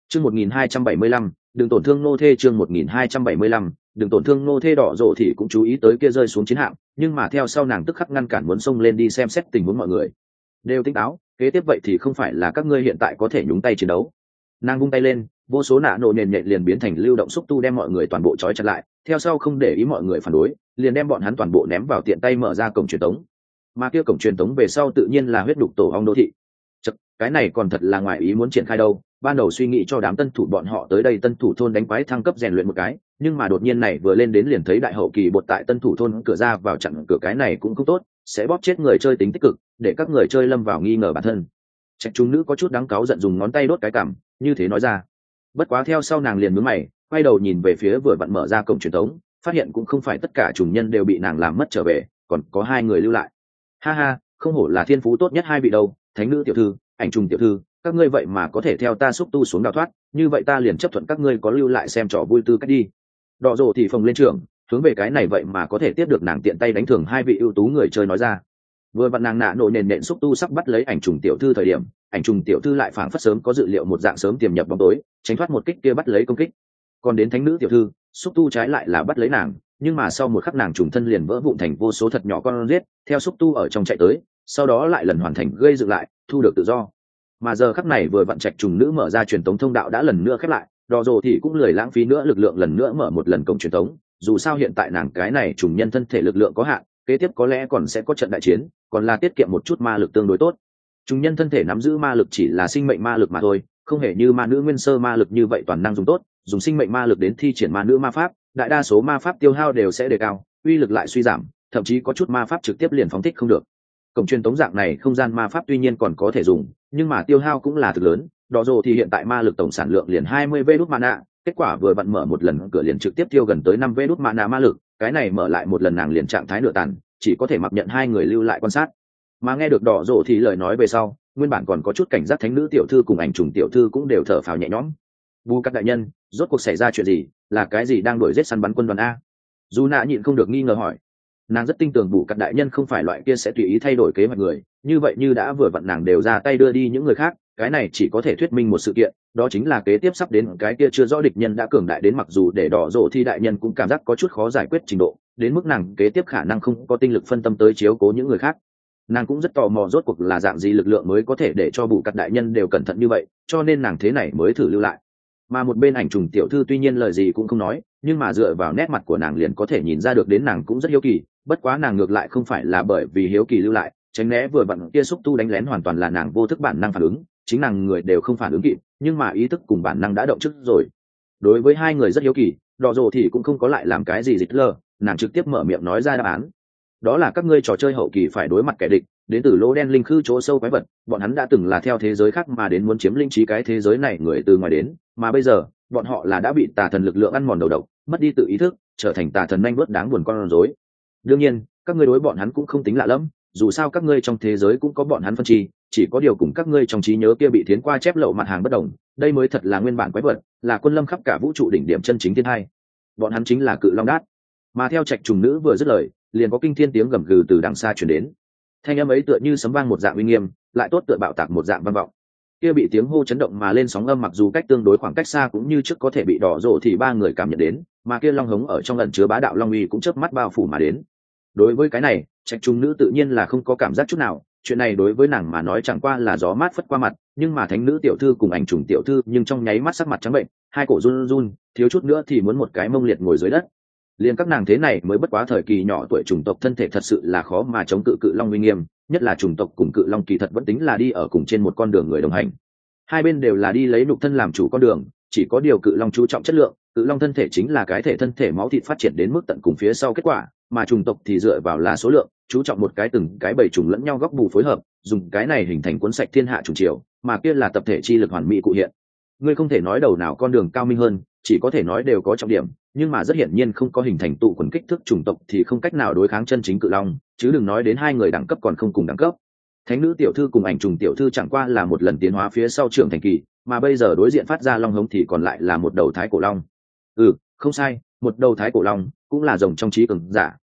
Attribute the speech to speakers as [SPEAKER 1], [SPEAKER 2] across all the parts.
[SPEAKER 1] Chương 1275, đừng tổn thương nô thê. Chương 1275, đừng tổn thương nô thê. Đỏ rộ thì cũng chú ý tới kia rơi xuống chiến hạm, nhưng mà theo sau nàng tức khắc ngăn cản muốn xông lên đi xem xét tình huống mọi người. Đều tỉnh táo, kế tiếp vậy thì không phải là các ngươi hiện tại có thể nhúng tay chiến đấu. Nàng vung tay lên, vô số nạ nổ nền nhện liền biến thành lưu động xúc tu đem mọi người toàn bộ trói chặt lại, theo sau không để ý mọi người phản đối, liền đem bọn hắn toàn bộ ném vào tiện tay mở ra cổng truyền tống. Mà kia cổng truyền tống về sau tự nhiên là huyết đục tổ ong đô thị. Chật, cái này còn thật là ngoài ý muốn triển khai đâu. Ban đầu suy nghĩ cho đám tân thủ bọn họ tới đây tân thủ thôn đánh quái thăng cấp rèn luyện một cái, nhưng mà đột nhiên này vừa lên đến liền thấy đại hậu kỳ bột tại tân thủ thôn cửa ra vào chặn cửa, cái này cũng không tốt, sẽ bóp chết người chơi tính tích cực, để các người chơi lâm vào nghi ngờ bản thân. Trạch chúng nữ có chút đáng cáu giận dùng ngón tay đốt cái cằm, như thế nói ra. Bất quá theo sau nàng liền nhướng mày, quay đầu nhìn về phía vừa vặn mở ra cổng truyền thống, phát hiện cũng không phải tất cả trùng nhân đều bị nàng làm mất trở về, còn có hai người lưu lại. Ha ha, không hổ là thiên phú tốt nhất hai vị đâu, thánh nữ tiểu thư, ảnh trùng tiểu thư, các ngươi vậy mà có thể theo ta xúc tu xuống đào thoát, như vậy ta liền chấp thuận các ngươi có lưu lại xem trò vui tư cách đi. Đỏ rồ thì phồng lên trường, hướng về cái này vậy mà có thể tiếp được nàng tiện tay đánh thường hai vị ưu tú người chơi nói ra. Vừa vặn nàng nạ nổ nền nện xúc tu sắp bắt lấy ảnh trùng tiểu thư thời điểm, ảnh trùng tiểu thư lại phảng phất sớm có dự liệu một dạng sớm tiềm nhập bóng tối, tránh thoát một kích kia bắt lấy công kích. Còn đến thánh nữ tiểu thư, xúc tu trái lại là bắt lấy nàng, nhưng mà sau một khắc nàng trùng thân liền vỡ vụn thành vô số thật nhỏ con riết, theo xúc tu ở trong chạy tới, sau đó lại lần hoàn thành gây dựng lại, thu được tự do. Mà giờ khắc này vừa vặn trạch trùng nữ mở ra truyền tống thông đạo đã lần nữa khép lại, đỏ rồ thì cũng lười lãng phí nữa lực lượng lần nữa mở một lần cổng truyền tống, dù sao hiện tại nàng cái này trùng nhân thân thể lực lượng có hạn, kế tiếp có lẽ còn sẽ có trận đại chiến, còn là tiết kiệm một chút ma lực tương đối tốt. Trùng nhân thân thể nắm giữ ma lực chỉ là sinh mệnh ma lực mà thôi, không hề như ma nữ nguyên sơ ma lực như vậy toàn năng dùng tốt, dùng sinh mệnh ma lực đến thi triển ma nữ ma pháp, đại đa số ma pháp tiêu hao đều sẽ đề cao, uy lực lại suy giảm, thậm chí có chút ma pháp trực tiếp liền phóng thích không được. Cổng truyền tống dạng này không gian ma pháp tuy nhiên còn có thể dùng, nhưng mà tiêu hao cũng là thực lớn. Đỏ rồ thì hiện tại ma lực tổng sản lượng liền 20 vê đút mana, kết quả vừa vặn mở một lần cửa liền trực tiếp tiêu gần tới 5 vê đút mana ma lực, cái này mở lại một lần nàng liền trạng thái nửa tàn, chỉ có thể mặc nhận hai người lưu lại quan sát. Mà nghe được đỏ rồ thì lời nói về sau, nguyên bản còn có chút cảnh giác thánh nữ tiểu thư cùng ảnh trùng tiểu thư cũng đều thở phào nhẹ nhõm. Bù các đại nhân, rốt cuộc xảy ra chuyện gì, là cái gì đang đuổi giết săn bắn quân đoàn a? Dù nạ nhịn không được nghi ngờ hỏi. Nàng rất tin tưởng bù các đại nhân không phải loại kia sẽ tùy ý thay đổi kế hoạch người, như vậy như đã vừa vặn nàng đều ra tay đưa đi những người khác, cái này chỉ có thể thuyết minh một sự kiện, đó chính là kế tiếp sắp đến cái kia chưa rõ địch nhân đã cường đại đến mặc dù để đỏ rộ thì đại nhân cũng cảm giác có chút khó giải quyết trình độ, đến mức nàng kế tiếp khả năng không có tinh lực phân tâm tới chiếu cố những người khác. Nàng cũng rất tò mò rốt cuộc là dạng gì lực lượng mới có thể để cho bù cắt đại nhân đều cẩn thận như vậy, cho nên nàng thế này mới thử lưu lại. Mà một bên ảnh trùng tiểu thư tuy nhiên lời gì cũng không nói, nhưng mà dựa vào nét mặt của nàng liền có thể nhìn ra được đến nàng cũng rất hiếu kỳ, bất quá nàng ngược lại không phải là bởi vì hiếu kỳ lưu lại, tránh né vừa vặn kia xúc tu đánh lén hoàn toàn là nàng vô thức bản năng phản ứng, chính nàng người đều không phản ứng kịp, nhưng mà ý thức cùng bản năng đã động trước rồi. Đối với hai người rất hiếu kỳ, đỏ rồ thì cũng không có lại làm cái gì dịch lơ, nàng trực tiếp mở miệng nói ra đáp án. Đó là các ngươi trò chơi hậu kỳ phải đối mặt kẻ địch, đến từ lỗ đen linh khư chỗ sâu quái vật, bọn hắn đã từng là theo thế giới khác mà đến muốn chiếm linh trí cái thế giới này người từ ngoài đến, mà bây giờ bọn họ là đã bị tà thần lực lượng ăn mòn đầu độc, mất đi tự ý thức, trở thành tà thần nhanh bớt đáng buồn con rối. Đương nhiên các ngươi đối bọn hắn cũng không tính lạ lẫm, dù sao các ngươi trong thế giới cũng có bọn hắn phân chi, chỉ có điều cùng các ngươi trong trí nhớ kia bị thiến qua chép lậu mặt hàng bất đồng, đây mới thật là nguyên bản quái vật, là quân lâm khắp cả vũ trụ đỉnh điểm chân chính thiên hai. Bọn hắn chính là cự long đát. Mà theo trạch trùng nữ vừa dứt lời, liền có kinh thiên tiếng gầm gừ từ đằng xa truyền đến. Thanh âm ấy tựa như sấm vang một dạng uy nghiêm, lại tốt tựa bạo tạc một dạng vang vọng. Kia bị tiếng hô chấn động mà lên sóng âm mặc dù cách tương đối khoảng cách xa cũng như trước có thể bị đỏ rộ thì ba người cảm nhận đến, mà kia long hống ở trong ẩn chứa bá đạo long uy cũng chớp mắt bao phủ mà đến. Đối với cái này, trạch trùng nữ tự nhiên là không có cảm giác chút nào, chuyện này đối với nàng mà nói chẳng qua là gió mát phất qua mặt, nhưng mà thánh nữ tiểu thư cùng ảnh trùng tiểu thư nhưng trong nháy mắt sắc mặt trắng bệnh, hai cổ run run, thiếu chút nữa thì muốn một cái mông liệt ngồi dưới đất. Liên các nàng thế này mới bất quá thời kỳ nhỏ tuổi chủng tộc thân thể thật sự là khó mà chống cự cự long uy nghiêm, nhất là chủng tộc cùng cự long kỳ thật vẫn tính là đi ở cùng trên một con đường người đồng hành. Hai bên đều là đi lấy nhục thân làm chủ con đường, chỉ có điều cự long chú trọng chất lượng, cự long thân thể chính là cái thể thân thể máu thịt phát triển đến mức tận cùng phía sau kết quả, mà chủng tộc thì dựa vào là số lượng, chú trọng một cái từng cái bầy trùng lẫn nhau góc bù phối hợp, dùng cái này hình thành cuốn sạch thiên hạ chủng triều, mà kia là tập thể chi lực hoàn mỹ cụ hiện. Ngươi không thể nói đầu nào con đường cao minh hơn, chỉ có thể nói đều có trọng điểm, nhưng mà rất hiển nhiên không có hình thành tụ quần kích thước chủng tộc thì không cách nào đối kháng chân chính cự long, chứ đừng nói đến hai người đẳng cấp còn không cùng đẳng cấp. Thánh nữ tiểu thư cùng ảnh trùng tiểu thư chẳng qua là một lần tiến hóa phía sau trưởng thành kỳ, mà bây giờ đối diện phát ra long hống thì còn lại là một đầu thái cổ long. Không sai, một đầu thái cổ long cũng là rồng trong trí cường giả,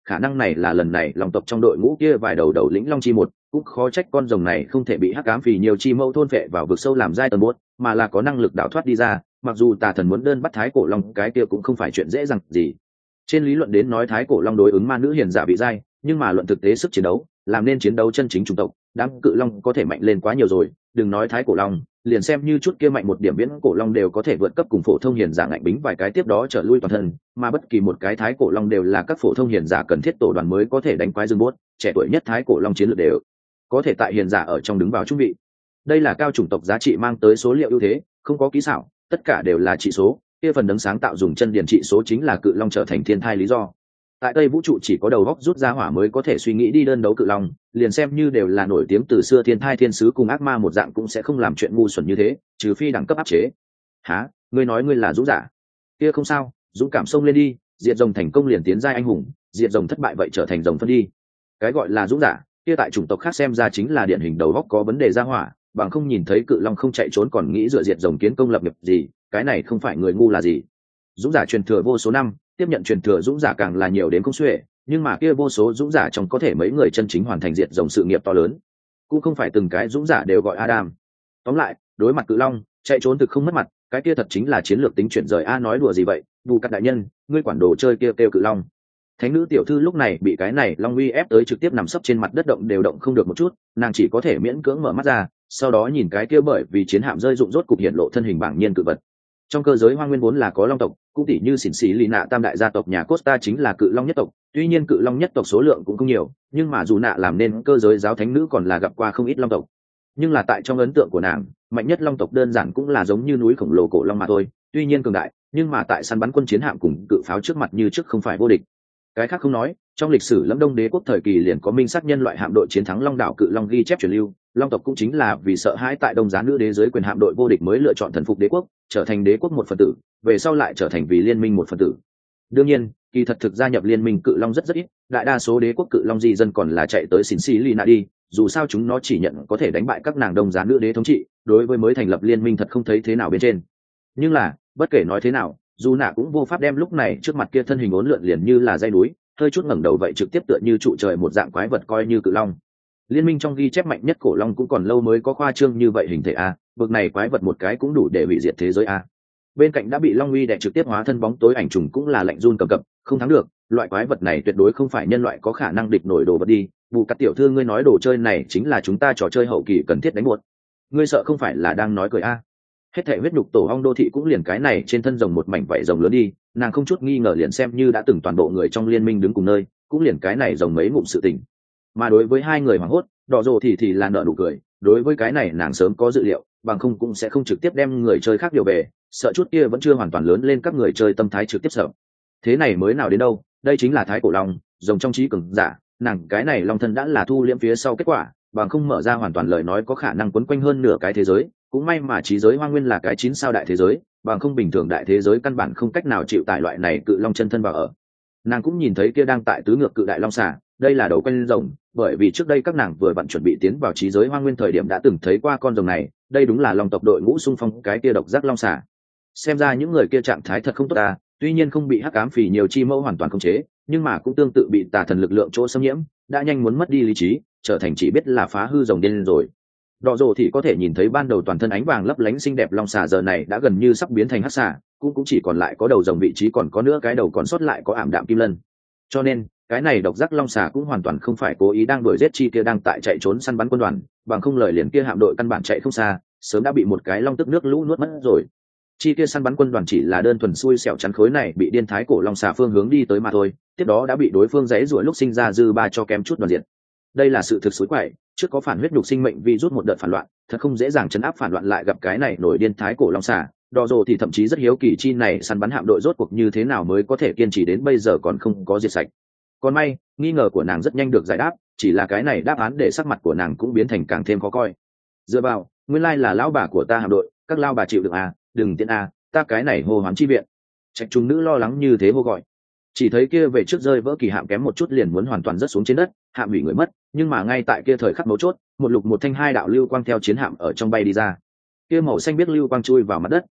[SPEAKER 1] khả năng này là lần này long tộc trong đội ngũ kia vài đầu đầu lĩnh long chi một, cũng khó trách con rồng này không thể bị hắc ám phì nhiều chi mâu thôn phệ vào vực sâu làm giai tầng bốt, mà là có năng lực đào thoát đi ra. Mặc dù tà thần muốn đơn bắt thái cổ long cái kia cũng không phải chuyện dễ dàng gì. Trên lý luận đến nói thái cổ long đối ứng ma nữ hiền giả vị giai, nhưng mà luận thực tế sức chiến đấu, làm nên chiến đấu chân chính chủng tộc, đám cự long có thể mạnh lên quá nhiều rồi, đừng nói thái cổ long, liền xem như chút kia mạnh một điểm viễn cổ long đều có thể vượt cấp cùng phổ thông hiền giả ngạnh bính vài cái tiếp đó trở lui toàn thân, mà bất kỳ một cái thái cổ long đều là các phổ thông hiền giả cần thiết tổ đoàn mới có thể đánh quái dương bốt, trẻ tuổi nhất thái cổ long chiến lược đều có thể tại hiền giả ở trong đứng vào trung vị. Đây là cao chủng tộc giá trị mang tới số liệu ưu thế, không có kỹ xảo, tất cả đều là trị số, kia phần đấng sáng tạo dùng chân điền trị số chính là cự long trở thành thiên thai lý do. Tại Tây vũ trụ chỉ có đầu góc rút ra hỏa mới có thể suy nghĩ đi đơn đấu cự long, liền xem như đều là nổi tiếng từ xưa thiên thai thiên sứ cùng ác ma một dạng cũng sẽ không làm chuyện ngu xuẩn như thế, trừ phi đẳng cấp áp chế. Hả, ngươi nói ngươi là dũng giả? Kia không sao, dũng cảm xông lên đi, diệt rồng thành công liền tiến giai anh hùng, diệt rồng thất bại vậy trở thành rồng phân đi. Cái gọi là dũng giả, kia tại chủng tộc khác xem ra chính là điển hình đầu góc có vấn đề ra hỏa, bằng không nhìn thấy cự long không chạy trốn còn nghĩ dựa diệt rồng kiến công lập nghiệp gì, cái này không phải người ngu là gì. Dũng giả truyền thừa vô số năm, tiếp nhận truyền thừa dũng giả càng là nhiều đến không xuể, nhưng mà kia vô số dũng giả trong có thể mấy người chân chính hoàn thành diệt rồng sự nghiệp to lớn, cũng không phải từng cái dũng giả đều gọi Adam. Tóm lại, đối mặt cự long, chạy trốn thực không mất mặt, cái kia thật chính là chiến lược tính chuyển rời. Nói đùa gì vậy, Bù Cắt đại nhân, ngươi quản đồ chơi kia kêu cự long. Thánh nữ tiểu thư lúc này bị cái này long uy ép tới trực tiếp nằm sấp trên mặt đất, động đều động không được một chút, nàng chỉ có thể miễn cưỡng mở mắt ra, sau đó nhìn cái kia bởi vì chiến hạm rơi rụng rốt cục hiện lộ thân hình bảng nhiên cự vật. Trong cơ giới hoang nguyên vốn là có long tộc, cũng tỉ như xỉn xỉ lì nạ tam đại gia tộc nhà Costa chính là cự long nhất tộc, tuy nhiên cự long nhất tộc số lượng cũng không nhiều, nhưng mà dù nạ làm nên cơ giới giáo thánh nữ còn là gặp qua không ít long tộc. Nhưng là tại trong ấn tượng của nàng, mạnh nhất long tộc đơn giản cũng là giống như núi khổng lồ cổ long mà thôi, tuy nhiên cường đại, nhưng mà tại săn bắn quân chiến hạm cùng cự pháo trước mặt như trước không phải vô địch. Cái khác không nói, trong lịch sử Lâm Đông Đế quốc thời kỳ liền có minh xác nhân loại hạm đội chiến thắng Long đảo cự long ghi chép truyền lưu, long tộc cũng chính là vì sợ hãi tại Đông Giá nữ đế dưới quyền hạm đội vô địch mới lựa chọn thần phục đế quốc, trở thành đế quốc một phần tử, về sau lại trở thành vì liên minh một phần tử. Đương nhiên, kỳ thật thực gia nhập liên minh cự long rất ít, đại đa số đế quốc cự long di dân còn là chạy tới xỉn xì lì nạ đi, dù sao chúng nó chỉ nhận có thể đánh bại các nàng Đông Giá nữ đế thống trị, đối với mới thành lập liên minh thật không thấy thế nào bên trên. Nhưng là, bất kể nói thế nào, dù nạ cũng vô pháp đem lúc này trước mặt kia thân hình uốn lượn liền như là dây núi, hơi chút ngẩng đầu vậy trực tiếp tựa như trụ trời một dạng quái vật coi như cự long. Liên minh trong ghi chép mạnh nhất cổ long cũng còn lâu mới có khoa trương như vậy hình thể a, vực này quái vật một cái cũng đủ để hủy diệt thế giới a. Bên cạnh đã bị long uy đè trực tiếp hóa thân bóng tối ảnh trùng cũng là lạnh run cầm cập, không thắng được, loại quái vật này tuyệt đối không phải nhân loại có khả năng địch nổi đồ vật đi. Bù Cắt tiểu thư, ngươi nói đồ chơi này chính là chúng ta trò chơi hậu kỳ cần thiết đánh buột, ngươi sợ không phải là đang nói cười a? Hết thể huyết nhục tổ ong đô thị cũng liền cái này trên thân rồng một mảnh vảy rồng lớn đi, nàng không chút nghi ngờ liền xem như đã từng toàn bộ người trong liên minh đứng cùng nơi, cũng liền cái này rồng mấy ngụm sự tình. Mà đối với hai người hoảng hốt, đỏ rồ thì là nở nụ cười, đối với cái này nàng sớm có dự liệu, bằng không cũng sẽ không trực tiếp đem người chơi khác điều về, sợ chút kia vẫn chưa hoàn toàn lớn lên các người chơi tâm thái trực tiếp sợ. Thế này mới nào đến đâu, đây chính là thái cổ long, rồng trong trí cường giả, nàng cái này long thân đã là thu liễm phía sau kết quả, bằng không mở ra hoàn toàn lời nói có khả năng quấn quanh hơn nửa cái thế giới, cũng may mà trí giới hoang nguyên là cái 9 sao đại thế giới, bằng không bình thường đại thế giới căn bản không cách nào chịu tải loại này cự long chân thân vào ở. Nàng cũng nhìn thấy kia đang tại tứ ngược cự đại long xà, đây là đầu quanh rồng, bởi vì trước đây các nàng vừa vặn chuẩn bị tiến vào trí giới hoang nguyên thời điểm đã từng thấy qua con rồng này, đây đúng là long tộc đội ngũ xung phong cái kia độc giác long xà. Xem ra những người kia trạng thái thật không tốt ta, tuy nhiên không bị hắc ám phì nhiều chi mẫu hoàn toàn khống chế, nhưng mà cũng tương tự bị tà thần lực lượng chỗ xâm nhiễm, đã nhanh muốn mất đi lý trí, trở thành chỉ biết là phá hư rồng điên rồi. Đỏ rồ thì có thể nhìn thấy ban đầu toàn thân ánh vàng lấp lánh xinh đẹp long xà giờ này đã gần như sắp biến thành hắc xà, cũng chỉ còn lại có đầu rồng vị trí còn có nữa cái đầu còn sót lại có ảm đạm kim lân. Cho nên cái này độc giác long xà cũng hoàn toàn không phải cố ý đang đuổi giết chi kia đang tại chạy trốn săn bắn quân đoàn, bằng không lời liền kia hạm đội căn bản chạy không xa, sớm đã bị một cái long tức nước lũ nuốt mất rồi. Chi kia săn bắn quân đoàn chỉ là đơn thuần xui xẻo chắn khối này bị điên thái cổ long xà phương hướng đi tới mà thôi, tiếp đó đã bị đối phương giãy giụa lúc sinh ra dư ba cho kém chút đoàn diện. Đây là sự thực xối quậy, trước có phản huyết nhục sinh mệnh vi rút một đợt phản loạn, thật không dễ dàng chấn áp phản loạn lại gặp cái này nổi điên thái cổ long xà. Đỏ rồ thì thậm chí rất hiếu kỳ chi này săn bắn hạm đội rốt cuộc như thế nào mới có thể kiên trì đến bây giờ còn không có diệt sạch. Còn may, nghi ngờ của nàng rất nhanh được giải đáp, chỉ là cái này đáp án để sắc mặt của nàng cũng biến thành càng thêm khó coi. Dựa vào, nguyên lai là lão bà của ta hạm đội, các lao bà chịu được à, đừng tiện à, ta cái này hô hoán chi viện. Trạch trung nữ lo lắng như thế hô gọi. Chỉ thấy kia về trước rơi vỡ kỳ hạm kém một chút liền muốn hoàn toàn rớt xuống trên đất, hạm hủy người mất, nhưng mà ngay tại kia thời khắc mấu chốt, một lục một thanh hai đạo lưu quang theo chiến hạm ở trong bay đi ra. Kia màu xanh biết lưu quang chui vào mặt đất,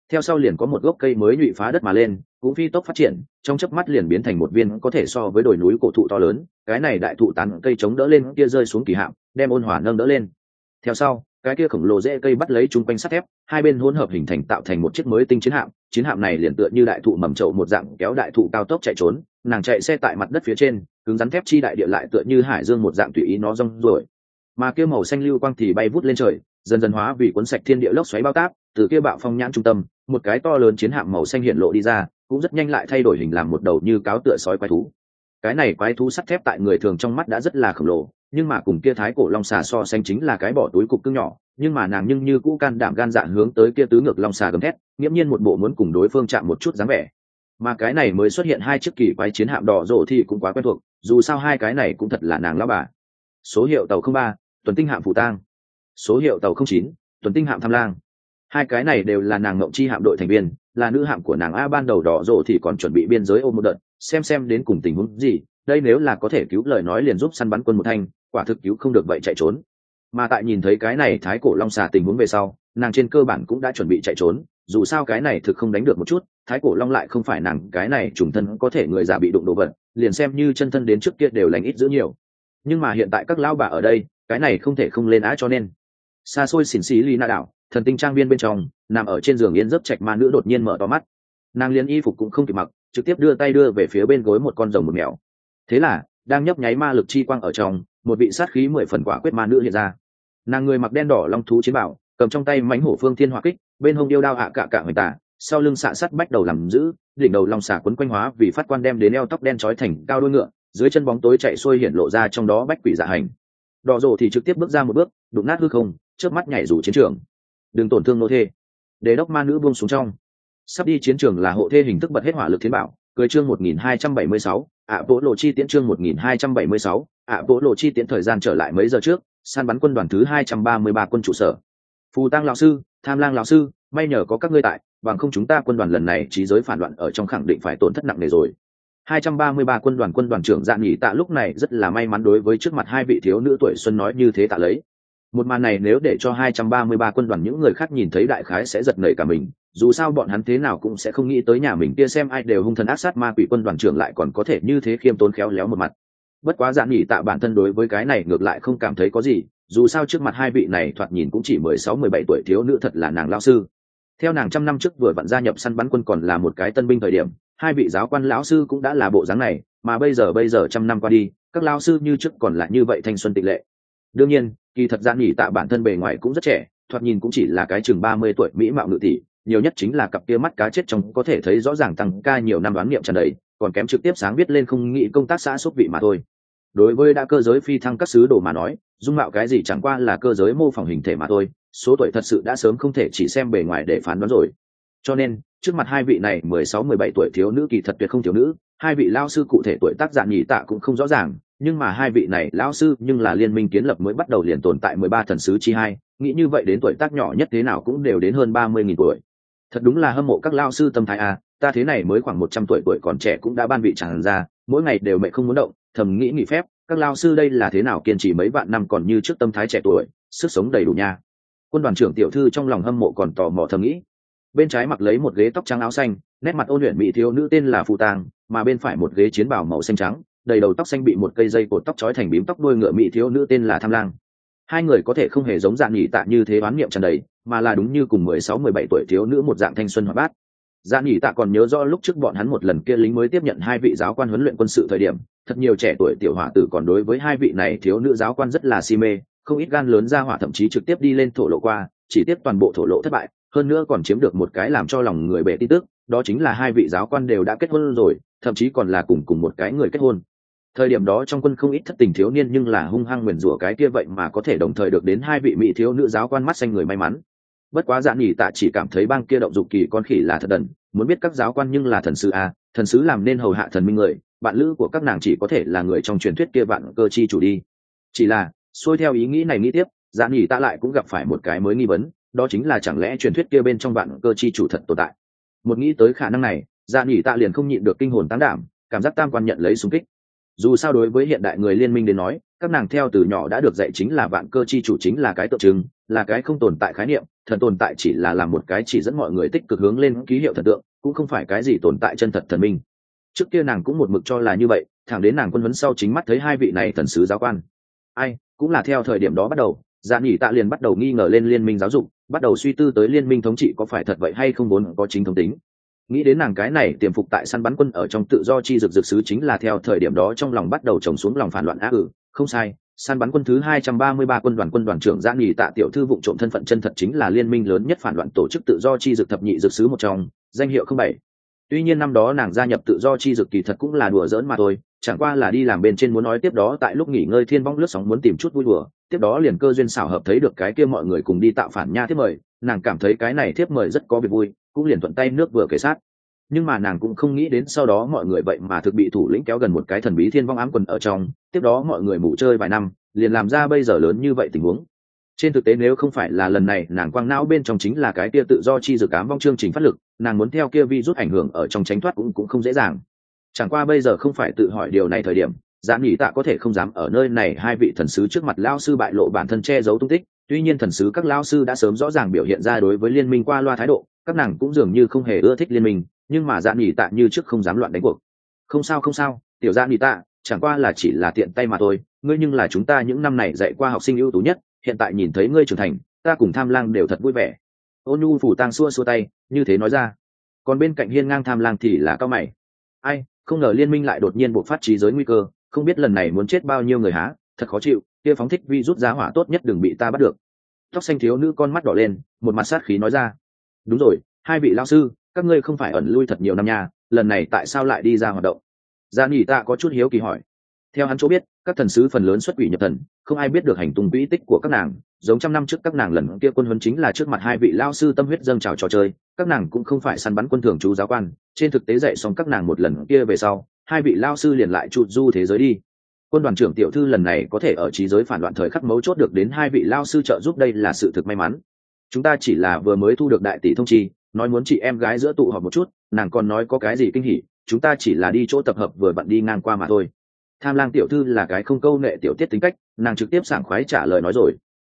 [SPEAKER 1] theo sau liền có một gốc cây mới nhụy phá đất mà lên, cũng phi tốc phát triển, trong chớp mắt liền biến thành một viên có thể so với đồi núi cổ thụ to lớn. Cái này đại thụ tán cây chống đỡ lên kia rơi xuống kỳ hạm, đem Ôn Hòa nâng đỡ lên. Theo sau, cái kia khổng lồ rễ cây bắt lấy chung quanh sắt thép, hai bên hỗn hợp hình thành tạo thành một chiếc mới tinh chiến hạm. Chiến hạm này liền tựa như đại thụ mầm chậu một dạng kéo đại thụ cao tốc chạy trốn, nàng chạy xe tại mặt đất phía trên, cứng rắn thép chi đại địa lại tựa như hải dương một dạng tùy ý nó rong ruổi. Mà kia màu xanh lưu quang thì bay vút lên trời, dần dần hóa vì cuốn sạch thiên địa lốc xoáy bao táp. Từ kia bạo phong nhãn trung tâm, một cái to lớn chiến hạm màu xanh hiện lộ đi ra, cũng rất nhanh lại thay đổi hình làm một đầu như cáo tựa sói quái thú. Cái này quái thú sắt thép tại người thường trong mắt đã rất là khổng lồ, nhưng mà cùng kia thái cổ long xà so sánh chính là cái bỏ túi cục cưng nhỏ. Nhưng mà nàng nhưng như cũ can đảm gan dạ hướng tới kia tứ ngược long xà gầm thét, nghiễm nhiên một bộ muốn cùng đối phương chạm một chút dáng vẻ. Mà cái này mới xuất hiện hai chiếc kỳ quái chiến hạm đỏ rộ thì cũng quá quen thuộc, dù sao hai cái này cũng thật là nàng lão bà. Số hiệu tàu 03, tuần tinh hạm Phù Tang. Số hiệu tàu 09, tuần tinh hạm Tham Lang. Hai cái này đều là nàng ngộng chi hạm đội thành viên, là nữ hạm của nàng a. Ban đầu đỏ rộ thì còn chuẩn bị biên giới ôm một đợt, xem đến cùng tình huống gì, đây nếu là có thể cứu lời nói liền giúp săn bắn quân một thanh, quả thực cứu không được vậy chạy trốn. Mà tại nhìn thấy cái này thái cổ long xà tình huống về sau, nàng trên cơ bản cũng đã chuẩn bị chạy trốn, dù sao cái này thực không đánh được một chút, thái cổ long lại không phải nàng cái này trùng thân có thể người già bị đụng đồ vật, liền xem như chân thân đến trước kia đều lành ít giữ nhiều. Nhưng mà hiện tại các lão bà ở đây, cái này không thể không lên á, cho nên xa xôi xỉn xí ly na đảo thần tinh trang viên bên trong, nằm ở trên giường yên giấc trạch ma nữ đột nhiên mở to mắt, nàng liền y phục cũng không kịp mặc, trực tiếp đưa tay đưa về phía bên gối một con rồng một mèo. Thế là đang nhấp nháy ma lực chi quang ở trong, một vị sát khí 10 phần quả quyết ma nữ hiện ra. Nàng người mặc đen đỏ long thú chiến bảo, cầm trong tay mãnh hổ phương thiên hỏa kích, bên hông điêu đao hạ cạ cạ hoành tả, sau lưng xạ sắt bách đầu làm giữ, đỉnh đầu long xà quấn quanh hóa vì phát quan đem đến eo tóc đen trói thành cao đuôi ngựa, dưới chân bóng tối chạy xuôi hiện lộ ra trong đó bách quỷ dạ hành. Đỏ rồ thì trực tiếp bước ra một bước, đụng nát hư không, chớp mắt nhảy rủ chiến trường. Đừng tổn thương nô thê. Đế đốc ma nữ buông xuống trong. Sắp đi chiến trường là hộ thê hình thức bật hết hỏa lực thiên bảo, cười chương 1276, bộ lộ chi tiễn chương 1276, bộ lộ chi tiễn. Thời gian trở lại mấy giờ trước, săn bắn quân đoàn thứ 233 quân trụ sở. Phù Tang lão sư, Tham Lang lão sư, may nhờ có các ngươi tại, bằng không chúng ta quân đoàn lần này trí giới phản loạn ở trong khẳng định phải tổn thất nặng nề rồi. 233 quân đoàn trưởng Dạ Nhĩ Tạ lúc này rất là may mắn đối với trước mặt hai vị thiếu nữ tuổi xuân nói như thế tạ lấy. Một màn này nếu để cho 233 quân đoàn những người khác nhìn thấy đại khái sẽ giật nảy cả mình, dù sao bọn hắn thế nào cũng sẽ không nghĩ tới nhà mình kia xem ai đều hung thần ác sát ma quỷ quân đoàn trưởng lại còn có thể như thế khiêm tốn khéo léo một mặt. Bất quá Dạ Nhĩ Tạ bản thân đối với cái này ngược lại không cảm thấy có gì, dù sao trước mặt hai vị này thoạt nhìn cũng chỉ 16-17 tuổi thiếu nữ thật là nàng lão sư. Theo nàng trăm năm trước vừa vặn gia nhập săn bắn quân còn là một cái tân binh thời điểm, hai vị giáo quan lão sư cũng đã là bộ dáng này, mà bây giờ trăm năm qua đi, các lão sư như trước còn là như vậy thanh xuân tịch lệ. Đương nhiên, kỳ thật Dạ Nhĩ Tạ bản thân bề ngoài cũng rất trẻ, thoạt nhìn cũng chỉ là cái chừng 30 tuổi mỹ mạo ngự tỷ, nhiều nhất chính là cặp kia mắt cá chết trong có thể thấy rõ ràng tăng ca nhiều năm đoán niệm tràn đầy, còn kém trực tiếp sáng viết lên không nghĩ công tác xã xúc vị mà thôi. Đối với đã cơ giới phi thăng các sứ đồ mà nói, dung mạo cái gì chẳng qua là cơ giới mô phỏng hình thể mà thôi, số tuổi thật sự đã sớm không thể chỉ xem bề ngoài để phán đoán rồi. Cho nên trước mặt hai vị này 16-17 tuổi thiếu nữ kỳ thật tuyệt không thiếu nữ, hai vị lao sư cụ thể tuổi tác Dạ Nhĩ Tạ cũng không rõ ràng, nhưng mà hai vị này lão sư nhưng là liên minh kiến lập mới bắt đầu liền tồn tại 13 thần sứ chi hai, nghĩ như vậy đến tuổi tác nhỏ nhất thế nào cũng đều đến hơn 30.000 tuổi. Thật đúng là hâm mộ các lao sư tâm thái a, ta thế này mới khoảng 100 tuổi còn trẻ cũng đã ban vị tràn ra, mỗi ngày đều mẹ không muốn động, thầm nghĩ nghỉ phép, các lao sư đây là thế nào kiên trì mấy vạn năm còn như trước tâm thái trẻ tuổi, sức sống đầy đủ nha. Quân đoàn trưởng tiểu thư trong lòng hâm mộ còn tò mò thầm nghĩ. Bên trái mặc lấy một ghế tóc trắng áo xanh, nét mặt ôn luyện mỹ thiếu nữ tên là Phù Tang, mà bên phải một ghế chiến bào màu xanh trắng, đầy đầu tóc xanh bị một cây dây cột tóc trói thành bím tóc đuôi ngựa mỹ thiếu nữ tên là Tham Lang. Hai người có thể không hề giống Dạ Nhĩ Tạ như thế đoán niệm tràn đầy, mà là đúng như cùng 16-17 tuổi thiếu nữ một dạng thanh xuân hoạt bát. Dạ Nhĩ Tạ còn nhớ rõ lúc trước bọn hắn một lần kia lính mới tiếp nhận hai vị giáo quan huấn luyện quân sự thời điểm, thật nhiều trẻ tuổi tiểu hỏa tử còn đối với hai vị này thiếu nữ giáo quan rất là si mê, không ít gan lớn ra hỏa thậm chí trực tiếp đi lên thổ lộ qua, chỉ tiếp toàn bộ thổ lộ thất bại, hơn nữa còn chiếm được một cái làm cho lòng người bể tin tức, đó chính là hai vị giáo quan đều đã kết hôn rồi, thậm chí còn là cùng một cái người kết hôn. Thời điểm đó trong quân không ít thất tình thiếu niên nhưng là hung hăng nguyền rủa cái kia vậy mà có thể đồng thời được đến hai vị mỹ thiếu nữ giáo quan mắt xanh người may mắn. Bất quá Dạ Nhĩ Tạ chỉ cảm thấy bang kia động dục kỳ con khỉ là thật đần, muốn biết các giáo quan nhưng là thần sứ a, thần sứ làm nên hầu hạ thần minh người, bạn lữ của các nàng chỉ có thể là người trong truyền thuyết kia vạn cơ chi chủ đi. Chỉ là xuôi theo ý nghĩ này nghĩ tiếp, Dạ Nhĩ Tạ lại cũng gặp phải một cái mới nghi vấn, đó chính là chẳng lẽ truyền thuyết kia bên trong vạn cơ chi chủ thật tồn tại. Một nghĩ tới khả năng này, Dạ Nhĩ Tạ liền không nhịn được kinh hồn tán đảm, cảm giác tam quan nhận lấy xung kích. Dù sao đối với hiện đại người liên minh đến nói, các nàng theo từ nhỏ đã được dạy chính là vạn cơ chi chủ chính là cái tượng trưng, là cái không tồn tại khái niệm, thần tồn tại chỉ là làm một cái chỉ dẫn mọi người tích cực hướng lên ký hiệu thần tượng, cũng không phải cái gì tồn tại chân thật thần minh. Trước kia nàng cũng một mực cho là như vậy, thẳng đến nàng quân huấn sau chính mắt thấy hai vị này thần sứ giáo quan. Ai cũng là theo thời điểm đó bắt đầu, Dạ Nghị Tạ liền bắt đầu nghi ngờ lên liên minh giáo dục, bắt đầu suy tư tới liên minh thống trị có phải thật vậy hay không, vốn có chính thống tính. Nghĩ đến nàng cái này tiềm phục tại săn bắn quân ở trong tự do chi dực sứ chính là theo thời điểm đó trong lòng bắt đầu trồng xuống lòng phản loạn không sai, săn bắn quân thứ 233 quân đoàn trưởng Dạ Nghị Tạ tiểu thư vụng trộm thân phận chân thật chính là liên minh lớn nhất phản loạn tổ chức tự do chi dực thập nhị dực sứ một trong, danh hiệu 07. Tuy nhiên năm đó nàng gia nhập tự do chi dực kỳ thật cũng là đùa giỡn mà thôi, chẳng qua là đi làm bên trên muốn nói tiếp đó tại lúc nghỉ ngơi thiên vong lướt sóng muốn tìm chút vui đùa, tiếp đó liền cơ duyên xảo hợp thấy được cái kia mọi người cùng đi tạo phản nha thiếp mời, nàng cảm thấy cái này thiếp mời rất có việc vui, cũng liền thuận tay nước vừa kể sát. Nhưng mà nàng cũng không nghĩ đến sau đó mọi người vậy mà thực bị thủ lĩnh kéo gần một cái thần bí thiên vong ám quần ở trong, tiếp đó mọi người mù chơi vài năm, liền làm ra bây giờ lớn như vậy tình huống. Trên thực tế nếu không phải là lần này nàng quang não bên trong chính là cái kia tự do chi dược ám vong chương trình phát lực, nàng muốn theo kia vi rút ảnh hưởng ở trong tránh thoát cũng không dễ dàng. Chẳng qua bây giờ không phải tự hỏi điều này thời điểm, Dạ Nghị Tạ có thể không dám ở nơi này hai vị thần sứ trước mặt lao sư bại lộ bản thân che giấu tung tích, tuy nhiên thần sứ các lao sư đã sớm rõ ràng biểu hiện ra đối với liên minh qua loa thái độ, các nàng cũng dường như không hề ưa thích liên minh, nhưng mà Dạ Nghị Tạ như trước không dám loạn đánh cuộc. Không sao, tiểu Dạ Nghị Tạ, chẳng qua là chỉ là tiện tay mà thôi, ngươi nhưng là chúng ta những năm này dạy qua học sinh ưu tú nhất, hiện tại nhìn thấy ngươi trưởng thành, ta cùng Tham Lang đều thật vui vẻ. Ôn Nhu phủ tang xua tay, như thế nói ra. Còn bên cạnh Hiên Ngang Tham Lang thì là cao mày. Ai, không ngờ liên minh lại đột nhiên bộc phát trí giới nguy cơ, không biết lần này muốn chết bao nhiêu người há, thật khó chịu, kia phóng thích vi rút giá hỏa tốt nhất đừng bị ta bắt được. Tóc xanh thiếu nữ con mắt đỏ lên, một mặt sát khí nói ra. Đúng rồi, hai vị lão sư, các ngươi không phải ẩn lui thật nhiều năm nha, lần này tại sao lại đi ra hoạt động? Dạ Nghị Tạ có chút hiếu kỳ hỏi. Theo hắn chỗ biết, các thần sứ phần lớn xuất quỷ nhập thần, không ai biết được hành tung quỹ tích của các nàng, giống trăm năm trước các nàng lần kia quân huấn chính là trước mặt hai vị lao sư tâm huyết dâng trào trò chơi, các nàng cũng không phải săn bắn quân thường trú giáo quan, trên thực tế dạy xong các nàng một lần kia về sau, hai vị lao sư liền lại trụt du thế giới đi. Quân đoàn trưởng tiểu thư lần này có thể ở trí giới phản loạn thời khắc mấu chốt được đến hai vị lao sư trợ giúp, đây là sự thực may mắn. Chúng ta chỉ là vừa mới thu được đại tỷ thông chi, nói muốn chị em gái giữa tụ họp một chút, nàng còn nói có cái gì kinh hỉ, chúng ta chỉ là đi chỗ tập hợp vừa vặn đi ngang qua mà thôi. Tham Lang tiểu thư là cái không câu nệ tiểu tiết tính cách, nàng trực tiếp sảng khoái trả lời nói rồi.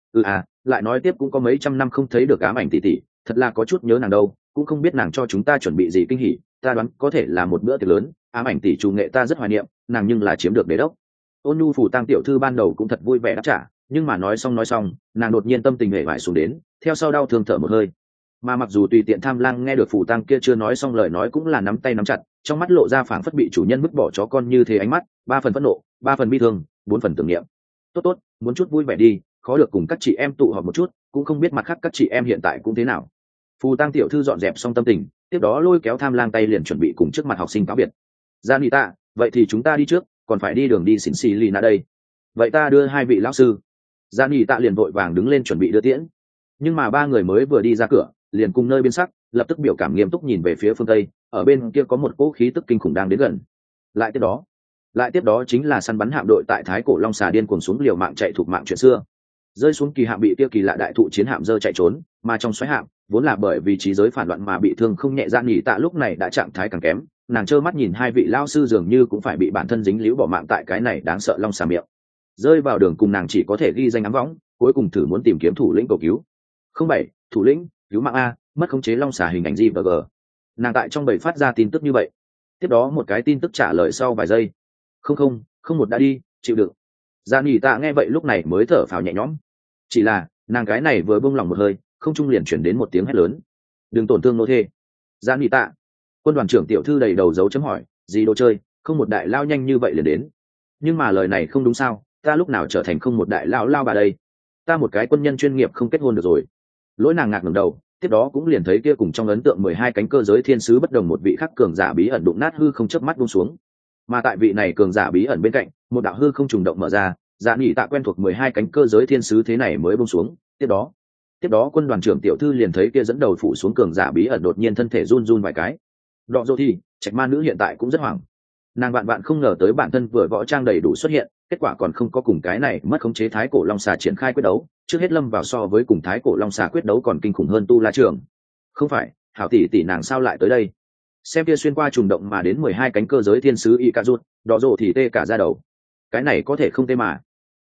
[SPEAKER 1] Lại nói tiếp cũng có mấy trăm năm không thấy được ám ảnh tỷ tỷ, thật là có chút nhớ nàng đâu, cũng không biết nàng cho chúng ta chuẩn bị gì kinh hỉ, ta đoán có thể là một bữa tiệc lớn, ám ảnh tỷ chủ nghệ ta rất hoài niệm, nàng nhưng là chiếm được đế đốc. Ôn Nhu phủ tang tiểu thư ban đầu cũng thật vui vẻ đáp trả, nhưng mà nói xong, nàng đột nhiên tâm tình hề vải xuống đến, theo sau đau thương thở một hơi. Mà mặc dù tùy tiện Tham Lang nghe được phủ tang kia chưa nói xong lời nói cũng là nắm tay nắm chặt, trong mắt lộ ra phảng phất bị chủ nhân vứt bỏ chó con như thế ánh mắt, 3 phần phẫn nộ, 3 phần bi thương, 4 phần tưởng niệm. Tốt, muốn chút vui vẻ đi, khó được cùng các chị em tụ họp một chút, cũng không biết mặt khác các chị em hiện tại cũng thế nào. Phù tang tiểu thư dọn dẹp xong tâm tình, tiếp đó lôi kéo Tham Lang tay liền chuẩn bị cùng trước mặt học sinh cáo biệt. Dạ Nghị Tạ, vậy thì chúng ta đi trước, còn phải đi đường đi xỉn xì lì na đây. Vậy ta đưa hai vị lão sư. Dạ Nghị Tạ liền vội vàng đứng lên chuẩn bị đưa tiễn. Nhưng mà ba người mới vừa đi ra cửa, liền cùng nơi biến sắc, lập tức biểu cảm nghiêm túc nhìn về phía phương tây, ở bên kia có một cỗ khí tức kinh khủng đang đến gần. Lại tiếp đó chính là săn bắn hạm đội tại Thái Cổ Long Xà điên cuồng xuống liều mạng chạy thuộc mạng chuyện xưa. Rơi xuống kỳ hạm bị kia kỳ lạ đại thụ chiến hạm dơ chạy trốn, mà trong xoáy hạm, vốn là bởi vì trí giới phản loạn mà bị thương không nhẹ, Dạ Nghị Tạ lúc này đã trạng thái càng kém, nàng trơ mắt nhìn hai vị lao sư dường như cũng phải bị bản thân dính líu bỏ mạng tại cái này đáng sợ long xà miệng. Rơi vào đường cùng nàng chỉ có thể ghi danh ám võng, cuối cùng thử muốn tìm kiếm thủ lĩnh cầu cứu. 07, thủ lĩnh, cứu mạng a, mất khống chế long xà hình ảnh GVG. Nàng tại trong bầy phát ra tin tức như vậy. Tiếp đó một cái tin tức trả lời sau vài giây. Không một đã đi, chịu đựng. Dạ Nghị Tạ nghe vậy lúc này mới thở phào nhẹ nhõm. Chỉ là nàng cái này vừa buông lòng một hơi, không trung liền chuyển đến một tiếng hét lớn. Đừng tổn thương nô thê. Dạ Nghị Tạ. Quân đoàn trưởng tiểu thư đầy đầu dấu chấm hỏi, gì đồ chơi, không một đại lao nhanh như vậy liền đến. Nhưng mà lời này không đúng sao, ta lúc nào trở thành không một đại lao bà đây? Ta một cái quân nhân chuyên nghiệp không kết hôn được rồi. Lỗi nàng ngạc ngẩng đầu, tiếp đó cũng liền thấy kia cùng trong ấn tượng 12 cánh cơ giới thiên sứ bất đồng một vị khắc cường giả bí ẩn đụng nát hư không chớp mắt buông xuống. Mà tại vị này cường giả bí ẩn bên cạnh, một đạo hư không trùng động mở ra, Dạ Nghị Tạ quen thuộc 12 cánh cơ giới thiên sứ thế này mới buông xuống. Tiếp đó quân đoàn trưởng tiểu thư liền thấy kia dẫn đầu phủ xuống cường giả bí ẩn đột nhiên thân thể run run vài cái. Đọ dô thì trạch ma nữ hiện tại cũng rất hoảng, nàng vạn không ngờ tới bản thân vừa võ trang đầy đủ xuất hiện, kết quả còn không có cùng cái này mất khống chế thái cổ long xà triển khai quyết đấu, trước hết lâm vào so với cùng thái cổ long xà quyết đấu còn kinh khủng hơn tu la trường. Không phải, hảo tỷ nàng sao lại tới đây? Xem kia xuyên qua trùng động mà đến 12 cánh cơ giới thiên sứ y ca rút, đọ dô thì tê cả ra đầu. Cái này có thể không tê mà.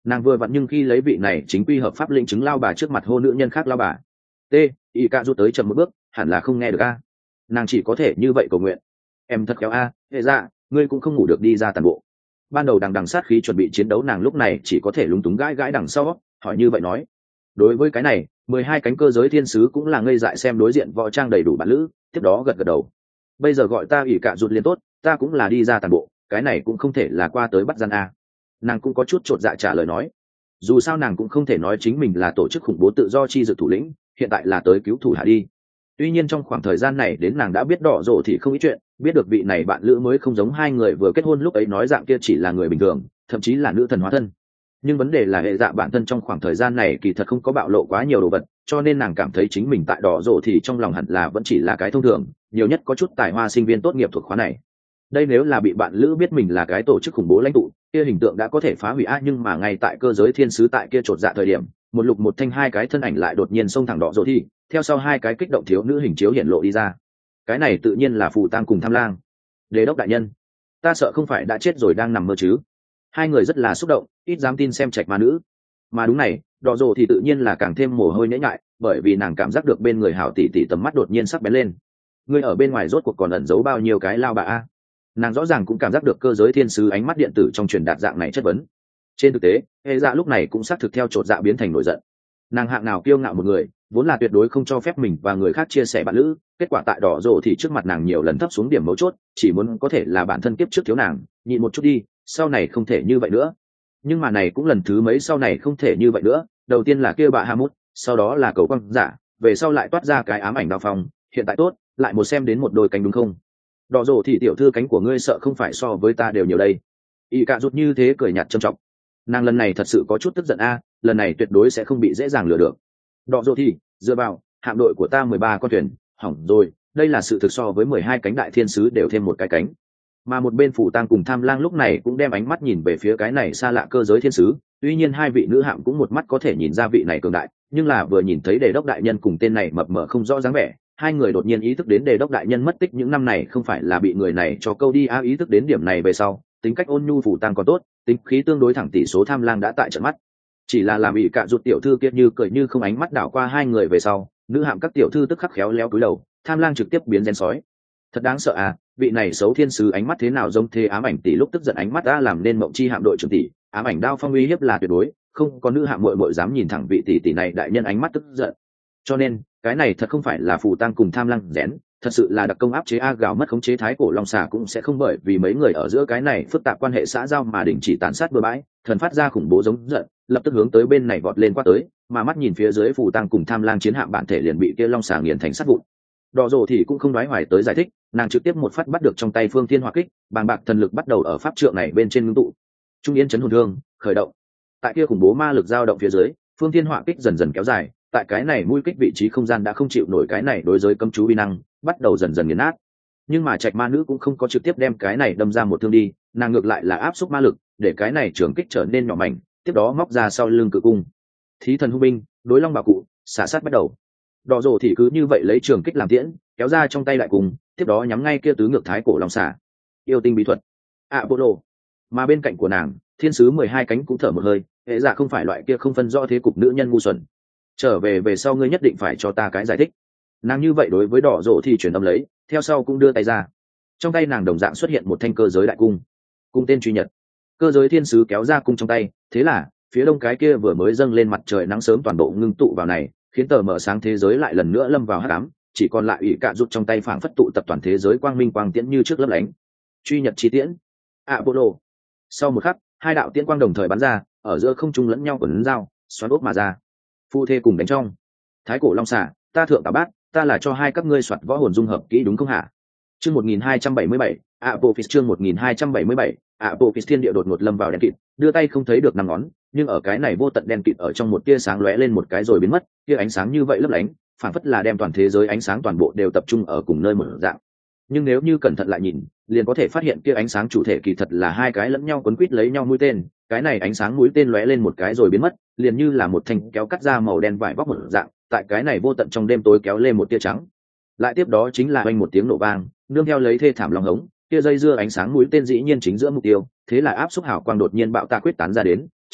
[SPEAKER 1] Nàng vừa vặn nhưng khi lấy vị này chính quy hợp pháp lĩnh chứng lao bà trước mặt hô nữ nhân khác lao bà. T. Y ca rút tới chậm một bước, hẳn là không nghe được a. Nàng chỉ có thể như vậy cầu nguyện. Em thật khéo a, hệ dạ, ngươi cũng không ngủ được đi ra tàn bộ. Ban đầu đằng sát khí chuẩn bị chiến đấu, nàng lúc này chỉ có thể lúng túng gãi gãi đằng sau, hỏi như vậy nói. Đối với cái này, 12 cánh cơ giới thiên sứ cũng là ngây dại xem đối diện võ trang đầy đủ bản lữ, tiếp đó gật gật đầu. Bây giờ gọi ta ỷ cạ rụt liền tốt, ta cũng là đi ra tàn bộ, cái này cũng không thể là qua tới bắt gian a. Nàng cũng có chút chột dạ trả lời nói. Dù sao nàng cũng không thể nói chính mình là tổ chức khủng bố tự do chi dược thủ lĩnh, hiện tại là tới cứu thủ hạ đi. Tuy nhiên trong khoảng thời gian này đến nàng đã biết đỏ rộ thì không ít chuyện, biết được vị này bạn lữ mới không giống hai người vừa kết hôn lúc ấy nói dạng kia chỉ là người bình thường, thậm chí là nữ thần hóa thân. Nhưng vấn đề là hệ dạ bản thân trong khoảng thời gian này kỳ thật không có bạo lộ quá nhiều đồ vật, cho nên nàng cảm thấy chính mình tại đỏ rộ thì trong lòng hẳn là vẫn chỉ là cái thông thường, nhiều nhất có chút tài hoa sinh viên tốt nghiệp thuộc khóa này. Đây nếu là bị bạn lữ biết mình là cái tổ chức khủng bố lãnh tụ, kia hình tượng đã có thể phá hủy a, nhưng mà ngay tại cơ giới thiên sứ tại kia chột dạ thời điểm, một lục một thanh hai cái thân ảnh lại đột nhiên xông thẳng đỏ rộ thì, theo sau hai cái kích động thiếu nữ hình chiếu hiện lộ đi ra. Cái này tự nhiên là phù tang cùng tham lang. Đế đốc đại nhân, ta sợ không phải đã chết rồi đang nằm mơ chứ. Hai người rất là xúc động, ít dám tin xem trạch ma nữ. Mà đúng này, đỏ rộ thì tự nhiên là càng thêm mồ hôi nhễ nhại, bởi vì nàng cảm giác được bên người hảo tỷ tỷ tầm mắt đột nhiên sắc bén lên. Người ở bên ngoài rốt cuộc còn ẩn giấu bao nhiêu cái lao bà a? Nàng rõ ràng cũng cảm giác được cơ giới thiên sứ ánh mắt điện tử trong truyền đạt dạng này chất vấn. Trên thực tế, hệ dạ lúc này cũng xác thực theo chột dạ biến thành nổi giận. Nàng hạng nào kiêu ngạo một người, vốn là tuyệt đối không cho phép mình và người khác chia sẻ bạn lữ, kết quả tại đỏ rộ thì trước mặt nàng nhiều lần thấp xuống điểm mấu chốt, chỉ muốn có thể là bản thân kiếp trước thiếu nàng, nhịn một chút đi, sau này không thể như vậy nữa. Nhưng mà này cũng lần thứ mấy sau này không thể như vậy nữa, đầu tiên là kia bạ Hamut, sau đó là cầu quang giả, về sau lại toát ra cái ám ảnh đao phong, hiện tại tốt, lại một xem đến một đôi cánh đúng không? Đỏ rộ thì tiểu thư cánh của ngươi sợ không phải so với ta đều nhiều đây. Y cạ rút như thế cười nhạt trầm trọng. Nàng lần này thật sự có chút tức giận a, lần này tuyệt đối sẽ không bị dễ dàng lừa được. Đỏ rộ thì dựa vào hạm đội của ta 13 con thuyền, hỏng rồi, đây là sự thực so với 12 cánh đại thiên sứ đều thêm một cái cánh. Mà một bên phủ tang cùng tham lang lúc này cũng đem ánh mắt nhìn về phía cái này xa lạ cơ giới thiên sứ, tuy nhiên hai vị nữ hạm cũng một mắt có thể nhìn ra vị này cường đại, nhưng là vừa nhìn thấy đề đốc đại nhân cùng tên này mập mờ không rõ dáng vẻ, hai người đột nhiên ý thức đến đề đốc đại nhân mất tích những năm này không phải là bị người này cho câu đi ý thức đến điểm này về sau, tính cách ôn nhu phủ tang còn tốt, tính khí tương đối thẳng tỷ số tham lang đã tại trận mắt. Chỉ là làm ỷ cạ rụt tiểu thư kia như cười như không ánh mắt đảo qua hai người về sau, nữ hạm các tiểu thư tức khắc khéo léo cúi đầu, tham lang trực tiếp biến gen sói. Thật đáng sợ à, vị này xấu thiên sứ ánh mắt thế nào giống thế ám ảnh tỷ lúc tức giận ánh mắt đã làm nên mộng chi hạm đội trưởng tỷ, ám ảnh đao phong uy hiếp là tuyệt đối, không có nữ hạm muội muội dám nhìn thẳng vị tỷ tỷ này đại nhân ánh mắt tức giận. Cho nên cái này thật không phải là phù tang cùng tham lang rén, thật sự là đặc công áp chế gạo mất khống chế thái cổ long xà cũng sẽ không bởi vì mấy người ở giữa cái này phức tạp quan hệ xã giao mà đình chỉ tàn sát bừa bãi, thần phát ra khủng bố giống giận, lập tức hướng tới bên này vọt lên qua tới, mà mắt nhìn phía dưới phù tang cùng tham lang chiến hạm bản thể liền bị kia long xà nghiền thành sắt vụn. Đỏ rồ thì cũng không nói hoài tới giải thích, nàng trực tiếp một phát bắt được trong tay phương thiên hỏa kích, bàng bạc thần lực bắt đầu ở pháp trượng này bên trên ngưng tụ. Trung yên chấn hồn thương khởi động. Tại kia khủng bố ma lực dao động phía dưới, phương thiên hỏa kích dần dần kéo dài, tại cái này mũi kích vị trí không gian đã không chịu nổi cái này đối giới cấm chú uy năng, bắt đầu dần dần nghiền nát. Nhưng mà trạch ma nữ cũng không có trực tiếp đem cái này đâm ra một thương đi, nàng ngược lại là áp xúc ma lực để cái này trường kích trở nên nhỏ mảnh, tiếp đó móc ra sau lưng cự cung. Thí thần hung binh, đối long bảo cụ, xả sát bắt đầu. Đỏ rồ thì cứ như vậy lấy trường kích làm tiễn, kéo ra trong tay đại cung, tiếp đó nhắm ngay kia tứ ngược thái cổ long xả. Yêu tinh bí thuật, Apollo. Mà bên cạnh của nàng, thiên sứ 12 cánh cũng thở một hơi, hệ dạ không phải loại kia không phân rõ thế cục nữ nhân ngu xuẩn. Trở về sau ngươi nhất định phải cho ta cái giải thích. Nàng như vậy đối với đỏ rồ thì truyền âm lấy, theo sau cũng đưa tay ra. Trong tay nàng đồng dạng xuất hiện một thanh cơ giới đại cung, cung tên truy nhật. Cơ giới thiên sứ kéo ra cung trong tay, thế là phía đông cái kia vừa mới dâng lên mặt trời nắng sớm toàn bộ ngưng tụ vào này, khiến tờ mở sáng thế giới lại lần nữa lâm vào hắc ám, chỉ còn lại ủy cạ rút trong tay phảng phất tụ tập toàn thế giới quang minh quang tiễn như trước lấp lánh. Truy nhật chi tiễn, Apollo. Sau một khắc, hai đạo tiễn quang đồng thời bắn ra, ở giữa không trung lẫn nhau quấn dao, xoắn ốc mà ra. Phu thê cùng đánh trong. Thái cổ long xà, ta thượng tà bát, ta là cho hai các ngươi soạt võ hồn dung hợp kỹ đúng không hả? Chương 1277, Apophis chương 1277, Apophis thiên địa đột ngột lâm vào đen kịt, đưa tay không thấy được năm ngón, nhưng ở cái này vô tận đen kịt ở trong một tia sáng lóe lên một cái rồi biến mất, tia ánh sáng như vậy lấp lánh, phảng phất là đem toàn thế giới ánh sáng toàn bộ đều tập trung ở cùng nơi một dạng. Nhưng nếu như cẩn thận lại nhìn, liền có thể phát hiện kia ánh sáng chủ thể kỳ thật là hai cái lẫn nhau quấn quýt lấy nhau mũi tên, cái này ánh sáng mũi tên lóe lên một cái rồi biến mất, liền như là một thanh kéo cắt ra màu đen vải vóc một dạng, tại cái này vô tận trong đêm tối kéo lên một tia trắng. Lại tiếp đó chính là oanh một tiếng nổ vang, nương theo lấy thê thảm lòng hống, tia dây dưa ánh sáng mũi tên dĩ nhiên chính giữa mục tiêu, thế là áp xúc hào quang đột nhiên bạo tạc quyết tán ra đến,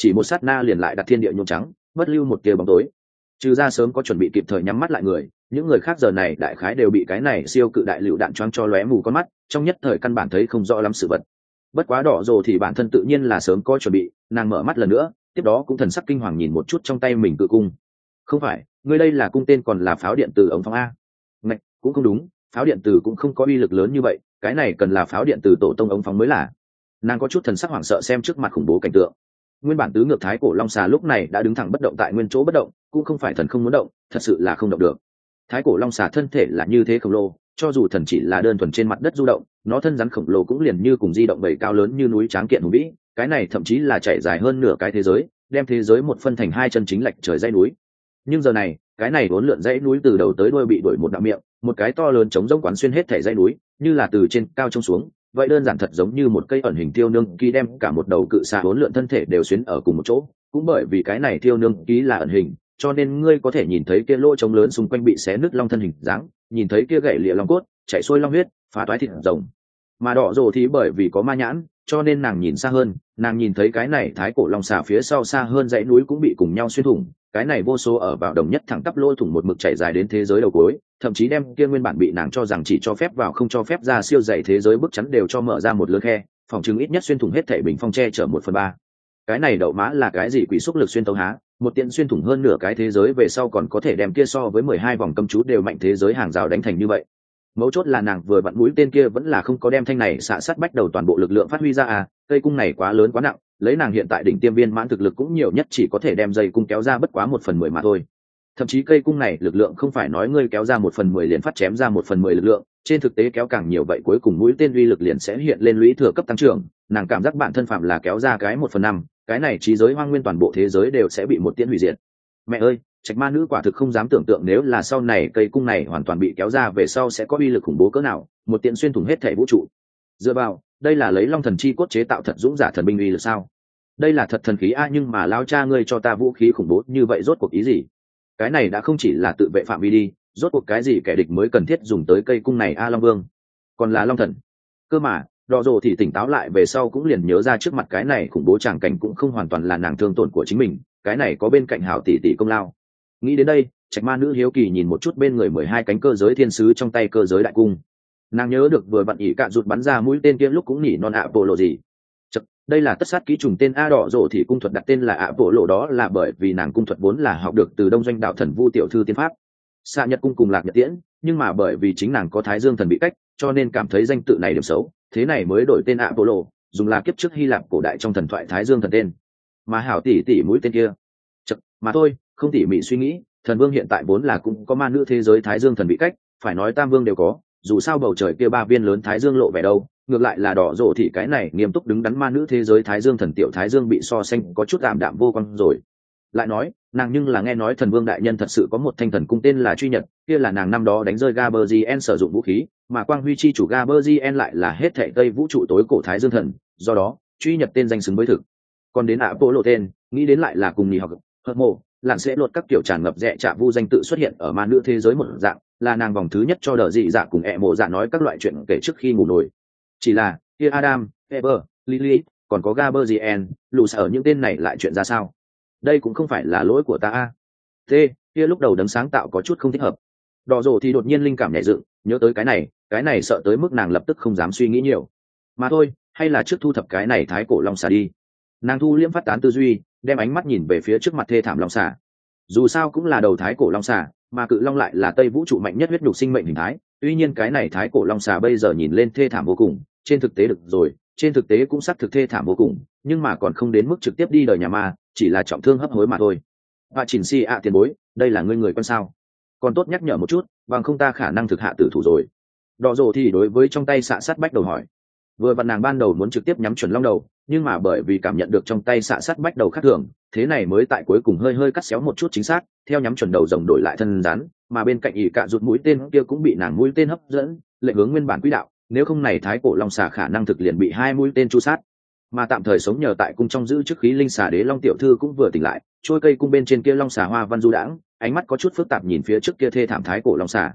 [SPEAKER 1] chỉ một sát na liền lại đặt thiên địa nhuộm trắng, bất lưu một tia bóng tối. Trừ ra sớm có chuẩn bị kịp thời nhắm mắt lại người, những người khác giờ này đại khái đều bị cái này siêu cự đại lựu đạn choáng cho lóe mù con mắt, trong nhất thời căn bản thấy không rõ lắm sự vật. Bất quá đỏ rồ thì bản thân tự nhiên là sớm có chuẩn bị, nàng mở mắt lần nữa, tiếp đó cũng thần sắc kinh hoàng nhìn một chút trong tay mình cự cung. Không phải, ngươi đây là cung tên còn là pháo điện từ ống phóng a? Ngạch, cũng không đúng, pháo điện từ cũng không có uy lực lớn như vậy, cái này cần là pháo điện từ tổ tông ống phóng mới là. Nàng có chút thần sắc hoảng sợ xem trước mặt khủng bố cảnh tượng. Nguyên bản tứ ngược thái cổ long xà lúc này đã đứng thẳng bất động tại nguyên chỗ bất động, cũng không phải thần không muốn động, thật sự là không động được. Thái cổ long xà thân thể là như thế khổng lồ, cho dù thần chỉ là đơn thuần trên mặt đất du động, nó thân rắn khổng lồ cũng liền như cùng di động bầy cao lớn như núi tráng kiện hùng vĩ, cái này thậm chí là chạy dài hơn nửa cái thế giới, đem thế giới một phân thành hai chân chính lệch trời dãy núi. Nhưng giờ này, cái này uốn lượn dãy núi từ đầu tới đuôi bị đuổi một đạo miệng, một cái to lớn chống rỗng quán xuyên hết thể dãy núi, như là từ trên cao trông xuống, vậy đơn giản thật giống như một cây ẩn hình tiêu nương ký đem cả một đầu cự xà uốn lượn thân thể đều xuyến ở cùng một chỗ, cũng bởi vì cái này tiêu nương ký là ẩn hình, cho nên ngươi có thể nhìn thấy kia lỗ trống lớn xung quanh bị xé nứt long thân hình dáng, nhìn thấy kia gãy lìa long cốt, chảy xuôi long huyết, phá toái thịt rồng. Mà đỏ rồ thì bởi vì có ma nhãn, cho nên nàng nhìn xa hơn, nàng nhìn thấy cái này thái cổ long xà phía sau xa hơn dãy núi cũng bị cùng nhau xuyên thủng, cái này vô số ở vào đồng nhất thẳng tắp lỗ thủng một mực chảy dài đến thế giới đầu cuối, thậm chí đem kia nguyên bản bị nàng cho rằng chỉ cho phép vào không cho phép ra siêu dày thế giới bức chắn đều cho mở ra một lối khe, phòng chứng ít nhất xuyên thủng hết thể bình phong che chở 1/3. Cái này đậu mã là cái gì quỷ xúc lực xuyên tấu há, một tiện xuyên thủng hơn nửa cái thế giới về sau còn có thể đem kia so với 12 vòng cấm chú đều mạnh thế giới hàng rào đánh thành như vậy. Mấu chốt là nàng vừa vặn mũi tên kia vẫn là không có đem thanh này xạ sát bách đầu toàn bộ lực lượng phát huy ra à, cây cung này quá lớn quá nặng, lấy nàng hiện tại đỉnh tiêm viên mãn thực lực cũng nhiều nhất chỉ có thể đem dây cung kéo ra bất quá 1/10 mà thôi. Thậm chí cây cung này lực lượng không phải nói ngươi kéo ra 1/10 liền phát chém ra 1/10 lực lượng, trên thực tế kéo càng nhiều vậy cuối cùng mũi tên uy lực liền sẽ hiện lên lũy thừa cấp tăng trưởng, nàng cảm giác bản thân phạm là kéo ra cái 1/5, cái này trí giới hoang nguyên toàn bộ thế giới đều sẽ bị một tiễn hủy diệt. Mẹ ơi, trạch ma nữ quả thực không dám tưởng tượng nếu là sau này cây cung này hoàn toàn bị kéo ra về sau sẽ có uy lực khủng bố cỡ nào, một tiễn xuyên thủng hết thể vũ trụ. Dựa vào, đây là lấy long thần chi cốt chế tạo thật dũng giả thần binh uy lực sao? Đây là thật thần khí a, nhưng mà lao cha ngươi cho ta vũ khí khủng bố như vậy rốt cuộc ý gì? Cái này đã không chỉ là tự vệ phạm vi đi, rốt cuộc cái gì kẻ địch mới cần thiết dùng tới cây cung này a Long Vương? Còn là long thần. Cơ mà, đỏ rồ thì tỉnh táo lại về sau cũng liền nhớ ra trước mặt cái này khủng bố tràng cảnh cũng không hoàn toàn là nàng thương tổn của chính mình, cái này có bên cạnh hảo tỷ tỷ công lao. Nghĩ đến đây, trạch ma nữ hiếu kỳ nhìn một chút bên người 12 cánh cơ giới thiên sứ trong tay cơ giới đại cung. Nàng nhớ được vừa vặn ỉ cạn rụt bắn ra mũi tên kia lúc cũng nhỉ non ạ bộ lộ gì. Chật, đây là tất sát ký trùng tên A đỏ rồ thì cung thuật đặt tên là ạ bộ lộ, đó là bởi vì nàng cung thuật vốn là học được từ đông doanh đạo thần Vu tiểu thư tiên pháp xạ nhật cung cùng lạc nhật tiễn, nhưng mà bởi vì chính nàng có thái dương thần bị cách, cho nên cảm thấy danh tự này điểm xấu, thế này mới đổi tên ạ bộ lộ, dùng là kiếp trước Hy Lạp cổ đại trong thần thoại thái dương thần tên. Mà hảo tỷ tỷ mũi tên kia, chật, mà thôi, không tỉ mỉ suy nghĩ, thần vương hiện tại vốn là cũng có ma nữ thế giới thái dương thần bị cách, phải nói tam vương đều có, dù sao bầu trời kia 3 viên lớn thái dương lộ vẻ đâu, ngược lại là đỏ rồ thì cái này nghiêm túc đứng đắn ma nữ thế giới thái dương thần tiểu thái dương bị so sánh có chút ảm đạm vô quang rồi. Lại nói, nàng nhưng là nghe nói thần vương đại nhân thật sự có một thanh thần cung tên là truy nhật, kia là nàng năm đó đánh rơi Gaberzien sử dụng vũ khí, mà quang huy chi chủ Gaberzien lại là hết thảy tây vũ trụ tối cổ thái dương thần, do đó truy nhật tên danh xứng với thực. Còn đến ạ bộ lộ tên, nghĩ đến lại là cùng nhì học hợp mộ lặn sẽ luật các kiểu tràn ngập rẽ chạ vu danh tự xuất hiện ở ma nữ thế giới một dạng, là nàng vòng thứ nhất cho đỡ dị dạ cùng ẹ mộ dạ nói các loại chuyện kể trước khi ngủ nổi. Chỉ là kia Adam, Ever, Lily, còn có Gaberzien, lù ở những tên này lại chuyện ra sao? Đây cũng không phải là lỗi của ta a. T, kia lúc đầu đấng sáng tạo có chút không thích hợp. Đỏ rồ thì đột nhiên linh cảm nhẹ dựng, nhớ tới cái này sợ tới mức nàng lập tức không dám suy nghĩ nhiều. Mà thôi, hay là trước thu thập cái này thái cổ long xà đi. Nàng thu liễm phát tán tư duy, đem ánh mắt nhìn về phía trước mặt thê thảm long xà. Dù sao cũng là đầu thái cổ long xà, mà cự long lại là tây vũ trụ mạnh nhất huyết nhục sinh mệnh hình thái. Tuy nhiên cái này thái cổ long xà bây giờ nhìn lên thê thảm vô cùng, trên thực tế được rồi, trên thực tế cũng xác thực thê thảm vô cùng, nhưng mà còn không đến mức trực tiếp đi đời nhà ma, chỉ là trọng thương hấp hối mà thôi. Và chỉnh si ạ tiền bối, đây là người con sao? Còn tốt nhắc nhở một chút, bằng không ta khả năng thực hạ tử thủ rồi. Đỏ rồ thì đối với trong tay xạ sát bách đầu hỏi. Vừa vặn nàng ban đầu muốn trực tiếp nhắm chuẩn long đầu, nhưng mà bởi vì cảm nhận được trong tay xạ sát bách đầu khác thường, thế này mới tại cuối cùng hơi cắt xéo một chút chính xác, theo nhắm chuẩn đầu rồng đổi lại thân rắn, mà bên cạnh ỉ cạ rụt mũi tên kia cũng bị nàng mũi tên hấp dẫn, lệnh hướng nguyên bản quỹ đạo, nếu không này thái cổ long xà khả năng thực liền bị 2 mũi tên chu sát. Mà tạm thời sống nhờ tại cung trong giữ chức khí linh xà đế long tiểu thư cũng vừa tỉnh lại, trôi cây cung bên trên kia long xà hoa văn du đãng, ánh mắt có chút phức tạp nhìn phía trước kia thê thảm thái cổ long xà.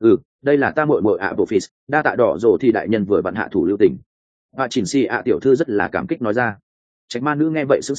[SPEAKER 1] Đây là ta muội muội ạ bộ phì, đa tạ đỏ rồ thì đại nhân vừa vặn hạ thủ lưu tình. Và chỉnh si ạ tiểu thư rất là cảm kích nói ra. Trạch ma nữ nghe vậy sững sờ,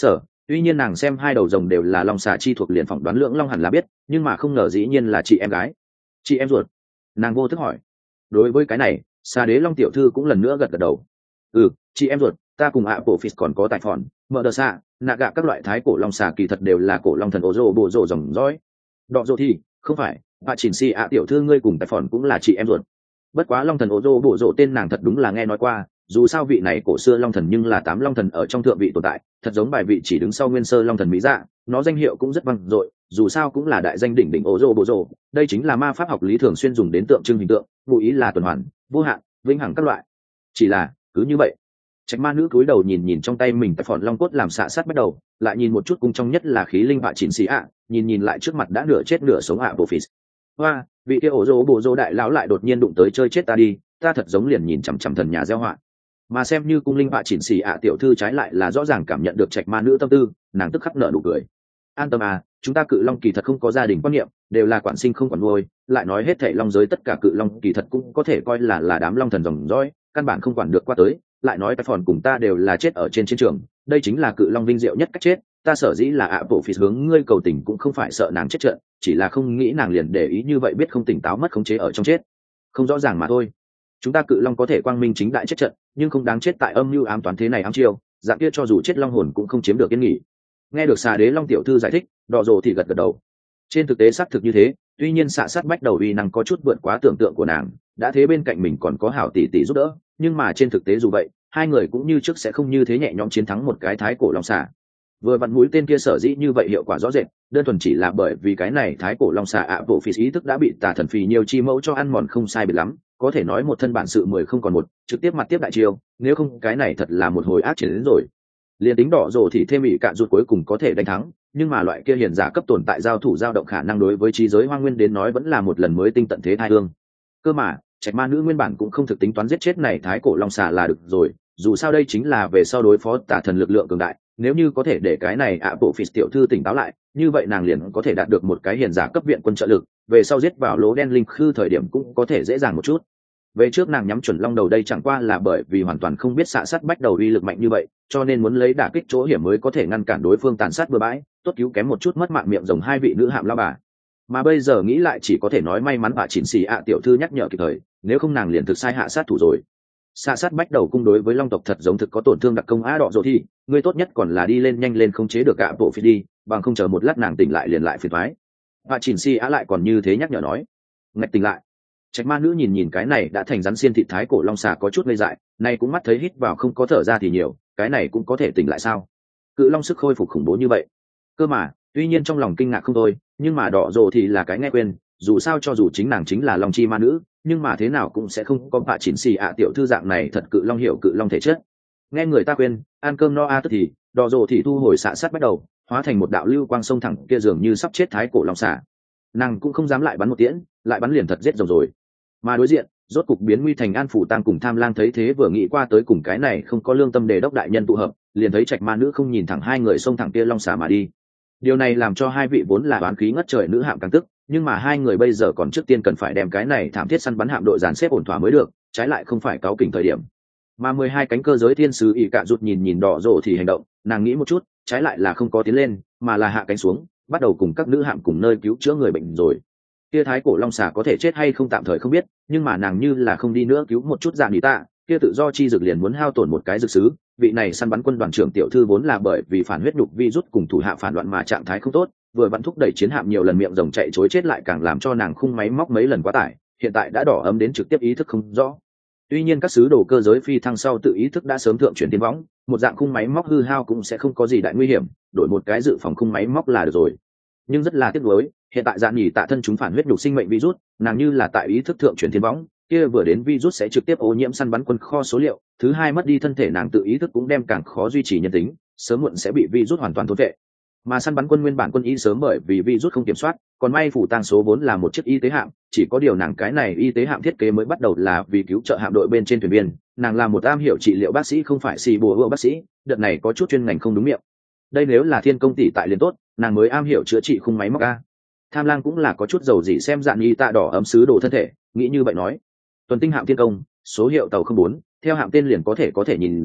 [SPEAKER 1] Tuy nhiên nàng xem hai đầu rồng đều là long xà chi thuộc liền phỏng đoán lưỡng long hẳn là biết, nhưng mà không ngờ dĩ nhiên là chị em gái. Chị em ruột? Nàng vô thức hỏi. Đối với cái này, xà đế long tiểu thư cũng lần nữa gật gật đầu. Ừ, chị em ruột, ta cùng ạ bộ phít còn có tài phòn mở đờ xạ nạ gạ các loại thái cổ long xà kỳ thật đều là cổ long thần ổ rô bộ rô dòng dõi. Đọ rô thì không phải, bà chỉnh si ạ tiểu thư ngươi cùng tài phòn cũng là chị em ruột. Bất quá long thần ổ rô bộ rô tên nàng thật đúng là nghe nói qua, dù sao vị này cổ xưa long thần nhưng là 8 long thần ở trong thượng vị tồn tại, thật giống bài vị chỉ đứng sau nguyên sơ long thần mỹ dạ, nó danh hiệu cũng rất vang dội, dù sao cũng là đại danh đỉnh đỉnh ổ rô bộ rô. Đây chính là ma pháp học lý thường xuyên dùng đến tượng trưng hình tượng, ngụ ý là tuần hoàn, vô hạn, vĩnh hằng các loại. Chỉ là cứ như vậy, trạch ma nữ cúi đầu nhìn nhìn trong tay mình tại phòn long cốt làm xạ sát bắt đầu, lại nhìn một chút cung trong nhất là khí linh bạ chỉnh xì ạ, nhìn nhìn lại trước mặt đã nửa chết nửa sống ạ bộ phì. Hoa, vị kia ổ rô bộ rô đại lão lại đột nhiên đụng tới chơi chết ta đi, ta thật giống liền nhìn chằm chằm thần nhà gieo họa. Mà xem như cung linh bạ chỉnh xì ạ tiểu thư trái lại là rõ ràng cảm nhận được trạch ma nữ tâm tư, nàng tức khắc nở nụ cười. An tâm à, chúng ta cự long kỳ thật không có gia đình quan niệm, đều là quản sinh không quản nuôi, lại nói hết thảy long giới tất cả cự long kỳ thật cũng có thể coi là đám long thần dòng dõi, căn bản không quản được qua tới, lại nói cái phòn cùng ta đều là chết ở trên chiến trường, đây chính là cự long vinh diệu nhất cách chết, ta sở dĩ là ạ bộ phỉ hướng ngươi cầu tình cũng không phải sợ nàng chết trận, chỉ là không nghĩ nàng liền để ý như vậy biết không tỉnh táo mất khống chế ở trong chết. Không rõ ràng mà thôi. Chúng ta cự long có thể quang minh chính đại chết trận, nhưng không đáng chết tại âm mưu ám toán thế này ám chiêu, dạng kia cho dù chết long hồn cũng không chiếm được yên nghỉ. Nghe được xà đế long tiểu thư giải thích, đỏ rồ thì gật gật đầu. Trên thực tế xác thực như thế, tuy nhiên xạ sát bách đầu uy năng có chút vượt quá tưởng tượng của nàng, đã thế bên cạnh mình còn có hảo tỷ tỷ giúp đỡ, nhưng mà trên thực tế dù vậy, hai người cũng như trước sẽ không như thế nhẹ nhõm chiến thắng một cái thái cổ long xà. Vừa vặn mũi tên kia sở dĩ như vậy hiệu quả rõ rệt, đơn thuần chỉ là bởi vì cái này thái cổ long xà ạ bộ phì ý thức đã bị tà thần phì nhiều chi mẫu cho ăn mòn không sai biệt lắm, có thể nói một thân bản sự 10 không còn một, trực tiếp mặt tiếp đại chiêu, nếu không cái này thật là một hồi ác chiến đến rồi. Liên tính đỏ rồ thì thêm ỷ cạn ruột cuối cùng có thể đánh thắng, nhưng mà loại kia hiền giả cấp tồn tại giao thủ giao động khả năng đối với trí giới hoang nguyên đến nói vẫn là một lần mới tinh tận thế thai hương. Cơ mà trạch ma nữ nguyên bản cũng không thực tính toán giết chết này thái cổ long xà là được rồi, dù sao đây chính là về sau đối phó tà thần lực lượng cường đại, nếu như có thể để cái này ạ bộ phỉ tiểu thư tỉnh táo lại, như vậy nàng liền có thể đạt được một cái hiền giả cấp viện quân trợ lực, về sau giết vào lỗ đen linh khư thời điểm cũng có thể dễ dàng một chút. Về trước nàng nhắm chuẩn long đầu đây chẳng qua là bởi vì hoàn toàn không biết xạ sát bách đầu uy lực mạnh như vậy, cho nên muốn lấy đả kích chỗ hiểm mới có thể ngăn cản đối phương tàn sát bừa bãi, tốt cứu kém một chút mất mạng miệng rồng hai vị nữ hạm lao bà. Mà bây giờ nghĩ lại chỉ có thể nói may mắn bà chỉnh xì ạ tiểu thư nhắc nhở kịp thời, nếu không nàng liền thực sai hạ sát thủ rồi. Xạ sát bách đầu cung đối với long tộc thật giống thực có tổn thương đặc công á đỏ rồi thì ngươi tốt nhất còn là đi lên nhanh lên không chế được ạ bộ phi đi, bằng không chờ một lát nàng tỉnh lại liền lại phiền toái. Bà chỉnh xì ạ lại còn như thế nhắc nhở nói. Ngạch tỉnh lại. Trạch ma nữ nhìn nhìn cái này đã thành rắn xiên thịt thái cổ long xà có chút ngây dại, nay cũng mắt thấy hít vào không có thở ra thì nhiều, cái này cũng có thể tỉnh lại sao? Cự long sức khôi phục khủng bố như vậy. Cơ mà, tuy nhiên trong lòng kinh ngạc không thôi, nhưng mà đỏ rồ thì là cái nghe quên, dù sao cho dù chính nàng chính là long chi ma nữ, nhưng mà thế nào cũng sẽ không có bạ chỉnh xì ạ tiểu thư dạng này thật cự long hiểu cự long thể chất. Nghe người ta khuyên, ăn cơm no tức thì, đỏ rồ thì thu hồi xạ sát bắt đầu, hóa thành một đạo lưu quang sông thẳng kia dường như sắp chết thái cổ long xà. Nàng cũng không dám lại bắn một tiễn, lại bắn liền thật giết rồng rồi. Mà đối diện, rốt cục biến nguy thành an phủ tang cùng tham lang thấy thế vừa nghĩ qua tới cùng cái này không có lương tâm đề đốc đại nhân tụ hợp, liền thấy trạch ma nữ không nhìn thẳng hai người xông thẳng kia long xà mà đi. Điều này làm cho hai vị vốn là oán khí ngất trời nữ hạm càng tức, nhưng mà hai người bây giờ còn trước tiên cần phải đem cái này thảm thiết săn bắn hạm đội dàn xếp ổn thỏa mới được, trái lại không phải cáu kỉnh thời điểm. Mà 12 cánh cơ giới thiên sứ ỷ cạ rụt nhìn nhìn đỏ rồ thì hành động, nàng nghĩ một chút, trái lại là không có tiến lên, mà là hạ cánh xuống, bắt đầu cùng các nữ hạm cùng nơi cứu chữa người bệnh rồi. Kia thái cổ long xà có thể chết hay không tạm thời không biết, nhưng mà nàng như là không đi nữa cứu một chút dạng đi ta, kia tự do chi dược liền muốn hao tổn một cái dược sứ. Vị này săn bắn quân đoàn trưởng tiểu thư vốn là bởi vì phản huyết nhục virus cùng thủ hạ phản loạn mà trạng thái không tốt, vừa vặn thúc đẩy chiến hạm nhiều lần miệng rồng chạy chối chết lại càng làm cho nàng khung máy móc mấy lần quá tải, hiện tại đã đỏ ấm đến trực tiếp ý thức không rõ. Tuy nhiên các sứ đồ cơ giới phi thăng sau tự ý thức đã sớm thượng chuyển tiến võng, một dạng khung máy móc hư hao cũng sẽ không có gì đại nguy hiểm, đổi một cái dự phòng khung máy móc là được rồi. Nhưng rất là tiếc nuối, hiện tại dạng nhỉ tạ thân chúng phản huyết nhục sinh mệnh virus, nàng như là tại ý thức thượng chuyển tiến võng, kia vừa đến virus sẽ trực tiếp ô nhiễm săn bắn quân kho số liệu, thứ hai mất đi thân thể nàng tự ý thức cũng đem càng khó duy trì nhân tính, sớm muộn sẽ bị virus hoàn toàn thôn vệ. Mà săn bắn quân nguyên bản quân y sớm bởi vì virus không kiểm soát, còn may phủ tang số 4 là một chiếc y tế hạm, chỉ có điều nàng cái này y tế hạm thiết kế mới bắt đầu là vì cứu trợ hạm đội bên trên thuyền viên, nàng là một am hiểu trị liệu bác sĩ không phải xì bùa hựa bác sĩ, đợt này có chút chuyên ngành không đúng miệng. Đây nếu là thiên công tỷ tại liền tốt, nàng mới am hiểu chữa trị khung máy móc a. Tham lang cũng là có chút dầu gì xem dạng y tạ đỏ ấm sứ đồ thân thể, nghĩ như vậy nói. Tuần tinh hạm thiên công, số hiệu tàu 04, theo hạm tên liền có thể nhìn ra,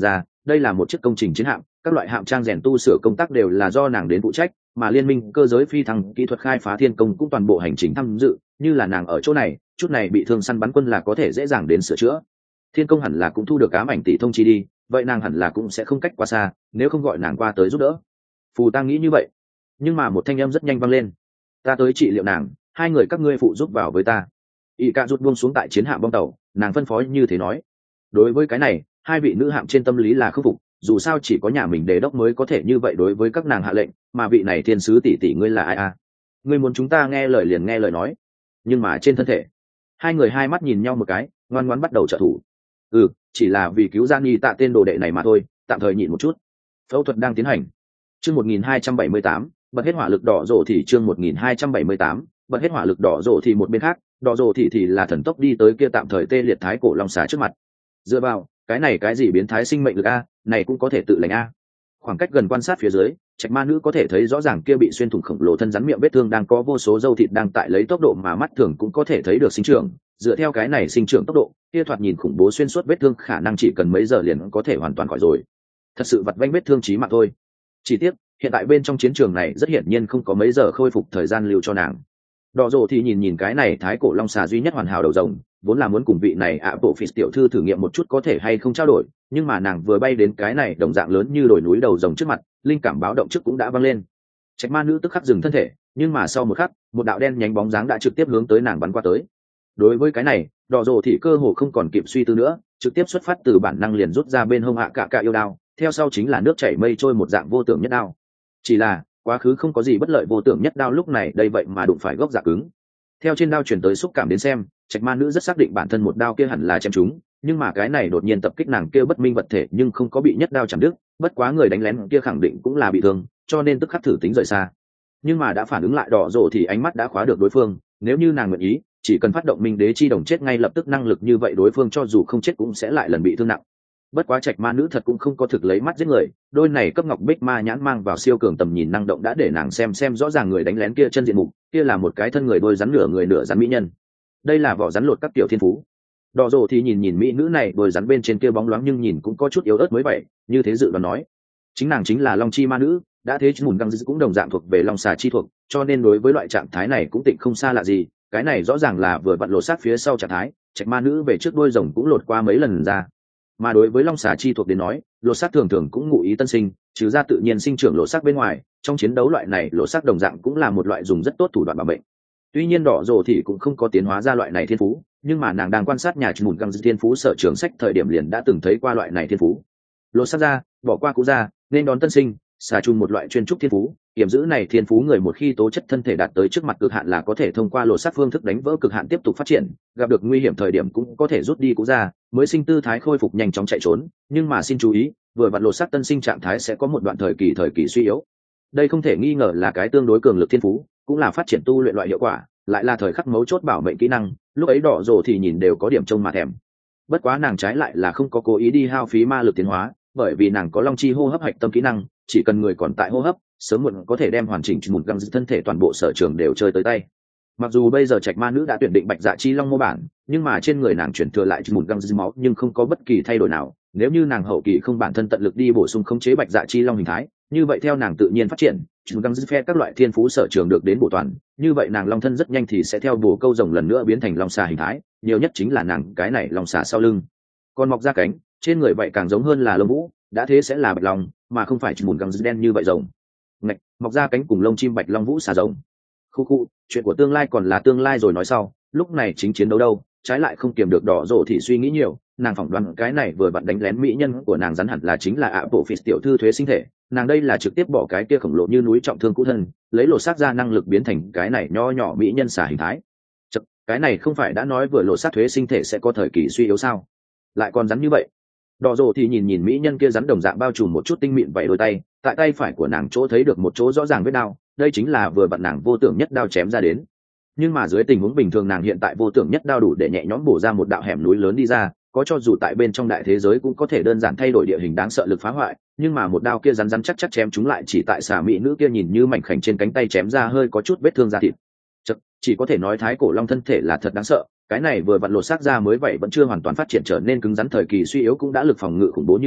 [SPEAKER 1] đây là một chiếc công trình chiến hạm, các loại hạm trang rèn tu sửa công tác đều là do nàng đến phụ trách, mà liên minh cơ giới phi thăng kỹ thuật khai phá thiên công cũng toàn bộ hành trình tham dự, như là nàng ở chỗ này, chút này bị thương săn bắn quân là có thể dễ dàng đến sửa chữa. Thiên công hẳn là cũng thu được ám ảnh tỷ thông chi đi, vậy nàng hẳn là cũng sẽ không cách quá xa, nếu không gọi nàng qua tới giúp đỡ. Phù Tăng nghĩ như vậy, nhưng mà một thanh âm rất nhanh vang lên: ta tới trị liệu nàng, hai người các ngươi phụ giúp vào với ta. Y Ca rút buông xuống tại chiến hạm bong tàu, nàng phân phối như thế nói. Đối với cái này, hai vị nữ hạm trên tâm lý là khâm phục, dù sao chỉ có nhà mình đề đốc mới có thể như vậy đối với các nàng hạ lệnh, mà vị này thiên sứ tỷ tỷ ngươi là ai à? Ngươi muốn chúng ta nghe lời liền nghe lời nói, nhưng mà trên thân thể, hai người hai mắt nhìn nhau một cái, ngoan ngoãn bắt đầu trợ thủ. Chỉ là vì cứu Gian Nhi Tạ tên đồ đệ này mà thôi, tạm thời nhịn một chút. Phẫu thuật đang tiến hành. Chương 1278, bật hết hỏa lực đỏ rồ thì chương 1278, bật hết hỏa lực đỏ rồ thì một bên khác, đỏ rồ thì là thần tốc đi tới kia tạm thời tê liệt thái cổ long xà trước mặt. Dựa vào, cái này cái gì biến thái sinh mệnh lực a, này cũng có thể tự lành a. Khoảng cách gần quan sát phía dưới, Trạch Ma nữ có thể thấy rõ ràng kia bị xuyên thủng khổng lồ thân rắn miệng vết thương đang có vô số dâu thịt đang tại lấy tốc độ mà mắt thường cũng có thể thấy được sinh trưởng, dựa theo cái này sinh trưởng tốc độ, kia thoạt nhìn khủng bố xuyên suốt vết thương khả năng chỉ cần mấy giờ liền có thể hoàn toàn khỏi rồi. Thật sự vặt vãnh vết thương chí mạng thôi. Chỉ tiếc, hiện tại bên trong chiến trường này rất hiển nhiên không có mấy giờ khôi phục thời gian lưu cho nàng. Đỏ rồ thì nhìn cái này thái cổ long xà duy nhất hoàn hảo đầu rồng, vốn là muốn cùng vị này bộ phỉ tiểu thư thử nghiệm một chút có thể hay không trao đổi, nhưng mà nàng vừa bay đến cái này đồng dạng lớn như đồi núi đầu rồng trước mặt, linh cảm báo động trước cũng đã vang lên. Trạch Ma nữ tức khắc dừng thân thể, nhưng mà sau một khắc, một đạo đen nhánh bóng dáng đã trực tiếp hướng tới nàng bắn qua tới. Đối với cái này, đỏ rồ thì cơ hồ không còn kịp suy tư nữa, trực tiếp xuất phát từ bản năng liền rút ra bên hông hạ cạ yêu đao, theo sau chính là nước chảy mây trôi một dạng vô tưởng nhất đao. Chỉ là quá khứ không có gì bất lợi vô tưởng nhất đao lúc này đây vậy mà đụng phải gốc dạ cứng. Theo trên đao chuyển tới xúc cảm đến xem, Trạch Ma nữ rất xác định bản thân một đao kia hẳn là chém trúng, nhưng mà cái này đột nhiên tập kích nàng kia bất minh vật thể nhưng không có bị nhất đao chém đứt, bất quá người đánh lén kia khẳng định cũng là bị thương, cho nên tức khắc thử tính rời xa. Nhưng mà đã phản ứng lại đỏ rồ thì ánh mắt đã khóa được đối phương, nếu như nàng nguyện ý, chỉ cần phát động minh đế chi đồng chết ngay lập tức năng lực như vậy đối phương cho dù không chết cũng sẽ lại lần bị thương nặng. Bất quá Trạch Ma nữ thật cũng không có thực lấy mắt giết người, đôi này cấp ngọc bích ma nhãn mang vào siêu cường tầm nhìn năng động đã để nàng xem rõ ràng người đánh lén kia chân diện mục, kia là một cái thân người đôi rắn nửa người nửa rắn mỹ nhân. Đây là vỏ rắn lột các tiểu thiên phú. Đỏ rồ thì nhìn mỹ nữ này đôi rắn bên trên kia bóng loáng nhưng nhìn cũng có chút yếu ớt mới vậy, như thế dự đoán nói, chính nàng chính là Long Chi ma nữ, đã thế mùn găng cũng đồng dạng thuộc về Long xà chi thuộc, cho nên đối với loại trạng thái này cũng tịnh không xa lạ gì, cái này rõ ràng là vừa vặn lột xác phía sau trạng thái, Trạch Ma nữ về trước đôi rồng cũng lột qua mấy lần ra. Mà đối với long xà chi thuộc đến nói, lột xác thường thường cũng ngụ ý tân sinh, trừ ra tự nhiên sinh trưởng lột xác bên ngoài, trong chiến đấu loại này lột xác đồng dạng cũng là một loại dùng rất tốt thủ đoạn bảo mệnh. Tuy nhiên đỏ rồ thì cũng không có tiến hóa ra loại này thiên phú, nhưng mà nàng đang quan sát nhà mùn găng thiên phú sở trường sách thời điểm liền đã từng thấy qua loại này thiên phú. Lột xác ra, bỏ qua cũ ra, nên đón tân sinh, xà trùng một loại chuyên trúc thiên phú, hiểm giữ này thiên phú người một khi tố chất thân thể đạt tới trước mặt cực hạn là có thể thông qua lột xác phương thức đánh vỡ cực hạn tiếp tục phát triển, gặp được nguy hiểm thời điểm cũng có thể rút đi cũ ra, mới sinh tư thái khôi phục nhanh chóng chạy trốn. Nhưng mà xin chú ý, vừa vặn lột xác tân sinh trạng thái sẽ có một đoạn thời kỳ suy yếu. Đây không thể nghi ngờ là cái tương đối cường lực thiên phú, cũng là phát triển tu luyện loại hiệu quả, lại là thời khắc mấu chốt bảo mệnh kỹ năng, lúc ấy đỏ rồ thì nhìn đều có điểm trông mà thèm. Bất quá nàng trái lại là không có cố ý đi hao phí ma lực tiến hóa, bởi vì nàng có long chi hô hấp hạch tâm kỹ năng, chỉ cần người còn tại hô hấp, sớm muộn có thể đem hoàn chỉnh một găng thân thể toàn bộ sở trường đều chơi tới tay. Mặc dù bây giờ Trạch Ma nữ đã tuyển định bạch dạ chi long mô bản, nhưng mà trên người nàng chuyển thừa lại một găng máu nhưng không có bất kỳ thay đổi nào. Nếu như nàng hậu kỳ không bản thân tận lực đi bổ sung khống chế bạch dạ chi long hình thái, như vậy theo nàng tự nhiên phát triển, một găng phe các loại thiên phú sở trường được đến bổ toàn, như vậy nàng long thân rất nhanh thì sẽ theo bổ câu rồng lần nữa biến thành long xà hình thái, nhiều nhất chính là nàng cái này long xà sau lưng còn mọc ra cánh, trên người vậy càng giống hơn là lông vũ, đã thế sẽ là bạch long mà không phải chỉ một găng đen như vậy rồng. Ngạch, mọc ra cánh cùng lông chim bạch long vũ xà rồng. Khu, chuyện của tương lai còn là tương lai rồi nói sau, lúc này chính chiến đấu đâu, trái lại không kiềm được đỏ rồ thì suy nghĩ nhiều, nàng phỏng đoán cái này vừa vặn đánh lén mỹ nhân của nàng rắn hẳn là chính là bộ phỉ tiểu thư thuế sinh thể, nàng đây là trực tiếp bỏ cái kia khổng lồ như núi trọng thương cũ thân, lấy lột xác ra năng lực biến thành cái này nho nhỏ mỹ nhân xà hình thái. Chật, cái này không phải đã nói vừa lột xác thuế sinh thể sẽ có thời kỳ suy yếu sao? Lại còn rắn như vậy. Đỏ rồ thì nhìn mỹ nhân kia rắn đồng dạng bao trùm một chút tinh mịn vậy đôi tay, tại tay phải của nàng chỗ thấy được một chỗ rõ ràng vết đao, đây chính là vừa vặn nàng vô tưởng nhất đao chém ra đến. Nhưng mà dưới tình huống bình thường nàng hiện tại vô tưởng nhất đao đủ để nhẹ nhõm bổ ra một đạo hẻm núi lớn đi ra, có cho dù tại bên trong đại thế giới cũng có thể đơn giản thay đổi địa hình đáng sợ lực phá hoại, nhưng mà một đao kia rắn chắc chém chúng lại chỉ tại xà mỹ nữ kia nhìn như mảnh khảnh trên cánh tay chém ra hơi có chút vết thương da thịt. Chỉ có thể nói thái cổ long thân thể là thật đáng sợ, cái này vừa vặn lột xác ra mới vậy vẫn chưa hoàn toàn phát triển trở nên cứng rắn thời kỳ suy yếu cũng đã lực phòng ngự khủng bố như thế,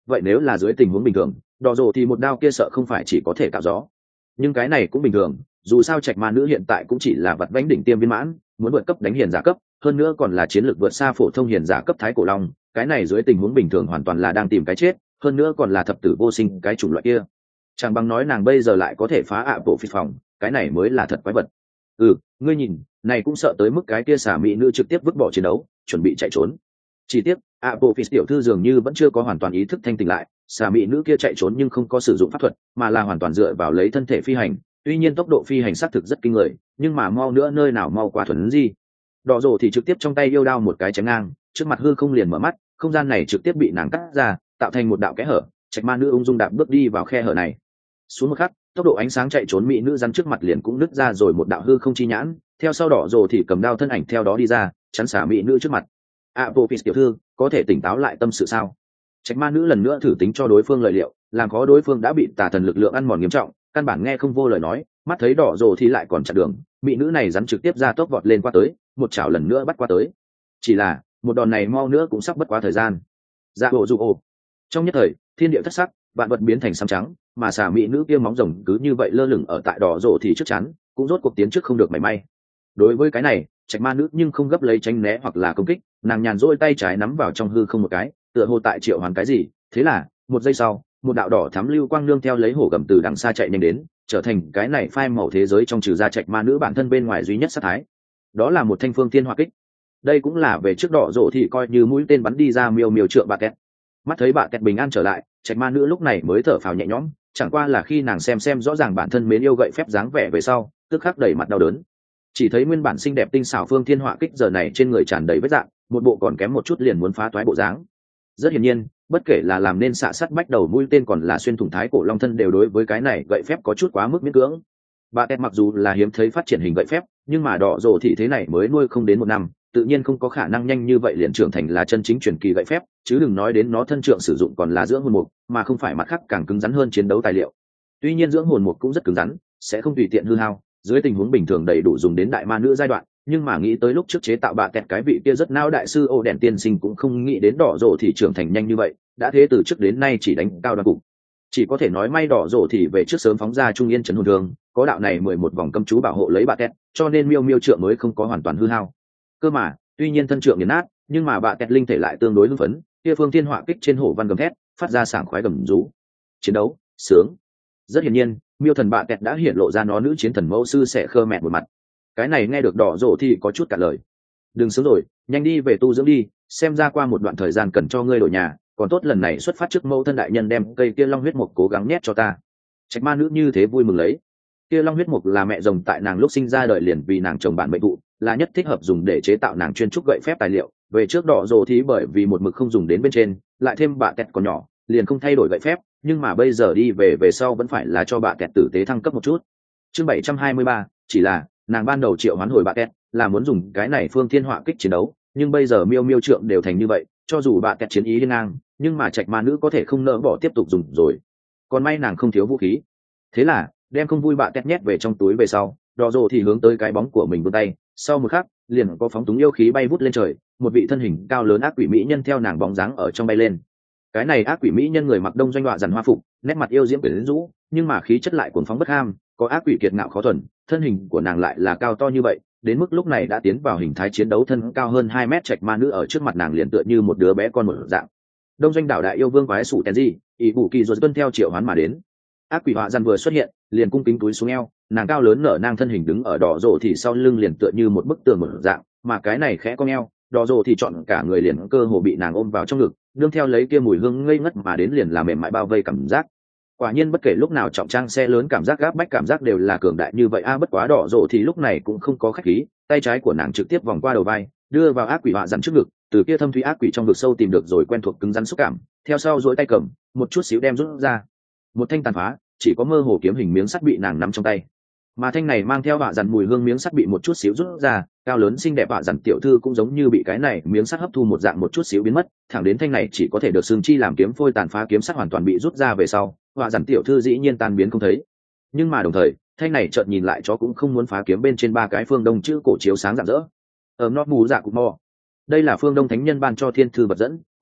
[SPEAKER 1] vậy nếu là dưới tình huống bình thường đỏ rồ thì một đao kia sợ không phải chỉ có thể cạo gió. Nhưng cái này cũng bình thường, dù sao trạch ma nữ hiện tại cũng chỉ là vật vãnh đỉnh tiêm viên mãn, muốn vượt cấp đánh hiền giả cấp, hơn nữa còn là chiến lược vượt xa phổ thông hiền giả cấp thái cổ long, cái này dưới tình huống bình thường hoàn toàn là đang tìm cái chết, hơn nữa còn là thập tử vô sinh cái chủng loại kia. Chẳng bằng nói nàng bây giờ lại có thể phá ạ bộ phi phòng, cái này mới là thật quái vật. Ngươi nhìn, này cũng sợ tới mức cái kia xà mỹ nữ trực tiếp vứt bỏ chiến đấu, chuẩn bị chạy trốn. Chỉ tiếc, ạ bộ phi tiểu thư dường như vẫn chưa có hoàn toàn ý thức thanh tỉnh lại, xà mỹ nữ kia chạy trốn nhưng không có sử dụng pháp thuật, mà là hoàn toàn dựa vào lấy thân thể phi hành. Tuy nhiên tốc độ phi hành xác thực rất kinh người, nhưng mà mau nữa nơi nào mau quá thuần gì. Đỏ rồ thì trực tiếp trong tay yêu đao một cái chém ngang, trước mặt hư không liền mở mắt, không gian này trực tiếp bị nàng cắt ra, tạo thành một đạo kẽ hở. Trạch ma nữ ung dung đạp bước đi vào khe hở này. Xuống một khắc, tốc độ ánh sáng chạy trốn mỹ nữ rắn trước mặt liền cũng nứt ra rồi một đạo hư không chi nhãn, theo sau đỏ rồ thì cầm đao thân ảnh theo đó đi ra, chắn xả mỹ nữ trước mặt. Apophis tiểu thư, có thể tỉnh táo lại tâm sự sao? Trạch ma nữ lần nữa thử tính cho đối phương lời liệu, làm khó đối phương đã bị tà thần lực lượng ăn mòn nghiêm trọng, căn bản nghe không vô lời nói, mắt thấy đỏ rồ thì lại còn chặn đường, mỹ nữ này rắn trực tiếp ra tốc vọt lên qua tới, một chảo lần nữa bắt qua tới. Chỉ là một đòn này mau nữa cũng sắp bất quá thời gian. Dạ bộ dụ ồ. Trong nhất thời, thiên địa thất sắc, vạn vật biến thành xám trắng, mà xà mỹ nữ kia móng rồng cứ như vậy lơ lửng ở tại đỏ rồ thì trước chắn, cũng rốt cuộc tiến trước không được mảy may. Đối với cái này, trạch ma nữ nhưng không gấp lấy tránh né hoặc là công kích, nàng nhàn rỗi tay trái nắm vào trong hư không một cái, tựa hồ tại triệu hoàn cái gì. Thế là một giây sau, một đạo đỏ thắm lưu quang nương theo lấy hổ gầm từ đằng xa chạy nhanh đến, trở thành cái này phai màu thế giới trong trừ ra trạch ma nữ bản thân bên ngoài duy nhất sát thái. Đó là một thanh phương thiên hỏa kích. Đây cũng là về trước đỏ rộ thì coi như mũi tên bắn đi ra miêu miêu trượng bạ kẹt. Mắt thấy bạ kẹt bình an trở lại, trạch ma nữ lúc này mới thở phào nhẹ nhõm, chẳng qua là khi nàng xem rõ ràng bản thân mến yêu gậy phép dáng vẻ về sau, tức khắc đẩy mặt đau đớn. Chỉ thấy nguyên bản xinh đẹp tinh xảo phương thiên hỏa kích giờ này trên người tràn đầy vết dạn, một bộ còn kém một chút liền muốn phá toái bộ dáng. Rất hiển nhiên, bất kể là làm nên xạ sắt bách đầu mũi tên còn là xuyên thủng thái cổ long thân đều đối với cái này gậy phép có chút quá mức miễn cưỡng. Bà tẹt mặc dù là hiếm thấy phát triển hình gậy phép, nhưng mà đỏ rồ thì thế này mới nuôi không đến 1 năm, tự nhiên không có khả năng nhanh như vậy liền trưởng thành là chân chính truyền kỳ gậy phép, chứ đừng nói đến nó thân trượng sử dụng còn là dưỡng hồn mục, mà không phải mặt khác càng cứng rắn hơn chiến đấu tài liệu. Tuy nhiên dưỡng hồn mục cũng rất cứng rắn, sẽ không tùy tiện hư hao, dưới tình huống bình thường đầy đủ dùng đến đại ma nữ giai đoạn, nhưng mà nghĩ tới lúc trước chế tạo bà tẹt cái vị kia rất não đại sư ô đèn tiên sinh cũng không nghĩ đến đỏ rồ thì trưởng thành nhanh như vậy, đã thế từ trước đến nay chỉ đánh cao đoan cục. Chỉ có thể nói may đỏ rồ thì về trước sớm phóng ra trung yên trấn hồn thương, có đạo này 11 vòng cấm chú bảo hộ lấy bà tẹt, cho nên miêu miêu trượng mới không có hoàn toàn hư hao. Cơ mà, tuy nhiên thân trượng nghiền nát, nhưng mà bà tẹt linh thể lại tương đối hưng phấn, kia phương thiên họa kích trên hổ văn gầm thét, phát ra sảng khoái gầm rú. Chiến đấu, sướng. Rất hiển nhiên, miêu thần bà tẹt đã hiện lộ ra nó nữ chiến thần mẫu sư sẽ khơ mẹt một mặt. Cái này nghe được đỏ rồ thì có chút cả lời. Đừng sướng rồi, nhanh đi về tu dưỡng đi, xem ra qua một đoạn thời gian cần cho ngươi đổi nhà, còn tốt lần này xuất phát trước mẫu thân đại nhân đem cây kia long huyết mục cố gắng nhét cho ta. Trạch ma nữ như thế vui mừng lấy. Kia long huyết mục là mẹ rồng tại nàng lúc sinh ra đời liền vì nàng trồng bản mệnh thụ, là nhất thích hợp dùng để chế tạo nàng chuyên trúc gậy phép tài liệu. Về trước đỏ rồ thì bởi vì một mực không dùng đến bên trên, lại thêm bạ tẹt còn nhỏ, liền không thay đổi gậy phép, nhưng mà bây giờ đi về sau vẫn phải là cho bạ tẹt tử tế thăng cấp một chút. Chương 723, chỉ là nàng ban đầu triệu hoán hồi bạ tẹt là muốn dùng cái này phương thiên họa kích chiến đấu, nhưng bây giờ miêu miêu trượng đều thành như vậy, cho dù bạ tẹt chiến ý hiên ngang, nhưng mà trạch ma nữ có thể không nỡ bỏ tiếp tục dùng rồi. Còn may nàng không thiếu vũ khí, thế là đem không vui bạ tẹt nhét về trong túi về sau, đỏ rồ thì hướng tới cái bóng của mình vươn tay, sau một khắc liền có phóng túng yêu khí bay vút lên trời, một vị thân hình cao lớn ác quỷ mỹ nhân theo nàng bóng dáng ở trong bay lên. Cái này ác quỷ mỹ nhân người mặc đông doanh đọa dàn hoa phục, nét mặt yêu diễm quyến rũ, nhưng mà khí chất lại cuồng phóng bất ham, có ác quỷ kiệt ngạo khó thuần, thân hình của nàng lại là cao to như vậy, đến mức lúc này đã tiến vào hình thái chiến đấu, thân cao hơn 2 mét trạch ma nữ ở trước mặt nàng liền tựa như một đứa bé con một dạng. Đông doanh đảo đại yêu vương quái sủ Tenji, ỷ bù kỳ rồi tuân theo triệu hoán mà đến. Ác quỷ họa dàn vừa xuất hiện, liền cung kính túi xuống eo, nàng cao lớn nở nang thân hình đứng ở đỏ rồ thì sau lưng liền tựa như một bức tường một dạng, mà cái này khẽ cong eo, đỏ rồ thì chọn cả người liền cơ hồ bị nàng ôm vào trong ngực, đương theo lấy kia mùi hương ngây ngất mà đến liền làm mềm mại bao vây cảm giác. Quả nhiên bất kể lúc nào trọng trang xe lớn cảm giác gáp bách cảm giác đều là cường đại như vậy bất quá đỏ rồ thì lúc này cũng không có khách khí, tay trái của nàng trực tiếp vòng qua đầu vai, đưa vào ác quỷ họa dằn trước ngực, từ kia thâm thúy ác quỷ trong vực sâu tìm được rồi quen thuộc cứng rắn xúc cảm, theo sau duỗi tay cầm, một chút xíu đem rút ra. Một thanh tàn phá, chỉ có mơ hồ kiếm hình miếng sắt bị nàng nắm trong tay. Mà thanh này mang theo họa dằn mùi hương miếng sắt bị một chút xíu rút ra, cao lớn xinh đẹp họa dằn tiểu thư cũng giống như bị cái này miếng sắt hấp thu một dạng một chút xíu biến mất, thẳng đến thanh này chỉ có thể được xương chi làm kiếm phôi tàn phá kiếm sắt hoàn toàn bị rút ra về sau, họa dằn tiểu thư dĩ nhiên tan biến không thấy. Nhưng mà đồng thời, thanh này chợt nhìn lại chó cũng không muốn phá kiếm bên trên 3 cái phương đông chữ cổ chiếu sáng rạng rỡ. Nót bù dạ cục mò. Đây là phương đông thánh nhân ban cho thiên thư vật dẫn,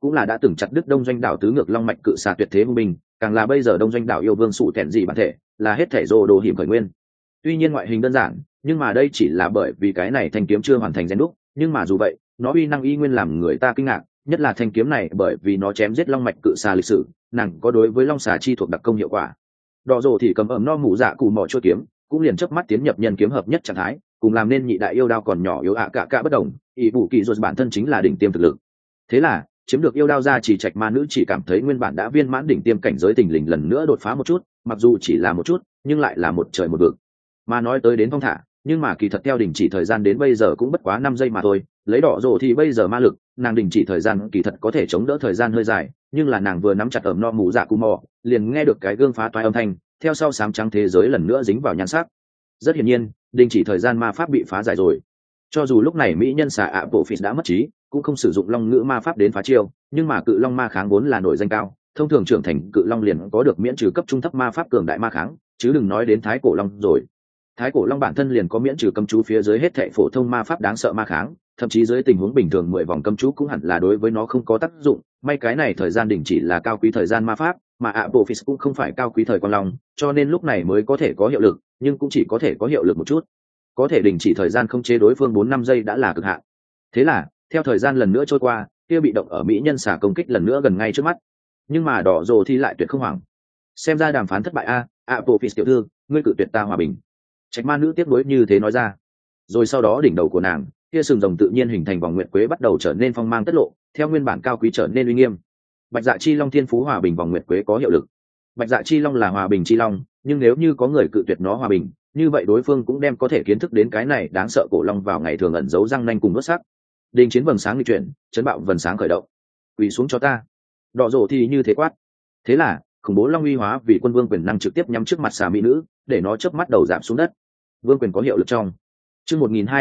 [SPEAKER 1] cũng là đã từng chặt đứt đông doanh đảo tứ ngược long mạch cự xà tuyệt thế hung binh, càng là bây giờ đông doanh đảo yêu vương sụ thẹn dị bản thể, là hết thể rồ đồ hiểm khởi nguyên. Tuy nhiên ngoại hình đơn giản, nhưng mà đây chỉ là bởi vì cái này thanh kiếm chưa hoàn thành rèn đúc, nhưng mà dù vậy nó uy năng y nguyên làm người ta kinh ngạc, nhất là thanh kiếm này bởi vì nó chém giết long mạch cự xà lịch sử, nàng có đối với long xà chi thuộc đặc công hiệu quả. Đỏ rồ thì cầm ẩm no mù dạ cù mỏ chua kiếm cũng liền chớp mắt tiến nhập nhân kiếm hợp nhất trạng thái, cùng làm nên nhị đại yêu đao còn nhỏ yếu cả bất đồng, ỷ vụ kỳ rồi bản thân chính là đỉnh tiêm thực lực. Thế là chiếm được yêu đao ra chỉ trạch ma nữ chỉ cảm thấy nguyên bản đã viên mãn đỉnh tiêm cảnh giới tình lình lần nữa đột phá một chút, mặc dù chỉ là một chút nhưng lại là một trời một vực. Mà nói tới đến phong thả, nhưng mà kỳ thật theo đình chỉ thời gian đến bây giờ cũng bất quá 5 giây mà thôi, lấy đỏ rồ thì bây giờ ma lực, nàng đình chỉ thời gian kỳ thật có thể chống đỡ thời gian hơi dài, nhưng là nàng vừa nắm chặt ẩm no mù dạ cù mò, liền nghe được cái gương phá toái âm thanh, theo sau sám trắng thế giới lần nữa dính vào nhan sắc. Rất hiển nhiên, đình chỉ thời gian ma pháp bị phá giải rồi. Cho dù lúc này mỹ nhân xà ạ bộ phỉ đã mất trí, cũng không sử dụng long ngữ ma pháp đến phá chiêu, nhưng mà cự long ma kháng vốn là nổi danh cao, thông thường trưởng thành cự long liền có được miễn trừ cấp trung thấp ma pháp cường đại ma kháng, chứ đừng nói đến thái cổ long rồi. Thái cổ long bản thân liền có miễn trừ cấm chú phía dưới hết thệ phổ thông ma pháp đáng sợ ma kháng, thậm chí dưới tình huống bình thường 10 vòng cấm chú cũng hẳn là đối với nó không có tác dụng. May cái này thời gian đỉnh chỉ là cao quý thời gian ma pháp, mà Apophis cũng không phải cao quý thời quan long, cho nên lúc này mới có thể có hiệu lực, nhưng cũng chỉ có thể có hiệu lực một chút. Có thể đình chỉ thời gian không chế đối phương 4-5 giây đã là cực hạn. Thế là, theo thời gian lần nữa trôi qua, kia bị động ở mỹ nhân xả công kích lần nữa gần ngay trước mắt. Nhưng mà đỏ rồ thì lại tuyệt không hoảng. Xem ra đàm phán thất bại a, Apophis tiểu thư, ngươi cự tuyệt ta hòa bình. Trạch ma nữ tiếp nối như thế nói ra. Rồi sau đó đỉnh đầu của nàng, kia sừng rồng tự nhiên hình thành vòng nguyệt quế bắt đầu trở nên phong mang tất lộ, theo nguyên bản cao quý trở nên uy nghiêm. Bạch dạ chi long thiên phú hòa bình vòng nguyệt quế có hiệu lực. Bạch dạ chi long là hòa bình chi long, nhưng nếu như có người cự tuyệt nó hòa bình, như vậy đối phương cũng đem có thể kiến thức đến cái này đáng sợ cổ long vào ngày thường ẩn giấu răng nanh cùng đốt sắc. Đình chiến vầng sáng di chuyển, chấn bạo vầng sáng khởi động. Quỳ xuống cho ta. Đỏ rồ thì như thế quát. Thế là khủng bố long uy hóa vì quân vương quyền năng trực tiếp nhắm trước mặt xà mỹ nữ, để nó chớp mắt đầu giảm xuống đất. Vương quyền có hiệu lực trong. Chương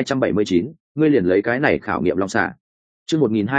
[SPEAKER 1] 1279, ngươi liền lấy cái này khảo nghiệm long xà. Chương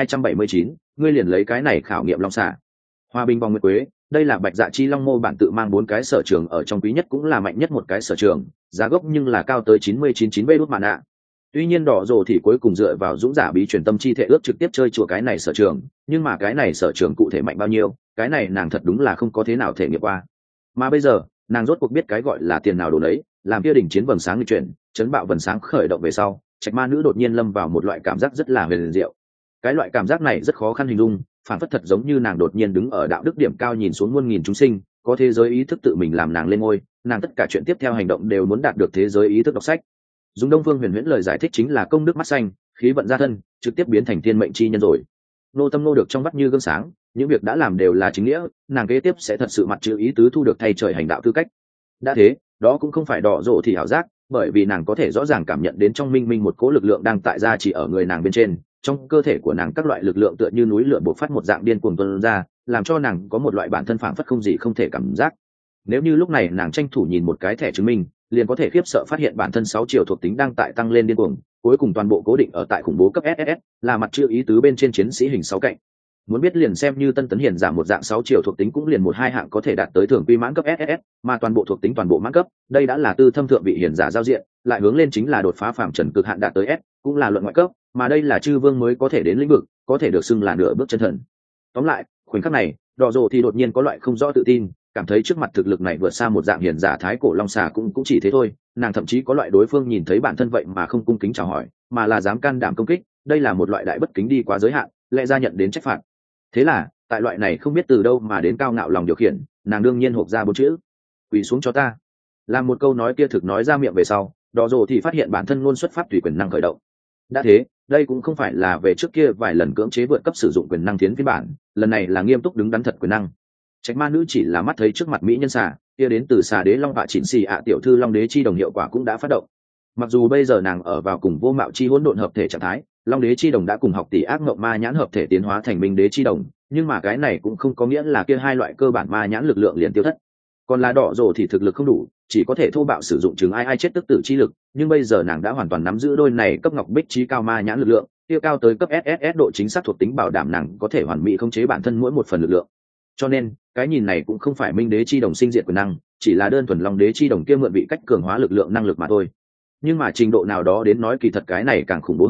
[SPEAKER 1] 1279, ngươi liền lấy cái này khảo nghiệm long xà. Hòa bình vòng nguyệt quế, đây là bạch dạ chi long mô bản tự mang 4 cái sở trường ở trong quý nhất cũng là mạnh nhất một cái sở trường, giá gốc nhưng là cao tới 99 bê đút mạn ạ. Tuy nhiên đỏ rồ thì cuối cùng dựa vào dũng giả bí truyền tâm chi thể ước trực tiếp chơi chùa cái này sở trường, nhưng mà cái này sở trường cụ thể mạnh bao nhiêu, cái này nàng thật đúng là không có thế nào thể nghiệm qua. Mà bây giờ, nàng rốt cuộc biết cái gọi là tiền nào đồ đấy, làm kia đỉnh chiến vầng sáng di chuyển, chấn bạo vầng sáng khởi động về sau, trạch ma nữ đột nhiên lâm vào một loại cảm giác rất là huyền diệu. Cái loại cảm giác này rất khó khăn hình dung, phản phất thật giống như nàng đột nhiên đứng ở đạo đức điểm cao nhìn xuống muôn nghìn chúng sinh, có thế giới ý thức tự mình làm nàng lên ngôi, nàng tất cả chuyện tiếp theo hành động đều muốn đạt được thế giới ý thức đọc sách. Dùng Đông Phương Huyền Huyễn lời giải thích chính là công đức mắt xanh, khí vận gia thân, trực tiếp biến thành thiên mệnh chi nhân rồi. Nô tâm nô được trong vắt như gương sáng, những việc đã làm đều là chính nghĩa, nàng kế tiếp sẽ thật sự mặt chữ ý tứ thu được thay trời hành đạo tư cách. Đã thế, đó cũng không phải đỏ rộ thì ảo giác, bởi vì nàng có thể rõ ràng cảm nhận đến trong minh minh một cỗ lực lượng đang tại gia chỉ ở người nàng bên trên, trong cơ thể của nàng các loại lực lượng tựa như núi lửa bộc phát một dạng điên cuồng tuôn ra, làm cho nàng có một loại bản thân phảng phất không gì không thể cảm giác. Nếu như lúc này nàng tranh thủ nhìn một cái thẻ chứng minh, liền có thể khiếp sợ phát hiện bản thân 6 chiều thuộc tính đang tại tăng lên điên cuồng, cuối cùng toàn bộ cố định ở tại khủng bố cấp SSS, là mặt chữ ý tứ bên trên chiến sĩ hình 6 cạnh. Muốn biết liền xem như Tân Tấn Hiền giảm một dạng 6 chiều thuộc tính cũng liền 1-2 hạng có thể đạt tới thường quy mãn cấp SSS, mà toàn bộ thuộc tính toàn bộ mãn cấp, đây đã là tư thâm thượng vị hiền giả giao diện, lại hướng lên chính là đột phá phàm trần cực hạn đạt tới S, cũng là luận ngoại cấp, mà đây là chư vương mới có thể đến lĩnh vực, có thể được xưng là nửa bước chân thần. Tóm lại, khoảnh khắc này, Đỏ Rồ thì đột nhiên có loại không rõ tự tin, cảm thấy trước mặt thực lực này vượt xa một dạng hiền giả thái cổ long xà cũng chỉ thế thôi, nàng thậm chí có loại đối phương nhìn thấy bản thân vậy mà không cung kính chào hỏi, mà là dám can đảm công kích, đây là một loại đại bất kính đi quá giới hạn, lẽ ra nhận đến trách phạt. Thế là, tại loại này không biết từ đâu mà đến cao ngạo lòng điều khiển, nàng đương nhiên hộc ra 4 chữ: quỳ xuống cho ta. Làm một câu nói kia thực nói ra miệng về sau, Đỏ Rồ thì phát hiện bản thân ngôn xuất pháp tùy quyền năng khởi động. Đã thế, đây cũng không phải là về trước kia vài lần cưỡng chế vượt cấp sử dụng quyền năng tiến phiên bản, lần này là nghiêm túc đứng đắn thật quyền năng. Trạch ma nữ chỉ là mắt thấy trước mặt mỹ nhân xà kia đến từ xà đế long vạ chỉnh xì ạ tiểu thư long đế chi đồng hiệu quả cũng đã phát động. Mặc dù bây giờ nàng ở vào cùng vô mạo chi hỗn độn hợp thể trạng thái, long đế chi đồng đã cùng học tỷ ác ngộng ma nhãn hợp thể tiến hóa thành minh đế chi đồng, nhưng mà cái này cũng không có nghĩa là kia hai loại cơ bản ma nhãn lực lượng liền tiêu thất. Còn là Đỏ Rồ thì thực lực không đủ, chỉ có thể thô bạo sử dụng chừng ai chết tức tử chi lực, nhưng bây giờ nàng đã hoàn toàn nắm giữ đôi này cấp ngọc bích trí cao ma nhãn lực lượng, tiêu cao tới cấp SSS độ chính xác thuộc tính bảo đảm nàng có thể hoàn mỹ khống chế bản thân mỗi một phần lực lượng. Cho nên, cái nhìn này cũng không phải minh đế chi đồng sinh diệt quyền năng, chỉ là đơn thuần long đế chi đồng kia mượn vị cách cường hóa lực lượng năng lực mà thôi. Nhưng mà trình độ nào đó đến nói kỳ thật cái này càng khủng bố hơn,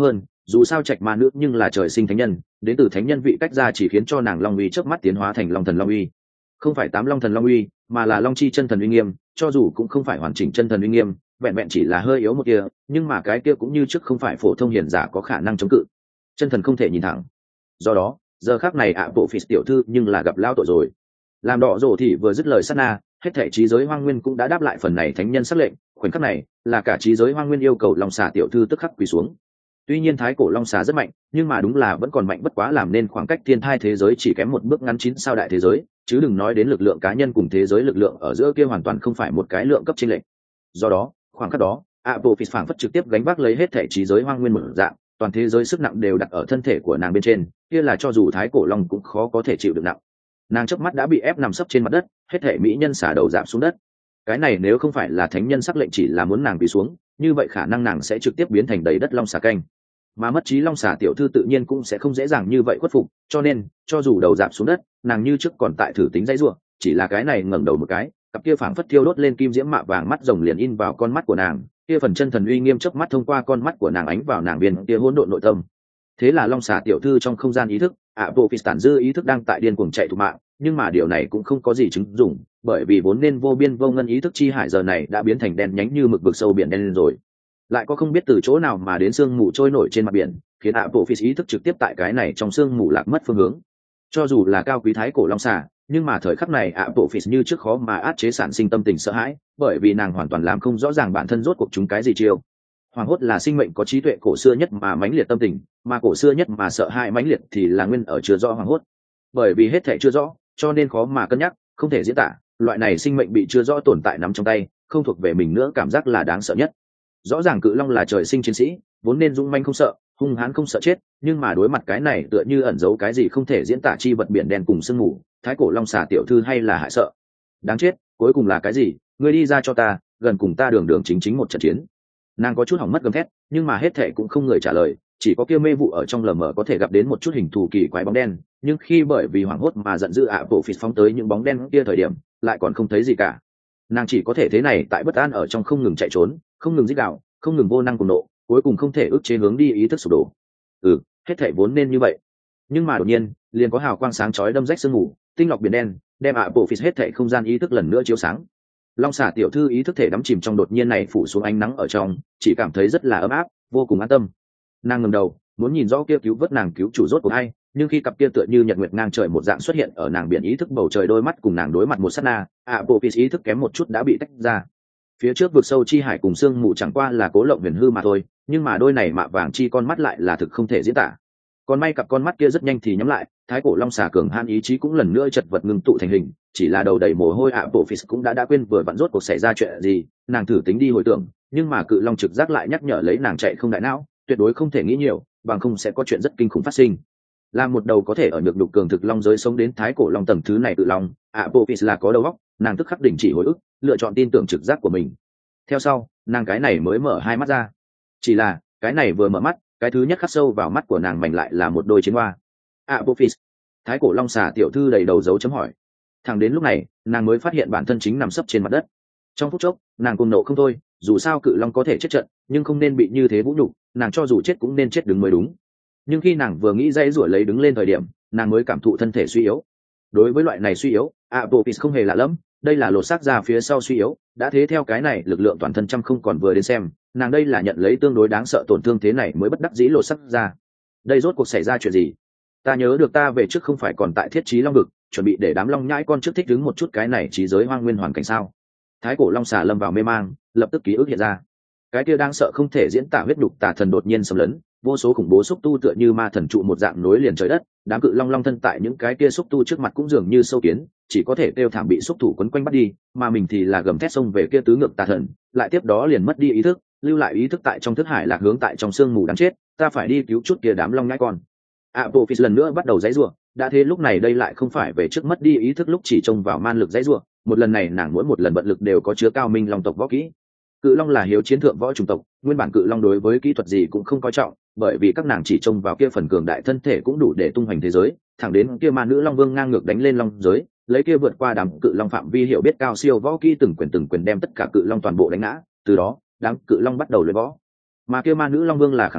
[SPEAKER 1] dù sao trạch ma nữ nhưng là trời sinh thánh nhân, đến từ thánh nhân vị cách ra chỉ khiến cho nàng long uy chớp mắt tiến hóa thành long thần long uy. Không phải tám long thần long uy, mà là long chi chân thần uy nghiêm, cho dù cũng không phải hoàn chỉnh chân thần uy nghiêm, vẹn vẹn chỉ là hơi yếu một kia, nhưng mà cái kia cũng như trước không phải phổ thông hiền giả có khả năng chống cự. Chân thần không thể nhìn thẳng. Do đó, giờ khắc này ạ bộ phỉ tiểu thư nhưng là gặp lao tội rồi. Làm đỏ rổ thì vừa dứt lời sát na, hết thảy trí giới hoang nguyên cũng đã đáp lại phần này thánh nhân sắc lệnh, khoảnh khắc này là cả trí giới hoang nguyên yêu cầu long xà tiểu thư tức khắc quỳ xuống. Tuy nhiên thái cổ long xà rất mạnh, nhưng mà đúng là vẫn còn mạnh bất quá, làm nên khoảng cách thiên thai thế giới chỉ kém một bước ngắn 9 sao đại thế giới, chứ đừng nói đến lực lượng cá nhân cùng thế giới lực lượng ở giữa kia hoàn toàn không phải một cái lượng cấp chênh lệch. Do đó, khoảng khắc đó, Apophis phảng phất trực tiếp gánh vác lấy hết thể trí giới hoang nguyên một dạng, toàn thế giới sức nặng đều đặt ở thân thể của nàng bên trên, kia là cho dù thái cổ long cũng khó có thể chịu được nặng. Nàng chớp mắt đã bị ép nằm sấp trên mặt đất, hết thể mỹ nhân xả đầu giảm xuống đất. Cái này nếu không phải là thánh nhân sắc lệnh chỉ là muốn nàng quỳ xuống, như vậy khả năng nàng sẽ trực tiếp biến thành đầy đất long xà canh. Mà mất trí long xà tiểu thư tự nhiên cũng sẽ không dễ dàng như vậy khuất phục, cho nên cho dù đầu giảm xuống đất, nàng như trước còn tại thử tính dãy rủa, chỉ là cái này ngẩng đầu một cái, cặp kia phảng phất thiêu đốt lên kim diễm mạ vàng mắt rồng liền in vào con mắt của nàng, kia phần chân thần uy nghiêm chớp mắt thông qua con mắt của nàng ánh vào nàng viên kia hỗn độn nội tâm. Thế là long xà tiểu thư trong không gian ý thức, Apophis tản dư ý thức đang tại điên cuồng chạy thục mạng, nhưng mà điều này cũng không có gì chứng dụng, bởi vì vốn nên vô biên vô ngân ý thức chi hải giờ này đã biến thành đen nhánh như mực vực sâu biển đen lên rồi. Lại có không biết từ chỗ nào mà đến sương mù trôi nổi trên mặt biển, khiến Apophis ý thức trực tiếp tại cái này trong sương mù lạc mất phương hướng. Cho dù là cao quý thái cổ long xà, nhưng mà thời khắc này Apophis như trước khó mà át chế sản sinh tâm tình sợ hãi, bởi vì nàng hoàn toàn làm không rõ ràng bản thân rốt cuộc chúng cái gì chiêu. Hoàng hốt là sinh mệnh có trí tuệ cổ xưa nhất mà mãnh liệt tâm tình, mà cổ xưa nhất mà sợ hãi mãnh liệt thì là nguyên ở chưa rõ hoàng hốt. Bởi vì hết thảy chưa rõ, cho nên khó mà cân nhắc, không thể diễn tả, loại này sinh mệnh bị chưa rõ tồn tại nắm trong tay, không thuộc về mình nữa cảm giác là đáng sợ nhất. Rõ ràng cự long là trời sinh chiến sĩ, vốn nên dũng manh không sợ, hung hãn không sợ chết, nhưng mà đối mặt cái này tựa như ẩn giấu cái gì không thể diễn tả chi vật biển đen cùng sương mù, thái cổ long xà tiểu thư hay là hại sợ. Đáng chết, cuối cùng là cái gì? Ngươi đi ra cho ta, gần cùng ta đường đường chính chính một trận chiến. Nàng có chút hỏng mất gầm thét, nhưng mà hết thệ cũng không người trả lời, chỉ có kia mê vụ ở trong lờ mờ có thể gặp đến một chút hình thù kỳ quái bóng đen, nhưng khi bởi vì hoảng hốt mà giận dữ Apophis phóng tới những bóng đen kia thời điểm, lại còn không thấy gì cả. Nàng chỉ có thể thế này tại bất an ở trong không ngừng chạy trốn, không ngừng rít gào, không ngừng vô năng cùng nộ, cuối cùng không thể ức chế hướng đi ý thức sụp đổ. Hết thảy vốn nên như vậy, nhưng mà đột nhiên liền có hào quang sáng chói đâm rách sương mù, tinh lọc biển đen, đem Apophis hết thảy không gian ý thức lần nữa chiếu sáng. Long xà tiểu thư ý thức thể đắm chìm trong đột nhiên này phủ xuống ánh nắng ở trong, chỉ cảm thấy rất là ấm áp, vô cùng an tâm. Nàng ngẩng đầu, muốn nhìn rõ kia cứu vớt nàng cứu chủ rốt của ai, nhưng khi cặp kia tựa như nhật nguyệt ngang trời một dạng xuất hiện ở nàng biển ý thức bầu trời đôi mắt cùng nàng đối mặt một sát na, Apophis ý thức kém một chút đã bị tách ra. Phía trước vực sâu chi hải cùng sương mù chẳng qua là cố lộng huyền hư mà thôi, nhưng mà đôi này mạ vàng chi con mắt lại là thực không thể diễn tả. Còn may cặp con mắt kia rất nhanh thì nhắm lại, thái cổ long xà cường han ý chí cũng lần nữa chật vật ngưng tụ thành hình, chỉ là đầu đầy mồ hôi Apophis cũng đã quên vừa vặn rốt cuộc xảy ra chuyện gì, nàng thử tính đi hồi tưởng, nhưng mà cự long trực giác lại nhắc nhở lấy nàng chạy không đại não, tuyệt đối không thể nghĩ nhiều, bằng không sẽ có chuyện rất kinh khủng phát sinh. Là một đầu có thể ở nhược đục cường thực long giới sống đến thái cổ long tầng thứ này cự long, Apophis là có đầu óc, nàng tức khắc đình chỉ hồi ức, lựa chọn tin tưởng trực giác của mình. Theo sau, nàng cái này mới mở hai mắt ra. Chỉ là, cái này vừa mở mắt, cái thứ nhất khắc sâu vào mắt của nàng mảnh lại là một đôi chiến hoa. Apophis, thái cổ long xà tiểu thư đầy đầu dấu chấm hỏi. Thẳng đến lúc này, nàng mới phát hiện bản thân chính nằm sấp trên mặt đất. Trong phút chốc, nàng cùng nộ không thôi, dù sao cự long có thể chết trận, nhưng không nên bị như thế vũ nhục, nàng cho dù chết cũng nên chết đứng mới đúng. Nhưng khi nàng vừa nghĩ dãy rủa lấy đứng lên thời điểm, nàng mới cảm thụ thân thể suy yếu. Đối với loại này suy yếu, Apophis không hề lạ lẫm, đây là lột xác ra phía sau suy yếu, đã thế theo cái này lực lượng toàn thân trăm không còn vừa đến xem, nàng đây là nhận lấy tương đối đáng sợ tổn thương thế này mới bất đắc dĩ lột xác ra. Đây rốt cuộc xảy ra chuyện gì? Ta nhớ được ta về trước không phải còn tại Thiết Chí Long vực, chuẩn bị để đám long nhãi con trước thích đứng một chút cái này trí giới hoang nguyên hoàn cảnh sao? Thái cổ long xà lâm vào mê mang, lập tức ký ức hiện ra. Cái kia đang sợ không thể diễn tả huyết đục tà thần đột nhiên xâm lấn, vô số khủng bố xúc tu tựa như ma thần trụ một dạng nối liền trời đất, đám cự long long thân tại những cái kia xúc tu trước mặt cũng dường như sâu kiến, chỉ có thể kêu thảm bị xúc thủ quấn quanh bắt đi, mà mình thì là gầm thét xông về kia tứ ngược tà thần, lại tiếp đó liền mất đi ý thức, lưu lại ý thức tại trong thức hải lạc hướng tại trong sương mù đáng chết, ta phải đi cứu chút kia đám long nhãi con. Apophis lần nữa bắt đầu giãy giụa, đã thế lúc này đây lại không phải về trước mất đi ý thức lúc chỉ trông vào man lực giãy giụa, một lần này nàng mỗi một lần bận lực đều có chứa cao minh long tộc võ kỹ. Cự long là hiếu chiến thượng võ chủng tộc, nguyên bản cự long đối với kỹ thuật gì cũng không coi trọng, bởi vì các nàng chỉ trông vào kia phần cường đại thân thể cũng đủ để tung hoành thế giới, thẳng đến kia ma nữ long vương ngang ngược đánh lên long giới, lấy kia vượt qua đám cự long phạm vi hiểu biết cao siêu võ kỹ từng quyền đem tất cả cự long toàn bộ đánh ngã, từ đó đám cự long bắt đầu luyện võ. Mà kia ma nữ long vương là khẳng khái,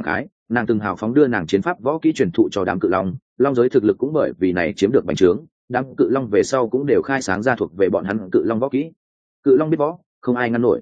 [SPEAKER 1] nàng từng hào phóng đưa nàng chiến pháp võ kỹ truyền thụ cho đám cự long, long giới thực lực cũng bởi vì này chiếm được bành trướng, đám cự long về sau cũng đều khai sáng ra thuộc về bọn hắn cự long võ kỹ. Cự long biết võ, không ai ngăn nổi.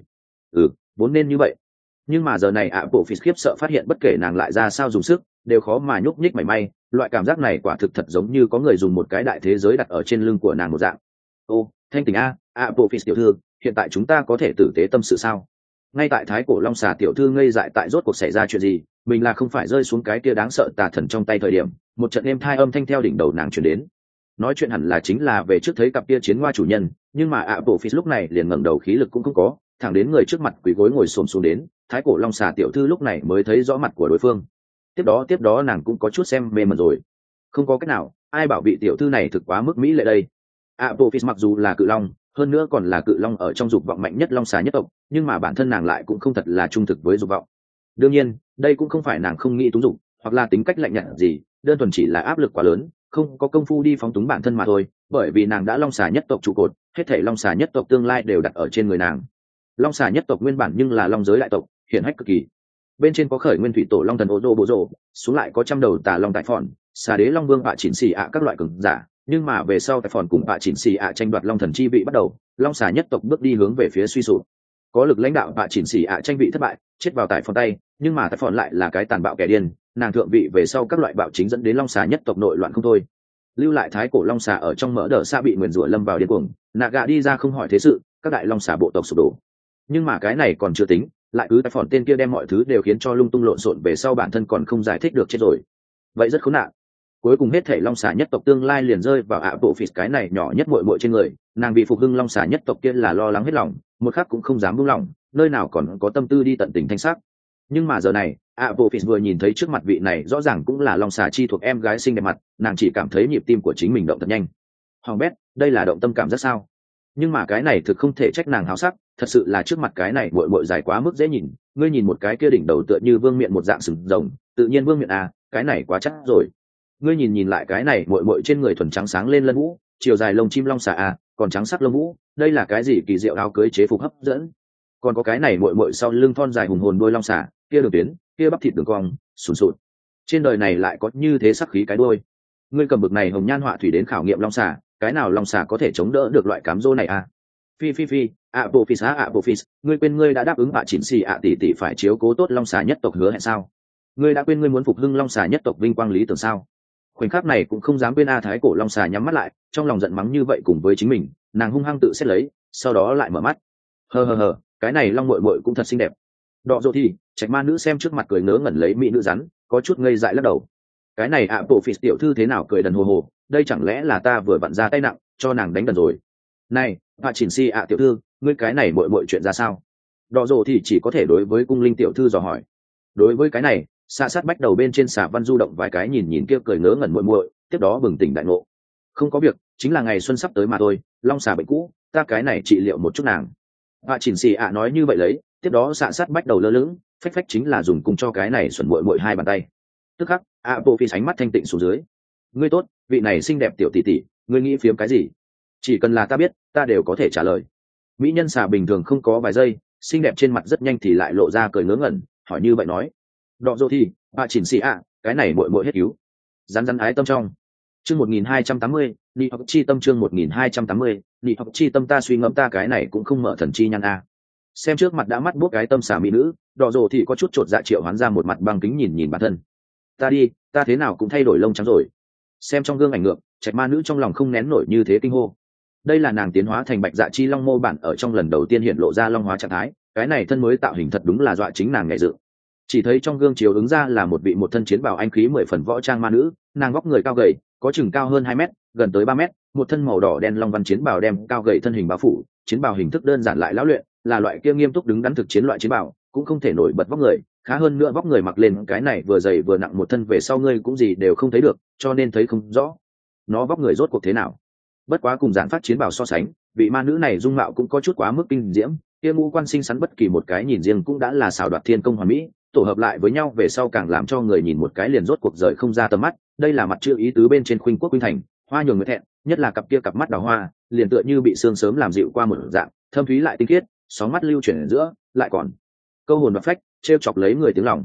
[SPEAKER 1] Vốn nên như vậy. Nhưng mà giờ này ạ bộ phì khiếp sợ phát hiện bất kể nàng lại ra sao dùng sức đều khó mà nhúc nhích mảy may, loại cảm giác này quả thực thật giống như có người dùng một cái đại thế giới đặt ở trên lưng của nàng một dạng. Ô, thanh tỉnh a, ạ bộ phì tiểu thư, hiện tại chúng ta có thể tử tế tâm sự sao? Ngay tại thái cổ long xà tiểu thư ngây dại tại rốt cuộc xảy ra chuyện gì, mình là không phải rơi xuống cái kia đáng sợ tà thần trong tay thời điểm, một trận êm thai âm thanh theo đỉnh đầu nàng truyền đến. Nói chuyện hẳn là chính là về trước thấy cặp kia chiến hoa chủ nhân, nhưng mà ạ bộ phì lúc này liền ngẩng đầu khí lực cũng không có, thẳng đến người trước mặt quỳ gối ngồi xổm xuống đến, thái cổ long xà tiểu thư lúc này mới thấy rõ mặt của đối phương. Tiếp đó nàng cũng có chút xem mê mẩn rồi. Không có cách nào, ai bảo vị tiểu thư này thực quá mức mỹ lệ đây. Apophis mặc dù là cự long, hơn nữa còn là cự long ở trong dục vọng mạnh nhất long xà nhất tộc, nhưng mà bản thân nàng lại cũng không thật là trung thực với dục vọng. Đương nhiên, đây cũng không phải nàng không nghĩ túng dục, hoặc là tính cách lạnh nhạt gì, đơn thuần chỉ là áp lực quá lớn, không có công phu đi phóng túng bản thân mà thôi, bởi vì nàng đã long xà nhất tộc trụ cột, hết thảy long xà nhất tộc tương lai đều đặt ở trên người nàng. Long xà nhất tộc nguyên bản nhưng là long giới đại tộc, hiển hách cực kỳ. Bên trên có khởi nguyên thủy tổ long thần ô đô bộ rồ, xuống lại có trăm đầu tà long tại phòn, xà đế long vương bạ chỉnh xì ạ các loại cường giả, nhưng mà về sau tại phòn cùng bạ chỉnh xì ạ tranh đoạt long thần chi vị bắt đầu, long xà nhất tộc bước đi hướng về phía suy sụp. Có lực lãnh đạo bạ chỉnh xì ạ tranh vị thất bại, chết vào tại phòn tay, nhưng mà tại phòn lại là cái tàn bạo kẻ điên, nàng thượng vị về sau các loại bạo chính dẫn đến long xà nhất tộc nội loạn không thôi. Lưu lại thái cổ long xà ở trong mỡ đờ xa bị nguyền rủa lâm vào điên cuồng, Naga đi ra không hỏi thế sự, các đại long xà bộ tộc sụp đổ. Nhưng mà cái này còn chưa tính, lại cứ tại phòn tên kia đem mọi thứ đều khiến cho lung tung lộn xộn, về sau bản thân còn không giải thích được chết rồi. Vậy rất khốn nạn. Cuối cùng hết thể long xà nhất tộc tương lai liền rơi vào ạ bộ phì cái này nhỏ nhất muội muội trên người, nàng bị phục hưng long xà nhất tộc kia là lo lắng hết lòng, một khắc cũng không dám buông lòng, nơi nào còn có tâm tư đi tận tình thanh sắc. Nhưng mà giờ này ạ bộ phì vừa nhìn thấy trước mặt vị này rõ ràng cũng là long xà chi thuộc em gái xinh đẹp mặt, nàng chỉ cảm thấy nhịp tim của chính mình động thật nhanh. Hoàng bét, đây là động tâm cảm rất sao? Nhưng mà cái này thực không thể trách nàng háo sắc, thật sự là trước mặt cái này muội muội dài quá mức dễ nhìn, ngươi nhìn một cái kia đỉnh đầu tựa như vương miện một dạng sừng rồng, tự nhiên vương miện à, cái này quá chắc rồi. Ngươi nhìn lại cái này muội muội trên người thuần trắng sáng lên lân vũ, chiều dài lông chim long xà à, còn trắng sắc lông vũ, đây là cái gì kỳ diệu áo cưới chế phục hấp dẫn. Còn có cái này muội muội sau lưng thon dài hùng hồn đuôi long xà, kia đường tuyến, kia bắp thịt đường cong, sùn sụn. Trên đời này lại có như thế sắc khí cái đuôi. Ngươi cầm bực này hồng nhan họa thủy đến khảo nghiệm long xà, cái nào long xà có thể chống đỡ được loại cám dỗ này à? Phi, Apophis, ngươi quên ngươi đã đáp ứng bà chỉnh xì ạ tỷ tỷ phải chiếu cố tốt long xà nhất tộc hứa hẹn sao? Ngươi đã quên ngươi muốn phục hưng long xà nhất tộc vinh quang lý tưởng sao? Khoảnh khắc này cũng không dám quên thái cổ long xà nhắm mắt lại, trong lòng giận mắng như vậy cùng với chính mình, nàng hung hăng tự xét lấy, sau đó lại mở mắt. Hờ, cái này long muội muội cũng thật xinh đẹp. Đọ dỗ thì, trạch ma nữ xem trước mặt cười ngớ ngẩn lấy mỹ nữ rắn, có chút ngây dại lắc đầu. Cái này Apophis tiểu thư thế nào cười đần hồ hồ, đây chẳng lẽ là ta vừa vặn ra tay nặng, cho nàng đánh đần rồi. Này, bà chỉnh si ạ tiểu thư, ngươi cái này muội chuyện ra sao? Đọ dỗ thì chỉ có thể đối với cung linh tiểu thư dò hỏi. Đối với cái này, xạ sát bách đầu bên trên xà văn du động vài cái nhìn kia cười ngớ ngẩn muội, tiếp đó bừng tỉnh đại ngộ. Không có việc, chính là ngày xuân sắp tới mà thôi, long xà bệnh cũ, ta cái này trị liệu một chút nàng. Bà chỉnh si ạ nói như vậy lấy, tiếp đó xạ sát bách đầu lơ lửng, phách chính là dùng cùng cho cái này xuẩn muội hai bàn tay. Tức khắc, Apophis ánh mắt thanh tịnh xuống dưới. Ngươi tốt, vị này xinh đẹp tiểu tỷ tỷ, ngươi nghĩ phiếm cái gì? Chỉ cần là ta biết, ta đều có thể trả lời. Mỹ nhân xà bình thường không có vài giây, xinh đẹp trên mặt rất nhanh thì lại lộ ra cười ngớ ngẩn, hỏi như vậy nói. Đọ dỗ thì, bà chỉnh xì ạ, cái này muội hết cứu. Rắn ái tâm trong. Chương 1280, Nị học chi tâm chương 1280, Nị học chi tâm ta suy ngẫm ta cái này cũng không mở thần chi nhăn a. Xem trước mặt đã mắt buốt cái tâm xà mỹ nữ, đọ dỗ thì có chút chột dạ triệu hoán ra một mặt băng kính nhìn bản thân. Ta đi, ta thế nào cũng thay đổi lông trắng rồi. Xem trong gương ảnh ngược, trạch ma nữ trong lòng không nén nổi như thế kinh hô. Đây là nàng tiến hóa thành bạch dạ chi long mô bản ở trong lần đầu tiên hiện lộ ra long hóa trạng thái, cái này thân mới tạo hình thật đúng là dọa chính nàng nhẹ dự. Chỉ thấy trong gương chiếu ứng ra là một vị một thân chiến bào anh khí 10 phần võ trang ma nữ, nàng vóc người cao gầy, có chừng cao hơn 2 mét, gần tới 3 mét, một thân màu đỏ đen long văn chiến bào đem cao gầy thân hình bao phủ, chiến bào hình thức đơn giản lại lão luyện, là loại kia nghiêm túc đứng đắn thực chiến loại chiến bào, cũng không thể nổi bật vóc người, khá hơn nữa vóc người mặc lên cái này vừa dày vừa nặng một thân về sau ngươi cũng gì đều không thấy được, cho nên thấy không rõ nó vóc người rốt cuộc thế nào. Bất quá cùng giản phát chiến bào so sánh, vị ma nữ này dung mạo cũng có chút quá mức kinh diễm, kia ngũ quan xinh xắn bất kỳ một cái nhìn riêng cũng đã là xảo đoạt thiên công hoàn mỹ, tổ hợp lại với nhau về sau càng làm cho người nhìn một cái liền rốt cuộc rời không ra tầm mắt. Đây là mặt chữ ý tứ bên trên khuynh quốc khuynh thành, hoa nhường người thẹn, nhất là cặp kia cặp mắt đào hoa, liền tựa như bị sương sớm làm dịu qua một dạng, thâm thúy lại tinh khiết, sóng mắt lưu chuyển ở giữa, lại còn câu hồn và phách, trêu chọc lấy người tiếng lòng.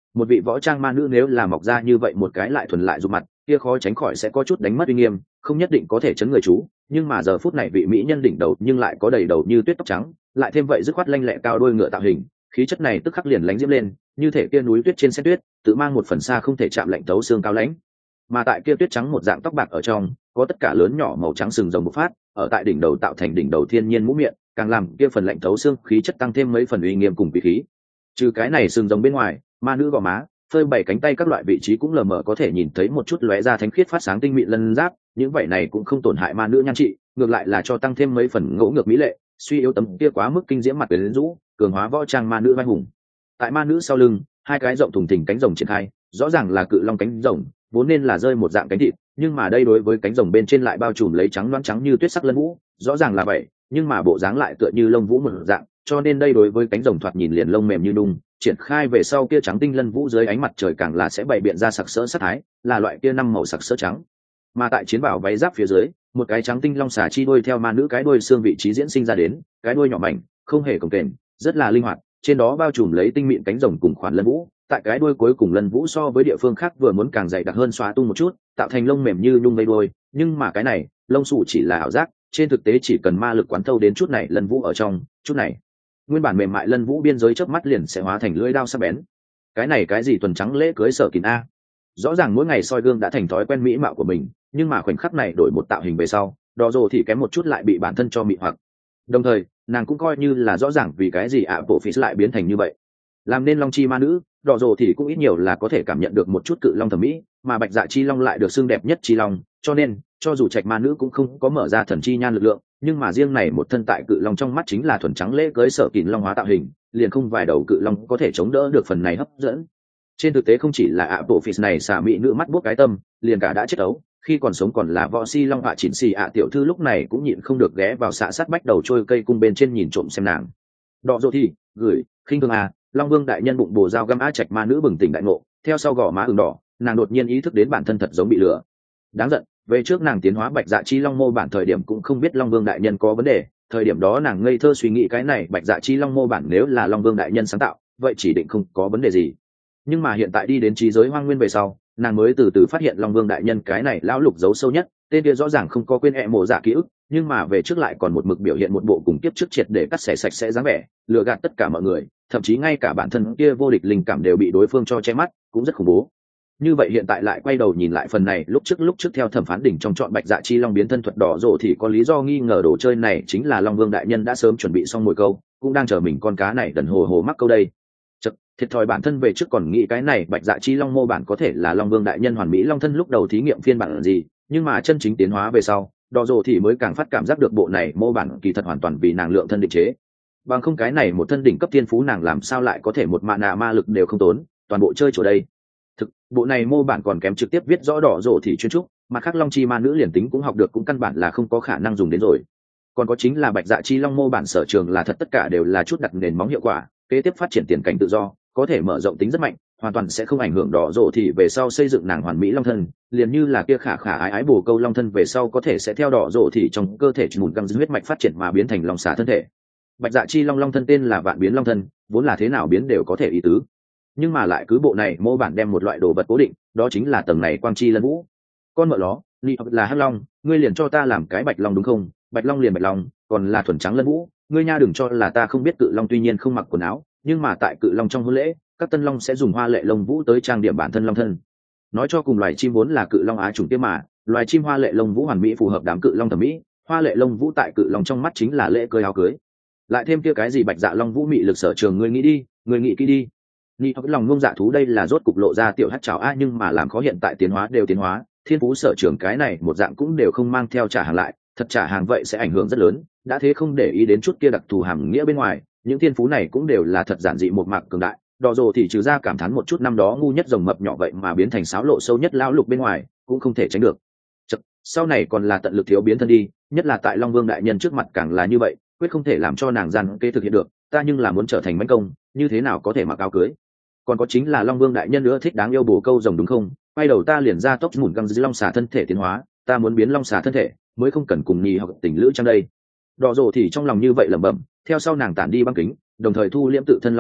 [SPEAKER 1] Một vị võ trang ma nữ nếu là mọc ra như vậy một cái lại thuần lại dù mặt, kia khó tránh khỏi sẽ có chút đánh mất uy nghiêm, không nhất định có thể chấn người chú. Nhưng mà giờ phút này vị mỹ nhân đỉnh đầu nhưng lại có đầy đầu như tuyết tóc trắng, lại thêm vậy dứt khoát lanh lẹ cao đôi ngựa tạo hình, khí chất này tức khắc liền lánh diễm lên, như thể kia núi tuyết trên xét tuyết, tự mang một phần xa không thể chạm lạnh tấu xương cao lãnh. Mà tại kia tuyết trắng một dạng tóc bạc ở trong, có tất cả lớn nhỏ màu trắng sừng rồng bộc phát, ở tại đỉnh đầu tạo thành đỉnh đầu thiên nhiên mũ miệng, càng làm kia phần lạnh tấu xương khí chất tăng thêm mấy phần uy nghiêm cùng vị khí. Trừ cái này sừng rồng bên ngoài, ma nữ gò má, phơi bày cánh tay các loại vị trí cũng lờ mờ có thể nhìn thấy một chút lóe ra thánh khiết phát sáng tinh mịn lân giáp, những vậy này cũng không tổn hại ma nữ nhan trị, ngược lại là cho tăng thêm mấy phần ngỗ ngược mỹ lệ, suy yếu tấm kia quá mức kinh diễm mặt quyến rũ, cường hóa võ trang ma nữ vai hùng. Tại ma nữ sau lưng, hai cái rộng thùng thình cánh rồng triển khai, rõ ràng là cự long cánh rồng, vốn nên là rơi một dạng cánh thịt, nhưng mà đây đối với cánh rồng bên trên lại bao trùm lấy trắng loáng trắng như tuyết sắc lân vũ, rõ ràng là vậy, nhưng mà bộ dáng lại tựa như lông vũ một dạng, cho nên đây đối với cánh rồng thoạt nhìn liền lông mềm như đung, triển khai về sau kia trắng tinh lân vũ dưới ánh mặt trời càng là sẽ bày biện ra sặc sỡ sắc thái, là loại kia năm màu sặc sỡ trắng. Mà tại chiến bảo váy giáp phía dưới, một cái trắng tinh long xà chi đuôi theo ma nữ cái đuôi xương vị trí diễn sinh ra đến, cái đuôi nhỏ mảnh, không hề cồng kềnh, rất là linh hoạt, trên đó bao trùm lấy tinh mịn cánh rồng cùng khoản lân vũ, tại cái đuôi cuối cùng lân vũ so với địa phương khác vừa muốn càng dày đặc hơn xóa tung một chút, tạo thành lông mềm như nhung vây đuôi, nhưng mà cái này, lông xù chỉ là ảo giác, trên thực tế chỉ cần ma lực quán thâu đến chút này lân vũ ở trong, chút này nguyên bản mềm mại lân vũ biên giới chớp mắt liền sẽ hóa thành lưỡi đao sắc bén. Cái này cái gì tuần trắng lễ cưới Sở Kín a? Rõ ràng mỗi ngày soi gương đã thành thói quen mỹ mạo của mình, nhưng mà khoảnh khắc này đổi một tạo hình về sau, đỏ rồ thì kém một chút lại bị bản thân cho mị hoặc. Đồng thời, nàng cũng coi như là rõ ràng vì cái gì bộ phí lại biến thành như vậy. Làm nên long chi ma nữ, đỏ rồ thì cũng ít nhiều là có thể cảm nhận được một chút cự long thẩm mỹ, mà bạch dạ chi long lại được xưng đẹp nhất chi long, cho nên cho dù trạch ma nữ cũng không có mở ra thần chi nhan lực lượng, nhưng mà riêng này một thân tại cự long trong mắt chính là thuần trắng lễ cưới Sở Kín long hóa tạo hình, liền không vài đầu cự long có thể chống đỡ được phần này hấp dẫn. Trên thực tế không chỉ là bộ phí này xả mỹ nữ mắt buốt cái tâm, liền cả đã chết ấu, khi còn sống còn là võ si long hạ chỉnh xì tiểu thư lúc này cũng nhịn không được ghé vào xạ sát bách đầu trôi cây cung bên trên nhìn trộm xem nàng. Đọ dỗ thì gửi khinh thường long vương đại nhân bụng bồ dao găm trạch ma nữ bừng tỉnh đại ngộ, theo sau gò má ửng đỏ, nàng đột nhiên ý thức đến bản thân thật giống bị lừa. Đáng giận, về trước nàng tiến hóa bạch dạ chi long mô bản thời điểm cũng không biết long vương đại nhân có vấn đề, thời điểm đó nàng ngây thơ suy nghĩ cái này bạch dạ chi long mô bản nếu là long vương đại nhân sáng tạo, vậy chỉ định không có vấn đề gì. Nhưng mà hiện tại đi đến trí giới hoang nguyên về sau, nàng mới từ từ phát hiện long vương đại nhân cái này lão lục giấu sâu nhất, tên kia rõ ràng không có quên mộ dạ ký ức, nhưng mà về trước lại còn một mực biểu hiện một bộ cùng kiếp trước triệt để cắt xẻ sạch sẽ dáng vẻ, lừa gạt tất cả mọi người, thậm chí ngay cả bản thân kia vô địch linh cảm đều bị đối phương cho che mắt, cũng rất khủng bố. Như vậy hiện tại lại quay đầu nhìn lại phần này lúc trước theo thẩm phán đỉnh trong chọn bạch dạ chi long biến thân thuật đỏ rộ thì có lý do nghi ngờ đồ chơi này chính là long vương đại nhân đã sớm chuẩn bị xong mồi câu, cũng đang chờ mình con cá này đần hồ mắc câu đây. Chật, thiệt thòi bản thân về trước còn nghĩ cái này bạch dạ chi long mô bản có thể là long vương đại nhân hoàn mỹ long thân lúc đầu thí nghiệm phiên bản gì, nhưng mà chân chính tiến hóa về sau, đỏ rộ thì mới càng phát cảm giác được bộ này mô bản kỳ thật hoàn toàn vì nàng lượng thân định chế. Bằng không cái này một thân đỉnh cấp tiên phú nàng làm sao lại có thể một mạ nạ ma lực đều không tốn, toàn bộ chơi chỗ đây. Thực, bộ này mô bản còn kém trực tiếp viết rõ đỏ rộ thì chuyên trúc, mà khác long chi ma nữ liền tính cũng học được cũng căn bản là không có khả năng dùng đến rồi. Còn có chính là bạch dạ chi long mô bản sở trường là thật tất cả đều là chút đặt nền móng hiệu quả, kế tiếp phát triển tiền cảnh tự do, có thể mở rộng tính rất mạnh, hoàn toàn sẽ không ảnh hưởng đỏ rộ thì về sau xây dựng nàng hoàn mỹ long thân, liền như là kia khả ái ái bồ câu long thân về sau có thể sẽ theo đỏ rộ thì trong cơ thể mùn căng huyết mạch phát triển mà biến thành long xà thân thể. Bạch dạ chi long long thân tên là vạn biến long thân, vốn là thế nào biến đều có thể ý tứ, nhưng mà lại cứ bộ này mô bản đem một loại đồ vật cố định, đó chính là tầng này quang chi lân vũ. Con mợ ló ni là hắc long, ngươi liền cho ta làm cái bạch long đúng không? Bạch long liền bạch long, còn là thuần trắng lân vũ, ngươi nha đừng cho là ta không biết cự long tuy nhiên không mặc quần áo, nhưng mà tại cự long trong hôn lễ, các tân long sẽ dùng hoa lệ lông vũ tới trang điểm bản thân long thân. Nói cho cùng loài chim vốn là cự long á chủng kia mà, loài chim hoa lệ lông vũ hoàn mỹ phù hợp đám cự long thẩm mỹ, hoa lệ lông vũ tại cự long trong mắt chính là lễ cưới áo cưới. Lại thêm kia cái gì bạch dạ long vũ mị lực sở trường, ngươi nghĩ đi, ngươi nghĩ kỹ đi. Ni học lòng ngông dạ thú đây là rốt cục lộ ra tiểu hắc chảo nhưng mà làm khó hiện tại tiến hóa đều tiến hóa, thiên phú sở trường cái này một dạng cũng đều không mang theo trả hàng lại, thật trả hàng vậy sẽ ảnh hưởng rất lớn, đã thế không để ý đến chút kia đặc thù hàm nghĩa bên ngoài, những thiên phú này cũng đều là thật giản dị một mạc cường đại. Đỏ rồ thì trừ ra cảm thán một chút năm đó ngu nhất rồng mập nhỏ vậy mà biến thành sáo lộ sâu nhất lão lục bên ngoài, cũng không thể tránh được. Chật, sau này còn là tận lực thiếu biến thân đi, nhất là tại Long Vương đại nhân trước mặt càng là như vậy, quyết không thể làm cho nàng gian kế thực hiện được, ta nhưng là muốn trở thành mãnh công, như thế nào có thể mặc áo cưới. Còn có chính là Long Vương đại nhân nữa thích đáng yêu bồ câu rồng đúng không? Quay đầu ta liền ra tốc mùn căng dưới long xà thân thể tiến hóa, ta muốn biến long xà thân thể, mới không cần cùng nhì hoặc tình lữ trong đây. Đỏ rồ thì trong lòng như vậy lẩm bẩm, theo sau nàng tản đi băng kính, đồng thời thu liễm tự thân long hóa,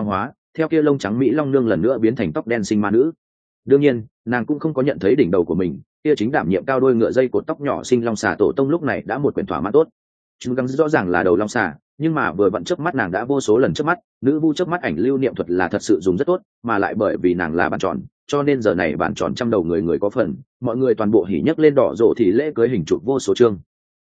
[SPEAKER 1] theo kia lông trắng mỹ long nương lần nữa biến thành tóc đen sinh ma nữ. Đương nhiên nàng cũng không có nhận thấy đỉnh đầu của mình kia chính đảm nhiệm cao đôi ngựa dây cột tóc nhỏ sinh long xà tổ tông lúc này đã một quyển thỏa mãn tốt. Chúng gắng rõ ràng là đầu long xà, nhưng mà vừa vặn chớp mắt nàng đã vô số lần chớp mắt, nữ vu chớp mắt ảnh lưu niệm thuật là thật sự dùng rất tốt, mà lại bởi vì nàng là bàn tròn, cho nên giờ này bàn tròn trăm đầu người người có phần, mọi người toàn bộ hỉ nhấc lên đỏ rộ thì lễ cưới hình chụp vô số chương.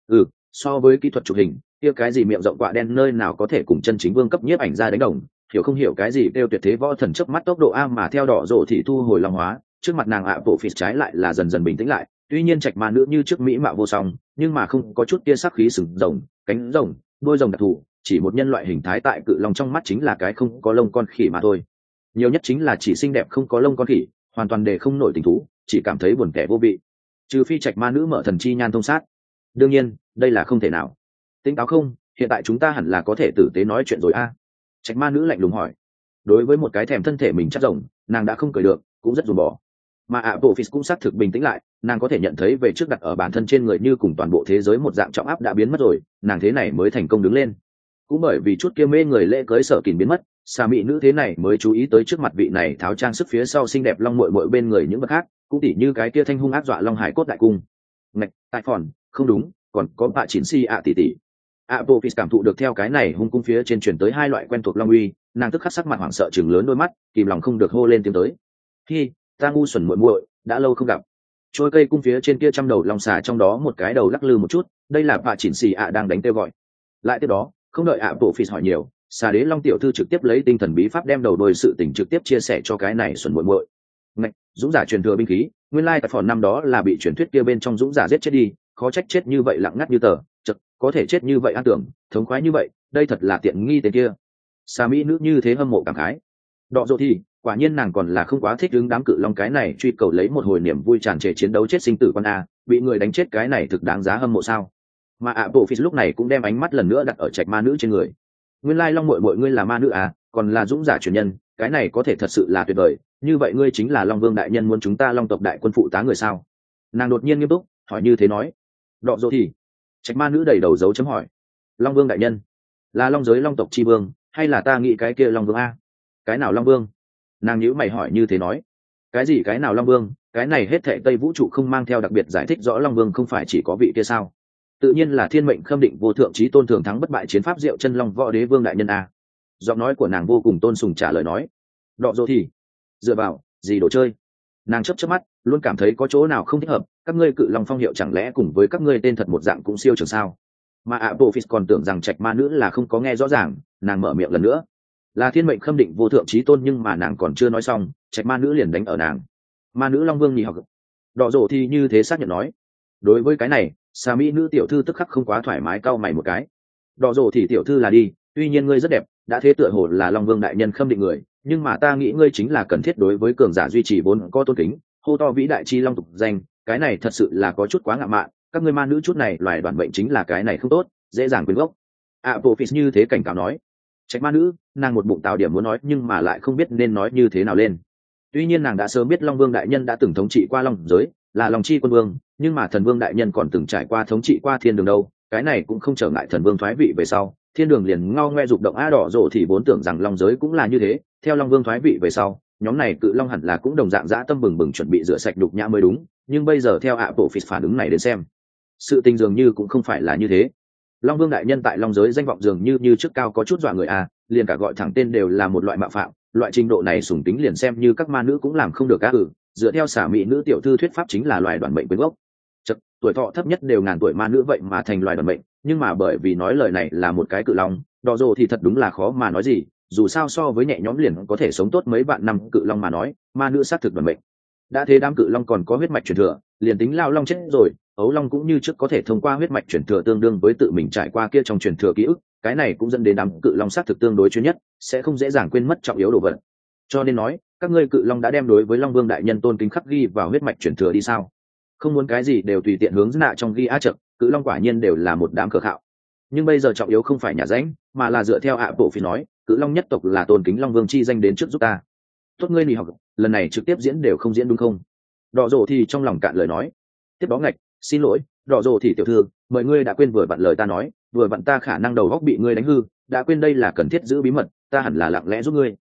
[SPEAKER 1] So với kỹ thuật chụp hình, kia cái gì miệng rộng quạ đen nơi nào có thể cùng chân chính vương cấp nhiếp ảnh ra đánh đồng, hiểu không hiểu cái gì kêu tuyệt thế võ thần chớp mắt tốc độ a mà theo đỏ rộ thì thu hồi long hóa, trước mặt nàng ạ bộ phì trái lại là dần dần bình tĩnh lại, tuy nhiên trạch ma nữ như trước mỹ mạo vô song, nhưng mà không có chút kia sắc khí sừng rồng, cánh rồng, đuôi rồng đặc thù, chỉ một nhân loại hình thái tại cự long trong mắt chính là cái không có lông con khỉ mà thôi. Nhiều nhất chính là chỉ xinh đẹp không có lông con khỉ, hoàn toàn để không nổi tình thú, chỉ cảm thấy buồn kẻ vô vị. Trừ phi trạch ma nữ mở thần chi nhan thông sát. Đương nhiên, đây là không thể nào. Tính táo không, hiện tại chúng ta hẳn là có thể tử tế nói chuyện rồi a. Trạch ma nữ lạnh lùng hỏi. Đối với một cái thèm thân thể mình chắc rồng, nàng đã không cười được, cũng rất dùng bỏ. Mà Apophis cũng xác thực bình tĩnh lại, nàng có thể nhận thấy về trước đặt ở bản thân trên người như cùng toàn bộ thế giới một dạng trọng áp đã biến mất rồi, nàng thế này mới thành công đứng lên. Cũng bởi vì chút kia mê người lễ cưới sở kình biến mất, xà mị nữ thế này mới chú ý tới trước mặt vị này tháo trang sức phía sau xinh đẹp long muội muội bên người những vật khác, cũng tỉ như cái kia thanh hung ác dọa long hải cốt đại cung. Ngạch, tại phòn, không đúng, còn có bạ chín si ạ tỷ tỷ. Apophis cảm thụ được theo cái này hung cung phía trên truyền tới hai loại quen thuộc long uy, nàng tức khắc sắc mặt hoảng sợ trừng lớn đôi mắt, kìm lòng không được hô lên tiếng tới. Hi, ta ngu xuẩn muội muội, đã lâu không gặp. Trôi cây cung phía trên kia trăm đầu long xà trong đó một cái đầu lắc lư một chút, đây là bạ chín si ạ đang đánh kêu gọi. Lại tiếp đó, không đợi Apophis hỏi nhiều, xà đế long tiểu thư trực tiếp lấy tinh thần bí pháp đem đầu đôi sự tình trực tiếp chia sẻ cho cái này xuẩn muội muội. Ngạch, dũng giả truyền thừa binh khí, nguyên lai tại phòn năm đó là bị truyền thuyết kia bên trong dũng giả giết chết đi, khó trách chết như vậy lặng ngắt như tờ, chật, có thể chết như vậy an tưởng, thống khoái như vậy, đây thật là tiện nghi tên kia. Xà mỹ nữ như thế hâm mộ cảm khái. Đọ dỗ thì, quả nhiên nàng còn là không quá thích đứng đám cự long cái này truy cầu lấy một hồi niềm vui tràn trề chiến đấu chết sinh tử con a, bị người đánh chết cái này thực đáng giá hâm mộ sao? Mà Apophis lúc này cũng đem ánh mắt lần nữa đặt ở trạch ma nữ trên người. Nguyên lai long muội muội ngươi là ma nữ à, còn là dũng giả truyền nhân, cái này có thể thật sự là tuyệt vời, như vậy ngươi chính là long vương đại nhân muốn chúng ta long tộc đại quân phụ tá người sao? Nàng đột nhiên nghiêm túc hỏi như thế nói. Đọ dỗ thì trạch ma nữ đầy đầu dấu chấm hỏi. Long vương đại nhân là long giới long tộc chi vương, hay là ta nghĩ cái kia long vương a? Cái nào long vương? Nàng nhíu mày hỏi như thế nói. Cái gì cái nào long vương? Cái này hết thệ tây vũ trụ không mang theo đặc biệt giải thích rõ long vương không phải chỉ có vị kia sao? Tự nhiên là thiên mệnh khâm định vô thượng chí tôn thường thắng bất bại chiến pháp diệu chân long võ đế vương đại nhân a. Giọng nói của nàng vô cùng tôn sùng trả lời nói. Đọ dỗ thì dựa vào gì đồ chơi? Nàng chớp mắt luôn cảm thấy có chỗ nào không thích hợp, các ngươi cự long phong hiệu chẳng lẽ cùng với các ngươi tên thật một dạng cũng siêu trường sao? Mà Apophis còn tưởng rằng trạch ma nữ là không có nghe rõ ràng, nàng mở miệng lần nữa. Là thiên mệnh khâm định vô thượng chí tôn, nhưng mà nàng còn chưa nói xong, trạch ma nữ liền đánh ở nàng. Ma nữ long vương nhì học. Đọ dỗ thì như thế xác nhận nói. Đối với cái này, xà mỹ nữ tiểu thư tức khắc không quá thoải mái cau mày một cái. Đọ dỗ thì tiểu thư là đi, tuy nhiên ngươi rất đẹp, đã thế tựa hồ là long vương đại nhân khâm định người, nhưng mà ta nghĩ ngươi chính là cần thiết đối với cường giả duy trì vốn có tôn kính, hô to vĩ đại chi long tục danh, cái này thật sự là có chút quá ngạo mạn, các ngươi ma nữ chút này loài đoàn bệnh chính là cái này không tốt, dễ dàng quyến gốc. Apophis như thế cảnh cáo nói. Trạch ma nữ, nàng một bụng tạo điểm muốn nói nhưng mà lại không biết nên nói như thế nào lên. Tuy nhiên nàng đã sớm biết long vương đại nhân đã từng thống trị qua long giới, là long chi quân vương, nhưng mà thần vương đại nhân còn từng trải qua thống trị qua thiên đường đâu, cái này cũng không trở ngại thần vương thoái vị về sau, thiên đường liền ngao ngoe dục động. Đỏ rổ thì vốn tưởng rằng long giới cũng là như thế, theo long vương thoái vị về sau, nhóm này cự long hẳn là cũng đồng dạng dã tâm bừng bừng chuẩn bị rửa sạch đục nhã mới đúng, nhưng bây giờ theo Apophis phản ứng này đến xem, sự tình dường như cũng không phải là như thế. Long vương đại nhân tại long giới danh vọng dường như trước cao có chút dọa người a, liền cả gọi thẳng tên đều là một loại mạo phạm, loại trình độ này sùng tính liền xem như các ma nữ cũng làm không được. Dựa theo xả mỹ nữ tiểu thư thuyết pháp chính là loài đoàn mệnh quyến gốc. Chật, tuổi thọ thấp nhất đều ngàn tuổi ma nữ vậy mà thành loài đoàn mệnh, nhưng mà bởi vì nói lời này là một cái cự long, đỏ rồ thì thật đúng là khó mà nói gì, dù sao so với nhẹ nhõm liền có thể sống tốt mấy vạn năm cự long mà nói, ma nữ xác thực đoàn mệnh. Đã thế đám cự long còn có huyết mạch truyền thừa, liền tính lao long chết rồi, ấu long cũng như trước có thể thông qua huyết mạch truyền thừa tương đương với tự mình trải qua kia trong truyền thừa ký ức, cái này cũng dẫn đến đám cự long xác thực tương đối chuyên nhất, sẽ không dễ dàng quên mất trọng yếu đồ vật. Cho nên nói, các ngươi cự long đã đem đối với long vương đại nhân tôn kính khắc ghi vào huyết mạch truyền thừa đi sao? Không muốn cái gì đều tùy tiện hướng nạ trong ghi á chậm, cự long quả nhiên đều là một đám cờ khạo. Nhưng bây giờ trọng yếu không phải nhà ránh, mà là dựa theo bộ phi nói, cự long nhất tộc là tôn kính long vương chi danh đến trước giúp ta. Tốt ngươi nỉ học, lần này trực tiếp diễn đều không diễn đúng không? Đỏ rồ thì trong lòng cạn lời nói. Tiếp đó ngạch, xin lỗi, đỏ rồ thì tiểu thư, mời ngươi đã quên vừa vặn lời ta nói, vừa vặn ta khả năng đầu góc bị ngươi đánh hư, đã quên đây là cần thiết giữ bí mật, ta hẳn là lặng lẽ giúp ngươi.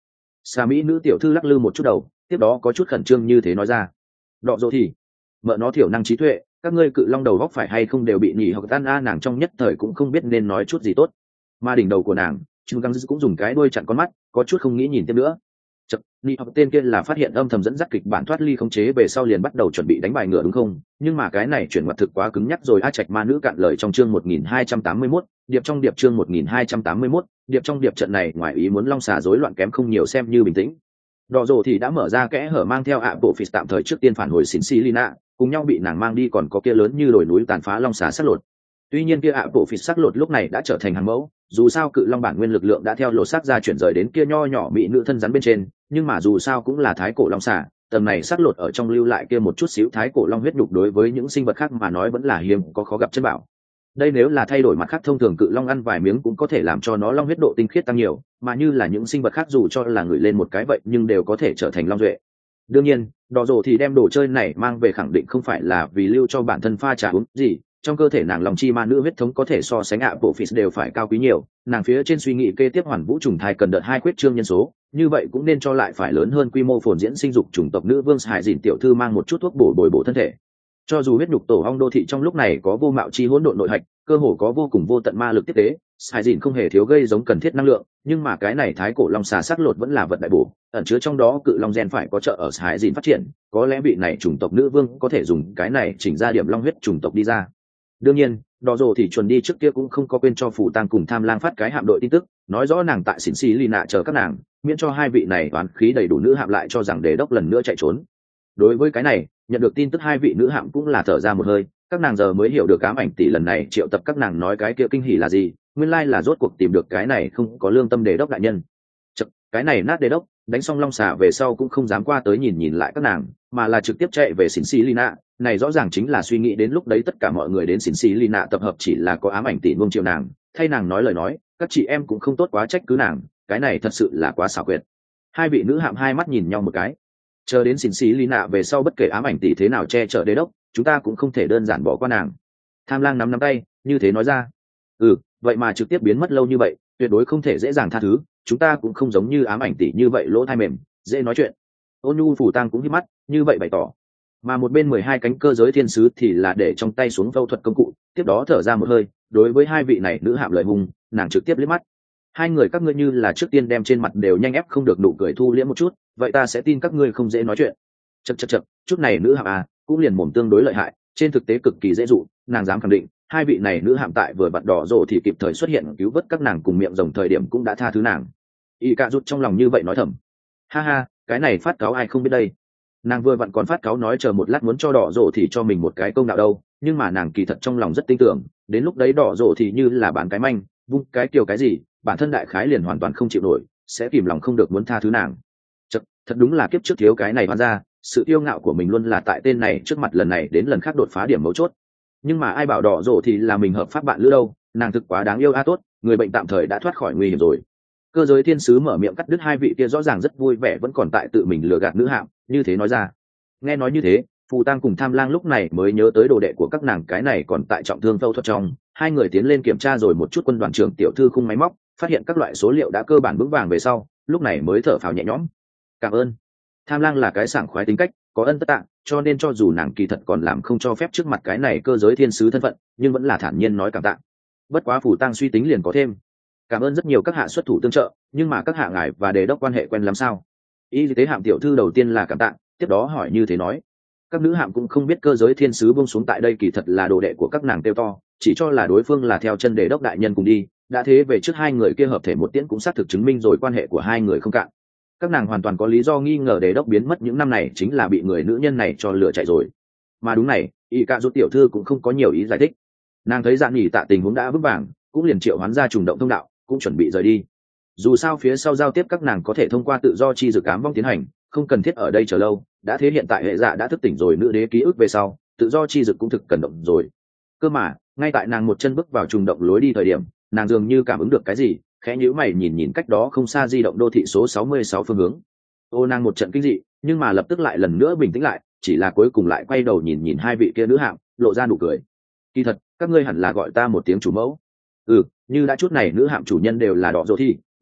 [SPEAKER 1] Xà mỹ nữ tiểu thư lắc lư một chút đầu, tiếp đó có chút khẩn trương như thế nói ra. Đọ dỗ thì mợ nó thiểu năng trí tuệ, các ngươi cự long đầu góc phải hay không đều bị nhỉ hoặc tan a, nàng trong nhất thời cũng không biết nên nói chút gì tốt. Mà đỉnh đầu của nàng Trương Găng cũng dùng cái đuôi chặn con mắt, có chút không nghĩ nhìn tiếp nữa. Chật, nhỉ hoặc tên kia là phát hiện âm thầm dẫn dắt kịch bản thoát ly khống chế về sau liền bắt đầu chuẩn bị đánh bài ngựa đúng không, nhưng mà cái này chuyển mặt thực quá cứng nhắc rồi. A Trạch ma nữ cạn lời trong chương 1281, điệp trong điệp chương 1281, điệp trong điệp trận này ngoài ý muốn long xà rối loạn kém không nhiều xem như bình tĩnh. Đỏ rồ thì đã mở ra kẽ hở mang theo ạ bộ phì tạm thời trước tiên phản hồi xỉn xì Lina, cùng nhau bị nàng mang đi, còn có kia lớn như đồi núi tàn phá long xà sắc lột. Tuy nhiên kia ạ bộ phì sắc lột lúc này đã trở thành hàng mẫu, dù sao cự long bản nguyên lực lượng đã theo lột xác ra chuyển rời đến kia nho nhỏ bị nữ thân rắn bên trên, nhưng mà dù sao cũng là thái cổ long xà, tầm này sắc lột ở trong lưu lại kia một chút xíu thái cổ long huyết nhục đối với những sinh vật khác mà nói vẫn là hiếm có khó gặp chân bảo. Đây nếu là thay đổi mặt khác thông thường cự long ăn vài miếng cũng có thể làm cho nó long huyết độ tinh khiết tăng nhiều, mà như là những sinh vật khác dù cho là người lên một cái vậy nhưng đều có thể trở thành long duệ. Đương nhiên đỏ rồ thì đem đồ chơi này mang về khẳng định không phải là vì lưu cho bản thân pha trà uống gì, trong cơ thể nàng lòng chi ma nữ huyết thống có thể so sánh ạ bộ phì đều phải cao quý nhiều, nàng phía trên suy nghĩ kế tiếp hoàn vũ trùng thai cần đợt 2 khuyết trương nhân số, như vậy cũng nên cho lại phải lớn hơn quy mô phồn diễn sinh dục chủng tộc nữ vương Hải Dìn tiểu thư mang một chút thuốc bổ bồi bổ thân thể. Cho dù huyết nhục tổ ong đô thị trong lúc này có vô mạo chi hỗn độn nội hạch, cơ hồ có vô cùng vô tận ma lực tiếp tế, Hải Dìn không hề thiếu gây giống cần thiết năng lượng, nhưng mà cái này thái cổ long xà sắc lột vẫn là vật đại bổ, ẩn chứa trong đó cự long gen phải có trợ ở Hải Dìn phát triển, có lẽ vị này chủng tộc nữ vương có thể dùng cái này chỉnh ra điểm long huyết chủng tộc đi ra. Đương nhiên đỏ rồ thì chuẩn đi trước kia cũng không có quên cho phủ tăng cùng tham lang phát cái hạm đội tin tức, nói rõ nàng tại xỉn xì Lina chờ các nàng, miễn cho hai vị này toán khí đầy đủ nữ hạm lại cho rằng đế đốc lần nữa chạy trốn. Đối với cái này nhận được tin tức hai vị nữ hạm cũng là thở ra một hơi, các nàng giờ mới hiểu được ám ảnh tỷ lần này triệu tập các nàng nói cái kia kinh hỉ là gì, nguyên lai là rốt cuộc tìm được cái này không có lương tâm đế đốc đại nhân. Chật, cái này nát đế đốc đánh xong long xà về sau cũng không dám qua tới nhìn nhìn lại các nàng, mà là trực tiếp chạy về xỉn xì Lina, này rõ ràng chính là suy nghĩ đến lúc đấy tất cả mọi người đến xỉn xì Lina tập hợp chỉ là có ám ảnh tỷ nuông chiều nàng, thay nàng nói lời nói, các chị em cũng không tốt quá trách cứ nàng, cái này thật sự là quá xảo quyệt. Hai vị nữ hạm hai mắt nhìn nhau một cái, chờ đến xỉn xì Lina về sau bất kể ám ảnh tỷ thế nào che chở đế đốc, chúng ta cũng không thể đơn giản bỏ qua nàng. Tham lang nắm nắm tay như thế nói ra. Vậy mà trực tiếp biến mất lâu như vậy, tuyệt đối không thể dễ dàng tha thứ, chúng ta cũng không giống như ám ảnh tỷ như vậy lỗ thai mềm dễ nói chuyện. Ôn nhu phủ tang cũng hít mắt như vậy bày tỏ, mà một bên 12 cánh cơ giới thiên sứ thì là để trong tay xuống phẫu thuật công cụ, tiếp đó thở ra một hơi, đối với hai vị này nữ hạm lời hùng, nàng trực tiếp liếc mắt. Hai người các ngươi như là trước tiên đem trên mặt đều nhanh ép không được nụ cười thu liễm một chút, vậy ta sẽ tin các ngươi không dễ nói chuyện. Chậc, chút này nữ hạm à, cũng liền mồm tương đối lợi hại, trên thực tế cực kỳ dễ dụ, nàng dám khẳng định, hai vị này nữ hạm tại vừa vặn đỏ rồ thì kịp thời xuất hiện cứu vớt các nàng cùng miệng rồng thời điểm cũng đã tha thứ nàng. Y Cạ rút trong lòng như vậy nói thầm. Ha ha, cái này phát cáo ai không biết đây. Nàng vừa vặn còn phát cáo nói chờ một lát muốn cho đỏ rồ thì cho mình một cái công đạo đâu, nhưng mà nàng kỳ thật trong lòng rất tin tưởng, đến lúc đấy đỏ rồ thì như là bán cái manh, vung cái kiểu cái gì, bản thân đại khái liền hoàn toàn không chịu nổi, sẽ kìm lòng không được muốn tha thứ nàng. Thật đúng là kiếp trước thiếu cái này hóa ra, sự yêu ngạo của mình luôn là tại tên này trước mặt lần này đến lần khác đột phá điểm mấu chốt. Nhưng mà ai bảo đỏ rồ thì là mình hợp pháp bạn lữ đâu, nàng thực quá đáng yêu a. Tốt, người bệnh tạm thời đã thoát khỏi nguy hiểm rồi. Cơ giới thiên sứ mở miệng cắt đứt hai vị kia rõ ràng rất vui vẻ vẫn còn tại tự mình lừa gạt nữ hạm, như thế nói ra. Nghe nói như thế, phù tăng cùng tham lang lúc này mới nhớ tới đồ đệ của các nàng cái này còn tại trọng thương phẫu thuật trong, hai người tiến lên kiểm tra rồi một chút quân đoàn trưởng tiểu thư khung máy móc, phát hiện các loại số liệu đã cơ bản vững vàng về sau, lúc này mới thở phào nhẹ nhõm. Cảm ơn. Tham lang là cái sảng khoái tính cách, có ân tất tạ, cho nên cho dù nàng kỳ thật còn làm không cho phép trước mặt cái này cơ giới thiên sứ thân phận, nhưng vẫn là thản nhiên nói cảm tạ. Bất quá phù tăng suy tính liền có thêm. Cảm ơn rất nhiều các hạ xuất thủ tương trợ, nhưng mà các hạ ngài và đề đốc quan hệ quen làm sao? Y tế hạm tiểu thư đầu tiên là cảm tạ, tiếp đó hỏi như thế nói. Các nữ hạm cũng không biết cơ giới thiên sứ buông xuống tại đây kỳ thật là đồ đệ của các nàng tiêu to, chỉ cho là đối phương là theo chân đề đốc đại nhân cùng đi, đã thế về trước hai người kia hợp thể một tiễn cũng xác thực chứng minh rồi quan hệ của hai người không cạn. Các nàng hoàn toàn có lý do nghi ngờ đề đốc biến mất những năm này chính là bị người nữ nhân này cho lừa chạy rồi. Mà đúng này, Y Cạ rút tiểu thư cũng không có nhiều ý giải thích. Nàng thấy Dạn Nhỉ Tạ tình huống đã vững vàng, cũng liền triệu hoán ra trùng động thông đạo, cũng chuẩn bị rời đi. Dù sao phía sau giao tiếp các nàng có thể thông qua tự do chi dược ám vong tiến hành, không cần thiết ở đây chờ lâu, đã thế hiện tại hệ dạ đã thức tỉnh rồi nữ đế ký ức về sau, tự do chi dược cũng thực cần động rồi. Cơ mà ngay tại nàng một chân bước vào trùng động lối đi thời điểm, nàng dường như cảm ứng được cái gì, khẽ nhíu mày nhìn cách đó không xa di động đô thị số 66 phương hướng. Ô, nàng một trận kinh dị, nhưng mà lập tức lại lần nữa bình tĩnh lại, chỉ là cuối cùng lại quay đầu nhìn hai vị kia nữ hạng, lộ ra nụ cười. Kỳ thật các ngươi hẳn là gọi ta một tiếng chủ mẫu. Như đã chút này nữ hạm chủ nhân đều là đỏ rồ thì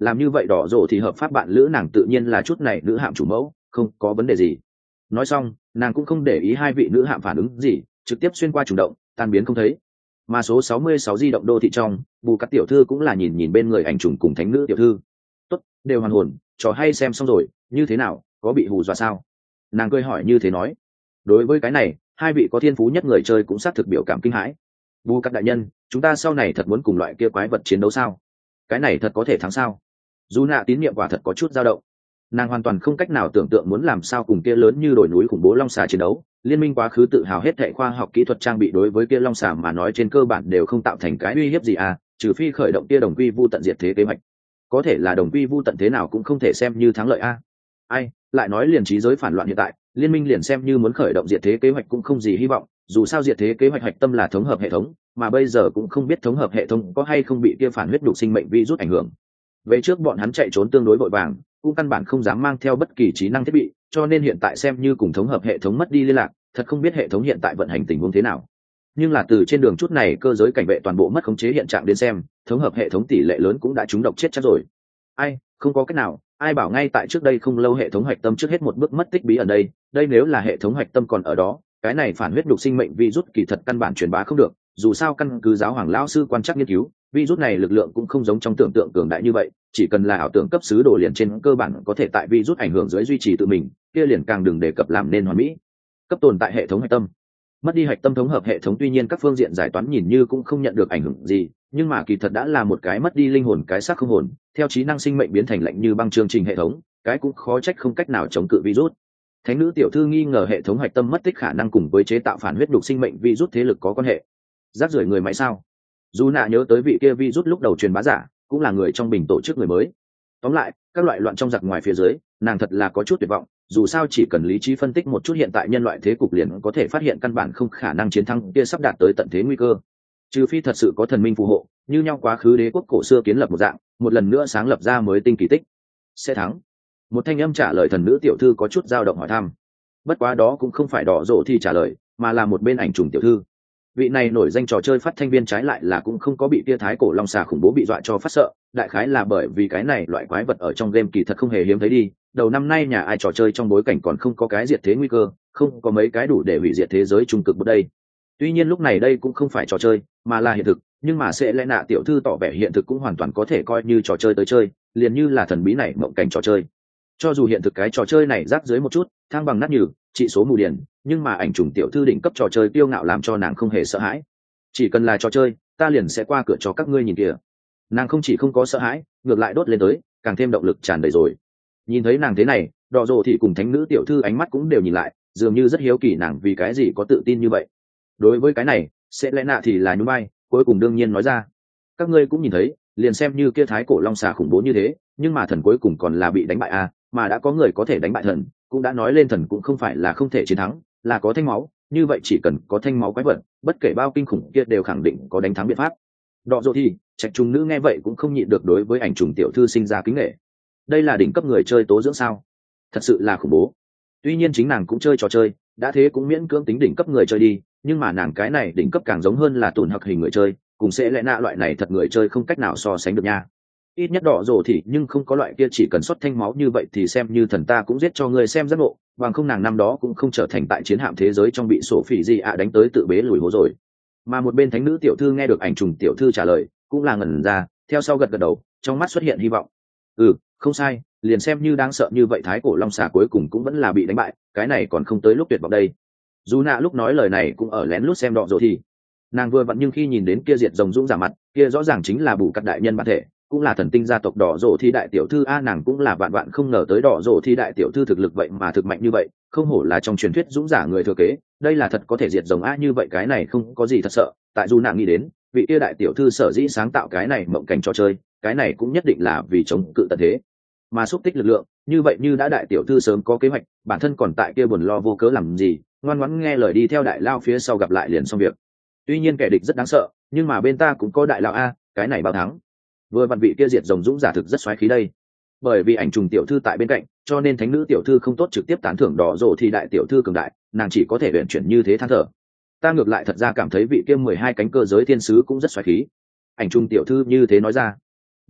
[SPEAKER 1] làm như vậy đỏ rổ thì hợp pháp bạn lữ nàng tự nhiên là chút này nữ hạm chủ mẫu, không có vấn đề gì. Nói xong nàng cũng không để ý hai vị nữ hạm phản ứng gì, trực tiếp xuyên qua trùng động tan biến không thấy. Mà số 66 di động đô thị trong, bù cắt tiểu thư cũng là nhìn nhìn bên người ảnh trùng cùng thánh nữ tiểu thư. Tốt, đều hoàn hồn, trò hay xem xong rồi, như thế nào, có bị hù dọa sao? Nàng cười hỏi như thế nói. Đối với cái này, hai vị có thiên phú nhất người chơi cũng xác thực biểu cảm kinh hãi. Bù cắt đại nhân, chúng ta sau này thật muốn cùng loại kia quái vật chiến đấu sao? Cái này thật có thể thắng sao? Dù nạ tín nhiệm quả thật có chút dao động. Nàng hoàn toàn không cách nào tưởng tượng muốn làm sao cùng kia lớn như đồi núi khủng bố long xà chiến đấu. Liên minh quá khứ tự hào hết thệ khoa học kỹ thuật trang bị đối với kia long xà mà nói trên cơ bản đều không tạo thành cái uy hiếp gì à, trừ phi khởi động kia đồng quy vu tận diệt thế kế hoạch. Có thể là đồng quy vu tận thế nào cũng không thể xem như thắng lợi a. Ai lại nói liền trí giới phản loạn hiện tại, liên minh liền xem như muốn khởi động diệt thế kế hoạch cũng không gì hy vọng, dù sao diệt thế kế hoạch hạch tâm là thống hợp hệ thống, mà bây giờ cũng không biết thống hợp hệ thống có hay không bị kia phản huyết đục sinh mệnh virus ảnh hưởng. Về trước bọn hắn chạy trốn tương đối vội vàng, cũng căn bản không dám mang theo bất kỳ trí năng thiết bị, cho nên hiện tại xem như cùng thống hợp hệ thống mất đi liên lạc, thật không biết hệ thống hiện tại vận hành tình huống thế nào. Nhưng là từ trên đường chút này cơ giới cảnh vệ toàn bộ mất khống chế hiện trạng đến xem, thống hợp hệ thống tỷ lệ lớn cũng đã trúng độc chết chắc rồi. Ai, không có cách nào, ai bảo ngay tại trước đây không lâu hệ thống hoạch tâm trước hết một bước mất tích bí ở đây, đây nếu là hệ thống hoạch tâm còn ở đó, cái này phản huyết đục sinh mệnh virus kỳ thật căn bản truyền bá không được, dù sao căn cứ giáo hoàng lão sư quan trắc nghiên cứu, virus này lực lượng cũng không giống trong tưởng tượng cường đại như vậy, chỉ cần là ảo tưởng cấp sứ đồ liền trên cơ bản có thể tại virus ảnh hưởng dưới duy trì tự mình, kia liền càng đừng đề cập làm nên hoàn mỹ. Cấp tồn tại hệ thống hạch tâm, mất đi hạch tâm thống hợp hệ thống tuy nhiên các phương diện giải toán nhìn như cũng không nhận được ảnh hưởng gì, nhưng mà kỳ thật đã là một cái mất đi linh hồn cái xác không hồn, theo trí năng sinh mệnh biến thành lạnh như băng chương trình hệ thống, cái cũng khó trách không cách nào chống cự virus. Thánh nữ tiểu thư nghi ngờ hệ thống hạch tâm mất tích khả năng cùng với chế tạo phản huyết đục sinh mệnh virus thế lực có quan hệ. Rác rưởi người mãi sao? Dù nạ nhớ tới vị kia virus lúc đầu truyền bá giả, cũng là người trong bình tổ chức người mới. Tóm lại, các loại loạn trong giặc ngoài phía dưới, nàng thật là có chút tuyệt vọng, dù sao chỉ cần lý trí phân tích một chút hiện tại nhân loại thế cục liền có thể phát hiện căn bản không khả năng chiến thắng kia sắp đạt tới tận thế nguy cơ. Trừ phi thật sự có thần minh phù hộ, như nhau quá khứ đế quốc cổ xưa kiến lập một dạng, một lần nữa sáng lập ra mới tinh kỳ tích. Sẽ thắng. Một thanh âm trả lời thần nữ tiểu thư có chút dao động hỏi thăm. Bất quá đó cũng không phải đỏ rổ thì trả lời, mà là một bên ảnh trùng tiểu thư. Vị này nổi danh trò chơi phát thanh viên trái lại là cũng không có bị tia thái cổ long xà khủng bố bị dọa cho phát sợ, đại khái là bởi vì cái này loại quái vật ở trong game kỳ thật không hề hiếm thấy đi. Đầu năm nay nhà ai trò chơi trong bối cảnh còn không có cái diệt thế nguy cơ, không có mấy cái đủ để hủy diệt thế giới trung cực một đây. Tuy nhiên lúc này đây cũng không phải trò chơi, mà là hiện thực, nhưng mà sẽ lẽ nạ tiểu thư tỏ vẻ hiện thực cũng hoàn toàn có thể coi như trò chơi tới chơi, liền như là thần bí này mộng cảnh trò chơi. Cho dù hiện thực cái trò chơi này rác dưới một chút, thang bằng nát nhừ, trị số mù điển, nhưng mà ảnh trùng tiểu thư đỉnh cấp trò chơi kiêu ngạo làm cho nàng không hề sợ hãi. Chỉ cần là trò chơi, ta liền sẽ qua cửa cho các ngươi nhìn kìa. Nàng không chỉ không có sợ hãi, ngược lại đốt lên tới, càng thêm động lực tràn đầy rồi. Nhìn thấy nàng thế này, đỏ rồ thì cùng thánh nữ tiểu thư ánh mắt cũng đều nhìn lại, dường như rất hiếu kỳ nàng vì cái gì có tự tin như vậy. Đối với cái này, sẽ lẽ nạ thì là nhún vai, cuối cùng đương nhiên nói ra. Các ngươi cũng nhìn thấy, liền xem như kia thái cổ long xà khủng bố như thế, nhưng mà thần cuối cùng còn là bị đánh bại à, mà đã có người có thể đánh bại thần, cũng đã nói lên thần cũng không phải là không thể chiến thắng, là có thanh máu, như vậy chỉ cần có thanh máu quái vật, bất kể bao kinh khủng kia đều khẳng định có đánh thắng biện pháp. Đọ dỗ thì, trạch trùng nữ nghe vậy cũng không nhịn được đối với ảnh trùng tiểu thư sinh ra kính nghệ. Đây là đỉnh cấp người chơi tố dưỡng sao? Thật sự là khủng bố. Tuy nhiên chính nàng cũng chơi trò chơi, đã thế cũng miễn cưỡng tính đỉnh cấp người chơi đi, nhưng mà nàng cái này đỉnh cấp càng giống hơn là tổn hặc hình người chơi, cùng sẽ lẽ nạ loại này thật người chơi không cách nào so sánh được nha. Ít nhất đỏ rồ thì nhưng không có loại kia chỉ cần xuất thanh máu như vậy thì xem như thần ta cũng giết cho ngươi xem giác ngộ, bằng không nàng năm đó cũng không trở thành tại chiến hạm thế giới trong bị sổ phỉ gì ạ đánh tới tự bế lùi hố rồi. Mà một bên thánh nữ tiểu thư nghe được ảnh trùng tiểu thư trả lời, cũng là ngẩn ra, theo sau gật gật đầu, trong mắt xuất hiện hy vọng. Không sai, liền xem như đáng sợ như vậy thái cổ long xà cuối cùng cũng vẫn là bị đánh bại, cái này còn không tới lúc tuyệt vọng đây. Dù nạ lúc nói lời này cũng ở lén lút xem đỏ rồ thì nàng vừa vặn, nhưng khi nhìn đến kia diệt rồng dũng giả mặt, kia rõ ràng chính là bù cắt đại nhân bản thể, cũng là thần tinh gia tộc đỏ rồ thi đại tiểu thư a, nàng cũng là vạn vạn không ngờ tới đỏ rồ thi đại tiểu thư thực lực vậy mà thực mạnh như vậy, không hổ là trong truyền thuyết dũng giả người thừa kế, đây là thật có thể diệt rồng a, như vậy cái này không có gì thật sợ. Tại dù nàng nghĩ đến vị kia đại tiểu thư sở dĩ sáng tạo cái này mộng cảnh trò chơi, cái này cũng nhất định là vì chống cự tận thế mà xúc tích lực lượng, như vậy như đã đại tiểu thư sớm có kế hoạch, bản thân còn tại kia buồn lo vô cớ làm gì, ngoan ngoãn nghe lời đi theo đại lao phía sau gặp lại liền xong việc. Tuy nhiên kẻ địch rất đáng sợ, nhưng mà bên ta cũng có đại lao a, cái này bao thắng. Vừa vặn vị kia diệt rồng dũng giả thực rất xoáy khí đây. Bởi vì ảnh trùng tiểu thư tại bên cạnh, cho nên thánh nữ tiểu thư không tốt trực tiếp tán thưởng đỏ rồ thì đại tiểu thư cường đại, nàng chỉ có thể luyện chuyển như thế than thở. Ta ngược lại thật ra cảm thấy vị kia 12 cánh cơ giới thiên sứ cũng rất xoáy khí. Ảnh trùng tiểu thư như thế nói ra.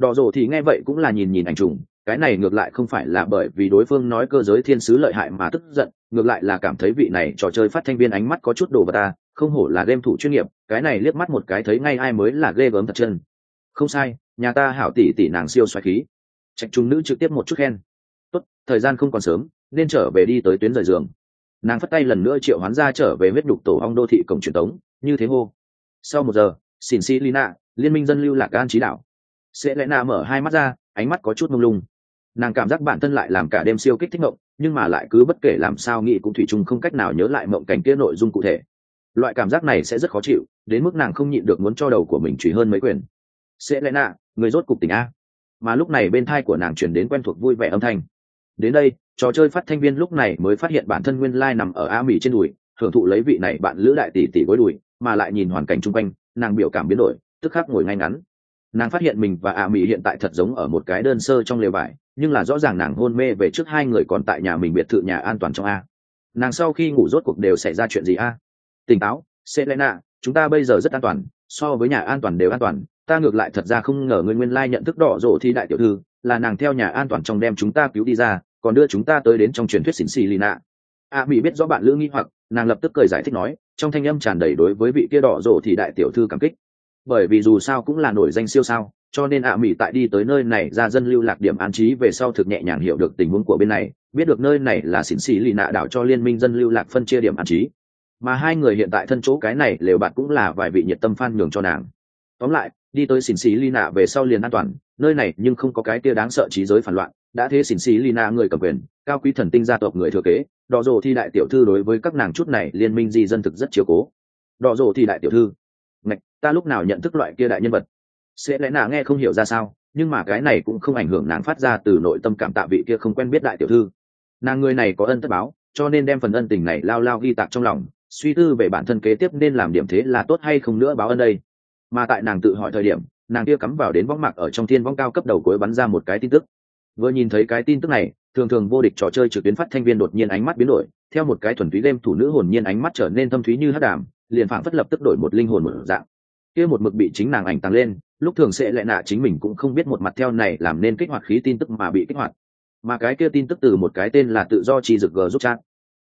[SPEAKER 1] Đỏ rồ thì nghe vậy cũng là nhìn nhìn ảnh trùng, cái này ngược lại không phải là bởi vì đối phương nói cơ giới thiên sứ lợi hại mà tức giận, ngược lại là cảm thấy vị này trò chơi phát thanh viên ánh mắt có chút đồ vật ta, không hổ là game thủ chuyên nghiệp, cái này liếc mắt một cái thấy ngay ai mới là ghê gớm thật chân. Không sai, nhà ta hảo tỷ tỷ nàng siêu xoáy khí. Trạch trung nữ trực tiếp một chút khen. Tốt, thời gian không còn sớm, nên trở về đi tới tuyến rời giường. Nàng phất tay lần nữa triệu hoán ra trở về huyết đục tổ ong đô thị cổng truyền tống, như thế hô. Sau 1 giờ, xỉn xì Lina, liên minh dân lưu lạc an trí đảo. Sẽ lẽ nào mở hai mắt ra, ánh mắt có chút mông lung. Nàng cảm giác bản thân lại làm cả đêm siêu kích thích mộng, nhưng mà lại cứ bất kể làm sao nghĩ cũng thủy chung không cách nào nhớ lại mộng cảnh kia nội dung cụ thể. Loại cảm giác này sẽ rất khó chịu, đến mức nàng không nhịn được muốn cho đầu của mình chùy hơn mấy quyền. Sẽ lẽ nào, người rốt cục tỉnh a? Mà lúc này bên tai của nàng truyền đến quen thuộc vui vẻ âm thanh. Đến đây, trò chơi phát thanh viên lúc này mới phát hiện bản thân nguyên lai nằm ở A Mỹ trên đùi, hưởng thụ lấy vị này bạn lữ đại tỷ tỷ gối đùi, mà lại nhìn hoàn cảnh chung quanh, nàng biểu cảm biến đổi, tức khắc ngồi ngay ngắn. Nàng phát hiện mình và A Mỹ hiện tại thật giống ở một cái đơn sơ trong lều vải, nhưng là rõ ràng nàng hôn mê về trước hai người còn tại nhà mình biệt thự nhà an toàn trong A. Nàng sau khi ngủ rốt cuộc đều xảy ra chuyện gì a? Tỉnh táo, Selena, chúng ta bây giờ rất an toàn, so với nhà an toàn đều an toàn. Ta ngược lại thật ra không ngờ ngươi nguyên lai nhận thức đỏ rộ thi đại tiểu thư, là nàng theo nhà an toàn trong đem chúng ta cứu đi ra, còn đưa chúng ta tới đến trong truyền thuyết xỉn xì Lina. A Mỹ biết rõ bạn lữ nghi hoặc, nàng lập tức cười giải thích nói, trong thanh âm tràn đầy đối với vị kia đỏ rộ thì đại tiểu thư cảm kích. Bởi vì dù sao cũng là nổi danh siêu sao, cho nên A Mỹ tại đi tới nơi này ra dân lưu lạc điểm an trí về sau thực nhẹ nhàng hiểu được tình huống của bên này, biết được nơi này là xỉn xì Lina đảo cho liên minh dân lưu lạc phân chia điểm an trí. Mà hai người hiện tại thân chỗ cái này lều bạt cũng là vài vị nhiệt tâm fan nhường cho nàng. Tóm lại, đi tới xỉn xì Lina về sau liền an toàn, nơi này nhưng không có cái kia đáng sợ trí giới phản loạn, đã thế xỉn xì Lina người cầm quyền, cao quý thần tinh gia tộc người thừa kế, đỏ rồ thì đại tiểu thư đối với các nàng chút này liên minh di dân thực rất chiếu cố. Đỏ rồ thì đại tiểu thư, ngạch, ta lúc nào nhận thức loại kia đại nhân vật? Sẽ lẽ nào nghe không hiểu ra sao, nhưng mà cái này cũng không ảnh hưởng nàng phát ra từ nội tâm cảm tạ vị kia không quen biết đại tiểu thư. Nàng người này có ân tất báo, cho nên đem phần ân tình này lao lao ghi tạc trong lòng, suy tư về bản thân kế tiếp nên làm điểm thế là tốt hay không nữa báo ân đây. Mà tại nàng tự hỏi thời điểm, nàng kia cắm vào đến võng mạc ở trong thiên võng cao cấp đầu cuối bắn ra một cái tin tức. Vừa nhìn thấy cái tin tức này, thường thường vô địch trò chơi trực tuyến phát thanh viên đột nhiên ánh mắt biến đổi, theo một cái thuần túy game thủ nữ hồn nhiên ánh mắt trở nên thâm thúy như hắc đàm, liền phảng phất lập tức đổi một linh hồn một dạng. Kia một mực bị chính nàng ảnh tăng lên, lúc thường sẽ lẽ nạ chính mình cũng không biết một mặt theo này làm nên kích hoạt khí tin tức mà bị kích hoạt. Mà cái kia tin tức từ một cái tên là tự do chi dực g giúp chat.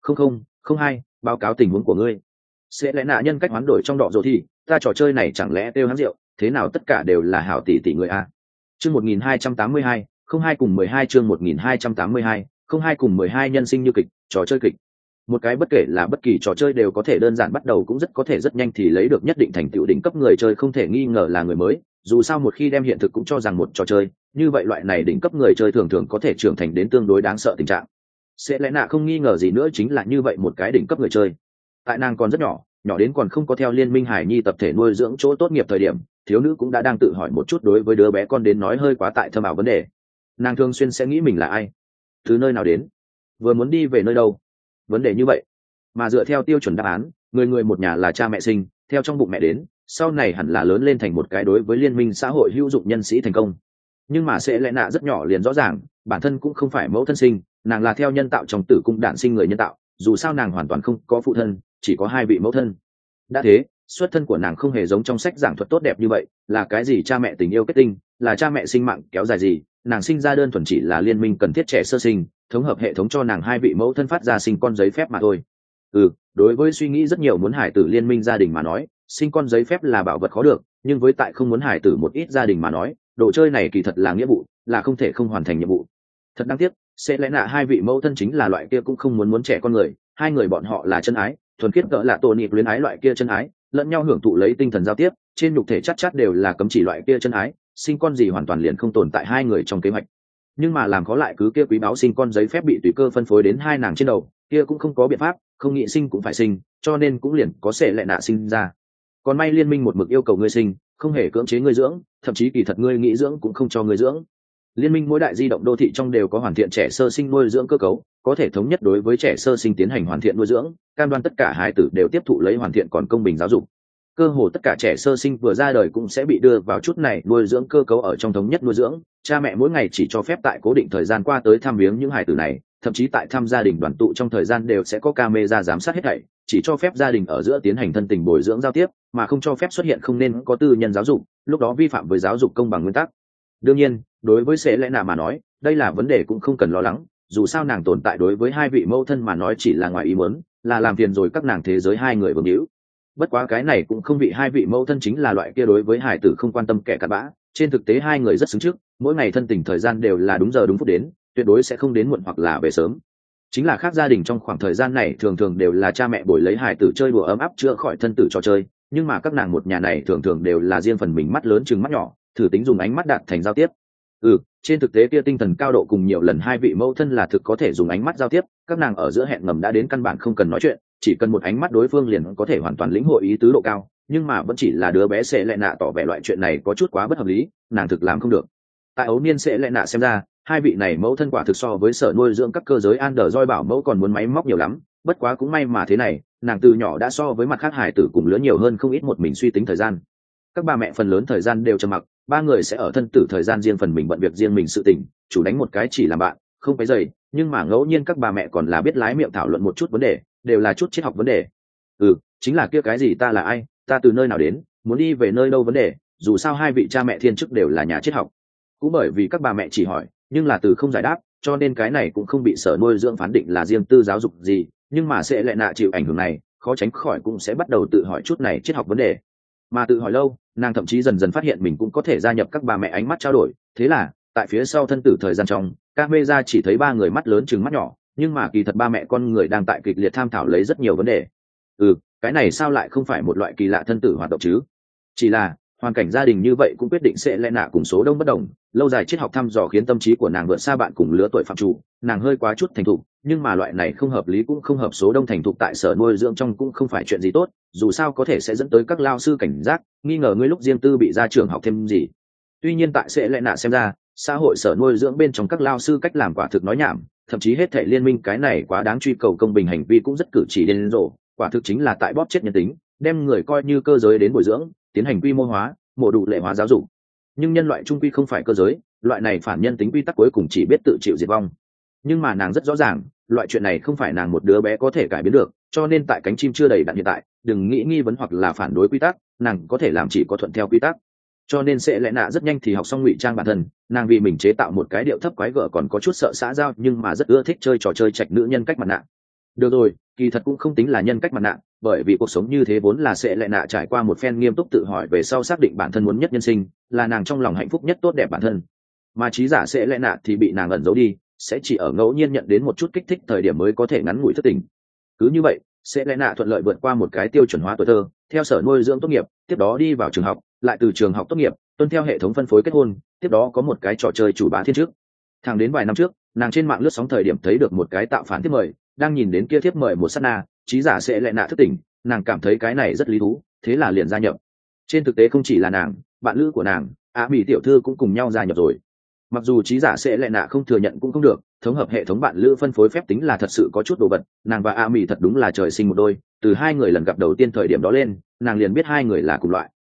[SPEAKER 1] 0002, báo cáo tình huống của ngươi. Sẽ lẽ nạ nhân cách hoán đổi trong đỏ rồi thì, ta trò chơi này chẳng lẽ tiêu hãng rượu, thế nào tất cả đều là hảo tỷ tỷ người a. Chương 1282, 02 cùng 12 chương 1282, 02 cùng 12 nhân sinh như kịch, trò chơi kịch. Một cái bất kể là bất kỳ trò chơi đều có thể đơn giản bắt đầu cũng rất có thể rất nhanh thì lấy được nhất định thành tựu đỉnh cấp người chơi không thể nghi ngờ là người mới, dù sao một khi đem hiện thực cũng cho rằng một trò chơi, như vậy loại này đỉnh cấp người chơi thường thường có thể trưởng thành đến tương đối đáng sợ tình trạng. Sẽ lẽ nạ không nghi ngờ gì nữa chính là như vậy một cái đỉnh cấp người chơi. Tại nàng còn rất nhỏ, nhỏ đến còn không có theo liên minh hải nhi tập thể nuôi dưỡng chỗ tốt nghiệp thời điểm, thiếu nữ cũng đã đang tự hỏi một chút đối với đứa bé con đến nói hơi quá tại thâm ảo vấn đề. Nàng thường xuyên sẽ nghĩ mình là ai, từ nơi nào đến, vừa muốn đi về nơi đâu. Vấn đề như vậy mà dựa theo tiêu chuẩn đáp án, người người một nhà là cha mẹ sinh, theo trong bụng mẹ đến, sau này hẳn là lớn lên thành một cái đối với liên minh xã hội hữu dụng nhân sĩ thành công. Nhưng mà sẽ lẽ nạ rất nhỏ liền rõ ràng bản thân cũng không phải mẫu thân sinh, nàng là theo nhân tạo trong tử cung đản sinh người nhân tạo, dù sao nàng hoàn toàn không có phụ thân, chỉ có hai vị mẫu thân. Đã thế, xuất thân của nàng không hề giống trong sách giảng thuật tốt đẹp như vậy, là cái gì cha mẹ tình yêu kết tinh, là cha mẹ sinh mạng kéo dài gì, nàng sinh ra đơn thuần chỉ là liên minh cần thiết trẻ sơ sinh, thống hợp hệ thống cho nàng hai vị mẫu thân phát ra sinh con giấy phép mà thôi. Đối với suy nghĩ rất nhiều muốn hải tử liên minh gia đình mà nói, sinh con giấy phép là bảo vật khó được, nhưng với tại không muốn hải tử một ít gia đình mà nói, đồ chơi này kỳ thật là nghĩa vụ, là không thể không hoàn thành nhiệm vụ. Thật đáng tiếc, sẽ lẽ nạ hai vị mẫu thân chính là loại kia cũng không muốn trẻ con người, hai người bọn họ là chân ái, thuần khiết cỡ là tổ nịp luyến ái loại kia chân ái, lẫn nhau hưởng thụ lấy tinh thần giao tiếp, trên nhục thể chắc đều là cấm chỉ loại kia chân ái, sinh con gì hoàn toàn liền không tồn tại hai người trong kế hoạch. Nhưng mà làm khó lại cứ kia quý báo sinh con giấy phép bị tùy cơ phân phối đến hai nàng trên đầu, kia cũng không có biện pháp, không nghĩ sinh cũng phải sinh, cho nên cũng liền có sẽ lẽ nạ sinh ra. Còn may liên minh một mực yêu cầu ngươi sinh, không hề cưỡng chế ngươi dưỡng, thậm chí kỳ thật ngươi nghĩ dưỡng cũng không cho ngươi dưỡng. Liên minh mỗi đại di động đô thị trong đều có hoàn thiện trẻ sơ sinh nuôi dưỡng cơ cấu, có thể thống nhất đối với trẻ sơ sinh tiến hành hoàn thiện nuôi dưỡng, cam đoan tất cả hài tử đều tiếp thụ lấy hoàn thiện còn công bình giáo dục. Cơ hồ tất cả trẻ sơ sinh vừa ra đời cũng sẽ bị đưa vào chút này nuôi dưỡng cơ cấu ở trong thống nhất nuôi dưỡng, cha mẹ mỗi ngày chỉ cho phép tại cố định thời gian qua tới thăm viếng những hài tử này, thậm chí tại thăm gia đình đoàn tụ trong thời gian đều sẽ có camera giám sát hết thảy, chỉ cho phép gia đình ở giữa tiến hành thân tình bồi dưỡng giao tiếp, mà không cho phép xuất hiện không nên có tư nhân giáo dục, lúc đó vi phạm với giáo dục công bằng nguyên tắc. Đương nhiên đối với sẽ lẽ nạ mà nói đây là vấn đề cũng không cần lo lắng, dù sao nàng tồn tại đối với hai vị mẫu thân mà nói chỉ là ngoài ý muốn, là làm phiền rồi các nàng thế giới hai người vương hữu. Bất quá cái này cũng không bị hai vị mẫu thân chính là loại kia đối với hải tử không quan tâm kẻ cặn bã, trên thực tế hai người rất xứng trước, mỗi ngày thân tình thời gian đều là đúng giờ đúng phút đến, tuyệt đối sẽ không đến muộn hoặc là về sớm. Chính là khác gia đình trong khoảng thời gian này thường thường đều là cha mẹ bồi lấy hải tử chơi đùa ấm áp chữa khỏi thân tử trò chơi, nhưng mà các nàng một nhà này thường thường đều là riêng phần mình mắt lớn chừng mắt nhỏ, thử tính dùng ánh mắt đạt thành giao tiếp. Trên thực tế kia tinh thần cao độ cùng nhiều lần hai vị mẫu thân là thực có thể dùng ánh mắt giao tiếp, các nàng ở giữa hẹn ngầm đã đến căn bản không cần nói chuyện, chỉ cần một ánh mắt đối phương liền có thể hoàn toàn lĩnh hội ý tứ độ cao, nhưng mà vẫn chỉ là đứa bé sẽ lệ nạ tỏ vẻ loại chuyện này có chút quá bất hợp lý, nàng thực làm không được. Tại ấu niên sẽ lệ nạ xem ra, hai vị này mẫu thân quả thực so với sở nuôi dưỡng các cơ giới Android bảo mẫu còn muốn máy móc nhiều lắm, bất quá cũng may mà thế này, nàng từ nhỏ đã so với mặt khác hải tử cùng lứa nhiều hơn không ít một mình suy tính thời gian. Các bà mẹ phần lớn thời gian đều trầm mặc, ba người sẽ ở thân tử thời gian riêng phần mình bận việc riêng mình sự tình, chủ đánh một cái chỉ làm bạn không cái dày, nhưng mà ngẫu nhiên các bà mẹ còn là biết lái miệng thảo luận một chút vấn đề, đều là chút triết học vấn đề. Chính là kia cái gì ta là ai, ta từ nơi nào đến, muốn đi về nơi đâu vấn đề, dù sao hai vị cha mẹ thiên chức đều là nhà triết học. Cũng bởi vì các bà mẹ chỉ hỏi nhưng là từ không giải đáp, cho nên cái này cũng không bị sở nuôi dưỡng phán định là riêng tư giáo dục gì, nhưng mà sẽ lại nạ chịu ảnh hưởng này, khó tránh khỏi cũng sẽ bắt đầu tự hỏi chút này triết học vấn đề. Mà tự hỏi lâu, nàng thậm chí dần dần phát hiện mình cũng có thể gia nhập các bà mẹ ánh mắt trao đổi, thế là tại phía sau thân tử thời gian trong, camera chỉ thấy ba người mắt lớn chừng mắt nhỏ, nhưng mà kỳ thật ba mẹ con người đang tại kịch liệt tham thảo lấy rất nhiều vấn đề. Cái này sao lại không phải một loại kỳ lạ thân tử hoạt động chứ? Chỉ là hoàn cảnh gia đình như vậy cũng quyết định sẽ lẽ nạ cùng số đông bất đồng, lâu dài triết học thăm dò khiến tâm trí của nàng vượt xa bạn cùng lứa tuổi phạm chủ, nàng hơi quá chút thành thục, nhưng mà loại này không hợp lý cũng không hợp số đông thành thục tại sở nuôi dưỡng trong cũng không phải chuyện gì tốt, dù sao có thể sẽ dẫn tới các lao sư cảnh giác, nghi ngờ ngươi lúc riêng tư bị ra trường học thêm gì. Tuy nhiên tại sẽ lẽ nạ xem ra, xã hội sở nuôi dưỡng bên trong các lao sư cách làm quả thực nói nhảm, thậm chí hết thảy liên minh cái này quá đáng truy cầu công bình hành vi cũng rất cử chỉ điên rồ, quả thực chính là tại bóp chết nhân tính, đem người coi như cơ giới đến bồi dưỡng, tiến hành quy mô hóa, mổ đủ lệ hóa giáo dục. Nhưng nhân loại trung quy không phải cơ giới, loại này phản nhân tính quy tắc cuối cùng chỉ biết tự chịu diệt vong. Nhưng mà nàng rất rõ ràng, loại chuyện này không phải nàng một đứa bé có thể cải biến được, cho nên tại cánh chim chưa đầy đặn hiện tại, đừng nghĩ nghi vấn hoặc là phản đối quy tắc, nàng có thể làm chỉ có thuận theo quy tắc. Cho nên sẽ lẽ nạ rất nhanh thì học xong ngụy trang bản thân, nàng vì mình chế tạo một cái điệu thấp quái gở còn có chút sợ xã giao nhưng mà rất ưa thích chơi trò chơi trạch nữ nhân cách mặt nạ. Được rồi, kỳ thật cũng không tính là nhân cách mặt nạ, bởi vì cuộc sống như thế vốn là sẽ lẽ nạ trải qua một phen nghiêm túc tự hỏi về sau xác định bản thân muốn nhất nhân sinh, là nàng trong lòng hạnh phúc nhất tốt đẹp bản thân. Mà trí giả sẽ lẽ nạ thì bị nàng ẩn giấu đi, sẽ chỉ ở ngẫu nhiên nhận đến một chút kích thích thời điểm mới có thể ngắn ngủi thất tình. Cứ như vậy, sẽ lẽ nạ thuận lợi vượt qua một cái tiêu chuẩn hóa tuổi thơ, theo sở nuôi dưỡng tốt nghiệp, tiếp đó đi vào trường học, lại từ trường học tốt nghiệp, tuân theo hệ thống phân phối kết hôn, tiếp đó có một cái trò chơi chủ bá thiên trước. Thẳng đến vài năm trước, nàng trên mạng lướt sóng thời điểm thấy được một cái tạo phản thiếp mời, đang nhìn đến kia thiếp mời một sát na, trí giả sẽ lẽ nạ thức tỉnh, nàng cảm thấy cái này rất lý thú, thế là liền gia nhập. Trên thực tế không chỉ là nàng, bạn lữ của nàng, Mỹ tiểu thư cũng cùng nhau gia nhập rồi. Mặc dù trí giả sẽ lẽ nạ không thừa nhận cũng không được, thống hợp hệ thống bạn lữ phân phối phép tính là thật sự có chút đồ vật, nàng và Mỹ thật đúng là trời sinh một đôi, từ hai người lần gặp đầu tiên thời điểm đó lên, nàng liền biết hai người là cùng loại.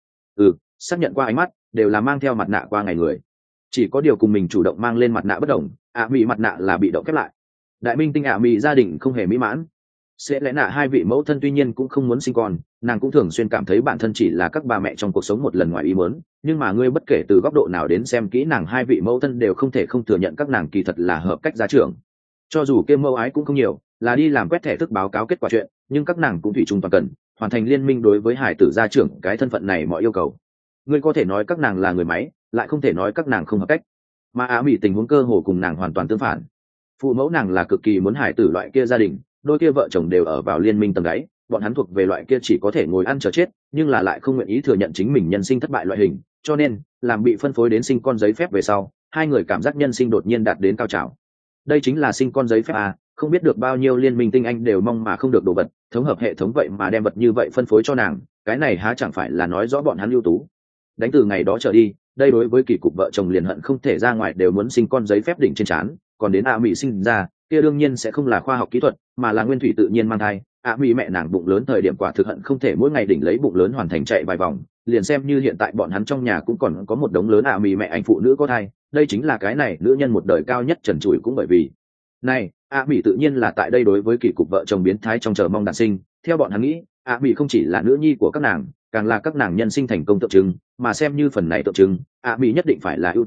[SPEAKER 1] Xác nhận qua ánh mắt, đều là mang theo mặt nạ qua ngày người. Chỉ có điều cùng mình chủ động mang lên mặt nạ bất đồng, Mỹ mặt nạ là bị động khép lại. Đại minh tinh Mỹ gia đình không hề mỹ mãn. Sẽ lẽ nạ hai vị mẫu thân tuy nhiên cũng không muốn sinh con, nàng cũng thường xuyên cảm thấy bản thân chỉ là các bà mẹ trong cuộc sống một lần ngoài ý muốn, nhưng mà ngươi bất kể từ góc độ nào đến xem kỹ nàng hai vị mẫu thân đều không thể không thừa nhận các nàng kỳ thật là hợp cách gia trưởng. Cho dù kêu mẫu ái cũng không nhiều, là đi làm quét thẻ thức báo cáo kết quả chuyện, nhưng các nàng cũng thủy chung toàn cần hoàn thành liên minh đối với hải tử gia trưởng cái thân phận này mọi yêu cầu. Ngươi có thể nói các nàng là người máy, lại không thể nói các nàng không hợp cách. Mà Mỹ tình huống cơ hồ cùng nàng hoàn toàn tương phản. Phụ mẫu nàng là cực kỳ muốn hải tử loại kia gia đình, đôi kia vợ chồng đều ở vào liên minh tầng đáy, bọn hắn thuộc về loại kia chỉ có thể ngồi ăn chờ chết, nhưng là lại không nguyện ý thừa nhận chính mình nhân sinh thất bại loại hình, cho nên làm bị phân phối đến sinh con giấy phép về sau, hai người cảm giác nhân sinh đột nhiên đạt đến cao trào. Đây chính là sinh con giấy phép à, không biết được bao nhiêu liên minh tinh anh đều mong mà không được đồ vật, thống hợp hệ thống vậy mà đem vật như vậy phân phối cho nàng, cái này há chẳng phải là nói rõ bọn hắn ưu tú. Đánh từ ngày đó trở đi, đây đối với kỳ cục vợ chồng liền hận không thể ra ngoài đều muốn sinh con giấy phép đỉnh trên trán, còn đến Mỹ sinh ra, kia đương nhiên sẽ không là khoa học kỹ thuật, mà là nguyên thủy tự nhiên mang thai. Mỹ mẹ nàng bụng lớn thời điểm quả thực hận không thể mỗi ngày đỉnh lấy bụng lớn hoàn thành chạy vài vòng, liền xem như hiện tại bọn hắn trong nhà cũng còn có một đống lớn Mỹ mẹ anh phụ nữ có thai, đây chính là cái này nữ nhân một đời cao nhất trần trụi cũng bởi vì này. Mỹ tự nhiên là tại đây đối với kỳ cục vợ chồng biến thái trong chờ mong đàn sinh, theo bọn hắn nghĩ, Mỹ không chỉ là nữ nhi của các nàng, càng là các nàng nhân sinh thành công tượng trưng, mà xem như phần này tượng trưng, Mỹ nhất định phải là ưu tú,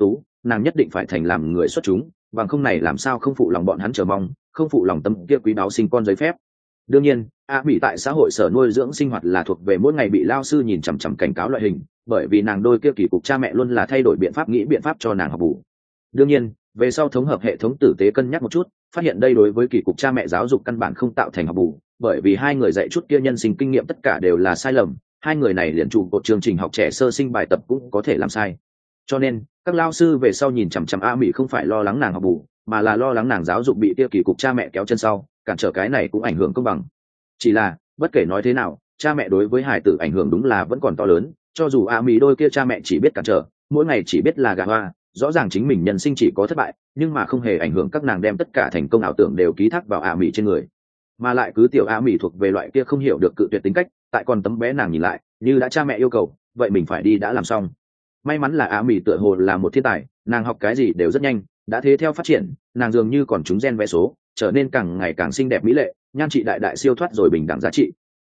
[SPEAKER 1] nàng nhất định phải thành làm người xuất chúng, bằng không này làm sao không phụ lòng bọn hắn chờ mong, không phụ lòng tâm kia quý báo sinh con giấy phép. Đương nhiên a mỹ tại xã hội sở nuôi dưỡng sinh hoạt là thuộc về mỗi ngày bị lao sư nhìn chằm chằm cảnh cáo loại hình, bởi vì nàng đôi kia kỳ cục cha mẹ luôn là thay đổi biện pháp nghĩ biện pháp cho nàng học bù. Đương nhiên về sau thống hợp hệ thống tử tế cân nhắc một chút, phát hiện đây đối với kỳ cục cha mẹ giáo dục căn bản không tạo thành học bù, bởi vì hai người dạy chút kia nhân sinh kinh nghiệm tất cả đều là sai lầm, hai người này liền trụ cột chương trình học trẻ sơ sinh bài tập cũng có thể làm sai. Cho nên các lao sư về sau nhìn chằm chằm a mỹ không phải lo lắng nàng học bù, mà là lo lắng nàng giáo dục bị kia kỳ cục cha mẹ kéo chân sau, cản trở cái này cũng ảnh hưởng công bằng. Chỉ là bất kể nói thế nào, cha mẹ đối với hài tử ảnh hưởng đúng là vẫn còn to lớn, cho dù a mỹ đôi kia cha mẹ chỉ biết cản trở, mỗi ngày chỉ biết là gà hoa, rõ ràng chính mình nhân sinh chỉ có thất bại, nhưng mà không hề ảnh hưởng các nàng đem tất cả thành công ảo tưởng đều ký thác vào a mỹ trên người. Mà lại cứ tiểu a mỹ thuộc về loại kia không hiểu được cự tuyệt tính cách, tại còn tấm bé nàng nhìn lại như đã cha mẹ yêu cầu, vậy mình phải đi đã làm xong. May mắn là a mỹ tựa hồ là một thiên tài, nàng học cái gì đều rất nhanh, đã thế theo phát triển, nàng dường như còn trúng gen vẽ số, trở nên càng ngày càng xinh đẹp mỹ lệ, nhan trị đại đại siêu thoát rồi bình đẳng giá trị.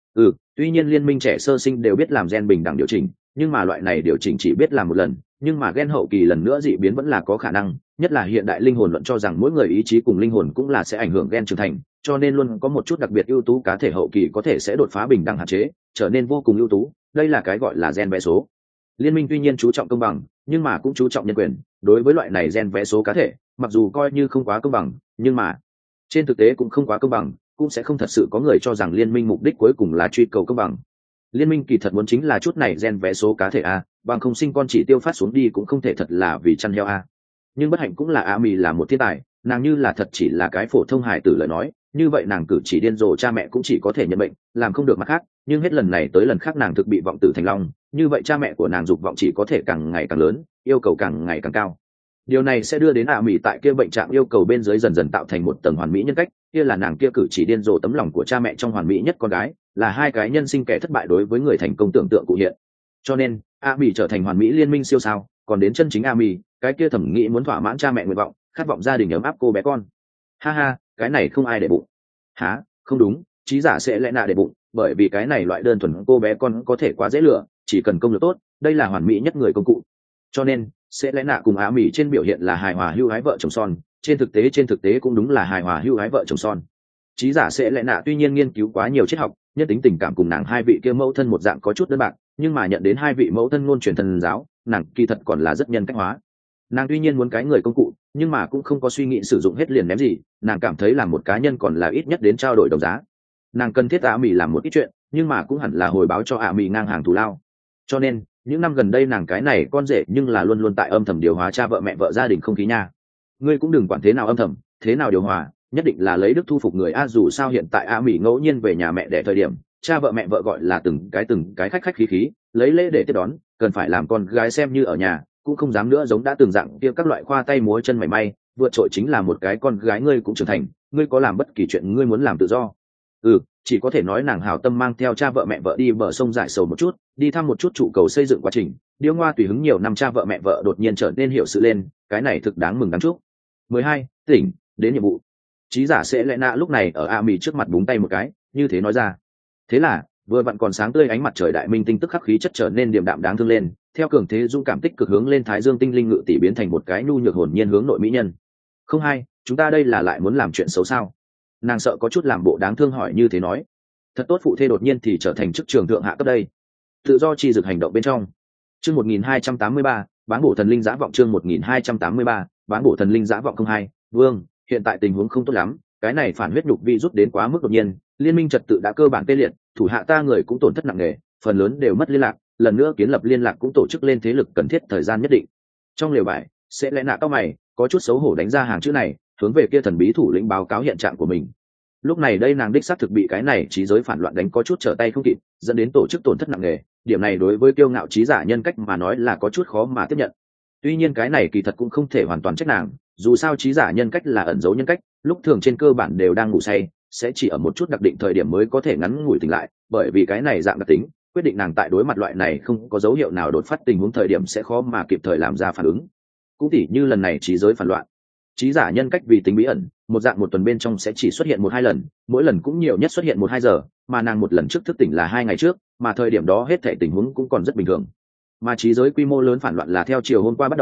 [SPEAKER 1] Tuy nhiên liên minh trẻ sơ sinh đều biết làm gen bình đẳng điều chỉnh, nhưng mà loại này điều chỉnh chỉ biết làm một lần, nhưng mà gen hậu kỳ lần nữa dị biến vẫn là có khả năng, nhất là hiện đại linh hồn luận cho rằng mỗi người ý chí cùng linh hồn cũng là sẽ ảnh hưởng gen trưởng thành, cho nên luôn có một chút đặc biệt ưu tú cá thể hậu kỳ có thể sẽ đột phá bình đẳng hạn chế, trở nên vô cùng ưu tú, đây là cái gọi là gen vẽ số. Liên minh tuy nhiên chú trọng công bằng, nhưng mà cũng chú trọng nhân quyền, đối với loại này gen vẽ số cá thể, mặc dù coi như không quá công bằng, nhưng mà trên thực tế cũng không quá công bằng, cũng sẽ không thật sự có người cho rằng liên minh mục đích cuối cùng là truy cầu công bằng. Liên minh kỳ thật muốn chính là chút này gen vẽ số cá thể a, bằng không sinh con chỉ tiêu phát xuống đi cũng không thể thật là vì chăn heo a. Nhưng bất hạnh cũng là a mì là một thiên tài, nàng như là thật chỉ là cái phổ thông hài tử lời nói, như vậy nàng cử chỉ điên rồ cha mẹ cũng chỉ có thể nhận bệnh, làm không được mặt khác, nhưng hết lần này tới lần khác nàng thực bị vọng tử thành long, như vậy cha mẹ của nàng dục vọng chỉ có thể càng ngày càng lớn, yêu cầu càng ngày càng cao. Điều này sẽ đưa đến mì tại kia bệnh trạng yêu cầu bên dưới dần dần tạo thành một tầng hoàn mỹ nhân cách, kia là nàng kia cử chỉ điên rồ tấm lòng của cha mẹ trong hoàn mỹ nhất con gái, là hai cái nhân sinh kẻ thất bại đối với người thành công tưởng tượng cụ hiện. Cho nên mì trở thành hoàn mỹ liên minh siêu sao, còn đến chân chính mì, cái kia thẩm nghĩ muốn thỏa mãn cha mẹ nguyện vọng, khát vọng gia đình ấm áp cô bé con. Ha ha, cái này không ai để bụng. Hả, không đúng, trí giả sẽ lẽ nạ để bụng, bởi vì cái này loại đơn thuần cô bé con có thể quá dễ lừa, chỉ cần công lực tốt, đây là hoàn mỹ nhất người công cụ. Cho nên sẽ lẽ nạ cùng mì trên biểu hiện là hài hòa hưu hái vợ chồng son, trên thực tế cũng đúng là hài hòa hưu hái vợ chồng son. Trí giả sẽ lẽ nạ tuy nhiên nghiên cứu quá nhiều triết học, nhất tính tình cảm cùng nàng hai vị kia mẫu thân một dạng có chút đơn bạc, nhưng mà nhận đến hai vị mẫu thân ngôn truyền thần giáo, nàng kỳ thật còn là rất nhân cách hóa. Nàng tuy nhiên muốn cái người công cụ, nhưng mà cũng không có suy nghĩ sử dụng hết liền ném gì, nàng cảm thấy là một cá nhân còn là ít nhất đến trao đổi đồng giá. Nàng cần thiết mì làm một ít chuyện, nhưng mà cũng hẳn là hồi báo cho mì ngang hàng thù lao. Cho nên những năm gần đây nàng cái này con rể nhưng là luôn luôn tại âm thầm điều hòa cha vợ mẹ vợ gia đình không khí nha. Ngươi cũng đừng quản thế nào âm thầm, thế nào điều hòa, nhất định là lấy đức thu phục người a. Dù sao hiện tại mì ngẫu nhiên về nhà mẹ đẻ thời điểm, cha vợ mẹ vợ gọi là từng cái khách khách khí khí, lấy lễ để tiếp đón, cần phải làm con gái xem như ở nhà, cũng không dám nữa giống đã từng dạng kia các loại khoa tay múa chân mảy may, vượt trội chính là một cái con gái ngươi cũng trưởng thành, ngươi có làm bất kỳ chuyện ngươi muốn làm tự do. Chỉ có thể nói nàng hảo tâm mang theo cha vợ mẹ vợ đi bờ sông giải sầu một chút, đi thăm một chút trụ cầu xây dựng quá trình, điêu ngoa tùy hứng nhiều năm cha vợ mẹ vợ đột nhiên trở nên hiểu sự lên, cái này thực đáng mừng đáng chúc. 12. Tỉnh, đến nhiệm vụ. Trí giả sẽ lẽ nạ lúc này ở mì trước mặt búng tay một cái, như thế nói ra. Thế là vừa vặn còn sáng tươi ánh mặt trời đại minh tinh tức khắc khí chất trở nên điềm đạm đáng thương lên, theo cường thế dung cảm tích cực hướng lên thái dương tinh linh ngự tỷ biến thành một cái nhu nhược hồn nhiên hướng nội mỹ nhân. Không hay, chúng ta đây là lại muốn làm chuyện xấu sao? Nàng sợ có chút làm bộ đáng thương hỏi như thế nói. Thật tốt phụ thê đột nhiên thì trở thành chức trường thượng hạ cấp đây. Tự do chi dực hành động bên trong. Chương 1283, bán bổ thần linh giã vọng. Chương 1283, bán bổ thần linh giã vọng. Không hai, Vương, hiện tại tình huống không tốt lắm, cái này phản huyết nhục vi rút đến quá mức đột nhiên, liên minh trật tự đã cơ bản tê liệt, thủ hạ ta người cũng tổn thất nặng nề, phần lớn đều mất liên lạc, lần nữa kiến lập liên lạc cũng tổ chức lên thế lực cần thiết thời gian nhất định. Trong lều vải, sẽ lẽ nạ cao mày, có chút xấu hổ đánh ra hàng chữ này, hướng về kia thần bí thủ lĩnh báo cáo hiện trạng của mình. Lúc này đây nàng đích xác thực bị cái này trí giới phản loạn đánh có chút trở tay không kịp, dẫn đến tổ chức tổn thất nặng nề, điểm này đối với kiêu ngạo trí giả nhân cách mà nói là có chút khó mà tiếp nhận. Tuy nhiên cái này kỳ thật cũng không thể hoàn toàn trách nàng, dù sao trí giả nhân cách là ẩn giấu nhân cách, lúc thường trên cơ bản đều đang ngủ say, sẽ chỉ ở một chút đặc định thời điểm mới có thể ngắn ngủi tỉnh lại, bởi vì cái này dạng đặc tính quyết định nàng tại đối mặt loại này không có dấu hiệu nào đột phát tình huống thời điểm sẽ khó mà kịp thời làm ra phản ứng. Cũng tỉ như lần này trí giới phản loạn, trí giả nhân cách vì tính bí ẩn, một dạng một tuần bên trong sẽ chỉ xuất hiện 1-2 lần, mỗi lần cũng nhiều nhất xuất hiện 1-2 giờ, mà nàng một lần trước thức tỉnh là 2 ngày trước, mà thời điểm đó hết thảy tình huống cũng còn rất bình thường. Mà trí giới quy mô lớn phản loạn là theo chiều hôm qua bắt đầu,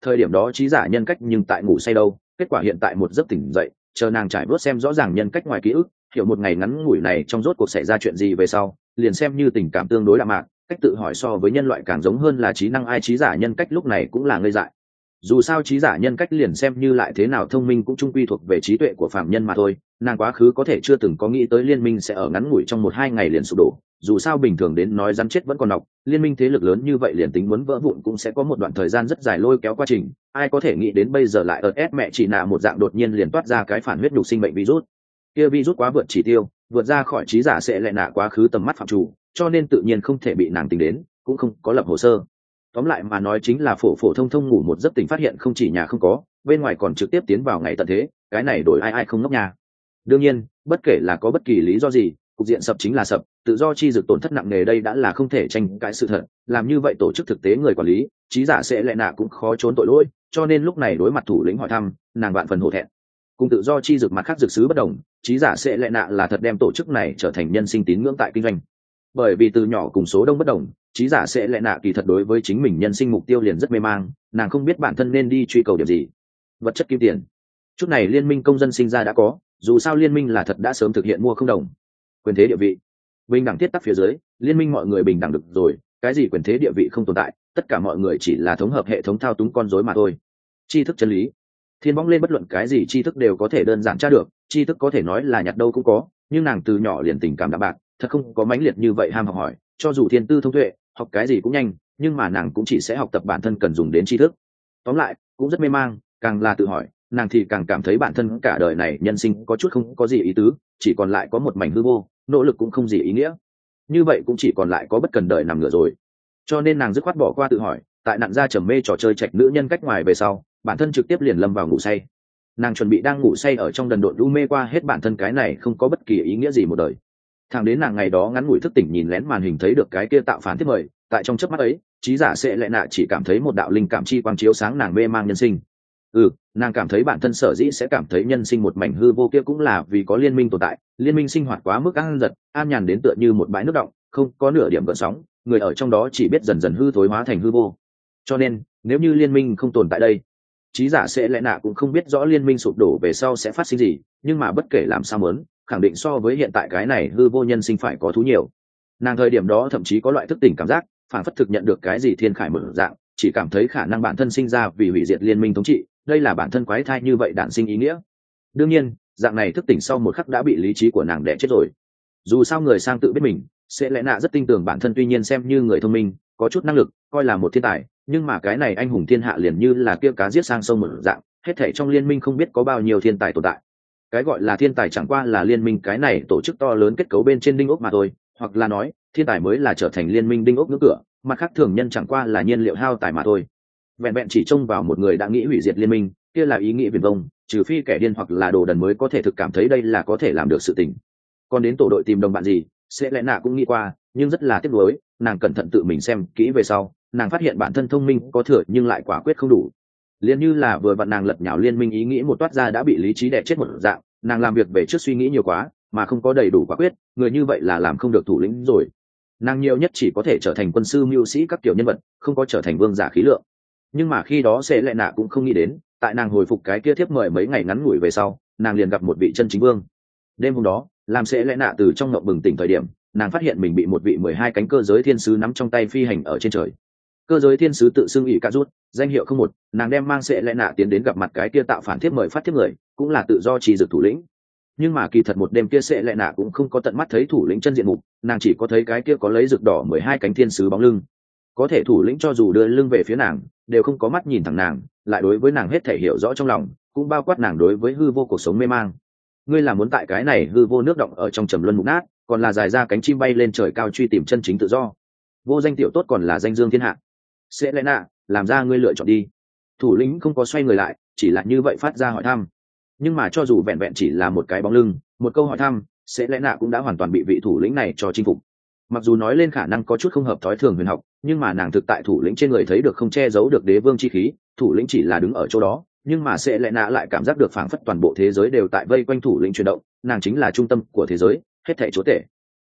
[SPEAKER 1] thời điểm đó trí giả nhân cách nhưng tại ngủ say đâu, kết quả hiện tại một giấc tỉnh dậy, chờ nàng trải bớt xem rõ ràng nhân cách ngoài ký ức, hiểu một ngày ngắn ngủi này trong rốt cuộc xảy ra chuyện gì về sau, liền xem như tình cảm tương đối đạm mạc, cách tự hỏi so với nhân loại càng giống hơn là trí năng ai. Trí giả nhân cách lúc này cũng là ngây dại. Dù sao trí giả nhân cách liền xem như lại thế nào thông minh cũng chung quy thuộc về trí tuệ của phạm nhân mà thôi, nàng quá khứ có thể chưa từng có nghĩ tới liên minh sẽ ở ngắn ngủi trong 1-2 ngày liền sụp đổ. Dù sao bình thường đến nói rắn chết vẫn còn nọc, liên minh thế lực lớn như vậy liền tính muốn vỡ vụn cũng sẽ có một đoạn thời gian rất dài lôi kéo quá trình. Ai có thể nghĩ đến bây giờ lại ép mẹ chỉ nạ một dạng đột nhiên liền toát ra cái phản huyết nhục sinh mệnh virus. Kia virus quá vượt chỉ tiêu, vượt ra khỏi trí giả sẽ lại nạ quá khứ tầm mắt phạm chủ, cho nên tự nhiên không thể bị nàng tính đến, cũng không có lập hồ sơ. Tóm lại mà nói chính là phổ phổ thông thông ngủ một giấc tỉnh, phát hiện không chỉ nhà không có, bên ngoài còn trực tiếp tiến vào ngày tận thế, cái này đổi ai không ngốc nhà. Đương nhiên, bất kể là có bất kỳ lý do gì, cục diện sập chính là sập, tự do chi dực tổn thất nặng nề đây đã là không thể tranh cãi sự thật. Làm như vậy tổ chức thực tế người quản lý, trí giả sẽ lẽ nạ cũng khó trốn tội lỗi, cho nên lúc này đối mặt thủ lĩnh hỏi thăm, nàng vạn phần hổ thẹn. Cùng tự do chi dực mặt khác dực sứ bất đồng, trí giả sẽ lẽ nạ là thật đem tổ chức này trở thành nhân sinh tín ngưỡng tại kinh doanh. Bởi vì từ nhỏ cùng số đông bất đồng, trí giả sẽ lẽ nạ kỳ thật đối với chính mình nhân sinh mục tiêu liền rất mê mang, nàng không biết bản thân nên đi truy cầu điều gì. Vật chất kim tiền, chút này liên minh công dân sinh ra đã có, dù sao liên minh là thật đã sớm thực hiện mua không đồng. Quyền thế địa vị, bình đẳng thiết tắc phía dưới, liên minh mọi người bình đẳng được rồi, cái gì quyền thế địa vị không tồn tại, tất cả mọi người chỉ là thống hợp hệ thống thao túng con rối mà thôi. Tri thức chân lý, thiên bóng lên bất luận cái gì tri thức đều có thể đơn giản tra được, tri thức có thể nói là nhặt đâu cũng có, nhưng nàng từ nhỏ liền tình cảm đạm bạc, thật không có mãnh liệt như vậy ham học hỏi, cho dù thiên tư thông tuệ, học cái gì cũng nhanh, nhưng mà nàng cũng chỉ sẽ học tập bản thân cần dùng đến tri thức. Tóm lại cũng rất mê mang, càng là tự hỏi nàng thì càng cảm thấy bản thân cả đời này nhân sinh có chút không có gì ý tứ, chỉ còn lại có một mảnh hư vô, nỗ lực cũng không gì ý nghĩa, như vậy cũng chỉ còn lại có bất cần đời nằm ngửa rồi. Cho nên nàng dứt khoát bỏ qua tự hỏi, tại nặn ra trầm mê trò chơi trạch nữ nhân cách ngoài về sau, bản thân trực tiếp liền lâm vào ngủ say. Nàng chuẩn bị đang ngủ say ở trong đần độn u mê qua hết bản thân cái này không có bất kỳ ý nghĩa gì một đời. Thẳng đến nàng ngày đó ngắn ngủi thức tỉnh nhìn lén màn hình thấy được cái kia tạo phán tiếp mời, tại trong chớp mắt ấy, trí giả sẽ lẽ nạ chỉ cảm thấy một đạo linh cảm chi quang chiếu sáng nàng mê mang nhân sinh. Nàng cảm thấy bản thân sở dĩ sẽ cảm thấy nhân sinh một mảnh hư vô kia cũng là vì có liên minh tồn tại, liên minh sinh hoạt quá mức an giật, an nhàn đến tựa như một bãi nước động, không có nửa điểm gợn sóng, người ở trong đó chỉ biết dần dần hư thối hóa thành hư vô. Cho nên nếu như liên minh không tồn tại đây, trí giả sẽ lẽ nạ cũng không biết rõ liên minh sụp đổ về sau sẽ phát sinh gì, nhưng mà bất kể làm sao muốn, khẳng định so với hiện tại cái này hư vô nhân sinh phải có thú nhiều. Nàng thời điểm đó thậm chí có loại thức tỉnh cảm giác, phản phất thực nhận được cái gì thiên khải mở dạng, chỉ cảm thấy khả năng bản thân sinh ra vì hủy diệt liên minh thống trị, đây là bản thân quái thai như vậy đản sinh ý nghĩa. Đương nhiên dạng này thức tỉnh sau một khắc đã bị lý trí của nàng đẻ chết rồi. Dù sao người sang tự biết mình, sẽ lẽ nạ rất tin tưởng bản thân, tuy nhiên xem như người thông minh, có chút năng lực, coi là một thiên tài, nhưng mà cái này anh hùng thiên hạ liền như là kia cá giết sang sông một dạng, hết thảy trong liên minh không biết có bao nhiêu thiên tài tồn tại. Cái gọi là thiên tài chẳng qua là liên minh cái này tổ chức to lớn kết cấu bên trên đinh ốc mà thôi, hoặc là nói thiên tài mới là trở thành liên minh đinh ốc ngưỡng cửa, mặt khác thường nhân chẳng qua là nhiên liệu hao tài mà thôi. Vẹn vẹn chỉ trông vào một người đã nghĩ hủy diệt liên minh, kia là ý nghĩ viển vông, trừ phi kẻ điên hoặc là đồ đần mới có thể thực cảm thấy đây là có thể làm được sự tình. Còn đến tổ đội tìm đồng bạn gì, sẽ lẽ nạ cũng nghĩ qua, nhưng rất là tiếc nuối, nàng cẩn thận tự mình xem kỹ về sau, nàng phát hiện bản thân thông minh có thừa nhưng lại quả quyết không đủ. Liên như là vừa vặn nàng lật nhào liên minh ý nghĩ một toát ra đã bị lý trí đè chết một dạng, nàng làm việc về trước suy nghĩ nhiều quá, mà không có đầy đủ quả quyết, người như vậy là làm không được thủ lĩnh rồi. Nàng nhiều nhất chỉ có thể trở thành quân sư mưu sĩ các kiểu nhân vật, không có trở thành vương giả khí lượng. Nhưng mà khi đó sẽ lẽ nạ cũng không nghĩ đến, tại nàng hồi phục cái kia thiếp mời mấy ngày ngắn ngủi về sau, nàng liền gặp một vị chân chính vương. Đêm hôm đó, làm sẽ lẽ nạ từ trong ngộng bừng tỉnh thời điểm, nàng phát hiện mình bị một vị 12 cánh cơ giới thiên sứ nắm trong tay phi hành ở trên trời. Cơ giới thiên sứ tự xưng ỷ ca rút, danh hiệu không một, nàng đem mang sẽ lẽ nạ tiến đến gặp mặt cái kia tạo phản thiếp mời phát thiếp người, cũng là tự do trì dực thủ lĩnh. Nhưng mà kỳ thật một đêm kia sẽ lẽ nạ cũng không có tận mắt thấy thủ lĩnh chân diện mục, nàng chỉ có thấy cái kia có lấy rực đỏ 12 cánh thiên sứ bóng lưng. Có thể thủ lĩnh cho dù đưa lưng về phía nàng, đều không có mắt nhìn thẳng nàng, lại đối với nàng hết thể hiểu rõ trong lòng, cũng bao quát nàng đối với hư vô cuộc sống mê mang. Ngươi là muốn tại cái này hư vô nước động ở trong trầm luân mục nát, còn là dài ra cánh chim bay lên trời cao truy tìm chân chính tự do. Vô danh tiểu tốt còn là danh dương thiên hạ. Sẽ lẽ nạ, làm ra ngươi lựa chọn đi. Thủ lĩnh không có xoay người lại, chỉ là như vậy phát ra hỏi thăm. Nhưng mà cho dù vẹn vẹn chỉ là một cái bóng lưng, một câu hỏi thăm, sẽ lẽ nạ cũng đã hoàn toàn bị vị thủ lĩnh này cho chinh phục. Mặc dù nói lên khả năng có chút không hợp thói thường huyền học, nhưng mà nàng thực tại thủ lĩnh trên người thấy được không che giấu được đế vương chi khí, thủ lĩnh chỉ là đứng ở chỗ đó, nhưng mà sẽ lẽ nạ lại cảm giác được phảng phất toàn bộ thế giới đều tại vây quanh thủ lĩnh chuyển động, nàng chính là trung tâm của thế giới, hết thảy chúa tể.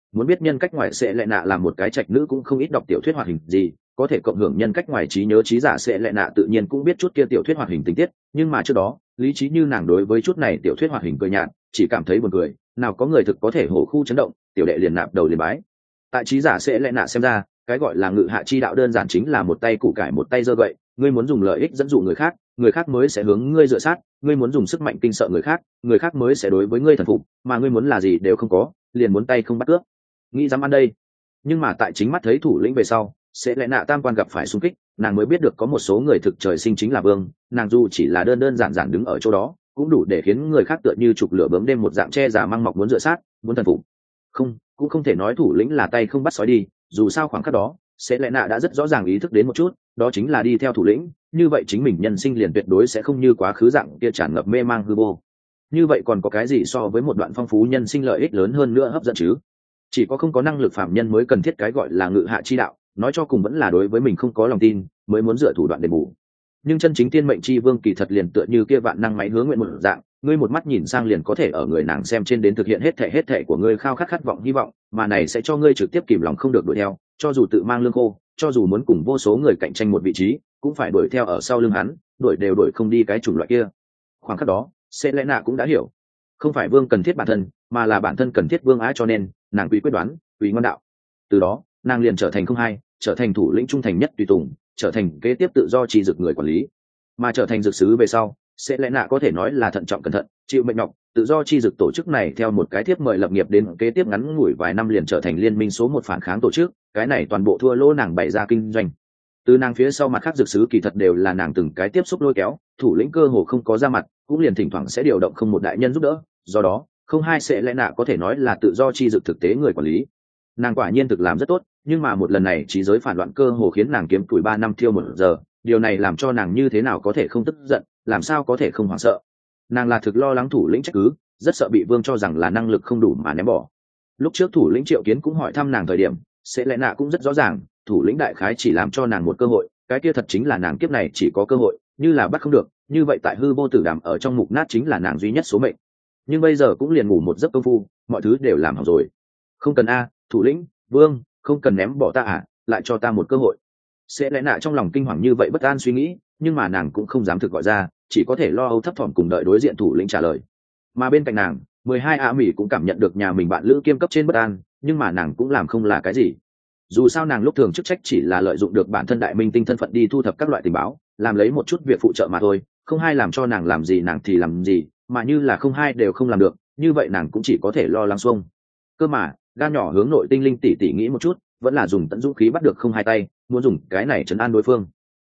[SPEAKER 1] muốn biết nhân cách ngoài sẽ lệ nạ là một cái trạch nữ cũng không ít đọc tiểu thuyết hoạt hình gì, có thể cộng hưởng nhân cách ngoài trí nhớ trí giả sẽ lệ nạ tự nhiên cũng biết chút kia tiểu thuyết hoạt hình tình tiết, nhưng mà trước đó lý trí như nàng đối với chút này tiểu thuyết hoạt hình cười nhạt, chỉ cảm thấy buồn cười, nào có người thực có thể hổ khu chấn động, tiểu đệ liền nạp đầu liền bái. Tại trí giả sẽ lệ nạ xem ra, cái gọi là ngự hạ chi đạo đơn giản chính là một tay củ cải một tay giơ gậy, ngươi muốn dùng lợi ích dẫn dụ người khác mới sẽ hướng ngươi dựa sát, ngươi muốn dùng sức mạnh kinh sợ người khác mới sẽ đối với ngươi thần phục, mà ngươi muốn là gì đều không có, liền muốn tay không bắt cướp. Nghĩ dám ăn đây. Nhưng mà tại chính mắt thấy thủ lĩnh về sau, sẽ lẽ nạ tam quan gặp phải xung kích, nàng mới biết được có một số người thực trời sinh chính là vương, nàng dù chỉ là đơn giản giản đứng ở chỗ đó, cũng đủ để khiến người khác tựa như trục lửa bướm đêm một dạng che giả mang mọc muốn dựa sát, muốn thần phục. Không, cũng không thể nói thủ lĩnh là tay không bắt sói đi, dù sao khoảng khắc đó, sẽ lẽ nạ đã rất rõ ràng ý thức đến một chút, đó chính là đi theo thủ lĩnh, như vậy chính mình nhân sinh liền tuyệt đối sẽ không như quá khứ dạng kia tràn ngập mê mang hư vô. Như vậy còn có cái gì so với một đoạn phong phú nhân sinh lợi ích lớn hơn nữa hấp dẫn chứ? Chỉ có không có năng lực phạm nhân mới cần thiết cái gọi là ngự hạ chi đạo, nói cho cùng vẫn là đối với mình không có lòng tin mới muốn dựa thủ đoạn đền bù. Nhưng chân chính tiên mệnh chi vương kỳ thật liền tựa như kia vạn năng máy hướng nguyện một dạng, ngươi một mắt nhìn sang liền có thể ở người nàng xem trên đến thực hiện hết thể của ngươi khao khát khát vọng hy vọng, mà này sẽ cho ngươi trực tiếp kìm lòng không được đuổi theo, cho dù tự mang lương khô, cho dù muốn cùng vô số người cạnh tranh một vị trí, cũng phải đuổi theo ở sau lưng hắn, đuổi đều đuổi không đi cái chủng loại kia. Khoảng khắc đó, sẽ lẽ nạ cũng đã hiểu, không phải vương cần thiết bản thân, mà là bản thân cần thiết vương á, cho nên nàng quý quyết đoán, quý ngoan đạo. Từ đó, nàng liền trở thành không hai, trở thành thủ lĩnh trung thành nhất tùy tùng, trở thành kế tiếp tự do trì dực người quản lý, mà trở thành dược sứ về sau, sẽ lẽ nạ có thể nói là thận trọng cẩn thận, chịu mệnh nhọc, tự do chi dực tổ chức này theo một cái tiếp mời lập nghiệp đến kế tiếp ngắn ngủi vài năm liền trở thành liên minh số một phản kháng tổ chức, cái này toàn bộ thua lỗ nàng bày ra kinh doanh. Từ nàng phía sau mặt khác dược sứ kỳ thật đều là nàng từng cái tiếp xúc lôi kéo, thủ lĩnh cơ hồ không có ra mặt, cũng liền thỉnh thoảng sẽ điều động không một đại nhân giúp đỡ, do đó không hai sẽ lẽ nạ có thể nói là tự do chi dực thực tế người quản lý. Nàng quả nhiên thực làm rất tốt, nhưng mà một lần này trí giới phản loạn cơ hồ khiến nàng kiếm tuổi 3 năm thiêu 1 giờ, điều này làm cho nàng như thế nào có thể không tức giận, làm sao có thể không hoảng sợ. Nàng là thực lo lắng thủ lĩnh trách cứ, rất sợ bị vương cho rằng là năng lực không đủ mà ném bỏ. Lúc trước thủ lĩnh Triệu Kiến cũng hỏi thăm nàng thời điểm, sẽ lẽ nạ cũng rất rõ ràng, thủ lĩnh đại khái chỉ làm cho nàng một cơ hội, cái kia thật chính là nàng kiếp này chỉ có cơ hội, như là bắt không được, như vậy tại hư vô tử đàm ở trong mục nát chính là nàng duy nhất số mệnh. Nhưng bây giờ cũng liền ngủ một giấc công phu, mọi thứ đều làm hỏng rồi. Không cần a, thủ lĩnh, vương, không cần ném bỏ ta à, lại cho ta một cơ hội. Sẽ lẽ nạ trong lòng kinh hoàng như vậy bất an suy nghĩ, nhưng mà nàng cũng không dám thực gọi ra, chỉ có thể lo âu thấp thỏm cùng đợi đối diện thủ lĩnh trả lời. Mà bên cạnh nàng 12 A Mỹ cũng cảm nhận được nhà mình bạn lữ kiêm cấp trên bất an, nhưng mà nàng cũng làm không là cái gì. Dù sao nàng lúc thường chức trách chỉ là lợi dụng được bản thân đại minh tinh thân phận đi thu thập các loại tình báo, làm lấy một chút việc phụ trợ mà thôi, không hai làm cho nàng làm gì nàng thì làm gì, mà như là không hai đều không làm được, như vậy nàng cũng chỉ có thể lo lắng xuông. Cơ mà gan nhỏ hướng nội tinh linh tỉ tỉ nghĩ một chút, vẫn là dùng tận dũng khí bắt được không hai tay, muốn dùng cái này trấn an đối phương.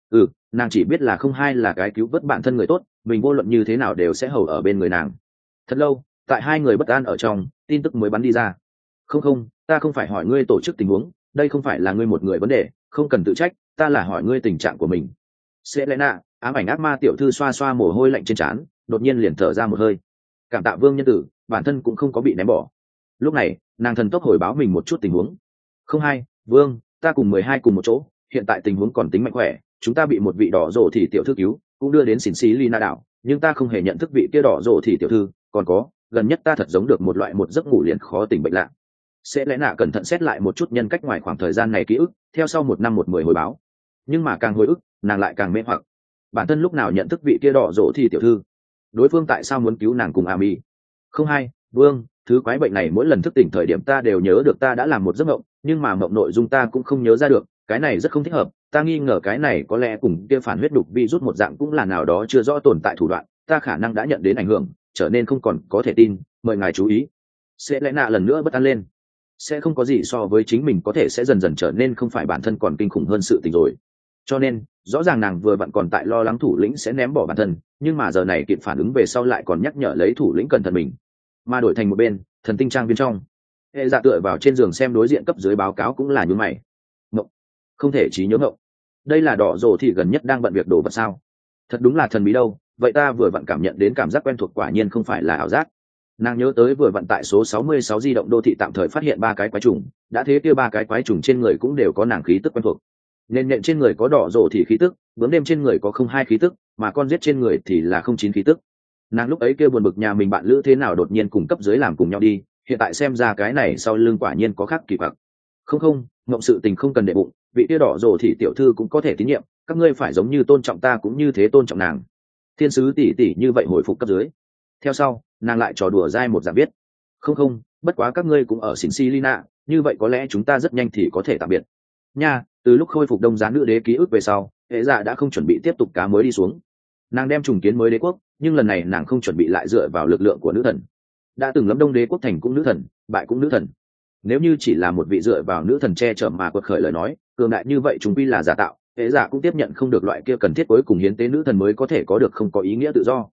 [SPEAKER 1] Nàng chỉ biết là không hai là cái cứu vớt bản thân người tốt, mình vô luận như thế nào đều sẽ hầu ở bên người nàng. Thật lâu, tại hai người bất an ở trong, tin tức mới bắn đi ra. Không, ta không phải hỏi ngươi tổ chức tình huống, đây không phải là ngươi một người vấn đề, không cần tự trách, ta là hỏi ngươi tình trạng của mình. Selena, ám ảnh ác ma tiểu thư xoa xoa mồ hôi lạnh trên trán, đột nhiên liền thở ra một hơi. Cảm tạ vương nhân tử, bản thân cũng không có bị ném bỏ. Lúc này, nàng thần tốc hồi báo mình một chút tình huống. Không hai, vương, ta cùng 12 cùng một chỗ, hiện tại tình huống còn tính mạnh khỏe, chúng ta bị một vị đỏ rổ thì tiểu thư cứu, cũng đưa đến xỉn xí Lina đảo, nhưng ta không hề nhận thức vị kia đỏ rổ thì tiểu thư, còn có, gần nhất ta thật giống được một loại một giấc ngủ liền khó tỉnh bệnh lạ. Sẽ lẽ nạ cẩn thận xét lại một chút nhân cách ngoài khoảng thời gian này ký ức, theo sau 1 năm 10 hồi báo. Nhưng mà càng hồi ức, nàng lại càng mê hoặc. Bản thân lúc nào nhận thức vị kia đỏ rổ thì tiểu thư? Đối phương tại sao muốn cứu nàng cùng Ami? Không hai, vương, thứ quái bệnh này mỗi lần thức tỉnh thời điểm ta đều nhớ được ta đã làm một giấc mộng, nhưng mà mộng nội dung ta cũng không nhớ ra được, cái này rất không thích hợp, ta nghi ngờ cái này có lẽ cùng kia phản huyết đục virus một dạng cũng là nào đó chưa rõ tồn tại thủ đoạn, ta khả năng đã nhận đến ảnh hưởng, trở nên không còn có thể tin, mời ngài chú ý. Sẽ lẽ nạ lần nữa bất an lên. Sẽ không có gì so với chính mình có thể sẽ dần dần trở nên không phải bản thân còn kinh khủng hơn sự tình rồi. Cho nên, rõ ràng nàng vừa vặn còn tại lo lắng thủ lĩnh sẽ ném bỏ bản thân, nhưng mà giờ này kịp phản ứng về sau lại còn nhắc nhở lấy thủ lĩnh cẩn thận mình. Mà đổi thành một bên, thần tinh trang viên trong, hệ dạ tựa vào trên giường xem đối diện cấp dưới báo cáo cũng là nhún mày. Ngộng, không thể trí nhớ ngộng. Đây là đỏ rồ thì gần nhất đang bận việc đồ vật sao? Thật đúng là thần bí đâu, vậy ta vừa vặn cảm nhận đến cảm giác quen thuộc quả nhiên không phải là ảo giác. Nàng nhớ tới vừa vặn tại số 66 di động đô thị tạm thời phát hiện 3 cái quái trùng, đã thế kia 3 cái quái trùng trên người cũng đều có nàng khí tức quen thuộc. Nên nhện trên người có đỏ rồ thì khí tức, bướm đêm trên người có không hai khí tức, mà con giết trên người thì là không chín khí tức. Nàng lúc ấy kêu buồn bực nhà mình bạn lữ thế nào đột nhiên cùng cấp dưới làm cùng nhau đi, hiện tại xem ra cái này sau lưng quả nhiên có khác kỳ quặc. Không, mộng sự tình không cần để bụng, vị tia đỏ rồ thì tiểu thư cũng có thể tín nhiệm, các ngươi phải giống như tôn trọng ta cũng như thế tôn trọng nàng. Thiên sứ tỷ tỷ như vậy hồi phục cấp dưới. Theo sau nàng lại trò đùa dai một dạng biết, không, bất quá các ngươi cũng ở xỉn xi lina, như vậy có lẽ chúng ta rất nhanh thì có thể tạm biệt nha. Từ lúc khôi phục đông giá nữ đế ký ức về sau, hệ dạ đã không chuẩn bị tiếp tục cá mới đi xuống. Nàng đem trùng kiến mới đế quốc, nhưng lần này nàng không chuẩn bị lại dựa vào lực lượng của nữ thần. Đã từng lẫm đông đế quốc thành cũng nữ thần, bại cũng nữ thần. Nếu như chỉ là một vị dựa vào nữ thần che chở mà quật khởi lời nói, cường đại như vậy chúng quy là giả tạo, hệ giả cũng tiếp nhận không được loại kia cần thiết cuối cùng hiến tế nữ thần mới có thể có được không có ý nghĩa tự do.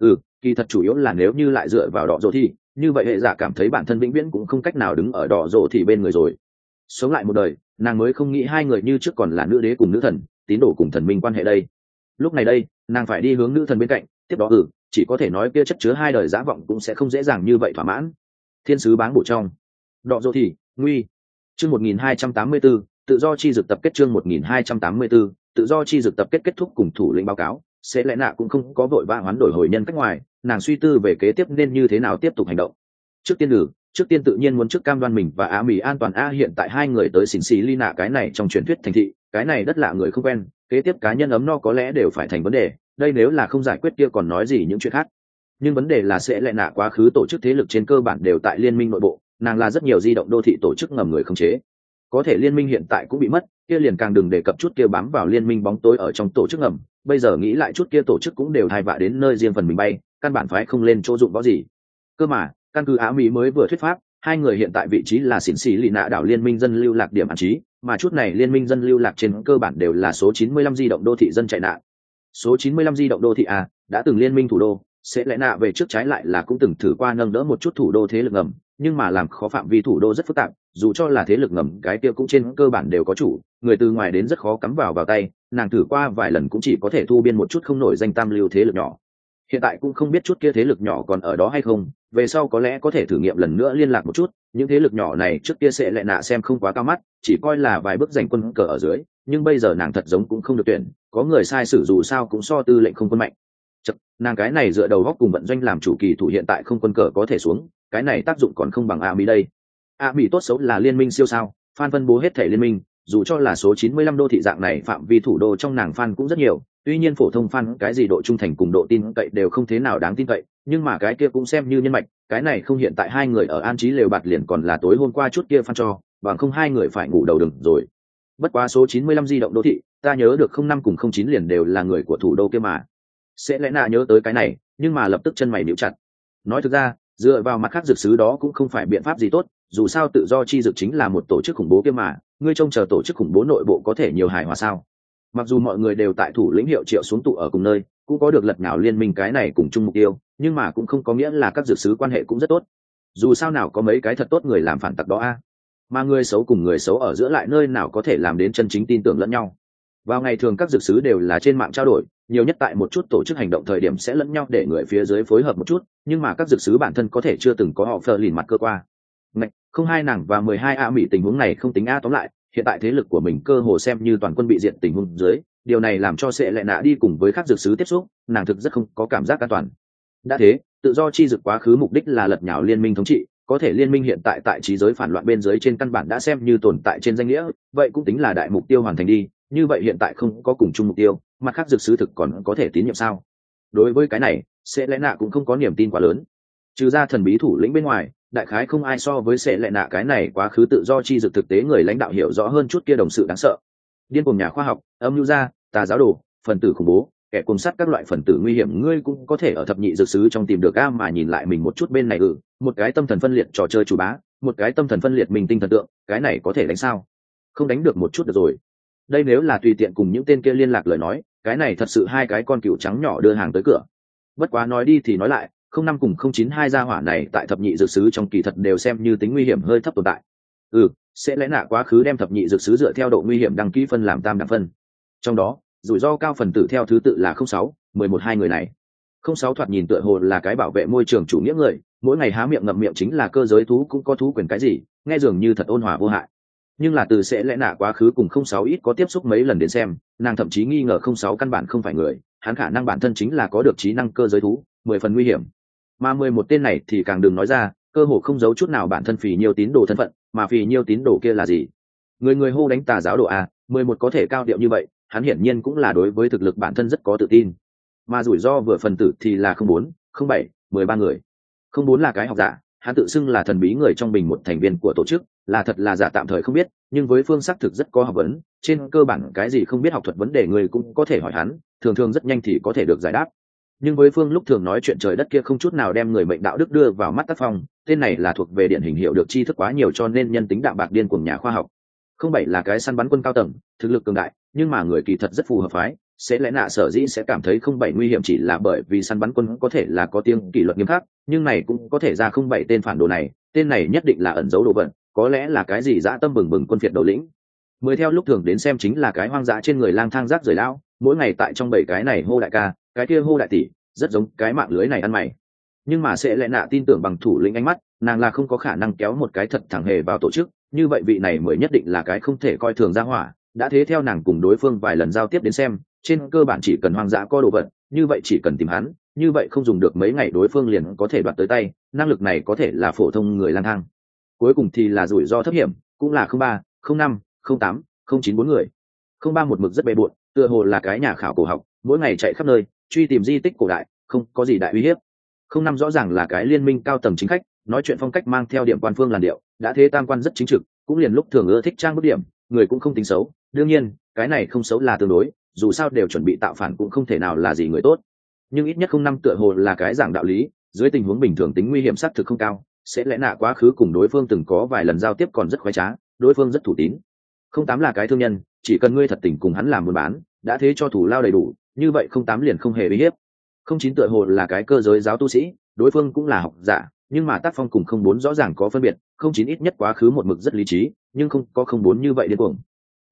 [SPEAKER 1] Kỳ thật chủ yếu là nếu như lại dựa vào đỏ rồ thì như vậy hệ giả cảm thấy bản thân vĩnh viễn cũng không cách nào đứng ở đỏ rồ thì bên người rồi. Sống lại một đời, nàng mới không nghĩ hai người như trước còn là nữ đế cùng nữ thần, tín đồ cùng thần minh quan hệ đây. Lúc này đây nàng phải đi hướng nữ thần bên cạnh, tiếp đó chỉ có thể nói kia chất chứa hai đời dã vọng cũng sẽ không dễ dàng như vậy thỏa mãn. Thiên sứ báng bổ trong đọ dô thì nguy chương 1284, tự do chi dược tập kết chương 1284, tự do chi dược tập kết thúc cùng thủ lĩnh báo cáo. Sẽ lẽ nạ cũng không có vội vã hoán đổi hồi nhân cách ngoài, nàng suy tư về kế tiếp nên như thế nào tiếp tục hành động. Trước tiên tự nhiên muốn trước cam đoan mình và Á Mỹ an toàn. Hiện tại hai người tới xỉn xì ly nạ cái này trong truyền thuyết thành thị, cái này đất lạ người không quen, kế tiếp cá nhân ấm no có lẽ đều phải thành vấn đề. Đây nếu là không giải quyết kia còn nói gì những chuyện khác. Nhưng vấn đề là sẽ lẽ nạ quá khứ tổ chức thế lực trên cơ bản đều tại liên minh nội bộ, nàng là rất nhiều di động đô thị tổ chức ngầm người khống chế. Có thể liên minh hiện tại cũng bị mất, kia liền càng đừng đề cập chút kia bám vào liên minh bóng tối ở trong tổ chức ngầm. Bây giờ nghĩ lại chút kia tổ chức cũng đều thay vạ đến nơi riêng phần mình bay, căn bản phái không lên chỗ dụng võ gì. Cơ mà căn cứ Á Mỹ mới vừa thuyết pháp, hai người hiện tại vị trí là xỉn xỉ lì nạ đảo liên minh dân lưu lạc điểm an trí, mà chút này liên minh dân lưu lạc trên cơ bản đều là số 95 di động đô thị dân chạy nạn. Số 95 di động đô thị đã từng liên minh thủ đô, sẽ lẽ nạ về trước trái lại là cũng từng thử qua nâng đỡ một chút thủ đô thế lực ngầm, nhưng mà làm khó phạm vi thủ đô rất phức tạp, dù cho là thế lực ngầm cái kia cũng trên cơ bản đều có chủ, người từ ngoài đến rất khó cắm vào tay, nàng thử qua vài lần cũng chỉ có thể thu biên một chút không nổi danh tam lưu thế lực nhỏ. Hiện tại cũng không biết chút kia thế lực nhỏ còn ở đó hay không, về sau có lẽ có thể thử nghiệm lần nữa liên lạc một chút. Những thế lực nhỏ này trước kia sẽ lẽ nạ xem không quá cao mắt, chỉ coi là vài bước giành quân cờ ở dưới, nhưng bây giờ nàng thật giống cũng không được tuyển, có người sai sử dù sao cũng so tư lệnh không quân mạnh. Nàng cái này dựa đầu góc cùng vận doanh làm chủ kỳ thủ hiện tại không quân cờ có thể xuống, cái này tác dụng còn không bằng A Mỹ đây. A Mỹ tốt xấu là liên minh siêu sao, fan phân bố hết thể liên minh, dù cho là số 95 đô thị dạng này phạm vi thủ đô trong nàng fan cũng rất nhiều, tuy nhiên phổ thông fan cái gì độ trung thành cùng độ tin cậy đều không thế nào đáng tin cậy, nhưng mà cái kia cũng xem như nhân mạch, cái này không hiện tại hai người ở an trí lều bạt liền còn là tối hôm qua chút kia fan cho, bằng không hai người phải ngủ đầu đừng rồi. Bất quá số 95 di động đô thị, ta nhớ được 05 cùng 09 liền đều là người của thủ đô kia mà. Sẽ lẽ nạ nhớ tới cái này, nhưng mà lập tức chân mày níu chặt. Nói thực ra, dựa vào mặt khác dược sứ đó cũng không phải biện pháp gì tốt, dù sao tự do chi dược chính là một tổ chức khủng bố kia mà, ngươi trông chờ tổ chức khủng bố nội bộ có thể nhiều hài hòa sao? Mặc dù mọi người đều tại thủ lĩnh hiệu triệu xuống tụ ở cùng nơi, cũng có được lật nhào liên minh cái này cùng chung mục tiêu, nhưng mà cũng không có nghĩa là các dược sứ quan hệ cũng rất tốt. Dù sao nào có mấy cái thật tốt người làm phản tặc đó mà người xấu cùng người xấu ở giữa lại nơi nào có thể làm đến chân chính tin tưởng lẫn nhau. Vào ngày thường các dược sứ đều là trên mạng trao đổi, nhiều nhất tại một chút tổ chức hành động thời điểm sẽ lẫn nhau để người phía dưới phối hợp một chút, nhưng mà các dược sứ bản thân có thể chưa từng có họ phờ lìn mặt cơ qua. Không hai nàng và 12 A Mỹ tình huống này không tính tóm lại, hiện tại thế lực của mình cơ hồ xem như toàn quân bị diệt tình huống dưới, điều này làm cho sẽ lệ nạ đi cùng với các dược sứ tiếp xúc, nàng thực rất không có cảm giác an toàn. Đã thế, tự do chi dược quá khứ mục đích là lật nhào liên minh thống trị, có thể liên minh hiện tại tại trí giới phản loạn bên dưới trên căn bản đã xem như tồn tại trên danh nghĩa, vậy cũng tính là đại mục tiêu hoàn thành đi. Như vậy hiện tại không có cùng chung mục tiêu, mặt khác dược sứ thực còn có thể tín nhiệm sao? Đối với cái này, sẽ lẽ nạ cũng không có niềm tin quá lớn. Trừ ra thần bí thủ lĩnh bên ngoài, đại khái không ai so với sẽ lẽ nạ cái này quá khứ tự do chi dược thực tế người lãnh đạo hiểu rõ hơn chút kia đồng sự đáng sợ. Điên cuồng nhà khoa học, âm mưu gia, tà giáo đồ, phần tử khủng bố, kẻ cùng sát các loại phần tử nguy hiểm, ngươi cũng có thể ở thập nhị dược sứ trong tìm được mà nhìn lại mình một chút bên này một cái tâm thần phân liệt trò chơi chủ bá, một cái tâm thần phân liệt mình tinh thần tượng, cái này có thể đánh sao? Không đánh được một chút được rồi. Đây nếu là tùy tiện cùng những tên kia liên lạc lời nói, cái này thật sự hai cái con cừu trắng nhỏ đưa hàng tới cửa. Bất quá nói đi thì nói lại, 05 cùng 09 hai gia hỏa này tại thập nhị dược sứ trong kỳ thật đều xem như tính nguy hiểm hơi thấp tồn tại. Sẽ lẽ nạ quá khứ đem thập nhị dược sứ dựa theo độ nguy hiểm đăng ký phân làm tam đẳng phân. Trong đó, rủi ro cao phần tử theo thứ tự là 06, 11 hai người này. 06 thoạt nhìn tựa hồ là cái bảo vệ môi trường chủ nghĩa người, mỗi ngày há miệng ngậm miệng chính là cơ giới thú cũng có thú quyền cái gì, nghe dường như thật ôn hòa vô hại. Nhưng là từ sẽ lẽ nạ quá khứ cùng 06 ít có tiếp xúc mấy lần đến xem, nàng thậm chí nghi ngờ 06 căn bản không phải người, hắn khả năng bản thân chính là có được trí năng cơ giới thú, 10 phần nguy hiểm. Mà 11 tên này thì càng đừng nói ra, cơ hồ không giấu chút nào bản thân phì nhiêu tín đồ thân phận, mà phì nhiêu tín đồ kia là gì? Người người hô đánh tà giáo đồ a, 11 có thể cao điệu như vậy, hắn hiển nhiên cũng là đối với thực lực bản thân rất có tự tin. Mà rủi ro vừa phần tử thì là 04, 07, 13 người. 04 là cái học giả, hắn tự xưng là thần bí người trong bình một thành viên của tổ chức, là thật là giả tạm thời không biết, nhưng với phương xác thực rất có học vấn, trên cơ bản cái gì không biết học thuật vấn đề người cũng có thể hỏi hắn, thường thường rất nhanh thì có thể được giải đáp. Nhưng với phương lúc thường nói chuyện trời đất kia không chút nào đem người mệnh đạo đức đưa vào mắt tác phong, tên này là thuộc về điển hình hiểu được tri thức quá nhiều cho nên nhân tính đạm bạc điên cuồng nhà khoa học. 07 là cái săn bắn quân cao tầng, thực lực cường đại, nhưng mà người kỳ thật rất phù hợp phái, sẽ lẽ nạ sở dĩ sẽ cảm thấy 07 nguy hiểm chỉ là bởi vì săn bắn quân có thể là có tiếng kỷ luật nghiêm khắc, nhưng này cũng có thể ra 07 tên phản đồ này, tên này nhất định là ẩn giấu đồ vật, có lẽ là cái gì dã tâm bừng bừng quân phiệt đầu lĩnh. Mới theo lúc thường đến xem chính là cái hoang dã trên người lang thang rác rưởi lão, mỗi ngày tại trong 7 cái này hô đại ca, cái kia hô đại tỷ, rất giống cái mạng lưới này ăn mày. Nhưng mà sẽ lẽ nạ tin tưởng bằng thủ lĩnh ánh mắt, nàng là không có khả năng kéo một cái thật thẳng hề vào tổ chức, như vậy vị này mới nhất định là cái không thể coi thường ra hỏa. Đã thế theo nàng cùng đối phương vài lần giao tiếp đến xem, trên cơ bản chỉ cần hoang dã có đồ vật, như vậy chỉ cần tìm hắn, như vậy không dùng được mấy ngày đối phương liền có thể đoạt tới tay, năng lực này có thể là phổ thông người lang thang. Cuối cùng thì là rủi ro thấp hiểm, cũng là 03, 05, 08, 09 4 người. 03 một mực rất bề bộn, tựa hồ là cái nhà khảo cổ học, mỗi ngày chạy khắp nơi, truy tìm di tích cổ đại, không có gì đại uy hiếp. 05 rõ ràng là cái liên minh cao tầng chính khách, nói chuyện phong cách mang theo điểm quan phương làn điệu, đã thế tam quan rất chính trực, cũng liền lúc thường ưa thích trang bức điểm, người cũng không tính xấu, đương nhiên, cái này không xấu là tương đối, dù sao đều chuẩn bị tạo phản cũng không thể nào là gì người tốt. Nhưng ít nhất 05 tựa hồ là cái giảng đạo lý, dưới tình huống bình thường tính nguy hiểm xác thực không cao, sẽ lẽ nạ quá khứ cùng đối phương từng có vài lần giao tiếp còn rất khoái trá, đối phương rất thủ tín. 08 là cái thương nhân, chỉ cần ngươi thật tình cùng hắn làm buôn bán, đã thế cho thủ lao đầy đủ, như vậy 08 liền không hề uy hiếp. 09 tựa hồ là cái cơ giới giáo tu sĩ, đối phương cũng là học giả, nhưng mà tác phong cùng 04 rõ ràng có phân biệt, 09 ít nhất quá khứ một mực rất lý trí, nhưng không có 04 như vậy điên cuồng.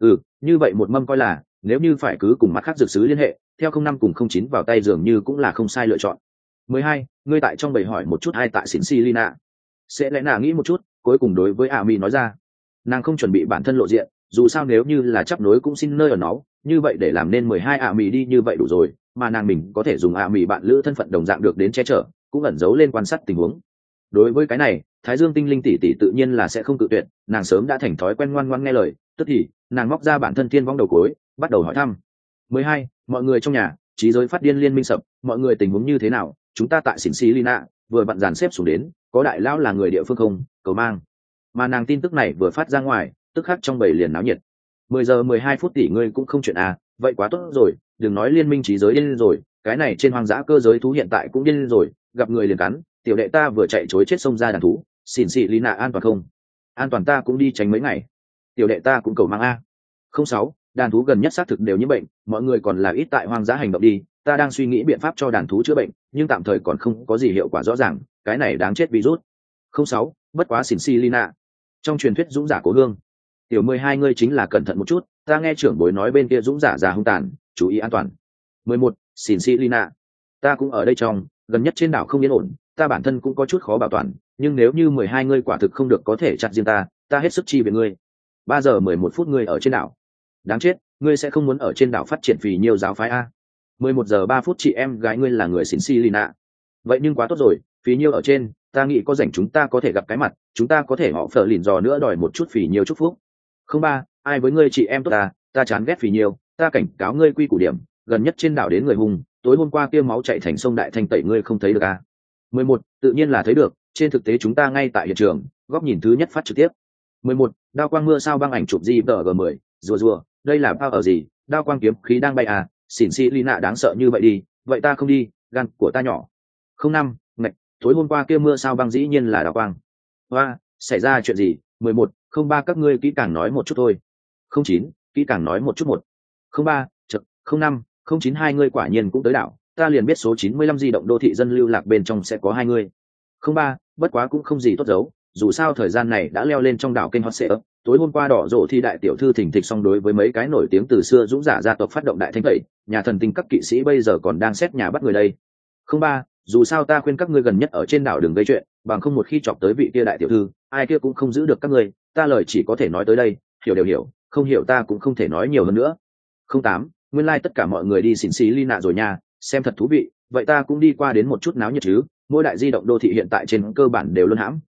[SPEAKER 1] Như vậy một mâm coi là, nếu như phải cứ cùng mắt khác dược sứ liên hệ, theo 05 cùng 09 vào tay dường như cũng là không sai lựa chọn. 12, ngươi tại trong bầy hỏi một chút ai tại Cincinnati. Sẽ lẽ nào nghĩ một chút, cuối cùng đối với Ami nói ra, nàng không chuẩn bị bản thân lộ diện, dù sao nếu như là chấp nối cũng xin nơi ở nó, như vậy để làm nên 12 Ami đi như vậy đủ rồi, mà nàng mình có thể dùng Ami bạn lữ thân phận đồng dạng được đến che chở, cũng ẩn giấu lên quan sát tình huống. Đối với cái này, Thái Dương tinh linh tỷ tỷ tự nhiên là sẽ không cự tuyệt, nàng sớm đã thành thói quen ngoan ngoãn nghe lời, tức thì nàng móc ra bản thân thiên vong đầu cối, bắt đầu hỏi thăm. 12, mọi người trong nhà, trí giới phát điên liên minh sập, mọi người tình huống như thế nào? Chúng ta tại Cincinnati vừa bận dàn xếp xuống đến, có đại lão là người địa phương không? Cầu mang. Mà nàng tin tức này vừa phát ra ngoài, tức khắc trong bầy liền náo nhiệt. 10 giờ 12 phút tỷ ngươi cũng không chuyện à? Vậy quá tốt rồi, đừng nói liên minh trí giới điên rồi, cái này trên hoang dã cơ giới thú hiện tại cũng điên rồi, gặp người liền cắn. Tiểu đệ ta vừa chạy chối chết xông ra đàn thú, Cincinnati an toàn không? An toàn, ta cũng đi tránh mấy ngày. Tiểu đệ ta cũng cầu mang a. 06, đàn thú gần nhất xác thực đều nhiễm bệnh, mọi người còn là ít tại hoang dã hành động đi, ta đang suy nghĩ biện pháp cho đàn thú chữa bệnh, nhưng tạm thời còn không có gì hiệu quả rõ ràng, cái này đáng chết virus. 06, bất quá Cincinnati. Trong truyền thuyết dũng giả cố hương. Tiểu 12 ngươi chính là cẩn thận một chút, ta nghe trưởng bối nói bên kia dũng giả già hung tàn, chú ý an toàn. 11, Cincinnati. Ta cũng ở đây trong, gần nhất trên đảo không yên ổn, ta bản thân cũng có chút khó bảo toàn, nhưng nếu như 12 ngươi quả thực không được có thể chặt riêng ta hết sức chi viện ngươi. 3 giờ 11 phút ngươi ở trên đảo. Đáng chết, ngươi sẽ không muốn ở trên đảo phát triển phì nhiều giáo phái a. 11 giờ 3 phút chị em gái ngươi là người Cincinnati. Vậy nhưng quá tốt rồi, phì nhiều ở trên, ta nghĩ có rảnh chúng ta có thể gặp cái mặt, chúng ta có thể họ phở lìn dò nữa đòi một chút phì nhiều chúc phúc. 03, ai với ngươi chị em tốt ta chán ghét phì nhiều, ta cảnh cáo ngươi quy củ điểm, gần nhất trên đảo đến người hùng, tối hôm qua kia máu chạy thành sông Đại Thanh tẩy ngươi không thấy được à? 11, tự nhiên là thấy được, trên thực tế chúng ta ngay tại hiện trường, góc nhìn thứ nhất phát trực tiếp. 11, đao quang mưa sao băng ảnh chụp JPG10, rùa, đây là bao ở gì, đao quang kiếm khí đang bay à, xỉn xì Lina đáng sợ như vậy đi, vậy ta không đi, gan của ta nhỏ. 05, ngạch, tối hôm qua kia mưa sao băng dĩ nhiên là đao quang. Hoa, xảy ra chuyện gì? 11, 03 các ngươi kỹ càng nói một chút thôi. 09, kỹ càng nói một chút một. 03, chật, 05, 09 hai ngươi quả nhiên cũng tới đảo, ta liền biết số 95 di động đô thị dân lưu lạc bên trong sẽ có hai ngươi. 03, bất quá cũng không gì tốt giấu, dù sao thời gian này đã leo lên trong đảo kênh hot search, tối hôm qua đỏ rộ thi đại tiểu thư thỉnh thịch xong đối với mấy cái nổi tiếng từ xưa dũng giả gia tộc phát động đại thanh tẩy, nhà thần tinh các kỵ sĩ bây giờ còn đang xét nhà bắt người đây. 03, dù sao ta khuyên các ngươi gần nhất ở trên đảo đừng gây chuyện, bằng không một khi chọc tới vị kia đại tiểu thư, ai kia cũng không giữ được các ngươi, ta lời chỉ có thể nói tới đây, hiểu đều hiểu, không hiểu ta cũng không thể nói nhiều hơn nữa. 08, nguyên lai tất cả mọi người đi xỉn xí ly nạ rồi nha, xem thật thú vị, vậy ta cũng đi qua đến một chút náo nhiệt chứ. Mỗi đại di động đô thị hiện tại trên cơ bản đều luôn hãm,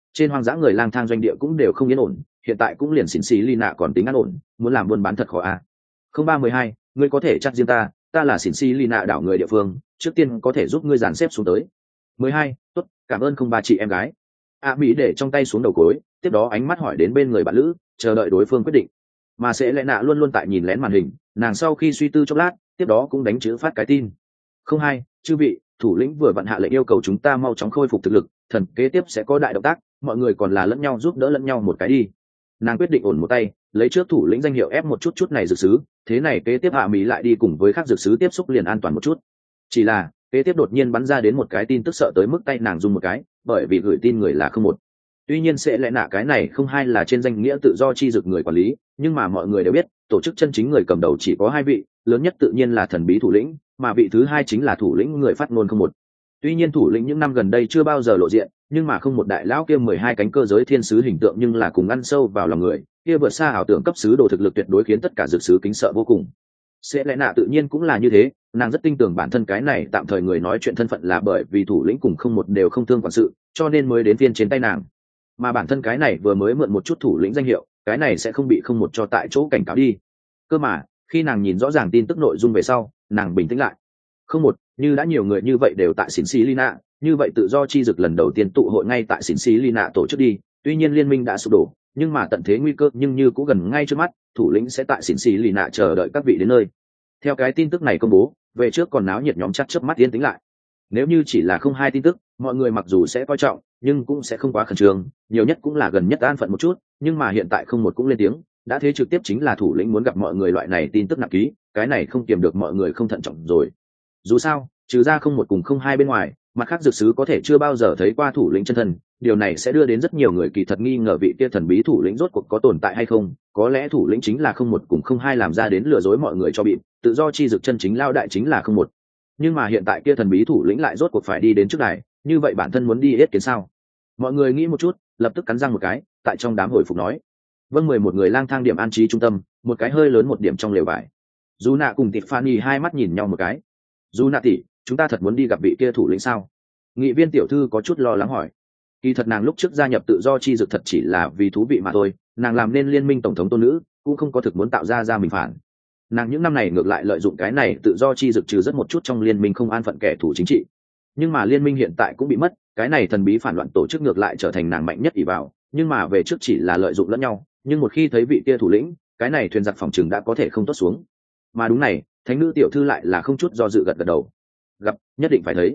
[SPEAKER 1] trên hoang dã người lang thang doanh địa cũng đều không yên ổn, hiện tại cũng liền xỉn xì ly nạ còn tính an ổn, muốn làm buôn bán thật khó à. 0312, ngươi có thể chắc riêng ta là xỉn xì ly nạ đảo người địa phương, trước tiên có thể giúp ngươi dàn xếp xuống tới. 12, tốt, cảm ơn 03 chị em gái. Mỹ để trong tay xuống đầu gối, tiếp đó ánh mắt hỏi đến bên người bạn lữ, chờ đợi đối phương quyết định. Mà sẽ lẽ nạ luôn luôn tại nhìn lén màn hình, nàng sau khi suy tư chốc lát, tiếp đó cũng đánh chữ phát cái tin. 02, chư vị, thủ lĩnh vừa vặn hạ lệnh yêu cầu chúng ta mau chóng khôi phục thực lực, thần kế tiếp sẽ có đại động tác, mọi người còn là lẫn nhau giúp đỡ lẫn nhau một cái đi. Nàng quyết định ổn một tay, lấy trước thủ lĩnh danh hiệu ép một chút này dược sứ, thế này kế tiếp Mỹ lại đi cùng với các dược sứ tiếp xúc liền an toàn một chút. Chỉ là kế tiếp đột nhiên bắn ra đến một cái tin tức sợ tới mức tay nàng run một cái, bởi vì gửi tin người là không một. Tuy nhiên sẽ lẽ nạ cái này không hai là trên danh nghĩa tự do chi dực người quản lý, nhưng mà mọi người đều biết tổ chức chân chính người cầm đầu chỉ có hai vị, lớn nhất tự nhiên là thần bí thủ lĩnh, mà vị thứ hai chính là thủ lĩnh người phát ngôn không một. Tuy nhiên thủ lĩnh những năm gần đây chưa bao giờ lộ diện, nhưng mà không một đại lão kia 12 cánh cơ giới thiên sứ hình tượng nhưng là cùng ăn sâu vào lòng người, kia vượt xa ảo tưởng cấp sứ đồ thực lực tuyệt đối khiến tất cả dược sứ kính sợ vô cùng. Sẽ lẽ nạ tự nhiên cũng là như thế, nàng rất tin tưởng bản thân cái này tạm thời người nói chuyện thân phận là bởi vì thủ lĩnh cùng không một đều không thương quản sự, cho nên mới đến phiên trên tay nàng. Mà bản thân cái này vừa mới mượn một chút thủ lĩnh danh hiệu, cái này sẽ không bị không một cho tại chỗ cảnh cáo đi. Cơ mà khi nàng nhìn rõ ràng tin tức nội dung về sau, nàng bình tĩnh lại. Không một, như đã nhiều người như vậy đều tại xỉn xí Lina, như vậy tự do chi dực lần đầu tiên tụ hội ngay tại xỉn xí Lina tổ chức đi. Tuy nhiên liên minh đã sụp đổ, nhưng mà tận thế nguy cơ nhưng như cũng gần ngay trước mắt, thủ lĩnh sẽ tại xỉn xí Lina chờ đợi các vị đến nơi. Theo cái tin tức này công bố, về trước còn náo nhiệt nhóm chắc chớp mắt yên tĩnh lại. Nếu như chỉ là không hai tin tức, mọi người mặc dù sẽ coi trọng, nhưng cũng sẽ không quá khẩn trương, nhiều nhất cũng là gần nhất an phận một chút. Nhưng mà hiện tại không một cũng lên tiếng, đã thế trực tiếp chính là thủ lĩnh muốn gặp mọi người loại này tin tức nặng ký, cái này không kiềm được mọi người không thận trọng rồi. Dù sao, trừ ra không một cùng không hai bên ngoài, mặt khác dược sứ có thể chưa bao giờ thấy qua thủ lĩnh chân thân, điều này sẽ đưa đến rất nhiều người kỳ thật nghi ngờ vị kia thần bí thủ lĩnh rốt cuộc có tồn tại hay không. Có lẽ thủ lĩnh chính là không một cùng không hai làm ra đến lừa dối mọi người cho bịt, tự do chi dược chân chính lao đại chính là không một. Nhưng mà hiện tại kia thần bí thủ lĩnh lại rốt cuộc phải đi đến trước đài, như vậy bản thân muốn đi yết kiến sao? Mọi người nghĩ một chút, lập tức cắn răng một cái, tại trong đám hồi phục nói: vâng. 11 người lang thang điểm an trí trung tâm, một cái hơi lớn một điểm trong lều vải. Dù nạ cùng Tiffany hai mắt nhìn nhau một cái. Dù nạ tỷ, chúng ta thật muốn đi gặp vị kia thủ lĩnh sao? Nghị viên tiểu thư có chút lo lắng hỏi. Kỳ thật nàng lúc trước gia nhập tự do chi dược thật chỉ là vì thú vị mà thôi, nàng làm nên liên minh tổng thống tôn nữ, cũng không có thực muốn tạo ra mình phản. Nàng những năm này ngược lại lợi dụng cái này tự do chi dược trừ rất một chút trong liên minh không an phận kẻ thù chính trị. Nhưng mà liên minh hiện tại cũng bị mất, cái này thần bí phản loạn tổ chức ngược lại trở thành nàng mạnh nhất ỷ vào, nhưng mà về trước chỉ là lợi dụng lẫn nhau, nhưng một khi thấy vị kia thủ lĩnh, cái này thuyền giặc phòng trừng đã có thể không tốt xuống. Mà đúng này, thánh nữ tiểu thư lại là không chút do dự gật đầu. Gặp, nhất định phải thấy.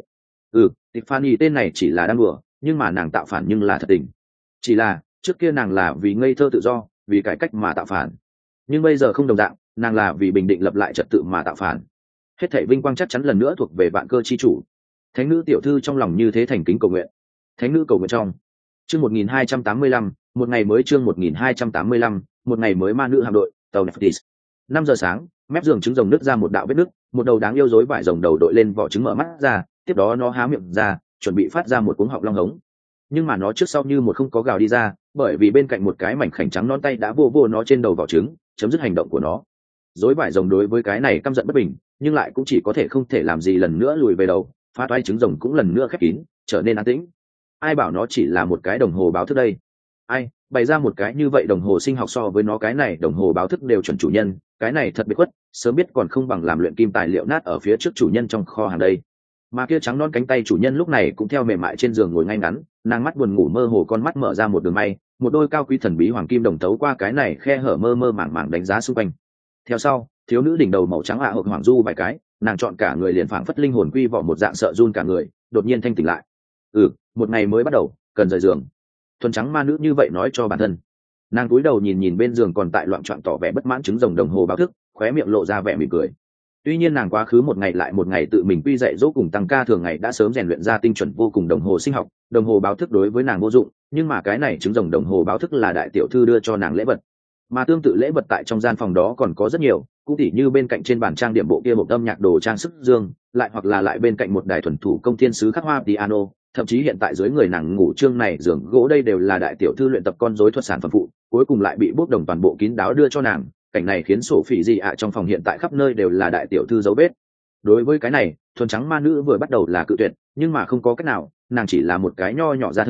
[SPEAKER 1] Tiffany tên này chỉ là đang đùa, nhưng mà nàng tạo phản nhưng là thật tình. Chỉ là trước kia nàng là vì ngây thơ tự do, vì cải cách mà tạo phản, nhưng bây giờ không đồng dạng, nàng là vì bình định lập lại trật tự mà tạo phản. Hết thảy vinh quang chắc chắn lần nữa thuộc về vạn cơ chi chủ. Thánh nữ tiểu thư trong lòng như thế thành kính cầu nguyện. Thánh nữ cầu nguyện trong chương 1285, một ngày mới chương 1285, một ngày mới ma nữ hạm đội tàu Nephthys. 5 giờ sáng, mép giường trứng rồng nứt ra một đạo vết nứt, một đầu đáng yêu dối vải rồng đầu đội lên vỏ trứng mở mắt ra, tiếp đó nó há miệng ra, chuẩn bị phát ra một cuống họng long hống. Nhưng mà nó trước sau như một không có gào đi ra, bởi vì bên cạnh một cái mảnh khảnh trắng non tay đã vô nó trên đầu vỏ trứng, chấm dứt hành động của nó. Dối vải rồng đối với cái này căm giận bất bình, nhưng lại cũng chỉ có thể không thể làm gì lần nữa lùi về đầu, phá toái trứng rồng cũng lần nữa khép kín, trở nên an tĩnh. Ai bảo nó chỉ là một cái đồng hồ báo thức đây? Ai bày ra một cái như vậy đồng hồ sinh học so với nó cái này đồng hồ báo thức đều chuẩn chủ nhân, cái này thật biệt khuất, sớm biết còn không bằng làm luyện kim tài liệu nát ở phía trước chủ nhân trong kho hàng đây. Mà kia trắng non cánh tay chủ nhân lúc này cũng theo mềm mại trên giường ngồi ngay ngắn, nàng mắt buồn ngủ mơ hồ, con mắt mở ra một đường may, một đôi cao quý thần bí hoàng kim đồng tấu qua cái này khe hở mơ màng đánh giá xung quanh. Theo sau, thiếu nữ đỉnh đầu màu trắng hộp hoàng du vài cái, nàng chọn cả người liền phảng phất linh hồn quy vỏ một dạng sợ run cả người, đột nhiên thanh tỉnh lại. Một ngày mới bắt đầu, cần rời giường. Thuần trắng ma nữ như vậy nói cho bản thân. Nàng cúi đầu nhìn bên giường còn tại loạn trọn tỏ vẻ bất mãn trứng rồng đồng hồ báo thức, khóe miệng lộ ra vẻ mỉm cười. Tuy nhiên nàng quá khứ một ngày lại một ngày tự mình quy dạy dỗ cùng tăng ca thường ngày đã sớm rèn luyện ra tinh chuẩn vô cùng đồng hồ sinh học, đồng hồ báo thức đối với nàng vô dụng, nhưng mà cái này trứng rồng đồng hồ báo thức là đại tiểu thư đưa cho nàng lễ vật. Mà tương tự lễ vật tại trong gian phòng đó còn có rất nhiều, cũng tỉ như bên cạnh trên bàn trang điểm bộ kia một âm nhạc đồ trang sức dương, lại hoặc là lại bên cạnh một đài thuần thủ công thiên sứ khắc hoa piano, thậm chí hiện tại dưới người nàng ngủ trương này giường gỗ đây đều là đại tiểu thư luyện tập con rối thuật sản phẩm phụ, cuối cùng lại bị bốc đồng toàn bộ kín đáo đưa cho nàng. Cảnh này khiến sổ phỉ gì trong phòng hiện tại khắp nơi đều là đại tiểu thư dấu vết. Đối với cái này, thuần trắng ma nữ vừa bắt đầu là cự tuyệt, nhưng mà không có cách nào, nàng chỉ là một cái nho nhỏ gia thần,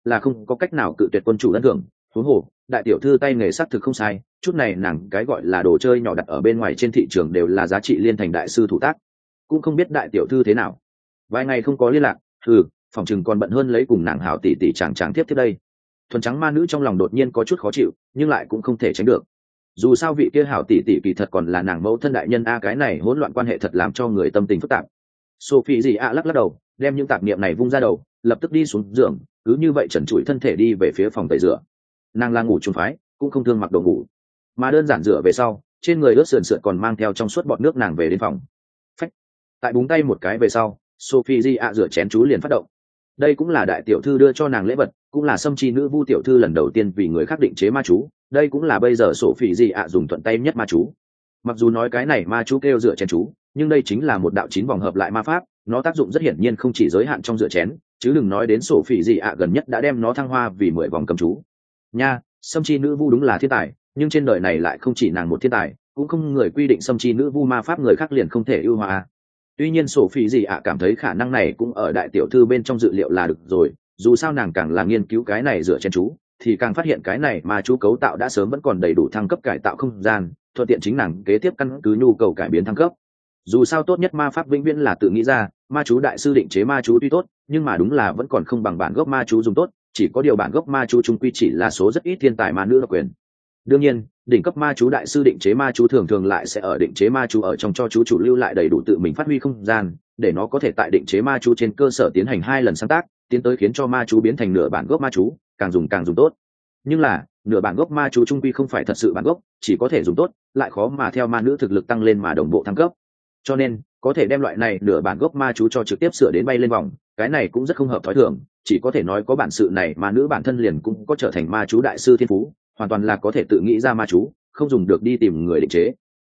[SPEAKER 1] là không có cách nào cự tuyệt quân chủ ân thưởng. Huống hồ đại tiểu thư tay nghề sắc thực không sai, chút này nàng cái gọi là đồ chơi nhỏ đặt ở bên ngoài trên thị trường đều là giá trị liên thành đại sư thủ tác. Cũng không biết đại tiểu thư thế nào, vài ngày không có liên lạc, phòng chừng còn bận hơn lấy cùng nàng hảo tỷ tỷ chàng tiếp tiếp đây. Thuần trắng ma nữ trong lòng đột nhiên có chút khó chịu, nhưng lại cũng không thể tránh được. Dù sao vị kia hảo tỷ tỷ kỳ thật còn là nàng mẫu thân đại nhân a, cái này hỗn loạn quan hệ thật làm cho người tâm tình phức tạp. Sophie gì ạ lắc đầu, đem những tạp niệm này vung ra đầu, lập tức đi xuống giường, cứ như vậy trần trụi thân thể đi về phía phòng tẩy rửa. Nàng là ngủ trùng phái, cũng không thương mặc đồ ngủ, mà đơn giản rửa về sau, trên người ướt sườn sượt còn mang theo trong suốt bọt nước, nàng về đến phòng. Phách. Tại búng tay một cái về sau, Sophie gì ạ rửa chén chú liền phát động. Đây cũng là đại tiểu thư đưa cho nàng lễ vật, cũng là xâm chi nữ vu tiểu thư lần đầu tiên vì người khác định chế ma chú, đây cũng là bây giờ Sophie gì ạ dùng thuận tay nhất ma chú. Mặc dù nói cái này ma chú kêu rửa chén chú, nhưng đây chính là một đạo 9 vòng hợp lại ma pháp, nó tác dụng rất hiển nhiên không chỉ giới hạn trong rửa chén, chứ đừng nói đến Sophie gì ạ gần nhất đã đem nó thăng hoa vì 10 vòng cầm chú. Nha, xâm chi nữ vu đúng là thiên tài, nhưng trên đời này lại không chỉ nàng một thiên tài, cũng không người quy định xâm chi nữ vu ma pháp người khác liền không thể ưu hóa. Tuy nhiên Sophie gì ạ cảm thấy khả năng này cũng ở đại tiểu thư bên trong dự liệu là được rồi, dù sao nàng càng là nghiên cứu cái này rửa chén chú, thì càng phát hiện cái này ma chú cấu tạo đã sớm vẫn còn đầy đủ thăng cấp cải tạo không gian, thuận tiện chính nàng kế tiếp căn cứ nhu cầu cải biến thăng cấp. Dù sao tốt nhất ma pháp vĩnh viễn là tự nghĩ ra, ma chú đại sư định chế ma chú tuy tốt, nhưng mà đúng là vẫn còn không bằng bản gốc ma chú dùng tốt, chỉ có điều bản gốc ma chú trung quy chỉ là số rất ít thiên tài ma nữ độc quyền. Đương nhiên, đỉnh cấp ma chú đại sư định chế ma chú thường thường lại sẽ ở định chế ma chú ở trong cho chú chủ lưu lại đầy đủ tự mình phát huy không gian, để nó có thể tại định chế ma chú trên cơ sở tiến hành 2 lần sáng tác, tiến tới khiến cho ma chú biến thành nửa bản gốc ma chú, càng dùng tốt. Nhưng là, nửa bản gốc ma chú trung quy không phải thật sự bản gốc, chỉ có thể dùng tốt, lại khó mà theo ma nữ thực lực tăng lên mà đồng bộ thăng cấp. Cho nên, có thể đem loại này nửa bản gốc ma chú cho trực tiếp sửa đến bay lên vòng, cái này cũng rất không hợp thói thường, chỉ có thể nói có bản sự này mà nữ bản thân liền cũng có trở thành ma chú đại sư thiên phú, hoàn toàn là có thể tự nghĩ ra ma chú, không dùng được đi tìm người định chế.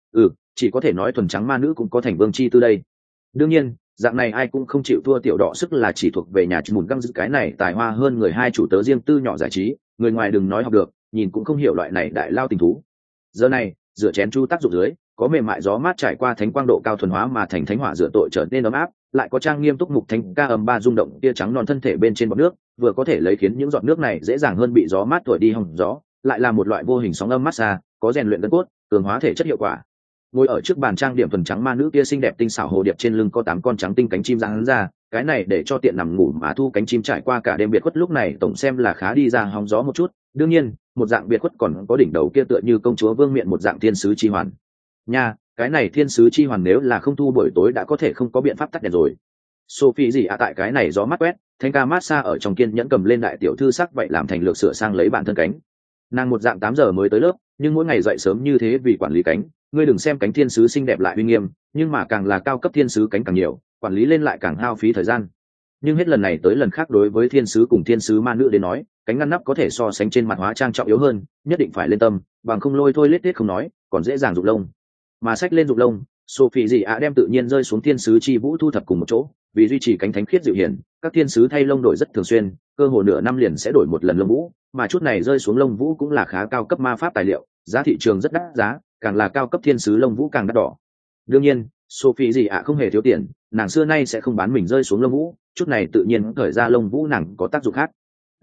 [SPEAKER 1] Chỉ có thể nói thuần trắng ma nữ cũng có thành vương chi tư đây. Đương nhiên, dạng này ai cũng không chịu thua tiểu đỏ sức là chỉ thuộc về nhà mùn găng giữ cái này tài hoa hơn người hai chủ tớ riêng tư nhỏ giải trí, người ngoài đừng nói học được, nhìn cũng không hiểu loại này đại lao tình thú. Giờ này, rửa chén chu tác dụng dưới, có mềm mại gió mát trải qua thánh quang độ cao thuần hóa mà thành thánh hỏa rửa tội trở nên ấm áp, lại có trang nghiêm túc mục thánh ca âm ba rung động tia trắng non thân thể bên trên bọt nước, vừa có thể lấy khiến những giọt nước này dễ dàng hơn bị gió mát thổi đi hòng gió, lại là một loại vô hình sóng âm massage, có rèn luyện gân cốt, cường hóa thể chất hiệu quả. Ngồi ở trước bàn trang điểm thuần trắng ma nữ kia xinh đẹp tinh xảo hồ điệp trên lưng có 8 con trắng tinh cánh chim giang ra, cái này để cho tiện nằm ngủ mà thu cánh chim trải qua cả đêm biệt khuất lúc này tổng xem là khá đi ra hóng gió một chút. Đương nhiên, một dạng biệt khuất còn có đỉnh đầu kia tựa như công chúa vương miện một dạng thiên sứ chi hoàn. Nha, cái này thiên sứ chi hoàn nếu là không thu buổi tối đã có thể không có biện pháp tắt đèn rồi. Sophie gì tại cái này gió mắt quét, thanh ca massage ở trong kiên nhẫn cầm lên đại tiểu thư sắc vậy làm thành lược sửa sang lấy bản thân cánh. Nàng một dạng 8 giờ mới tới lớp, nhưng mỗi ngày dậy sớm như thế vì quản lý cánh, ngươi đừng xem cánh thiên sứ xinh đẹp lại uy nghiêm, nhưng mà càng là cao cấp thiên sứ cánh càng nhiều, quản lý lên lại càng hao phí thời gian. Nhưng hết lần này tới lần khác đối với thiên sứ cùng thiên sứ ma nữ đến nói, cánh ngăn nắp có thể so sánh trên mặt hóa trang trọng yếu hơn, nhất định phải lên tâm, bằng không lôi thôi lết tiết không nói, còn dễ dàng rụng lông. Mà sách lên rụng lông, Sophie gì đem tự nhiên rơi xuống thiên sứ chi vũ thu thập cùng một chỗ, vì duy trì cánh thánh khiết dịu hiền, các thiên sứ thay lông đổi rất thường xuyên, cơ hồ nửa năm liền sẽ đổi một lần lông vũ, mà chút này rơi xuống lông vũ cũng là khá cao cấp ma pháp tài liệu, giá thị trường rất đắt giá, càng là cao cấp thiên sứ lông vũ càng đắt đỏ. Đương nhiên, Sophie gì không hề thiếu tiền, nàng xưa nay sẽ không bán mình rơi xuống lông vũ, chút này tự nhiên thời ra lông vũ nàng có tác dụng khác.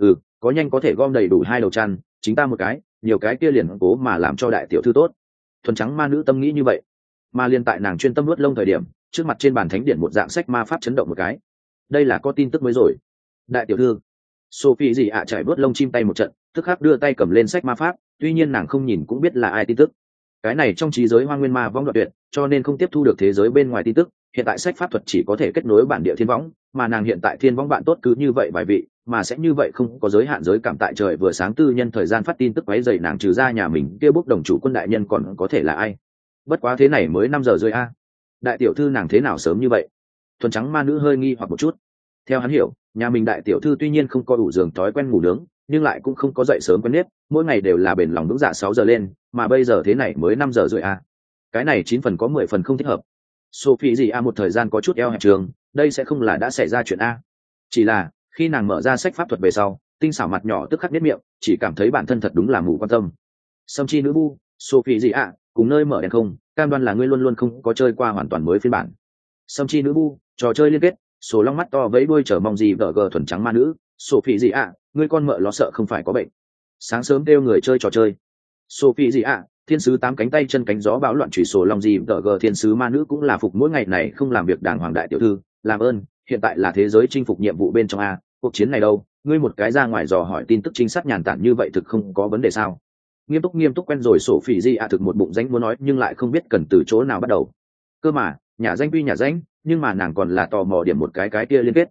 [SPEAKER 1] Có nhanh có thể gom đầy đủ 2 đầu chăn, chính ta một cái, nhiều cái kia liền cố mà làm cho đại tiểu thư tốt. Thuần trắng ma nữ tâm nghĩ như vậy, mà liên tại nàng chuyên tâm nuốt lông thời điểm, trước mặt trên bàn thánh điển một dạng sách ma pháp chấn động một cái. Đây là có tin tức mới rồi. Đại tiểu thư, Sophie gì chạy vớt lông chim tay một trận, tức khắc đưa tay cầm lên sách ma pháp, tuy nhiên nàng không nhìn cũng biết là ai tin tức. Cái này trong trí giới hoang nguyên ma vong đoạn tuyệt, cho nên không tiếp thu được thế giới bên ngoài tin tức, hiện tại sách pháp thuật chỉ có thể kết nối bản địa thiên võng, mà nàng hiện tại thiên võng bạn tốt cứ như vậy vài vị, mà sẽ như vậy không có giới hạn giới cảm tại trời vừa sáng tư nhân thời gian phát tin tức quấy rầy nàng trừ ra nhà mình kia bốc đồng chủ quân đại nhân còn có thể là ai. Bất quá thế này mới 5 giờ rưỡi a. Đại tiểu thư nàng thế nào sớm như vậy? Thuần trắng ma nữ hơi nghi hoặc một chút. Theo hắn hiểu, nhà mình đại tiểu thư tuy nhiên không có đủ giường thói quen ngủ nướng, nhưng lại cũng không có dậy sớm quen nếp, mỗi ngày đều là bền lòng đúng dạ 6 giờ lên, mà bây giờ thế này mới 5 giờ rưỡi a. Cái này 9 phần có 10 phần không thích hợp. Sophie gì một thời gian có chút eo hẹp trường, đây sẽ không là đã xảy ra chuyện a. Chỉ là, khi nàng mở ra sách pháp thuật về sau, tinh xảo mặt nhỏ tức khắc biết miệng, chỉ cảm thấy bản thân thật đúng là mù quan tâm. Sâm chi nữ bu, Sophie gì cùng nơi mở đèn không, cam đoan là ngươi luôn luôn không có chơi qua hoàn toàn mới phiên bản. Sâm chi nữ bu, trò chơi liên kết, sổ long mắt to vẫy đuôi chờ mong gì vợ gờ thuần trắng ma nữ, Sophie gì ạ, ngươi con mợ lo sợ không phải có bệnh. Sáng sớm kêu người chơi trò chơi. Sophie gì ạ, thiên sứ tám cánh tay chân cánh gió bão loạn chủy sổ lòng gì tờ gờ thiên sứ ma nữ cũng là phục mỗi ngày này không làm việc đàng hoàng đại tiểu thư, làm ơn, hiện tại là thế giới chinh phục nhiệm vụ bên trong a, cuộc chiến này đâu, ngươi một cái ra ngoài dò hỏi tin tức chính xác nhàn tản như vậy thực không có vấn đề sao? Nghiêm túc quen rồi Sophie gì ạ thực một bụng danh muốn nói nhưng lại không biết cần từ chỗ nào bắt đầu. Cơ mà, nhà danh quy nhà danh, nhưng mà nàng còn là tò mò điểm một cái kia liên kết,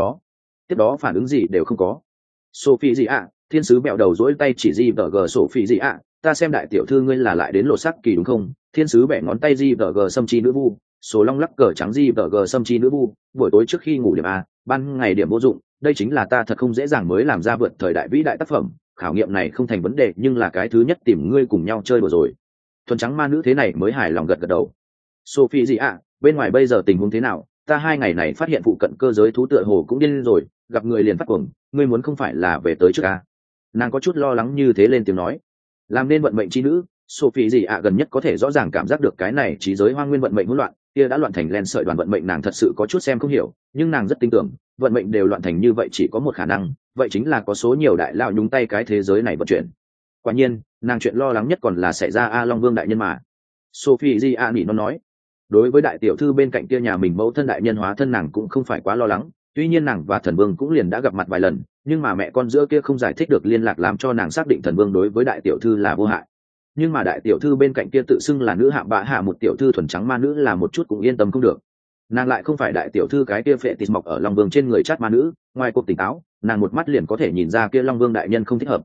[SPEAKER 1] tiếp đó phản ứng gì đều không có. Sophie gì ạ, thiên sứ bẹo đầu dỗi tay chỉ gì vờ gờ Sophie gì ạ, ta xem đại tiểu thư ngươi là lại đến lột sắc kỳ đúng không? Thiên sứ bẻ ngón tay gì vờ gờ xâm chi nữ vu, số long lắc cờ trắng gì vờ gờ xâm chi nữ vu, buổi tối trước khi ngủ điểm a, ban ngày điểm vô dụng, đây chính là ta thật không dễ dàng mới làm ra vượt thời đại vĩ đại tác phẩm, khảo nghiệm này không thành vấn đề nhưng là cái thứ nhất tìm ngươi cùng nhau chơi đùa rồi. Thuần trắng ma nữ thế này mới hài lòng gật đầu. Sophie gì ạ, bên ngoài bây giờ tình huống thế nào? Ta 2 ngày này phát hiện phụ cận cơ giới thú tựa hồ cũng điên rồi, gặp người liền phát cuồng, ngươi muốn không phải là về tới trước à? Nàng có chút lo lắng như thế lên tiếng nói. Làm nên vận mệnh chi nữ, Sophie gì ạ gần nhất có thể rõ ràng cảm giác được cái này trí giới hoang nguyên vận mệnh hỗn loạn, kia đã loạn thành len sợi đoàn vận mệnh nàng thật sự có chút xem không hiểu, nhưng nàng rất tin tưởng, vận mệnh đều loạn thành như vậy chỉ có một khả năng, vậy chính là có số nhiều đại lao nhúng tay cái thế giới này vận chuyển. Quả nhiên, nàng chuyện lo lắng nhất còn là xảy ra A Long Vương đại nhân mà. Sophie gì ạ nó nói. Đối với đại tiểu thư bên cạnh kia nhà mình mẫu thân đại nhân hóa thân nàng cũng không phải quá lo lắng, tuy nhiên nàng và thần vương cũng liền đã gặp mặt vài lần, nhưng mà mẹ con giữa kia không giải thích được liên lạc làm cho nàng xác định thần vương đối với đại tiểu thư là vô hại. Nhưng mà đại tiểu thư bên cạnh kia tự xưng là nữ hạ bạ hạ một tiểu thư thuần trắng ma nữ là một chút cũng yên tâm không được. Nàng lại không phải đại tiểu thư cái kia phệ tịt mọc ở Long Vương trên người chát ma nữ, ngoài cuộc tỉnh táo, nàng một mắt liền có thể nhìn ra kia Long Vương đại nhân không thích hợp.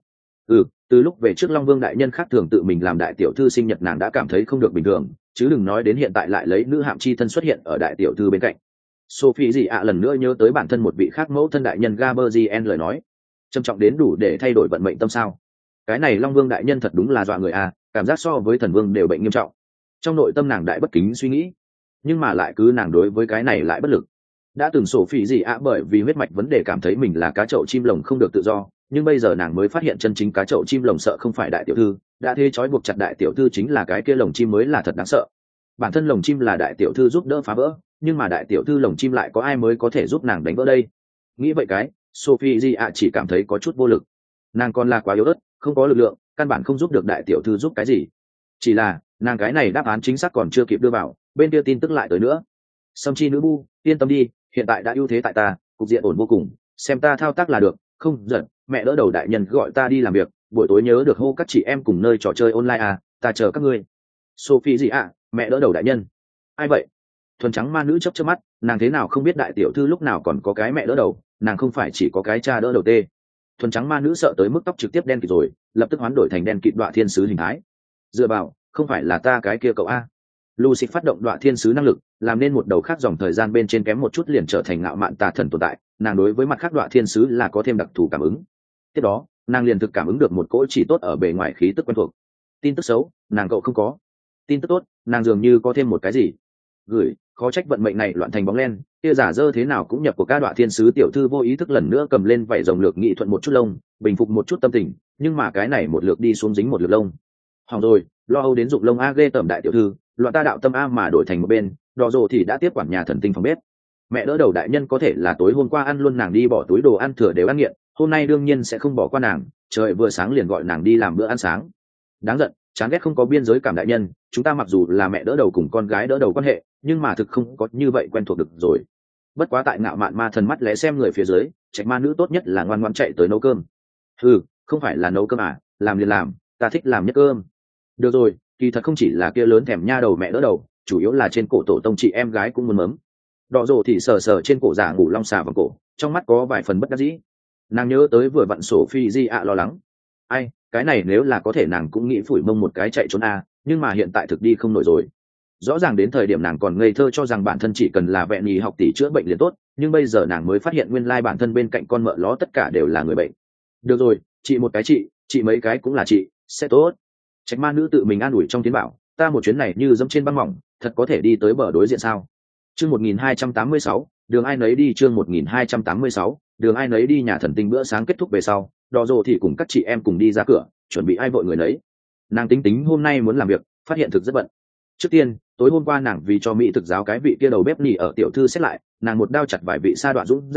[SPEAKER 1] Từ lúc về trước Long Vương đại nhân khác thường tự mình làm đại tiểu thư sinh nhật nàng đã cảm thấy không được bình thường, chứ đừng nói đến hiện tại lại lấy nữ hạm chi thân xuất hiện ở đại tiểu thư bên cạnh. Sophie gì ạ lần nữa nhớ tới bản thân một vị khác mẫu thân đại nhân Gaberzien lời nói, trầm trọng đến đủ để thay đổi vận mệnh tâm sao? Cái này Long Vương đại nhân thật đúng là dọa người à, cảm giác so với thần vương đều bệnh nghiêm trọng. Trong nội tâm nàng đại bất kính suy nghĩ, nhưng mà lại cứ nàng đối với cái này lại bất lực. Đã từng Sophie gì ạ bởi vì huyết mạch vấn đề cảm thấy mình là cá chậu chim lồng không được tự do, nhưng bây giờ nàng mới phát hiện chân chính cá chậu chim lồng sợ không phải đại tiểu thư, đã thế trói buộc chặt đại tiểu thư chính là cái kia lồng chim mới là thật đáng sợ. Bản thân lồng chim là đại tiểu thư giúp đỡ phá vỡ, nhưng mà đại tiểu thư lồng chim lại có ai mới có thể giúp nàng đánh vỡ đây? Nghĩ vậy cái, Sophie gì ạ chỉ cảm thấy có chút vô lực. Nàng còn là quá yếu ớt, không có lực lượng, căn bản không giúp được đại tiểu thư giúp cái gì. Chỉ là nàng cái này đáp án chính xác còn chưa kịp đưa vào, bên kia tin tức lại tới nữa. Sâm chi nữ bu, yên tâm đi, hiện tại đã ưu thế tại ta, cục diện ổn vô cùng, xem ta thao tác là được, không giận, mẹ đỡ đầu đại nhân gọi ta đi làm việc, buổi tối nhớ được hô các chị em cùng nơi trò chơi online à, ta chờ các ngươi. Sophie gì ạ, mẹ đỡ đầu đại nhân? Ai vậy? Thuần trắng ma nữ chớp chớp mắt, nàng thế nào không biết đại tiểu thư lúc nào còn có cái mẹ đỡ đầu, nàng không phải chỉ có cái cha đỡ đầu tê. Thuần trắng ma nữ sợ tới mức tóc trực tiếp đen kịt rồi, lập tức hoán đổi thành đen kịt đọa thiên sứ hình thái. Dựa vào, không phải là ta cái kia cậu a. Lucy phát động đọa thiên sứ năng lực, làm nên một đầu khác dòng thời gian bên trên kém một chút liền trở thành ngạo mạn tà thần tồn tại, nàng đối với mặt khác đọa thiên sứ là có thêm đặc thù cảm ứng. Tiếp đó, nàng liền thực cảm ứng được một cỗ chỉ tốt ở bề ngoài khí tức quen thuộc. Tin tức xấu, nàng cậu không có. Tin tức tốt, nàng dường như có thêm một cái gì. Gửi, khó trách vận mệnh này loạn thành bóng len, kia giả dơ thế nào cũng nhập của ca đọa thiên sứ tiểu thư vô ý thức lần nữa cầm lên vảy rồng lược nghị thuận một chút lông, bình phục một chút tâm tình, nhưng mà cái này một lược đi xuống dính một lược lông. Hỏng rồi, lo âu đến dụng lông a ghê tởm đại tiểu thư, loạn ta đạo tâm a mà đổi thành một bên, đỏ rồ thì đã tiếp quản nhà thần tinh phòng bếp. Mẹ đỡ đầu đại nhân có thể là tối hôm qua ăn luôn nàng đi bỏ túi đồ ăn thừa đều ăn nghiện, hôm nay đương nhiên sẽ không bỏ qua nàng, trời vừa sáng liền gọi nàng đi làm bữa ăn sáng. Đáng giận, chán ghét không có biên giới cảm đại nhân, chúng ta mặc dù là mẹ đỡ đầu cùng con gái đỡ đầu quan hệ, nhưng mà thực không có như vậy quen thuộc được rồi. Bất quá tại ngạo mạn ma thần mắt lẽ xem người phía dưới, trạch ma nữ tốt nhất là ngoan ngoãn chạy tới nấu cơm. Không phải là nấu cơm à, làm liền làm, ta thích làm nhất cơm. Được rồi, kỳ thật không chỉ là kia lớn thèm nha đầu mẹ đỡ đầu, chủ yếu là trên cổ tổ tông chị em gái cũng muốn mớm. Đỏ rồ thì sờ sờ trên cổ giả ngủ long xà vào cổ, trong mắt có vài phần bất đắc dĩ. Nàng nhớ tới vừa vặn Sophie di ạ lo lắng. Ai, cái này nếu là có thể nàng cũng nghĩ phủi mông một cái chạy trốn a, nhưng mà hiện tại thực đi không nổi rồi. Rõ ràng đến thời điểm nàng còn ngây thơ cho rằng bản thân chỉ cần là vẹn nhì học tỷ chữa bệnh liền tốt, nhưng bây giờ nàng mới phát hiện nguyên lai bản thân bên cạnh con mợ ló tất cả đều là người bệnh. Được rồi, chị một cái chị mấy cái cũng là chị, sẽ tốt. Trạch ma nữ tự mình an ủi trong tiếng bảo, ta một chuyến này như dẫm trên băng mỏng, thật có thể đi tới bờ đối diện sao? Chương 1286, đường ai nấy đi. Chương 1286, đường ai nấy đi. Nhà thần tinh bữa sáng kết thúc về sau, đỏ rồ thì cùng các chị em cùng đi ra cửa, chuẩn bị ai vội người nấy. Nàng tính hôm nay muốn làm việc, phát hiện thực rất bận. Trước tiên, tối hôm qua nàng vì cho mỹ thực giáo cái vị kia đầu bếp nỉ ở tiểu thư xét lại, nàng một đao chặt vài vị sa đoạn dũng giả,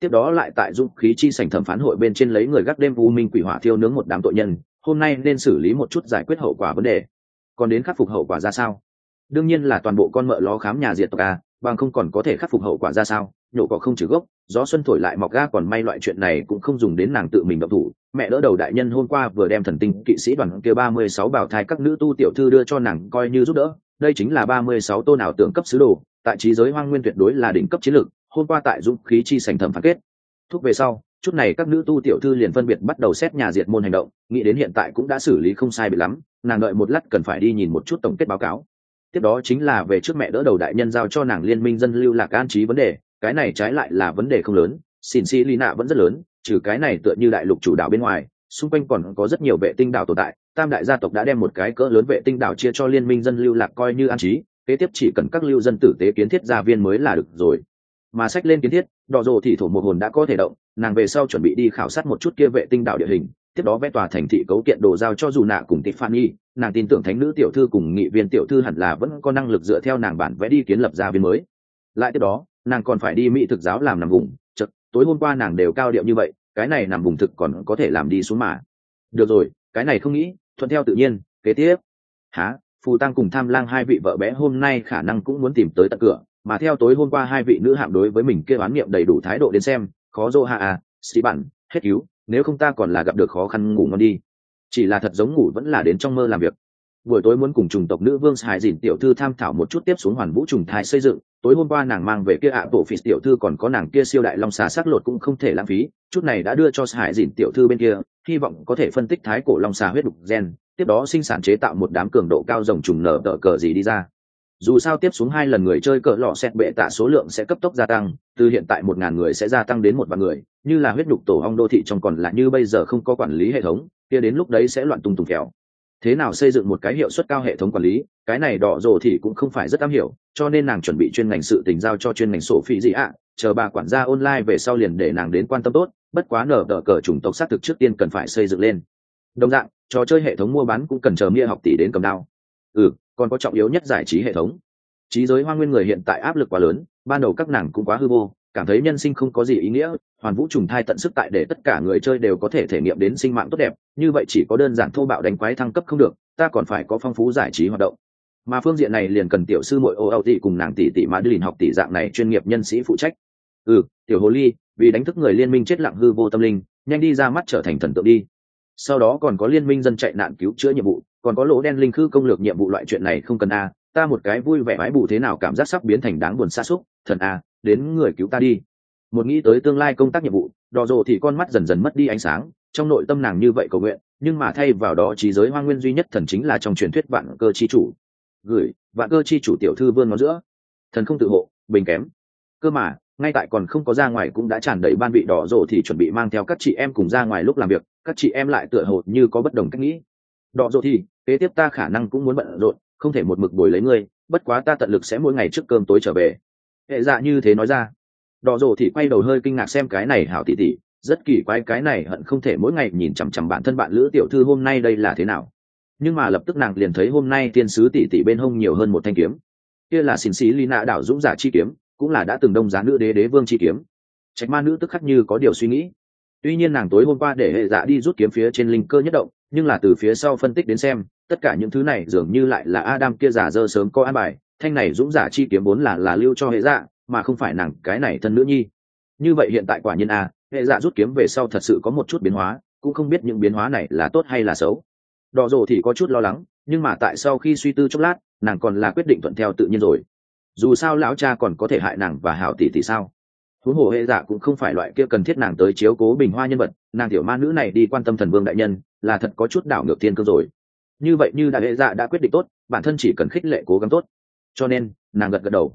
[SPEAKER 1] tiếp đó lại tại dũng khí chi sảnh thẩm phán hội bên trên lấy người gác đêm u minh quỷ hỏa thiêu nướng một đám tội nhân, hôm nay nên xử lý một chút giải quyết hậu quả vấn đề. Còn đến khắc phục hậu quả ra sao? Đương nhiên là toàn bộ con mợ ló khám nhà diệt tộc a, bằng không còn có thể khắc phục hậu quả ra sao? Nhổ cỏ không trừ gốc, gió xuân thổi lại mọc ga, còn may loại chuyện này cũng không dùng đến nàng tự mình động thủ. Mẹ đỡ đầu đại nhân hôm qua vừa đem thần tinh kỵ sĩ đoàn kia 36 bảo thai các nữ tu tiểu thư đưa cho nàng coi như giúp đỡ. Đây chính là 36 tôn ảo tưởng cấp sứ đồ, tại trí giới hoang nguyên tuyệt đối là đỉnh cấp chiến lược. Hôm qua tại dũng khí chi sảnh thẩm phán kết thúc về sau, chút này các nữ tu tiểu thư liền phân biệt bắt đầu xét nhà diệt môn hành động, nghĩ đến hiện tại cũng đã xử lý không sai biệt lắm, nàng đợi một lát cần phải đi nhìn một chút tổng kết báo cáo. Tiếp đó chính là về trước mẹ đỡ đầu đại nhân giao cho nàng liên minh dân lưu lạc an trí vấn đề, cái này trái lại là vấn đề không lớn, xin xì lina vẫn rất lớn, trừ cái này tựa như đại lục chủ đảo bên ngoài, xung quanh còn có rất nhiều vệ tinh đảo tồn tại, tam đại gia tộc đã đem một cái cỡ lớn vệ tinh đảo chia cho liên minh dân lưu lạc coi như an trí, kế tiếp chỉ cần các lưu dân tử tế kiến thiết gia viên mới là được rồi. Mà sách lên kiến thiết, đỏ rồ thì thổ một hồn đã có thể động, nàng về sau chuẩn bị đi khảo sát một chút kia vệ tinh đảo địa hình, tiếp đó vẽ tòa thành thị cấu kiện đồ giao cho dù nạ cùng Tiffany, nàng tin tưởng thánh nữ tiểu thư cùng nghị viên tiểu thư hẳn là vẫn có năng lực dựa theo nàng bản vẽ đi kiến lập gia viên mới. Lại tiếp đó, nàng còn phải đi mỹ thực giáo làm nằm vùng, chợt tối hôm qua nàng đều cao điệu như vậy, cái này nằm vùng thực còn có thể làm đi xuống mà. Được rồi, cái này không nghĩ, thuận theo tự nhiên, kế tiếp. Hả? Phù Tăng cùng Tham Lang hai vị vợ bé hôm nay khả năng cũng muốn tìm tới tận cửa, mà theo tối hôm qua hai vị nữ hạm đối với mình kia oán niệm đầy đủ thái độ đến xem, khó dô ha à, sĩ bản, hết cứu, nếu không ta còn là gặp được khó khăn ngủ ngon đi. Chỉ là thật giống ngủ vẫn là đến trong mơ làm việc. Buổi tối muốn cùng chủng tộc nữ vương Hải Dìn tiểu thư tham thảo một chút tiếp xuống hoàn vũ trùng thai xây dựng, tối hôm qua nàng mang về kia ạ bộ phỉ tiểu thư còn có nàng kia siêu đại long xà sắc lột cũng không thể lãng phí, chút này đã đưa cho Hải Dìn tiểu thư bên kia, hy vọng có thể phân tích thái cổ long xà huyết đục gen, tiếp đó sinh sản chế tạo một đám cường độ cao rồng trùng nở tờ cờ gì đi ra. Dù sao tiếp xuống 2 lần người chơi cỡ lọ xét bệ tạ số lượng sẽ cấp tốc gia tăng, từ hiện tại 1000 người sẽ gia tăng đến 1 vạn người, như là huyết nhục tổ ong đô thị trong còn là như bây giờ không có quản lý hệ thống, kia đến lúc đấy sẽ loạn tung tùng khéo. Thế nào xây dựng một cái hiệu suất cao hệ thống quản lý, cái này đỏ rồ thì cũng không phải rất am hiểu, cho nên nàng chuẩn bị chuyên ngành sự tình giao cho chuyên ngành sổ phí gì ạ, chờ bà quản gia online về sau liền để nàng đến quan tâm tốt, bất quá nở tờ cờ chủng tộc xác thực trước tiên cần phải xây dựng lên. Đồng dạng, trò chơi hệ thống mua bán cũng cần chờ Mia học tỷ đến cầm đao. Còn có trọng yếu nhất giải trí hệ thống. Trí giới hoang nguyên người hiện tại áp lực quá lớn, ban đầu các nàng cũng quá hư vô, cảm thấy nhân sinh không có gì ý nghĩa, hoàn vũ trùng thai tận sức tại để tất cả người chơi đều có thể thể nghiệm đến sinh mạng tốt đẹp, như vậy chỉ có đơn giản thô bạo đánh quái thăng cấp không được, ta còn phải có phong phú giải trí hoạt động. Mà phương diện này liền cần tiểu sư muội OLT cùng nàng tỷ tỷ Madeline học tỷ dạng này chuyên nghiệp nhân sĩ phụ trách. Tiểu hồ ly, vì đánh thức người liên minh chết lặng hư vô tâm linh, nhanh đi ra mắt trở thành thần tượng đi. Sau đó còn có liên minh dân chạy nạn cứu chữa nhiệm vụ, còn có lỗ đen linh khư công lược nhiệm vụ, loại chuyện này không cần a, ta một cái vui vẻ vãi bù thế nào cảm giác sắp biến thành đáng buồn xa xúc, thần a, đến người cứu ta đi. Một nghĩ tới tương lai công tác nhiệm vụ, đỏ rồ thì con mắt dần dần mất đi ánh sáng, trong nội tâm nàng như vậy cầu nguyện, nhưng mà thay vào đó trí giới hoang nguyên duy nhất thần chính là trong truyền thuyết vạn cơ chi chủ. Gửi, vạn cơ chi chủ tiểu thư vươn ngón giữa. Thần không tự hộ, bình kém. Cơ mà, ngay tại còn không có ra ngoài cũng đã tràn đầy ban vị đỏ rồ thì chuẩn bị mang theo các chị em cùng ra ngoài lúc làm việc, các chị em lại tựa hồ như có bất đồng cách nghĩ. Đỏ rồ thì, kế tiếp ta khả năng cũng muốn bận rộn, không thể một mực bồi lấy ngươi, bất quá ta tận lực sẽ mỗi ngày trước cơm tối trở về. Hệ dạ như thế nói ra. Đỏ rồ thì quay đầu hơi kinh ngạc xem cái này hảo tỷ tỷ, rất kỳ quái, cái này hận không thể mỗi ngày nhìn chằm chằm bản thân bạn lữ tiểu thư hôm nay đây là thế nào. Nhưng mà lập tức nàng liền thấy hôm nay tiên sứ tỷ tỷ bên hông nhiều hơn một thanh kiếm, kia là xin xí Lina đảo dũng giả chi kiếm, cũng là đã từng đông giá nữ đế vương chi kiếm. Trạch ma nữ tức khắc như có điều suy nghĩ. Tuy nhiên nàng tối hôm qua để hệ dạ đi rút kiếm phía trên linh cơ nhất động, nhưng là từ phía sau phân tích đến xem, tất cả những thứ này dường như lại là Adam kia giả dơ sớm có an bài, thanh này dũng giả chi kiếm vốn là lưu cho hệ dạ, mà không phải nàng cái này thân nữ nhi. Như vậy hiện tại quả nhiên hệ dạ rút kiếm về sau thật sự có một chút biến hóa, cũng không biết những biến hóa này là tốt hay là xấu. Đỏ rồ thì có chút lo lắng, nhưng mà tại sau khi suy tư chốc lát, nàng còn là quyết định thuận theo tự nhiên rồi. Dù sao lão cha còn có thể hại nàng và hảo tỷ tỷ sao? Huống hồ hệ dạ cũng không phải loại kia cần thiết nàng tới chiếu cố bình hoa nhân vật, nàng tiểu ma nữ này đi quan tâm thần vương đại nhân, là thật có chút đảo ngược thiên cơ rồi. Như vậy như đại hệ dạ đã quyết định tốt, bản thân chỉ cần khích lệ cố gắng tốt. Cho nên, nàng gật gật đầu.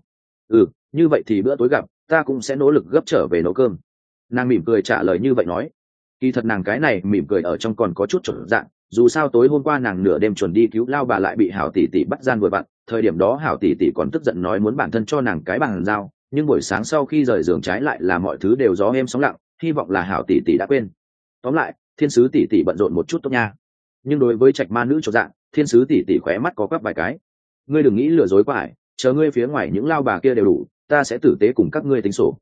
[SPEAKER 1] Như vậy thì bữa tối gặp, ta cũng sẽ nỗ lực gấp trở về nấu cơm. Nàng mỉm cười trả lời như vậy nói. Kỳ thật nàng cái này mỉm cười ở trong còn có chút trở dạng, dù sao tối hôm qua nàng nửa đêm chuẩn đi cứu lao bà lại bị hảo tỷ tỷ bắt gian vừa vặn, thời điểm đó hảo tỷ tỷ còn tức giận nói muốn bản thân cho nàng cái bàn giao, nhưng buổi sáng sau khi rời giường trái lại là mọi thứ đều gió êm sóng lặng, hy vọng là hảo tỷ tỷ đã quên. Tóm lại, thiên sứ tỷ tỷ bận rộn một chút tốt nha. Nhưng đối với trạch ma nữ cho dạng, thiên sứ tỷ tỷ khóe mắt có quắp vài cái. Ngươi đừng nghĩ lừa dối quá ải, chờ ngươi phía ngoài những lao bà kia đều đủ, ta sẽ tử tế cùng các ngươi tính sổ.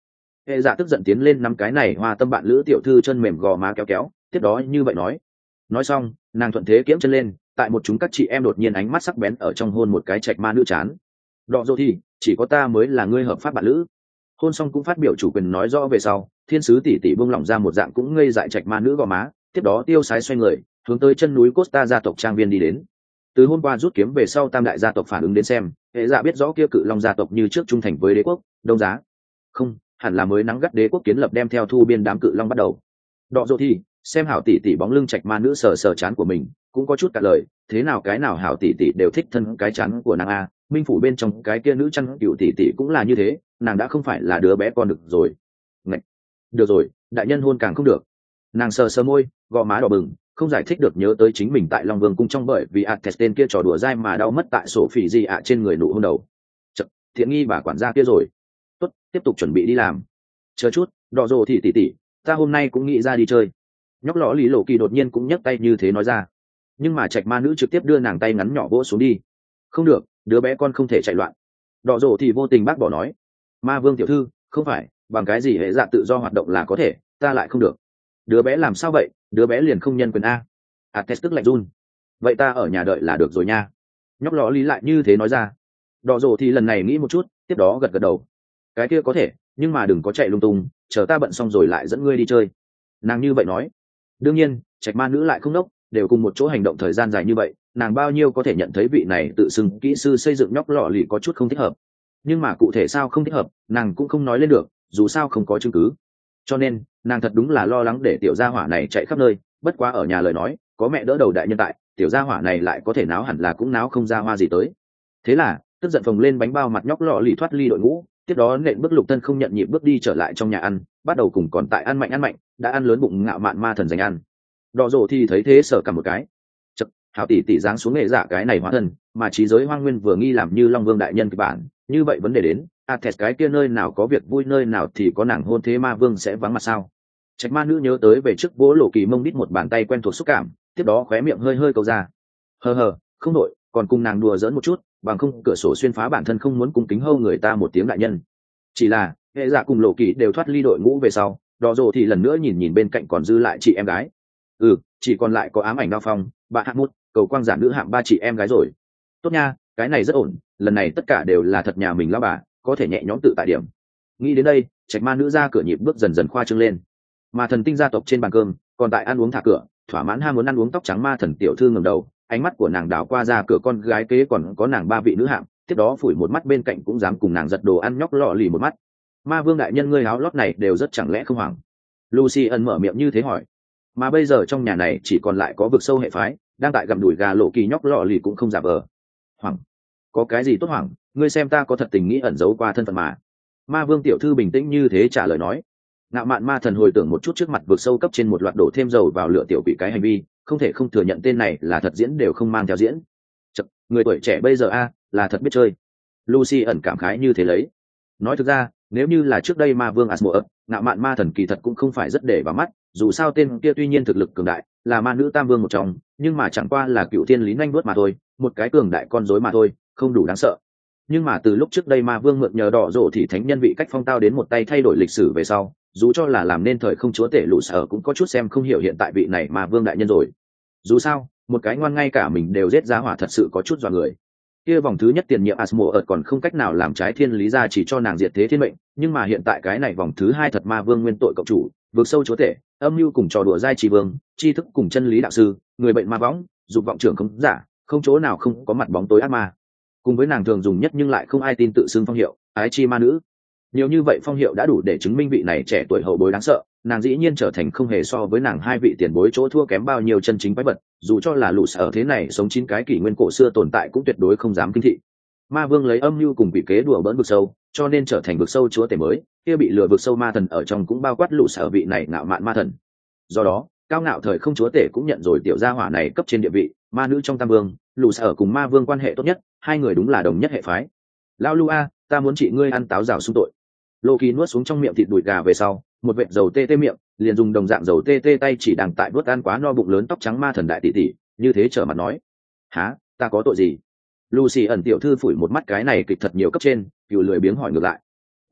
[SPEAKER 1] hệ dạ tức giận tiến lên nắm cái này hoa tâm bạn lữ tiểu thư chân mềm gò má kéo kéo, tiếp đó như vậy nói xong nàng thuận thế kiễng chân lên, tại một chúng các chị em đột nhiên ánh mắt sắc bén ở trong hôn một cái trạch ma nữ chán. Đọ dô thì chỉ có ta mới là ngươi hợp pháp bạn lữ. Hôn xong cũng phát biểu chủ quyền nói rõ về sau, thiên sứ tỷ tỷ buông lỏng ra một dạng cũng ngây dại trạch ma nữ gò má, tiếp đó tiêu sái xoay người hướng tới chân núi Costa gia tộc trang viên đi đến. Từ hôm qua rút kiếm về sau tam đại gia tộc phản ứng đến xem, hệ dạ biết rõ kia cự long gia tộc như trước trung thành với đế quốc, đông giá không hẳn là mới nắng gắt đế quốc kiến lập đem theo thu biên đám cự long bắt đầu. Đọ dô thì xem hảo tỷ tỷ bóng lưng trạch ma nữ sờ sờ chán của mình cũng có chút cả lời, thế nào cái nào hảo tỷ tỷ đều thích thân cái chán của nàng a, minh phủ bên trong cái kia nữ chăn cựu tỷ tỷ cũng là như thế, nàng đã không phải là đứa bé con được rồi. Ngạch. Được rồi, đại nhân hôn càng không được. Nàng sờ sờ môi, gò má đỏ bừng, không giải thích được nhớ tới chính mình tại Long Vương cung trong bởi vì Ates tên kia trò đùa dai mà đau mất tại sổ phỉ gì ạ trên người nụ hôn đầu. Chật, thiện nghi bà quản gia kia rồi. Tốt, tiếp tục chuẩn bị đi làm. Chờ chút, đỏ rồ thì tỷ tỷ, ta hôm nay cũng nghĩ ra đi chơi. Nhóc lõ lý lộ kỳ đột nhiên cũng nhấc tay như thế nói ra, nhưng mà trạch ma nữ trực tiếp đưa nàng tay ngắn nhỏ vỗ xuống đi. Không được, đứa bé con không thể chạy loạn. Đỏ rồ thì vô tình bác bỏ nói, ma vương tiểu thư, không phải bằng cái gì hệ dạ tự do hoạt động là có thể, ta lại không được. Đứa bé làm sao vậy, đứa bé liền không nhân quyền a. Ates tức lạnh run. Vậy ta ở nhà đợi là được rồi nha. Nhóc lõ lý lại như thế nói ra. Đỏ rồ thì lần này nghĩ một chút, tiếp đó gật gật đầu. Cái kia có thể, nhưng mà đừng có chạy lung tung, chờ ta bận xong rồi lại dẫn ngươi đi chơi. Nàng như vậy nói. Đương nhiên trạch ma nữ lại không đốc, đều cùng một chỗ hành động thời gian dài như vậy, nàng bao nhiêu có thể nhận thấy vị này tự xưng kỹ sư xây dựng nhóc lọ lì có chút không thích hợp, nhưng mà cụ thể sao không thích hợp nàng cũng không nói lên được, dù sao không có chứng cứ. Cho nên nàng thật đúng là lo lắng để tiểu gia hỏa này chạy khắp nơi, bất quá ở nhà lời nói có mẹ đỡ đầu đại nhân tại, tiểu gia hỏa này lại có thể náo hẳn là cũng náo không ra hoa gì tới. Thế là tức giận phồng lên bánh bao mặt nhóc lọ lì thoát ly đội ngũ, tiếp đó nện bước lục thân không nhận nhịp bước đi trở lại trong nhà ăn, bắt đầu cùng còn tại ăn mạnh đã ăn lớn bụng ngạo mạn ma thần dành ăn. Đỏ rồ thì thấy thế sở cả một cái. Chật, hảo tỷ tỷ giáng xuống nghệ giả cái này hóa thân, mà trí giới hoang nguyên vừa nghi làm như long vương đại nhân kịch bản, như vậy vấn đề đến Ates cái kia nơi nào có việc vui nơi nào thì có nàng hôn thế ma vương sẽ vắng mặt sao. Trạch ma nữ nhớ tới về trước vỗ lộ kỳ mông đít một bàn tay quen thuộc xúc cảm, tiếp đó khóe miệng hơi hơi câu ra. Hờ, không đội, còn cùng nàng đùa giỡn một chút, bằng không cửa sổ xuyên phá bản thân không muốn cung kính hâu người ta một tiếng đại nhân. Chỉ là hệ giả cùng lộ kỳ đều thoát ly đội ngũ về sau, đỏ rồ thì lần nữa nhìn bên cạnh còn dư lại chị em gái. Chỉ còn lại có ám ảnh đao phong, bạn hạng mút, cầu quang giả nữ hạng ba chị em gái rồi. Tốt nha, cái này rất ổn, lần này tất cả đều là thật nhà mình lao bà, có thể nhẹ nhõm tự tại điểm. Nghĩ đến đây trạch ma nữ ra cửa nhịp bước dần dần khoa trương lên, mà thần tinh gia tộc trên bàn cơm còn tại ăn uống thả cửa, thỏa mãn ham muốn ăn uống tóc trắng ma thần tiểu thư ngẩng đầu, ánh mắt của nàng đảo qua ra cửa con gái kế còn có nàng ba vị nữ hạng, tiếp đó phủi một mắt bên cạnh cũng dám cùng nàng giật đồ ăn nhóc lọ lì một mắt. Ma vương đại nhân ngươi áo lót này đều rất chẳng lẽ không hoảng? Lucy ẩn mở miệng như thế hỏi. Mà bây giờ trong nhà này chỉ còn lại có vực sâu hệ phái đang tại gặm đùi gà lộ kỳ nhóc lọ lì cũng không giả vờ. Hoảng? Có cái gì tốt hoảng, ngươi xem ta có thật tình nghĩ ẩn giấu qua thân phận mà. Ma vương tiểu thư bình tĩnh như thế trả lời nói. Ngạo mạn ma thần hồi tưởng một chút trước mặt vực sâu cấp trên một loạt đổ thêm dầu vào lửa tiểu quỷ cái hành vi, không thể không thừa nhận tên này là thật diễn đều không mang theo diễn. Chật, người tuổi trẻ bây giờ là thật biết chơi. Lucy ẩn cảm khái như thế lấy. Nói thực ra nếu như là trước đây ma vương Asmodeus, ngạo mạn ma thần kỳ thật cũng không phải rất để vào mắt, dù sao tên kia tuy nhiên thực lực cường đại, là ma nữ tam vương một trong, nhưng mà chẳng qua là cựu thiên lý nhanh đuốt mà thôi, một cái cường đại con rối mà thôi, không đủ đáng sợ. Nhưng mà từ lúc trước đây ma vương mượn nhờ đỏ rổ thì thánh nhân vị cách phong tao đến một tay thay đổi lịch sử về sau, dù cho là làm nên thời không chúa tể lũ sở cũng có chút xem không hiểu hiện tại vị này ma vương đại nhân rồi. Dù sao một cái ngoan ngay cả mình đều giết giá hỏa thật sự có chút dọa người. Kia vòng thứ nhất tiền nhiệm Asmodeus còn không cách nào làm trái thiên lý ra chỉ cho nàng diệt thế thiên mệnh, nhưng mà hiện tại cái này vòng thứ hai thật ma vương nguyên tội cộng chủ, vượt sâu chúa tể, âm mưu cùng trò đùa giai trì vương, tri thức cùng chân lý đạo sư, người bệnh ma võng, dục vọng trưởng không giả, không chỗ nào không có mặt bóng tối ác ma. Cùng với nàng thường dùng nhất nhưng lại không ai tin tự xưng phong hiệu, ái chi ma nữ. Nhiều như vậy phong hiệu đã đủ để chứng minh vị này trẻ tuổi hậu bối đáng sợ, nàng dĩ nhiên trở thành không hề so với nàng hai vị tiền bối chỗ thua kém bao nhiêu chân chính quái vật, dù cho là lũ sở thế này sống 9 cái kỷ nguyên cổ xưa tồn tại cũng tuyệt đối không dám kinh thị. Ma vương lấy âm mưu cùng vị kế đùa bỡn vực sâu, cho nên trở thành vực sâu chúa tể mới, kia bị lừa vực sâu ma thần ở trong cũng bao quát lũ sở vị này ngạo mạn ma thần. Do đó cao ngạo thời không chúa tể cũng nhận rồi tiểu gia hỏa này cấp trên địa vị, ma nữ trong tam vương, lũ sở cùng ma vương quan hệ tốt nhất, hai người đúng là đồng nhất hệ phái. Lao Lu a, ta muốn chị ngươi ăn táo rào xung tội. Lô Kỳ nuốt xuống trong miệng thịt đùi gà về sau, một vệt dầu tê tê miệng, liền dùng đồng dạng dầu tê tê tay chỉ đang tại nuốt ăn quá no bụng lớn tóc trắng ma thần đại tỷ tỷ, như thế trở mặt nói: "Hả, ta có tội gì?" Lucy ẩn tiểu thư phủi một mắt cái này kịch thật nhiều cấp trên, cừu lười biếng hỏi ngược lại.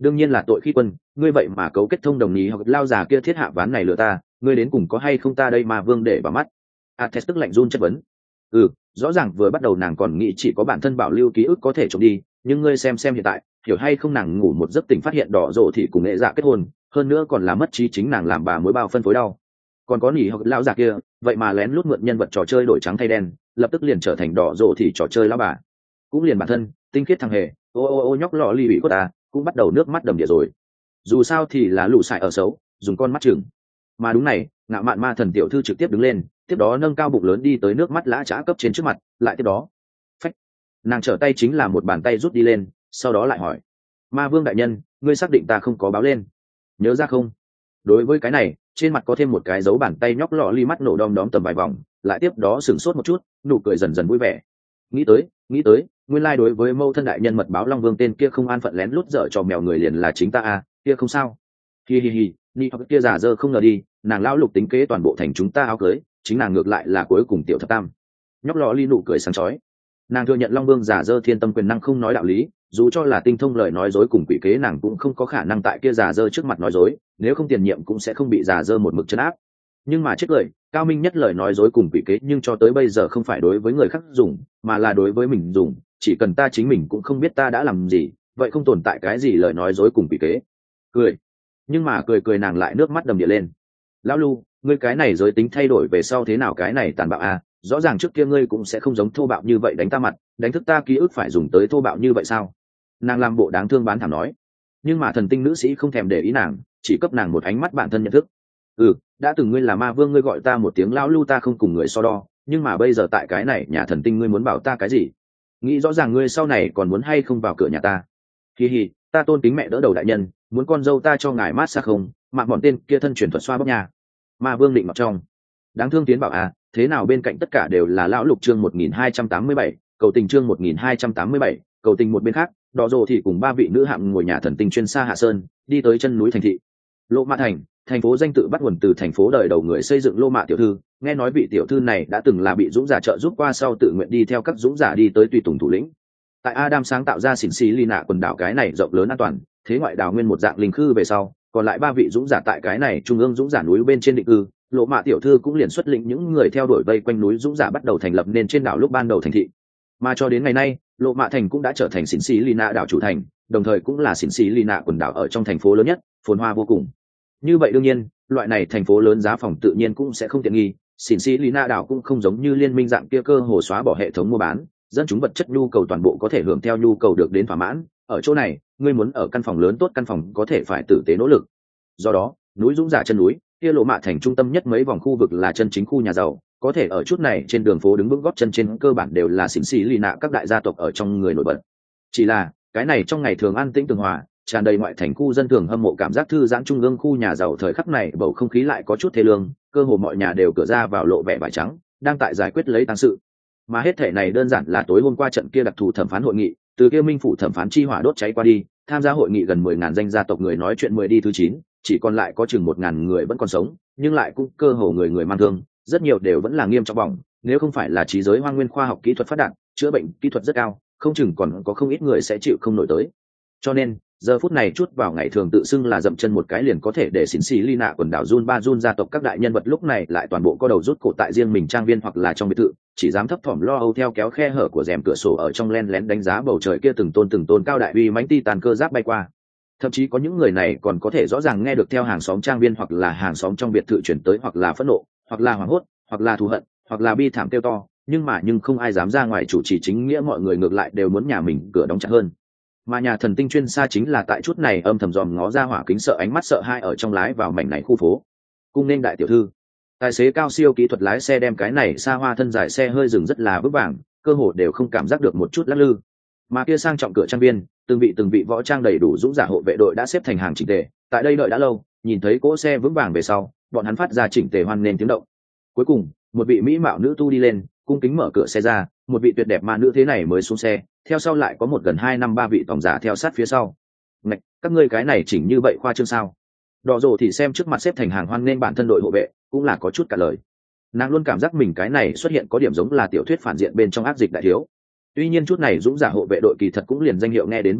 [SPEAKER 1] đương nhiên là tội khi quân, ngươi vậy mà cấu kết thông đồng ý hoặc lao già kia thiết hạ ván này lừa ta, ngươi đến cùng có hay không ta đây mà vương để vào mắt. Ates tức lạnh run chất vấn. Rõ ràng vừa bắt đầu nàng còn nghĩ chỉ có bản thân bảo lưu ký ức có thể trộm đi, nhưng ngươi xem hiện tại, hiểu hay không, nàng ngủ một giấc tỉnh phát hiện đỏ rộ thì cùng nghệ dạ kết hôn, hơn nữa còn là mất trí chính nàng làm bà mối bao phân phối đau. Còn có nỉ hoặc lão già kia, vậy mà lén lút mượn nhân vật trò chơi đổi trắng thay đen, lập tức liền trở thành đỏ rộ thì trò chơi lão bà. Cũng liền bản thân, tinh khiết thằng hề, ô nhóc lọ ly bị của ta, cũng bắt đầu nước mắt đầm đìa rồi. Dù sao thì là lũ sải ở xấu, dùng con mắt chừng. Mà đúng này, ngạo mạn ma thần tiểu thư trực tiếp đứng lên, tiếp đó nâng cao bụng lớn đi tới nước mắt lã chã cấp trên trước mặt, lại tiếp đó phách, nàng trở tay chính là một bàn tay rút đi lên, sau đó lại hỏi: ma vương đại nhân, ngươi xác định ta không có báo lên, nhớ ra không? Đối với cái này, trên mặt có thêm một cái dấu bàn tay nhóc lọ ly mắt nổ đom đóm tầm vài vòng, lại tiếp đó sửng sốt một chút, nụ cười dần dần vui vẻ. Nghĩ tới, nguyên lai đối với mâu thân đại nhân mật báo long vương tên kia không an phận lén lút dở trò mèo người liền là chính ta à, kia không sao. Hi, ni hoặc kia giả dơ không ngờ đi, nàng lão lục tính kế toàn bộ thành chúng ta áo cưới, chính nàng ngược lại là cuối cùng tiểu thập tam. Nhóc lọ ly nụ cười sáng chói. Nàng thừa nhận long vương giả dơ thiên tâm quyền năng không nói đạo lý, dù cho là tinh thông lời nói dối cùng quỷ kế nàng cũng không có khả năng tại kia giả dơ trước mặt nói dối, nếu không tiền nhiệm cũng sẽ không bị giả dơ một mực trấn áp. Nhưng mà chết lời, cao minh nhất lời nói dối cùng quỷ kế nhưng cho tới bây giờ không phải đối với người khác dùng, mà là đối với mình dùng, chỉ cần ta chính mình cũng không biết ta đã làm gì, vậy không tồn tại cái gì lời nói dối cùng quỷ kế. Cười. Nhưng mà cười nàng lại nước mắt đầm đìa lên. Lão Lu, ngươi cái này giới tính thay đổi về sau thế nào cái này tàn bạo à, rõ ràng trước kia ngươi cũng sẽ không giống thô bạo như vậy đánh ta mặt, đánh thức ta ký ức phải dùng tới thô bạo như vậy sao? Nàng làm bộ đáng thương bán thảm nói. Nhưng mà thần tinh nữ sĩ không thèm để ý nàng, chỉ cấp nàng một ánh mắt bản thân nhận thức. Đã từng ngươi là ma vương, ngươi gọi ta một tiếng lão Lu ta không cùng người so đo, nhưng mà bây giờ tại cái này nhà thần tinh ngươi muốn bảo ta cái gì? Nghĩ rõ ràng ngươi sau này còn muốn hay không vào cửa nhà ta? Hi, ta tôn kính mẹ đỡ đầu đại nhân, muốn con dâu ta cho ngài mát xa không, mạng bọn tên kia thân truyền thuật xoa bóp nhà. Ma vương định mặc trong. Đáng thương tiến bảo à, thế nào bên cạnh tất cả đều là lão lục chương 1287, cầu tình chương 1287, cầu tình một bên khác, đỏ rồ thì cùng ba vị nữ hạng ngồi nhà thần tinh chuyên xa hạ sơn, đi tới chân núi thành thị. Lô Mã Thành, thành phố danh tự bắt nguồn từ thành phố đời đầu người xây dựng Lô Mã tiểu thư, nghe nói vị tiểu thư này đã từng là bị dũng giả trợ giúp qua sau tự nguyện đi theo các dũng giả đi tới tùy tùng thủ lĩnh. Tại Adam sáng tạo ra xỉn xì ly nạ quần đảo cái này rộng lớn an toàn, thế ngoại đảo nguyên một dạng linh khư về sau, còn lại ba vị dũng giả tại cái này trung ương dũng giả núi bên trên định cư, Lỗ Mã tiểu thư cũng liền xuất lĩnh những người theo đuổi vây quanh núi dũng giả bắt đầu thành lập nên trên đảo lúc ban đầu thành thị. Mà cho đến ngày nay, Lỗ Mã thành cũng đã trở thành xỉn xì ly nạ đảo chủ thành, đồng thời cũng là xỉn xì ly nạ quần đảo ở trong thành phố lớn nhất, phồn hoa vô cùng. Như vậy đương nhiên, loại này thành phố lớn giá phòng tự nhiên cũng sẽ không tiện nghi, xỉn xì ly nạ đảo cũng không giống như liên minh dạng kia cơ hồ xóa bỏ hệ thống mua bán, dân chúng vật chất nhu cầu toàn bộ có thể hưởng theo nhu cầu được đến thỏa mãn. Ở chỗ này, ngươi muốn ở căn phòng lớn tốt căn phòng có thể phải tử tế nỗ lực. Do đó, núi dũng giả chân núi, kia Lộ Mạ thành trung tâm nhất mấy vòng khu vực là chân chính khu nhà giàu, có thể ở chút này trên đường phố đứng vững gót chân trên cơ bản đều là xỉn xì lì nạ các đại gia tộc ở trong người nổi bật. Chỉ là cái này trong ngày thường an tĩnh tường hòa, tràn đầy ngoại thành khu dân thường hâm mộ cảm giác thư giãn trung ương khu nhà giàu thời khắc này bầu không khí lại có chút thê lương, cơ hồ mọi nhà đều cửa ra vào lộ vẻ vải trắng, đang tại giải quyết lấy tang sự. Mà hết thể này đơn giản là tối hôm qua trận kia đặc thù thẩm phán hội nghị, từ kia minh phủ thẩm phán chi hỏa đốt cháy qua đi, tham gia hội nghị gần 10.000 danh gia tộc người nói chuyện 10 đi thứ 9, chỉ còn lại có chừng 1.000 người vẫn còn sống, nhưng lại cũng cơ hồ người mang thương, rất nhiều đều vẫn là nghiêm trọng bỏng, nếu không phải là trí giới hoang nguyên khoa học kỹ thuật phát đạt, chữa bệnh kỹ thuật rất cao, không chừng còn có không ít người sẽ chịu không nổi tới. Cho nên, giờ phút này chút vào ngày thường tự xưng là dậm chân một cái liền có thể để xỉn xì ly nạ quần đảo Jun Ba Jun gia tộc các đại nhân vật lúc này lại toàn bộ có đầu rút cổ tại riêng mình trang viên hoặc là trong biệt thự, chỉ dám thấp thỏm lo âu theo kéo khe hở của rèm cửa sổ ở trong len lén đánh giá bầu trời kia từng tôn cao đại uy mãnh titan cơ giáp bay qua. Thậm chí có những người này còn có thể rõ ràng nghe được theo hàng xóm trang viên hoặc là hàng xóm trong biệt thự chuyển tới hoặc là phẫn nộ, hoặc là hoảng hốt, hoặc là thù hận, hoặc là bi thảm kêu to, nhưng không ai dám ra ngoài chủ trì chính nghĩa, mọi người ngược lại đều muốn nhà mình cửa đóng chặt hơn. Mà nhà thần tinh chuyên xa chính là tại chút này âm thầm dòm ngó ra hỏa kính sợ ánh mắt sợ hai ở trong lái vào mảnh này khu phố. Cung nên đại tiểu thư. Tài xế cao siêu kỹ thuật lái xe đem cái này xa hoa thân dài xe hơi dừng rất là vững vàng, cơ hồ đều không cảm giác được một chút lắc lư. Mà kia sang trọng cửa trang viên, từng vị võ trang đầy đủ dũng giả hộ vệ đội đã xếp thành hàng chỉnh tề, tại đây đợi đã lâu, nhìn thấy cỗ xe vững vàng về sau, bọn hắn phát ra chỉnh tề hoan nghênh tiếng động. Cuối cùng, một vị mỹ mạo nữ tu đi lên, cung kính mở cửa xe ra, một vị tuyệt đẹp mà nữ thế này mới xuống xe, theo sau lại có một gần 2 năm 3 vị tổng giả theo sát phía sau. Ngạch, các ngươi cái này chỉnh như vậy khoa trương sao? Đỏ rồ thì xem trước mặt xếp thành hàng hoan nghênh bản thân đội hộ vệ, cũng là có chút cả lời. Nàng luôn cảm giác mình cái này xuất hiện có điểm giống là tiểu thuyết phản diện bên trong ác dịch đại thiếu. Tuy nhiên chút này dũng giả hộ vệ đội kỳ thật cũng liền danh hiệu nghe đến vang dội,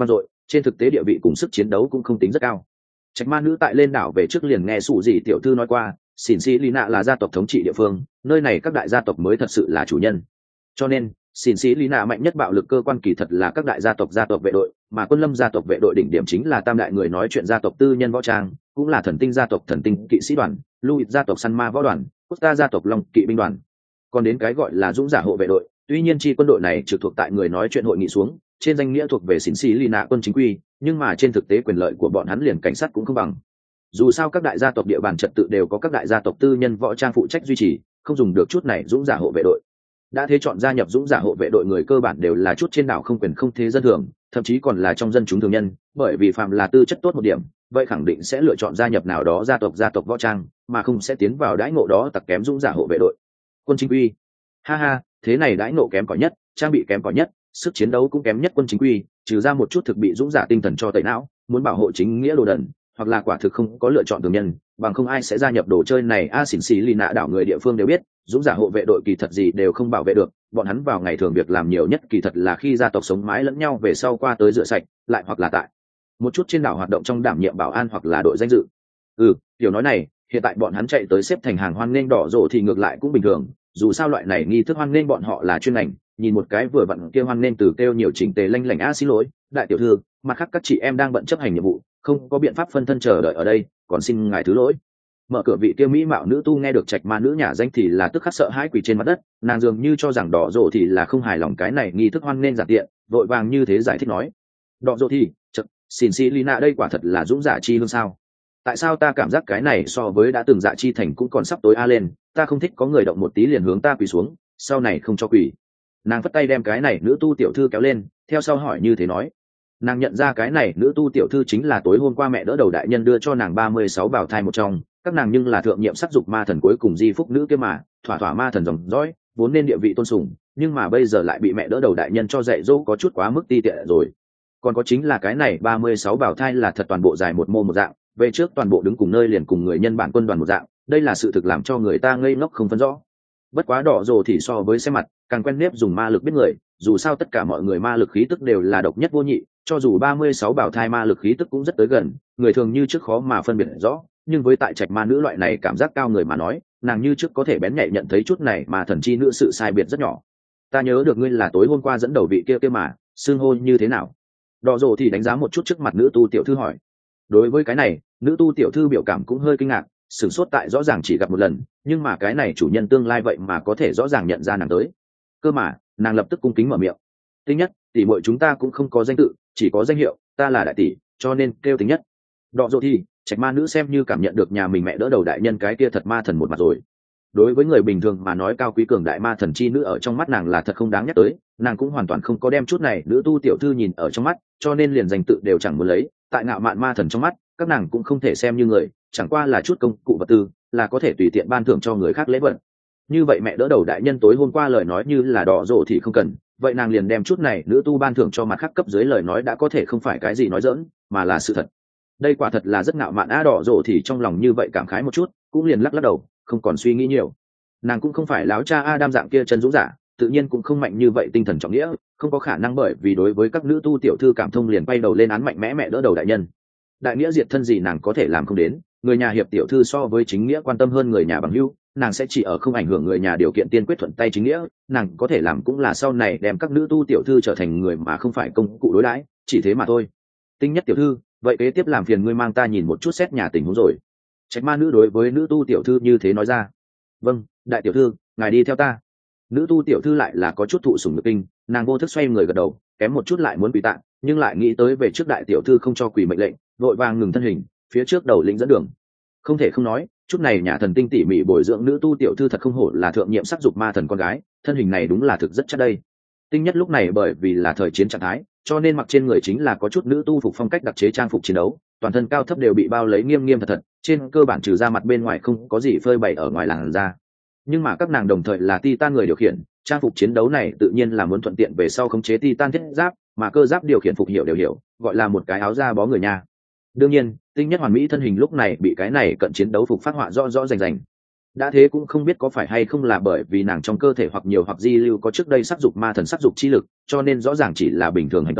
[SPEAKER 1] trên thực tế địa vị cùng sức chiến đấu cũng không tính rất cao. Trạch ma nữ tại lên đảo về trước liền nghe sủ gì tiểu thư nói qua, xỉn xì lì nạ là gia tộc thống trị địa phương, nơi này các đại gia tộc mới thật sự là chủ nhân. Cho nên xỉn xì lì nạ mạnh nhất bạo lực cơ quan kỳ thật là các đại gia tộc vệ đội, mà quân lâm gia tộc vệ đội đỉnh điểm chính là tam đại người nói chuyện gia tộc tư nhân võ trang, cũng là thần tinh gia tộc thần tinh kỵ sĩ đoàn, Louis gia tộc săn ma võ đoàn, Costa gia tộc long kỵ binh đoàn. Còn đến cái gọi là dũng giả hộ vệ đội, tuy nhiên chi quân đội này trực thuộc tại người nói chuyện hội nghị xuống, trên danh nghĩa thuộc về xỉn xì lì nạ quân chính quy, nhưng mà trên thực tế quyền lợi của bọn hắn liền cảnh sát cũng không bằng. Dù sao các đại gia tộc địa bàn trật tự đều có các đại gia tộc tư nhân võ trang phụ trách duy trì, không dùng được chút này dũng giả hộ vệ đội. Đã thế chọn gia nhập dũng giả hộ vệ đội người cơ bản đều là chút trên đảo không quyền không thế dân thường, thậm chí còn là trong dân chúng thường nhân, bởi vì phạm là tư chất tốt một điểm, vậy khẳng định sẽ lựa chọn gia nhập nào đó gia tộc võ trang, mà không sẽ tiến vào đãi ngộ đó tặc kém dũng giả hộ vệ đội. Quân chính quy, ha ha, thế này đãi ngộ kém cỏi nhất, trang bị kém cỏi nhất, sức chiến đấu cũng kém nhất quân chính quy, trừ ra một chút thực bị dũng giả tinh thần cho tẩy não, muốn bảo hộ chính nghĩa đồ đần, hoặc là quả thực không có lựa chọn thường nhân, bằng không ai sẽ gia nhập đồ chơi này. Xỉn xì lì nạ đảo người địa phương đều biết, dũng giả hộ vệ đội kỳ thật gì đều không bảo vệ được, bọn hắn vào ngày thường việc làm nhiều nhất kỳ thật là khi gia tộc sống mái lẫn nhau về sau qua tới rửa sạch, lại hoặc là tại một chút trên đảo hoạt động trong đảm nhiệm bảo an hoặc là đội danh dự. Tiểu nói này, hiện tại bọn hắn chạy tới xếp thành hàng hoan nghênh đỏ rổ thì ngược lại cũng bình thường, dù sao loại này nghi thức hoan nghênh bọn họ là chuyên ngành, nhìn một cái vừa vặn kia hoan nghênh từ kêu nhiều chỉnh tề lanh lảnh xin lỗi đại tiểu thư, mặt khác các chị em đang bận chấp hành nhiệm vụ, không có biện pháp phân thân chờ đợi ở đây, còn xin ngài thứ lỗi. Mở cửa vị kia mỹ mạo nữ tu nghe được trạch ma nữ nhà danh thì là tức khắc sợ hãi quỳ trên mặt đất, nàng dường như cho rằng đỏ rổ thì là không hài lòng cái này nghi thức hoan nghênh giản tiện, vội vàng như thế giải thích nói, đỏ rổ thì xỉn xì lì nạ đây quả thật là dũng giả chi hương sao? Tại sao ta cảm giác cái này so với đã từng dạ chi thành cũng còn sắp tối a lên, ta không thích có người động một tí liền hướng ta quỳ xuống, sau này không cho quỳ. Nàng phất tay đem cái này nữ tu tiểu thư kéo lên, theo sau hỏi như thế nói. Nàng nhận ra cái này nữ tu tiểu thư chính là tối hôm qua mẹ đỡ đầu đại nhân đưa cho nàng 36 bào thai một trong, các nàng nhưng là thượng nhiệm sắc dục ma thần cuối cùng di phúc nữ kia mà, thỏa ma thần dòng dõi, vốn nên địa vị tôn sùng, nhưng mà bây giờ lại bị mẹ đỡ đầu đại nhân cho dạy dỗ có chút quá mức ti tiện rồi. Còn có chính là cái này 36 bào thai là thật toàn bộ dài một mô một dạng, về trước toàn bộ đứng cùng nơi liền cùng người nhân bản quân đoàn một dạng, đây là sự thực làm cho người ta ngây ngốc không phân rõ. Bất quá đỏ rồ thì so với xem mặt càng quen nếp dùng ma lực biết người, dù sao tất cả mọi người ma lực khí tức đều là độc nhất vô nhị, cho dù 36 bảo thai ma lực khí tức cũng rất tới gần, người thường như trước khó mà phân biệt rõ, nhưng với tại trạch ma nữ loại này cảm giác cao người mà nói, nàng như trước có thể bén nhạy nhận thấy chút này mà thần chi nữ sự sai biệt rất nhỏ. Ta nhớ được ngươi là tối hôm qua dẫn đầu vị kia mà, xưng hô như thế nào? Đỏ rồ thì đánh giá một chút trước mặt nữ tu tiểu thư hỏi. Đối với cái này, nữ tu tiểu thư biểu cảm cũng hơi kinh ngạc, sửng sốt tại rõ ràng chỉ gặp một lần, nhưng mà cái này chủ nhân tương lai vậy mà có thể rõ ràng nhận ra nàng tới. Cơ mà, nàng lập tức cung kính mở miệng. Tinh nhất, tỷ muội chúng ta cũng không có danh tự, chỉ có danh hiệu, ta là đại tỷ, cho nên kêu Tinh nhất. Đọ dỗ thì, trạch ma nữ xem như cảm nhận được nhà mình mẹ đỡ đầu đại nhân cái kia thật ma thần một mặt rồi. Đối với người bình thường mà nói cao quý cường đại ma thần chi nữ ở trong mắt nàng là thật không đáng nhắc tới, nàng cũng hoàn toàn không có đem chút này nữ tu tiểu thư nhìn ở trong mắt, cho nên liền danh tự đều chẳng muốn lấy. Tại ngạo mạn ma thần trong mắt, các nàng cũng không thể xem như người, chẳng qua là chút công cụ vật tư, là có thể tùy tiện ban thưởng cho người khác lễ vật. Như vậy mẹ đỡ đầu đại nhân tối hôm qua lời nói như là đỏ rổ thì không cần, vậy nàng liền đem chút này nữ tu ban thưởng cho mặt khác cấp dưới lời nói đã có thể không phải cái gì nói giỡn, mà là sự thật. Đây quả thật là rất ngạo mạn đỏ rổ thì trong lòng như vậy cảm khái một chút, cũng liền lắc đầu, không còn suy nghĩ nhiều. Nàng cũng không phải láo cha Adam dạng kia chân dũng giả, tự nhiên cũng không mạnh như vậy tinh thần trọng nghĩa, không có khả năng bởi vì đối với các nữ tu tiểu thư cảm thông liền bay đầu lên án mạnh mẽ mẹ đỡ đầu đại nhân. Đại nghĩa diệt thân gì nàng có thể làm không đến, người nhà hiệp tiểu thư so với chính nghĩa quan tâm hơn người nhà bằng hữu, nàng sẽ chỉ ở không ảnh hưởng người nhà điều kiện tiên quyết thuận tay chính nghĩa, nàng có thể làm cũng là sau này đem các nữ tu tiểu thư trở thành người mà không phải công cụ đối đãi, chỉ thế mà thôi. Tinh nhất tiểu thư, vậy kế tiếp làm phiền ngươi mang ta nhìn một chút xét nhà tình huống rồi. Trạch ma nữ đối với nữ tu tiểu thư như thế nói ra. Vâng, đại tiểu thư, ngài đi theo ta. Nữ tu tiểu thư lại là có chút thụ sủng nhược kinh, nàng vô thức xoay người gật đầu, kém một chút lại muốn quỳ tạ, nhưng lại nghĩ tới về trước đại tiểu thư không cho quỳ mệnh lệnh, vội vàng ngừng thân hình, phía trước đầu lĩnh dẫn đường. Không thể không nói, chút này nhà thần tinh tỉ mỉ bồi dưỡng nữ tu tiểu thư thật không hổ là thượng nhiệm sắc dục ma thần con gái, thân hình này đúng là thực rất chắc đây. Tinh nhất lúc này bởi vì là thời chiến trạng thái, cho nên mặc trên người chính là có chút nữ tu phục phong cách đặc chế trang phục chiến đấu, toàn thân cao thấp đều bị bao lấy nghiêm nghiêm thật thật, trên cơ bản trừ ra mặt bên ngoài không có gì phơi bày ở ngoài làn da. Nhưng mà các nàng đồng thời là titan người điều khiển, trang phục chiến đấu này tự nhiên là muốn thuận tiện về sau khống chế titan thiết giáp, mà cơ giáp điều khiển phục hiệu đều hiểu, gọi là một cái áo da bó người nha. Đương nhiên, tinh nhất hoàn mỹ thân hình lúc này bị cái này cận chiến đấu phục phát họa rõ rõ rành rành. Đã thế cũng không biết có phải hay không là bởi vì nàng trong cơ thể hoặc nhiều hoặc di lưu có trước đây sắc dục ma thần sắc dục chi lực, cho nên rõ ràng chỉ là bình thường hành động,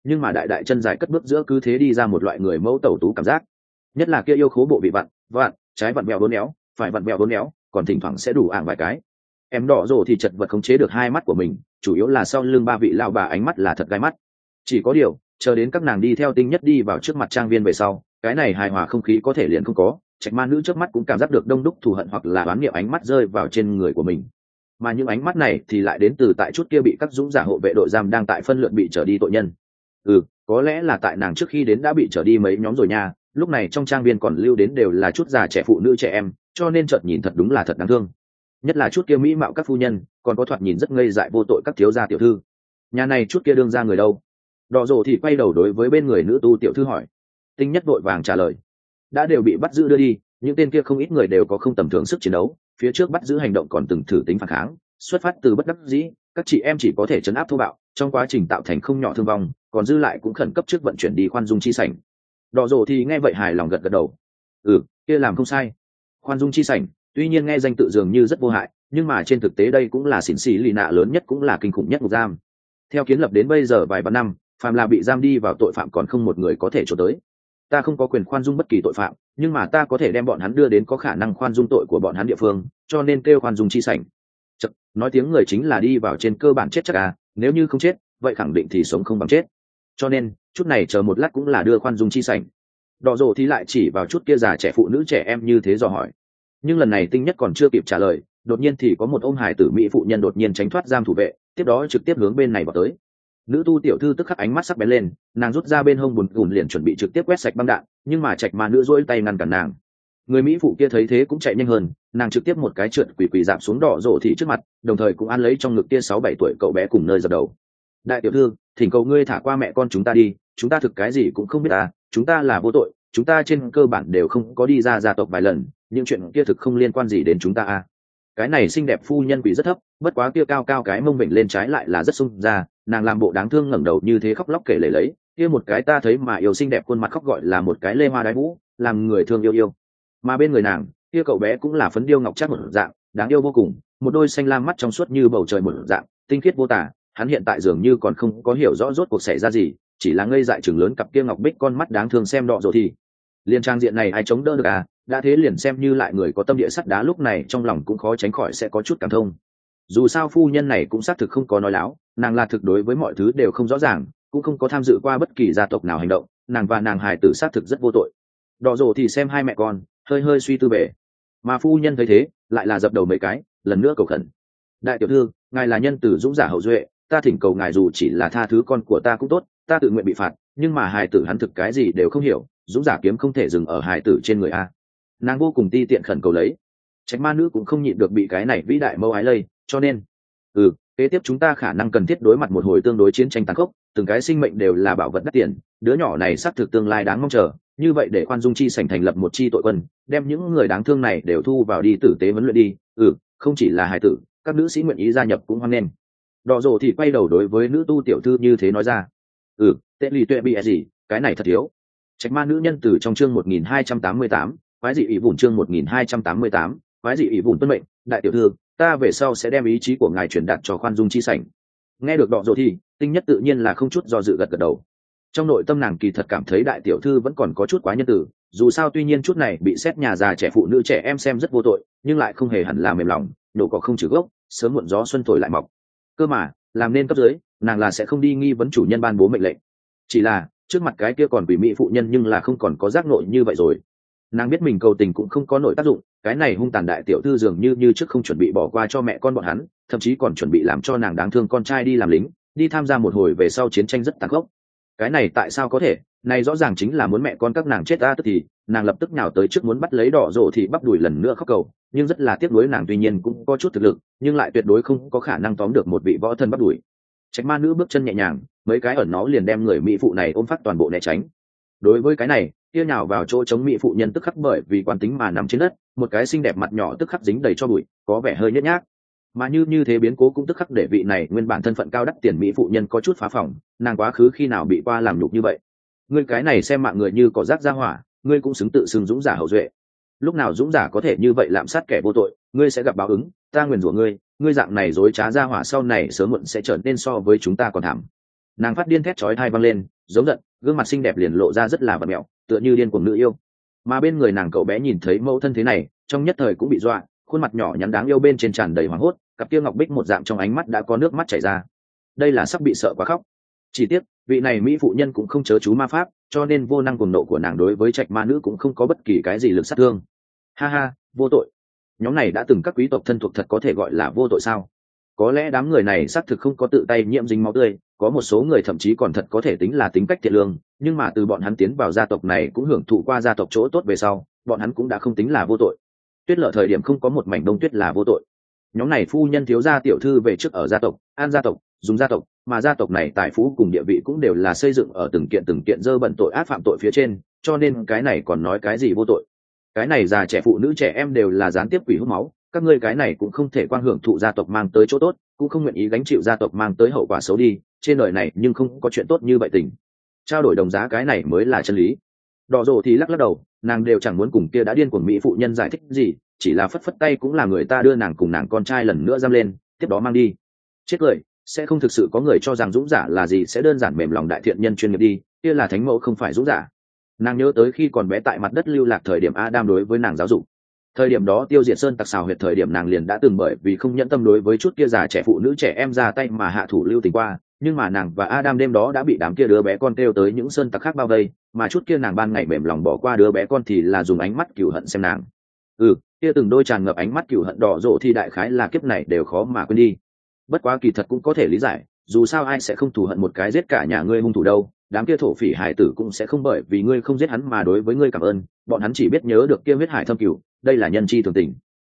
[SPEAKER 1] nhưng mà đại đại chân dài cất bước giữa cứ thế đi ra một loại người mẫu tẩu tú cảm giác. Nhất là kia yêu khố bộ vị vặn trái vặn mèo bốn éo, phải vặn mèo bốn éo, còn thỉnh thoảng sẽ đủ ảng vài cái. Em đỏ rồ thì chật vật khống chế được hai mắt của mình, chủ yếu là sau lưng ba vị lão bà ánh mắt là thật gai mắt. Chỉ có điều, chờ đến các nàng đi theo Tinh Nhất đi vào trước mặt trang viên về sau, cái này hài hòa không khí có thể liền không có. Trạch ma nữ trước mắt cũng cảm giác được đông đúc thù hận hoặc là oán niệm ánh mắt rơi vào trên người của mình, mà những ánh mắt này thì lại đến từ tại chút kia bị các dũng giả hộ vệ đội giam đang tại phân lượt bị trở đi tội nhân. Có lẽ là tại nàng trước khi đến đã bị trở đi mấy nhóm rồi nha. Lúc này trong trang viên còn lưu đến đều là chút già trẻ, phụ nữ, trẻ em, cho nên chợt nhìn thật đúng là thật đáng thương. Nhất là chút kia mỹ mạo các phu nhân, còn có thoạt nhìn rất ngây dại vô tội các thiếu gia tiểu thư. Nhà này chút kia đương ra người đâu? Đỏ rồ thì quay đầu đối với bên người nữ tu tiểu thư hỏi. Tinh Nhất vội vàng trả lời, đã đều bị bắt giữ đưa đi. Những tên kia không ít người đều có không tầm thường sức chiến đấu, phía trước bắt giữ hành động còn từng thử tính phản kháng, xuất phát từ bất đắc dĩ, các chị em chỉ có thể trấn áp thô bạo, trong quá trình tạo thành không nhỏ thương vong, còn dư lại cũng khẩn cấp trước vận chuyển đi khoan dung chi sảnh. Đỏ rồ thì nghe vậy hài lòng gật gật đầu. Kia làm không sai. Khoan dung chi sảnh, tuy nhiên nghe danh tự dường như rất vô hại, nhưng mà trên thực tế đây cũng là xỉn xì lì nạ lớn nhất, cũng là kinh khủng nhất ngục giam. Theo kiến lập đến bây giờ vài ba năm, phàm là bị giam đi vào tội phạm còn không một người có thể trốn tới. Ta không có quyền khoan dung bất kỳ tội phạm, nhưng mà ta có thể đem bọn hắn đưa đến có khả năng khoan dung tội của bọn hắn địa phương, cho nên kêu khoan dung chi sảnh. Chật, nói tiếng người chính là đi vào trên cơ bản chết chắc à, nếu như không chết, vậy khẳng định thì sống không bằng chết. Cho nên, chút này chờ một lát cũng là đưa khoan dung chi sảnh. Đỏ rồ thì lại chỉ vào chút kia già trẻ, phụ nữ, trẻ em như thế dò hỏi. Nhưng lần này Tinh Nhất còn chưa kịp trả lời, đột nhiên thì có một ôm hài tử mỹ phụ nhân đột nhiên tránh thoát giam thủ vệ, tiếp đó trực tiếp hướng bên này vào tới. Nữ tu tiểu thư tức khắc ánh mắt sắc bén lên, nàng rút ra bên hông bùn gùn liền chuẩn bị trực tiếp quét sạch băng đạn, nhưng mà Trạch ma nữ duỗi tay ngăn cản nàng. Người mỹ phụ kia thấy thế cũng chạy nhanh hơn, nàng trực tiếp một cái trượt quỳ dạp xuống đỏ rồ thì trước mặt, đồng thời cũng ăn lấy trong ngực kia 6-7 tuổi cậu bé cùng nơi dập đầu. Đại tiểu thư, thỉnh cầu ngươi thả qua mẹ con chúng ta đi, chúng ta thực cái gì cũng không biết à, chúng ta là vô tội, chúng ta trên cơ bản đều không có đi ra gia tộc vài lần, những chuyện kia thực không liên quan gì đến chúng ta à. Cái này xinh đẹp phu nhân quỳ rất thấp, bất quá kia cao cao cái mông bệnh lên trái lại là rất sung ra, nàng làm bộ đáng thương ngẩng đầu như thế khóc lóc kể lể lấy, kia một cái ta thấy mà yêu xinh đẹp khuôn mặt khóc gọi là một cái lê hoa đái vũ, làm người thương yêu. Mà bên người nàng, kia cậu bé cũng là phấn điêu ngọc trác một dạng, đáng yêu vô cùng, một đôi xanh lam mắt trong suốt như bầu trời một dạng, tinh khiết vô tả. Hắn hiện tại dường như còn không có hiểu rõ rốt cuộc xảy ra gì, chỉ là ngây dại chừng lớn cặp kia ngọc bích con mắt đáng thương xem đỏ rồi thì. Liên trang diện này ai chống đỡ được à, đã thế liền xem như lại người có tâm địa sắt đá lúc này trong lòng cũng khó tránh khỏi sẽ có chút cảm thông. Dù sao phu nhân này cũng xác thực không có nói láo, nàng là thực đối với mọi thứ đều không rõ ràng, cũng không có tham dự qua bất kỳ gia tộc nào hành động, nàng và nàng hài tử xác thực rất vô tội. Đỏ rồ thì xem hai mẹ con, hơi suy tư bể, mà phu nhân thấy thế lại là dập đầu mấy cái, lần nữa cầu khẩn. Đại tiểu thư, ngài là nhân tử dũng giả hậu duệ, ta thỉnh cầu ngài dù chỉ là tha thứ con của ta cũng tốt, ta tự nguyện bị phạt, nhưng mà hài tử hắn thực cái gì đều không hiểu, dũng giả kiếm không thể dừng ở hài tử trên người a. Nàng vô cùng ti tiện khẩn cầu lấy. Trạch ma nữ cũng không nhịn được bị cái này vĩ đại mâu ái lây, cho nên kế tiếp chúng ta khả năng cần thiết đối mặt một hồi tương đối chiến tranh tàn khốc, từng cái sinh mệnh đều là bảo vật đắt tiền, đứa nhỏ này xác thực tương lai đáng mong chờ, như vậy để khoan dung chi sảnh thành lập một chi tội quân, đem những người đáng thương này đều thu vào đi tử tế huấn luyện đi. Không chỉ là hài tử, các nữ sĩ nguyện ý gia nhập cũng hoan nghênh. Đỏ rồ thì quay đầu đối với nữ tu tiểu thư như thế nói ra. Tệ lì tuệ bị gì, cái này thật thiếu. Trạch ma nữ nhân từ trong chương 1288, quái dị ỷ vụn chương 1288, quái dị ỷ vụn tuân mệnh, đại tiểu thư, ta về sau sẽ đem ý chí của ngài truyền đạt cho khoan dung chi sảnh. Nghe được Đỏ rồ thì, Tinh Nhất tự nhiên là không chút do dự gật gật đầu. Trong nội tâm nàng kỳ thật cảm thấy đại tiểu thư vẫn còn có chút quá nhân tử, dù sao tuy nhiên chút này bị xét nhà già trẻ, phụ nữ, trẻ em xem rất vô tội, nhưng lại không hề hẳn là mềm lòng, nổ cỏ không trừ gốc, sớm muộn gió xuân thổi lại mọc. Cơ mà làm nên cấp dưới, nàng là sẽ không đi nghi vấn chủ nhân ban bố mệnh lệnh. Chỉ là trước mặt cái kia còn quỷ mỹ phụ nhân nhưng là không còn có giác nội như vậy rồi. Nàng biết mình cầu tình cũng không có nổi tác dụng, cái này hung tàn đại tiểu thư dường như trước không chuẩn bị bỏ qua cho mẹ con bọn hắn, thậm chí còn chuẩn bị làm cho nàng đáng thương con trai đi làm lính, đi tham gia một hồi về sau chiến tranh rất tàn khốc. Cái này tại sao có thể, này rõ ràng chính là muốn mẹ con các nàng chết ta. Tức thì nàng lập tức nhào tới trước muốn bắt lấy Đỏ rồ thì bắp đùi lần nữa khóc cầu, nhưng rất là tiếc nuối nàng tuy nhiên cũng có chút thực lực, nhưng lại tuyệt đối không có khả năng tóm được một vị võ thân bắp đùi. Trạch ma nữ bước chân nhẹ nhàng, mấy cái ẩn nó liền đem người mỹ phụ này ôm phát toàn bộ né tránh. Đối với cái này, kia nhào vào chỗ chống mỹ phụ nhân tức khắc bởi vì quán tính mà nằm trên đất, một cái xinh đẹp mặt nhỏ tức khắc dính đầy cho bụi, có vẻ hơi nhếch nhác. Mà như thế biến cố cũng tức khắc để vị này nguyên bản thân phận cao đắt tiền mỹ phụ nhân có chút phá phòng, nàng quá khứ khi nào bị qua làm nhục như vậy. Ngươi cái này xem mạng người như cỏ rác ra hỏa, ngươi cũng xứng tự xưng dũng giả hậu duệ. Lúc nào dũng giả có thể như vậy lạm sát kẻ vô tội, ngươi sẽ gặp báo ứng, ta nguyền rủa ngươi, ngươi dạng này dối trá ra hỏa sau này sớm muộn sẽ trở nên so với chúng ta còn thảm. Nàng phát điên thét chói tai vang lên, giống giận, gương mặt xinh đẹp liền lộ ra rất là vật mẹo, tựa như điên cuồng nữ yêu. Mà bên người nàng cậu bé nhìn thấy mẫu thân thế này, trong nhất thời cũng bị dọa, khuôn mặt nhỏ nhắn đáng yêu bên trên tràn đầy hoảng hốt, cặp kia ngọc bích một dạng trong ánh mắt đã có nước mắt chảy ra. Đây là sắp bị sợ quá khóc. Chỉ tiếc vị này mỹ phụ nhân cũng không chớ chú ma pháp, cho nên vô năng cuồng nộ của nàng đối với trạch ma nữ cũng không có bất kỳ cái gì lực sát thương. Ha ha, vô tội. Nhóm này đã từng các quý tộc thân thuộc thật có thể gọi là vô tội sao? Có lẽ đám người này xác thực không có tự tay nhiễm dính máu tươi, có một số người thậm chí còn thật có thể tính là tính cách thiện lương, nhưng mà từ bọn hắn tiến vào gia tộc này cũng hưởng thụ qua gia tộc chỗ tốt về sau, bọn hắn cũng đã không tính là vô tội. Tuyết Lở thời điểm không có một mảnh đông tuyết là vô tội. Nhóm này phu nhân thiếu gia tiểu thư về trước ở gia tộc, an gia tộc, dùng gia tộc, mà gia tộc này tài phú cùng địa vị cũng đều là xây dựng ở từng kiện dơ bẩn tội ác phạm tội phía trên, cho nên cái này còn nói cái gì vô tội? Cái này già trẻ phụ nữ trẻ em đều là gián tiếp quỷ hút máu, các ngươi cái này cũng không thể quang hưởng thụ gia tộc mang tới chỗ tốt, cũng không nguyện ý gánh chịu gia tộc mang tới hậu quả xấu đi, trên đời này nhưng không có chuyện tốt như vậy tình. Trao đổi đồng giá cái này mới là chân lý. Đỏ rồ thì lắc lắc đầu, nàng đều chẳng muốn cùng kia đã điên cuồng mỹ phụ nhân giải thích gì, chỉ là phất phất tay cũng là người ta đưa nàng cùng nàng con trai lần nữa giam lên, tiếp đó mang đi. Chết cười, sẽ không thực sự có người cho rằng dũng giả là gì sẽ đơn giản mềm lòng đại thiện nhân chuyên nghiệp đi, kia là thánh mẫu không phải dũng giả. Nàng nhớ tới khi còn bé tại mặt đất lưu lạc thời điểm Adam đối với nàng giáo dục. Thời điểm đó tiêu diệt sơn tặc xào huyệt thời điểm nàng liền đã từng bởi vì không nhẫn tâm đối với chút kia già trẻ phụ nữ trẻ em ra tay mà hạ thủ lưu tình qua, nhưng mà nàng và Adam đêm đó đã bị đám kia đứa bé con kêu tới những sơn tặc khác bao vây, mà chút kia nàng ban ngày mềm lòng bỏ qua đứa bé con thì là dùng ánh mắt cừu hận xem nàng. Kia từng đôi tràn ngập ánh mắt cừu hận đỏ rộ thì đại khái là kiếp này đều khó mà quên đi. Bất quá kỳ thật cũng có thể lý giải, dù sao ai sẽ không thù hận một cái giết cả nhà ngươi hung thủ đâu, đám kia thổ phỉ hải tử cũng sẽ không bởi vì ngươi không giết hắn mà đối với ngươi cảm ơn, bọn hắn chỉ biết nhớ được kia huyết hải thâm cửu, đây là nhân chi thường tình.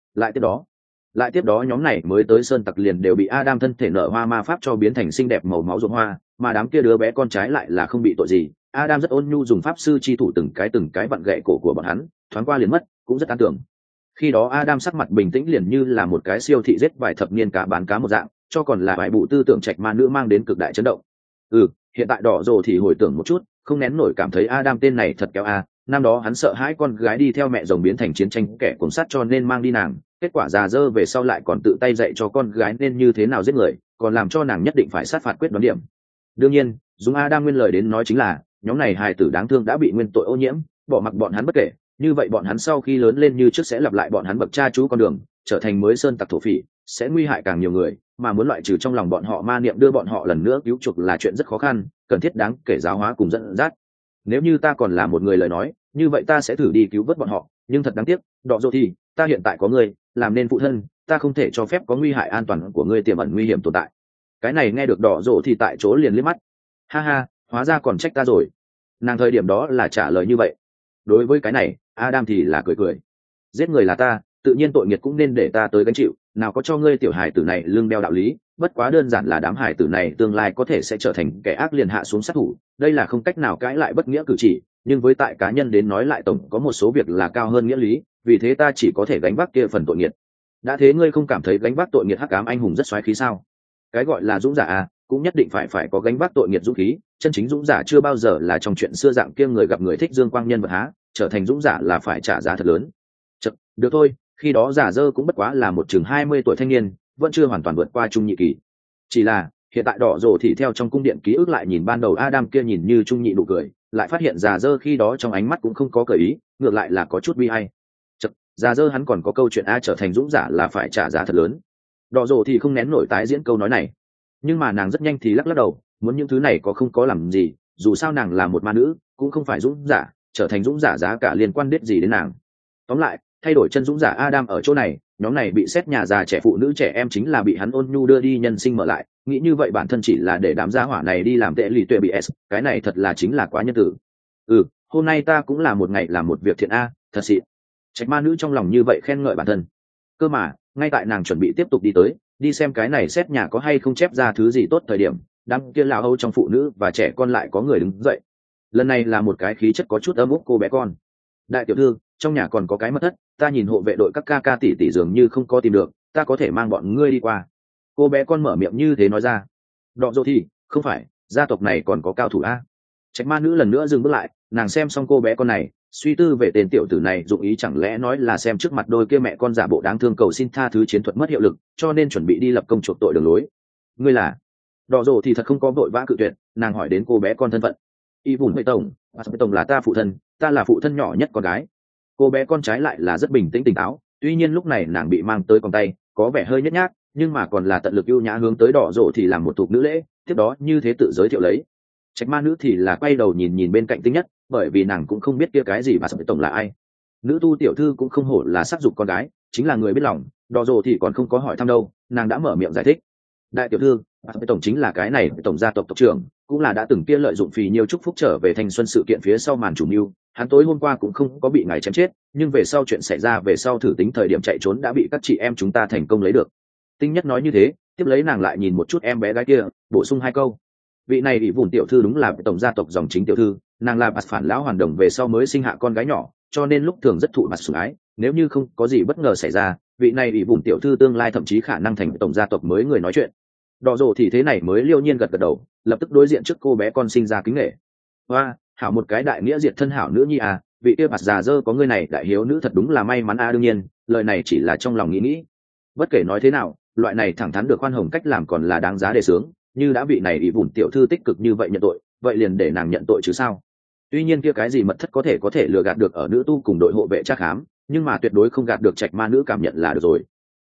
[SPEAKER 1] Lại tiếp đó nhóm này mới tới sơn tặc liền đều bị Adam thân thể nở hoa ma pháp cho biến thành xinh đẹp màu máu ruộng hoa, mà đám kia đứa bé con trái lại là không bị tội gì. Adam rất ôn nhu dùng pháp sư chi thủ từng cái vặn gậy cổ của bọn hắn, thoáng qua liền mất, cũng rất an tưởng. Khi đó Adam sắc mặt bình tĩnh liền như là một cái siêu thị giết vài thập niên cá bán cá một dạng, cho còn là vài bụ tư tưởng trạch ma nữ mang đến cực đại chấn động. Hiện tại đỏ rồ thì hồi tưởng một chút, không nén nổi cảm thấy Adam tên này thật kéo a. Năm đó hắn sợ hãi con gái đi theo mẹ rồng biến thành chiến tranh kẻ cuồng sát cho nên mang đi nàng, kết quả già dơ về sau lại còn tự tay dạy cho con gái nên như thế nào giết người, còn làm cho nàng nhất định phải sát phạt quyết đoán điểm. Đương nhiên, dùng Adam nguyên lời đến nói chính là, nhóm này hài tử đáng thương đã bị nguyên tội ô nhiễm, bỏ mặc bọn hắn bất kể, như vậy bọn hắn sau khi lớn lên như trước sẽ lặp lại bọn hắn bậc cha chú con đường, trở thành mới sơn tặc thổ phỉ, sẽ nguy hại càng nhiều người, mà muốn loại trừ trong lòng bọn họ ma niệm đưa bọn họ lần nữa cứu chuộc là chuyện rất khó khăn, cần thiết đáng kể giáo hóa cùng dẫn dắt. Nếu như ta còn là một người lời nói, như vậy ta sẽ thử đi cứu vớt bọn họ, nhưng thật đáng tiếc, đọ dô thì ta hiện tại có ngươi làm nên phụ thân, ta không thể cho phép có nguy hại an toàn của ngươi tiềm ẩn nguy hiểm tồn tại. Cái này nghe được đỏ rộ thì tại chỗ liền liếc mắt. Ha ha, hóa ra còn trách ta rồi. Nàng thời điểm đó là trả lời như vậy. Đối với cái này Adam thì là cười cười. Giết người là ta, tự nhiên tội nghiệt cũng nên để ta tới gánh chịu, nào có cho ngươi tiểu hài tử này lương đeo đạo lý, bất quá đơn giản là đám hài tử này tương lai có thể sẽ trở thành kẻ ác liền hạ xuống sát thủ, đây là không cách nào cãi lại bất nghĩa cử chỉ, nhưng với tại cá nhân đến nói lại tổng có một số việc là cao hơn nghĩa lý, vì thế ta chỉ có thể gánh vác kia phần tội nghiệt. Đã thế ngươi không cảm thấy gánh vác tội nghiệt hắc ám anh hùng rất xoáy khí sao? Cái gọi là dũng giả à, cũng nhất định phải có gánh vác tội nghiệt dũng khí, chân chính dũng giả chưa bao giờ là trong chuyện xưa dạng kia người gặp người thích dương quang nhân vật há, trở thành dũng giả là phải trả giá thật lớn. Được thôi, khi đó giả dơ cũng bất quá là một chừng 20 tuổi thanh niên, vẫn chưa hoàn toàn vượt qua trung nhị kỳ. Chỉ là hiện tại đỏ rồ thì theo trong cung điện ký ức lại nhìn ban đầu Adam kia nhìn như trung nhị nụ cười, lại phát hiện giả dơ khi đó trong ánh mắt cũng không có cởi ý, ngược lại là có chút bi hay. Giả dơ hắn còn có câu chuyện trở thành dũng giả là phải trả giá thật lớn. Đỏ rồ thì không nén nổi tái diễn câu nói này, nhưng mà nàng rất nhanh thì lắc đầu, muốn những thứ này không có làm gì, dù sao nàng là một ma nữ, cũng không phải dũng giả, trở thành dũng giả giá cả liên quan đến gì đến nàng. Tóm lại, thay đổi chân dũng giả Adam ở chỗ này, nhóm này bị xét nhà già trẻ phụ nữ trẻ em chính là bị hắn ôn nhu đưa đi nhân sinh mở lại, nghĩ như vậy bản thân chỉ là để đám gia hỏa này đi làm tệ lì tuệ bị s, cái này thật là chính là quá nhân tử. Hôm nay ta cũng là một ngày làm một việc thiện thật xịn. Trạch ma nữ trong lòng như vậy khen ngợi bản thân. Cơ mà ngay tại nàng chuẩn bị tiếp tục đi tới, đi xem cái này xét nhà có hay không chép ra thứ gì tốt thời điểm, đám kia lao âu trong phụ nữ và trẻ con lại có người đứng dậy. Lần này là một cái khí chất có chút ấm ức cô bé con. Đại tiểu thư, trong nhà còn có cái mật thất, ta nhìn hộ vệ đội các ca ca tỷ tỷ dường như không có tìm được, ta có thể mang bọn ngươi đi qua. Cô bé con mở miệng như thế nói ra. Đọ dô thì không phải, gia tộc này còn có cao thủ a. Trạch ma nữ lần nữa dừng bước lại, nàng xem xong cô bé con này, suy tư về tên tiểu tử này dụng ý chẳng lẽ nói là xem trước mặt đôi kia mẹ con giả bộ đáng thương cầu xin tha thứ chiến thuật mất hiệu lực, cho nên chuẩn bị đi lập công chuộc tội đường lối. Ngươi là? Đọ dô thì thật không có vội vã cự tuyệt, nàng hỏi đến cô bé con thân phận. Y vùn bệ tổng, bệ tổng là ta phụ thân, ta là phụ thân nhỏ nhất con gái. Cô bé con trái lại là rất bình tĩnh tỉnh táo, tuy nhiên lúc này nàng bị mang tới còng tay, có vẻ hơi nhếch nhác, nhưng mà còn là tận lực ưu nhã hướng tới đỏ rộ thì làm một tục nữ lễ, tiếp đó như thế tự giới thiệu lấy. Trạch ma nữ thì là quay đầu nhìn nhìn bên cạnh tinh nhất, bởi vì nàng cũng không biết kia cái gì mà bệ tổng là ai. Nữ tu tiểu thư cũng không hổ là sắc dục con gái, chính là người biết lòng, đỏ rộ thì còn không có hỏi thăm đâu, nàng đã mở miệng giải thích. Đại tiểu thư, bệ tổng chính là cái này tổng gia tộc tộc trưởng, cũng là đã từng kia lợi dụng phì nhiều chúc phúc trở về thanh xuân sự kiện phía sau màn chủ mưu. Hắn tối hôm qua cũng không có bị ngài chém chết, nhưng về sau chuyện xảy ra về sau thử tính thời điểm chạy trốn đã bị các chị em chúng ta thành công lấy được. Tinh nhất nói như thế, tiếp lấy nàng lại nhìn một chút em bé gái kia, bổ sung hai câu. Vị này ỷ vùn tiểu thư đúng là tổng gia tộc dòng chính tiểu thư, nàng là bạt phản lão hoàn đồng về sau mới sinh hạ con gái nhỏ, cho nên lúc thường rất thụ bạt sủng ái. Nếu như không có gì bất ngờ xảy ra, vị này ỷ vùn tiểu thư tương lai thậm chí khả năng thành tổng gia tộc mới người nói chuyện. Đỏ rồ thì thế này mới liêu nhiên gật gật đầu, lập tức đối diện trước cô bé con sinh ra kính nghệ. Hoa, hảo một cái đại nghĩa diệt thân hảo nữ nhi à, vị kia bạt già dơ có người này đại hiếu nữ thật đúng là may mắn à. Đương nhiên lời này chỉ là trong lòng nghĩ. Bất kể nói thế nào, loại này thẳng thắn được khoan hồng cách làm còn là đáng giá đề xướng, như đã vị này ỷ vùn tiểu thư tích cực như vậy nhận tội, vậy liền để nàng nhận tội chứ sao. Tuy nhiên kia cái gì mật thất có thể lừa gạt được ở nữ tu cùng đội hộ vệ tra khám, nhưng mà tuyệt đối không gạt được trạch ma nữ cảm nhận là được rồi.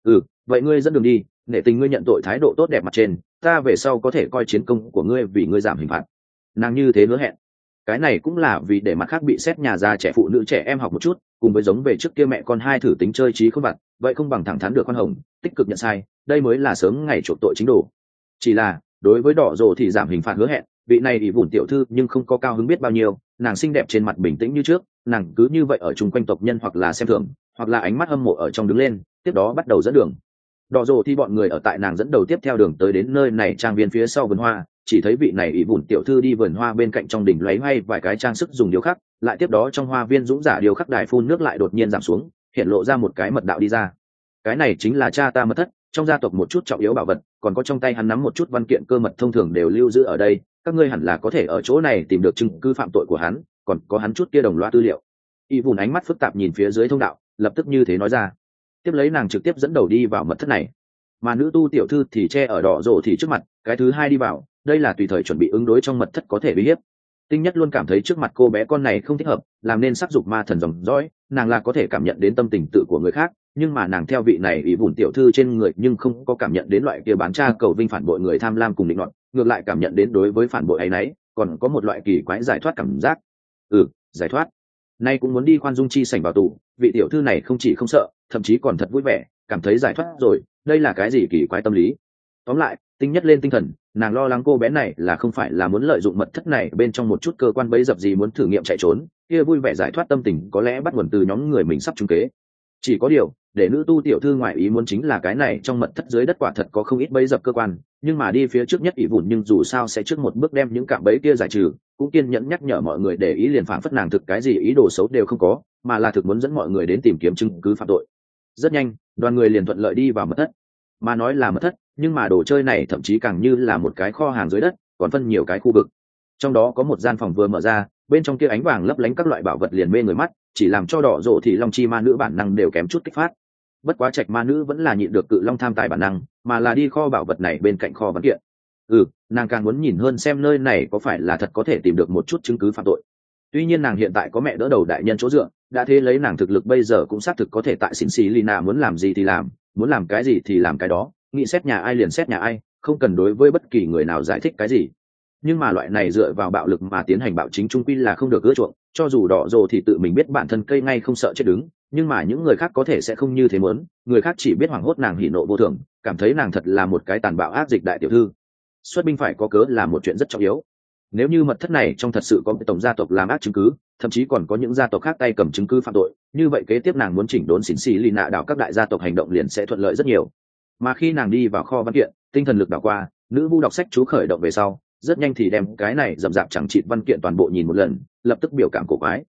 [SPEAKER 1] Vậy ngươi dẫn đường đi, nể tình ngươi nhận tội thái độ tốt đẹp mặt trên, ta về sau có thể coi chiến công của ngươi vì ngươi giảm hình phạt. Nàng như thế hứa hẹn. Cái này cũng là vì để mặt khác bị xét nhà già trẻ phụ nữ trẻ em học một chút, cùng với giống về trước kia mẹ con hai thử tính chơi trí không vặt, vậy không bằng thẳng thắn được khoan hồng, tích cực nhận sai, đây mới là sớm ngày chuộc tội chính đồ. Chỉ là đối với đỏ rồ thì giảm hình phạt hứa hẹn, vị này ỷ vùn tiểu thư nhưng không có cao hứng biết bao nhiêu, nàng xinh đẹp trên mặt bình tĩnh như trước, nàng cứ như vậy ở chung quanh tộc nhân hoặc là xem thường, hoặc là ánh mắt hâm mộ ở trong đứng lên, tiếp đó bắt đầu dẫn đường. Đỏ rồ thì bọn người ở tại nàng dẫn đầu tiếp theo đường tới đến nơi này trang viên phía sau vườn hoa, chỉ thấy vị này ỷ vùn tiểu thư đi vườn hoa bên cạnh trong đỉnh loáy hoay vài cái trang sức dùng điêu khắc, lại tiếp đó trong hoa viên dũng giả điêu khắc đài phun nước lại đột nhiên giảm xuống, hiện lộ ra một cái mật đạo đi ra. Cái này chính là cha ta mật thất, trong gia tộc một chút trọng yếu bảo vật, còn có trong tay hắn nắm một chút văn kiện cơ mật thông thường đều lưu giữ ở đây, các ngươi hẳn là có thể ở chỗ này tìm được chứng cứ phạm tội của hắn, còn có hắn chút kia đồng loa tư liệu. Y vùn ánh mắt phức tạp nhìn phía dưới thông đạo, lập tức như thế nói ra. Tiếp lấy nàng trực tiếp dẫn đầu đi vào mật thất này, mà nữ tu tiểu thư thì che ở đỏ rổ thì trước mặt, cái thứ hai đi vào, đây là tùy thời chuẩn bị ứng đối trong mật thất có thể uy hiếp. Tinh nhất luôn cảm thấy trước mặt cô bé con này không thích hợp, làm nên sắc dục ma thần dòng dõi, nàng là có thể cảm nhận đến tâm tình tự của người khác, nhưng mà nàng theo vị này ỷ vùn tiểu thư trên người nhưng không có cảm nhận đến loại kia bán tra cầu vinh phản bội người tham lam cùng định luận, ngược lại cảm nhận đến đối với phản bội ấy nấy còn có một loại kỳ quái giải thoát cảm giác. Giải thoát. Nay cũng muốn đi khoan dung chi sảnh vào tù, vị tiểu thư này không chỉ không sợ, thậm chí còn thật vui vẻ, cảm thấy giải thoát rồi, đây là cái gì kỳ quái tâm lý. Tóm lại, Tinh nhất lên tinh thần, nàng lo lắng cô bé này là không phải là muốn lợi dụng mật thất này bên trong một chút cơ quan bẫy dập gì muốn thử nghiệm chạy trốn, kia vui vẻ giải thoát tâm tình có lẽ bắt nguồn từ nhóm người mình sắp trúng kế. Chỉ có điều, để nữ tu tiểu thư ngoại ý muốn chính là cái này trong mật thất dưới đất quả thật có không ít bẫy dập cơ quan, nhưng mà đi phía trước nhất ỷ vụn nhưng dù sao sẽ trước một bước đem những cạm bẫy kia giải trừ, cũng kiên nhẫn nhắc nhở mọi người để ý liền phảng phất nàng thực cái gì ý đồ xấu đều không có, mà là thực muốn dẫn mọi người đến tìm kiếm chứng cứ phạm tội. Rất nhanh, đoàn người liền thuận lợi đi vào mật thất. Mà nói là mật thất, nhưng mà đồ chơi này thậm chí càng như là một cái kho hàng dưới đất, còn phân nhiều cái khu vực. Trong đó có một gian phòng vừa mở ra, bên trong kia ánh vàng lấp lánh các loại bảo vật liền mê người mắt, chỉ làm cho đỏ rộ thì long chi ma nữ bản năng đều kém chút kích phát. Bất quá trạch ma nữ vẫn là nhịn được cự long tham tài bản năng, mà là đi kho bảo vật này bên cạnh kho văn kiện. Nàng càng muốn nhìn hơn xem nơi này có phải là thật có thể tìm được một chút chứng cứ phạm tội. Tuy nhiên nàng hiện tại có mẹ đỡ đầu đại nhân chỗ dựa, đã thế lấy nàng thực lực bây giờ cũng xác thực có thể tại xỉn xì Lina muốn làm gì thì làm, muốn làm cái gì thì làm cái đó, nghĩ xét nhà ai liền xét nhà ai, không cần đối với bất kỳ người nào giải thích cái gì. Nhưng mà loại này dựa vào bạo lực mà tiến hành bạo chính trung quy là không được ưa chuộng, cho dù đỏ rồ thì tự mình biết bản thân cây ngay không sợ chết đứng, nhưng mà những người khác có thể sẽ không như thế muốn, người khác chỉ biết hoảng hốt nàng hỉ nộ vô thường, cảm thấy nàng thật là một cái tàn bạo ác dịch đại tiểu thư. Xuất binh phải có cớ là một chuyện rất trọng yếu. Nếu như mật thất này trong thật sự có tổng gia tộc làm ác chứng cứ, thậm chí còn có những gia tộc khác tay cầm chứng cứ phạm tội, như vậy kế tiếp nàng muốn chỉnh đốn xỉn xì Lina đảo các đại gia tộc hành động liền sẽ thuận lợi rất nhiều. Mà khi nàng đi vào kho văn kiện, tinh thần lực đảo qua, nữ vu đọc sách chú khởi động về sau, rất nhanh thì đem cái này rậm rạp chẳng chịt văn kiện toàn bộ nhìn một lần, lập tức biểu cảm cổ quái.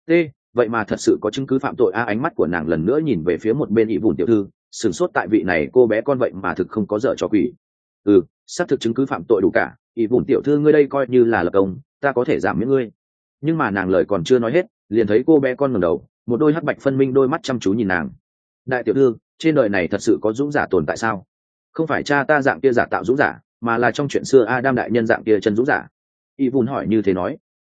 [SPEAKER 1] Vậy mà thật sự có chứng cứ phạm tội a. Ánh mắt của nàng lần nữa nhìn về phía một bên ỷ vùn tiểu thư, sửng sốt tại vị này cô bé con vậy mà thực không có dở trò quỷ. Xác thực chứng cứ phạm tội đủ cả, ỷ vùn tiểu thư ngươi đây coi như là lập công, ta có thể giảm miễn ngươi. Nhưng mà nàng lời còn chưa nói hết, liền thấy cô bé con ngẩng đầu, một đôi hắc bạch phân minh đôi mắt chăm chú nhìn nàng. Đại tiểu thư, trên đời này thật sự có dũng giả tồn tại sao? Không phải cha ta dạng kia giả tạo dũng giả, mà là trong chuyện xưa Adam đại nhân dạng kia chân dũng giả. Y vun hỏi như thế nói.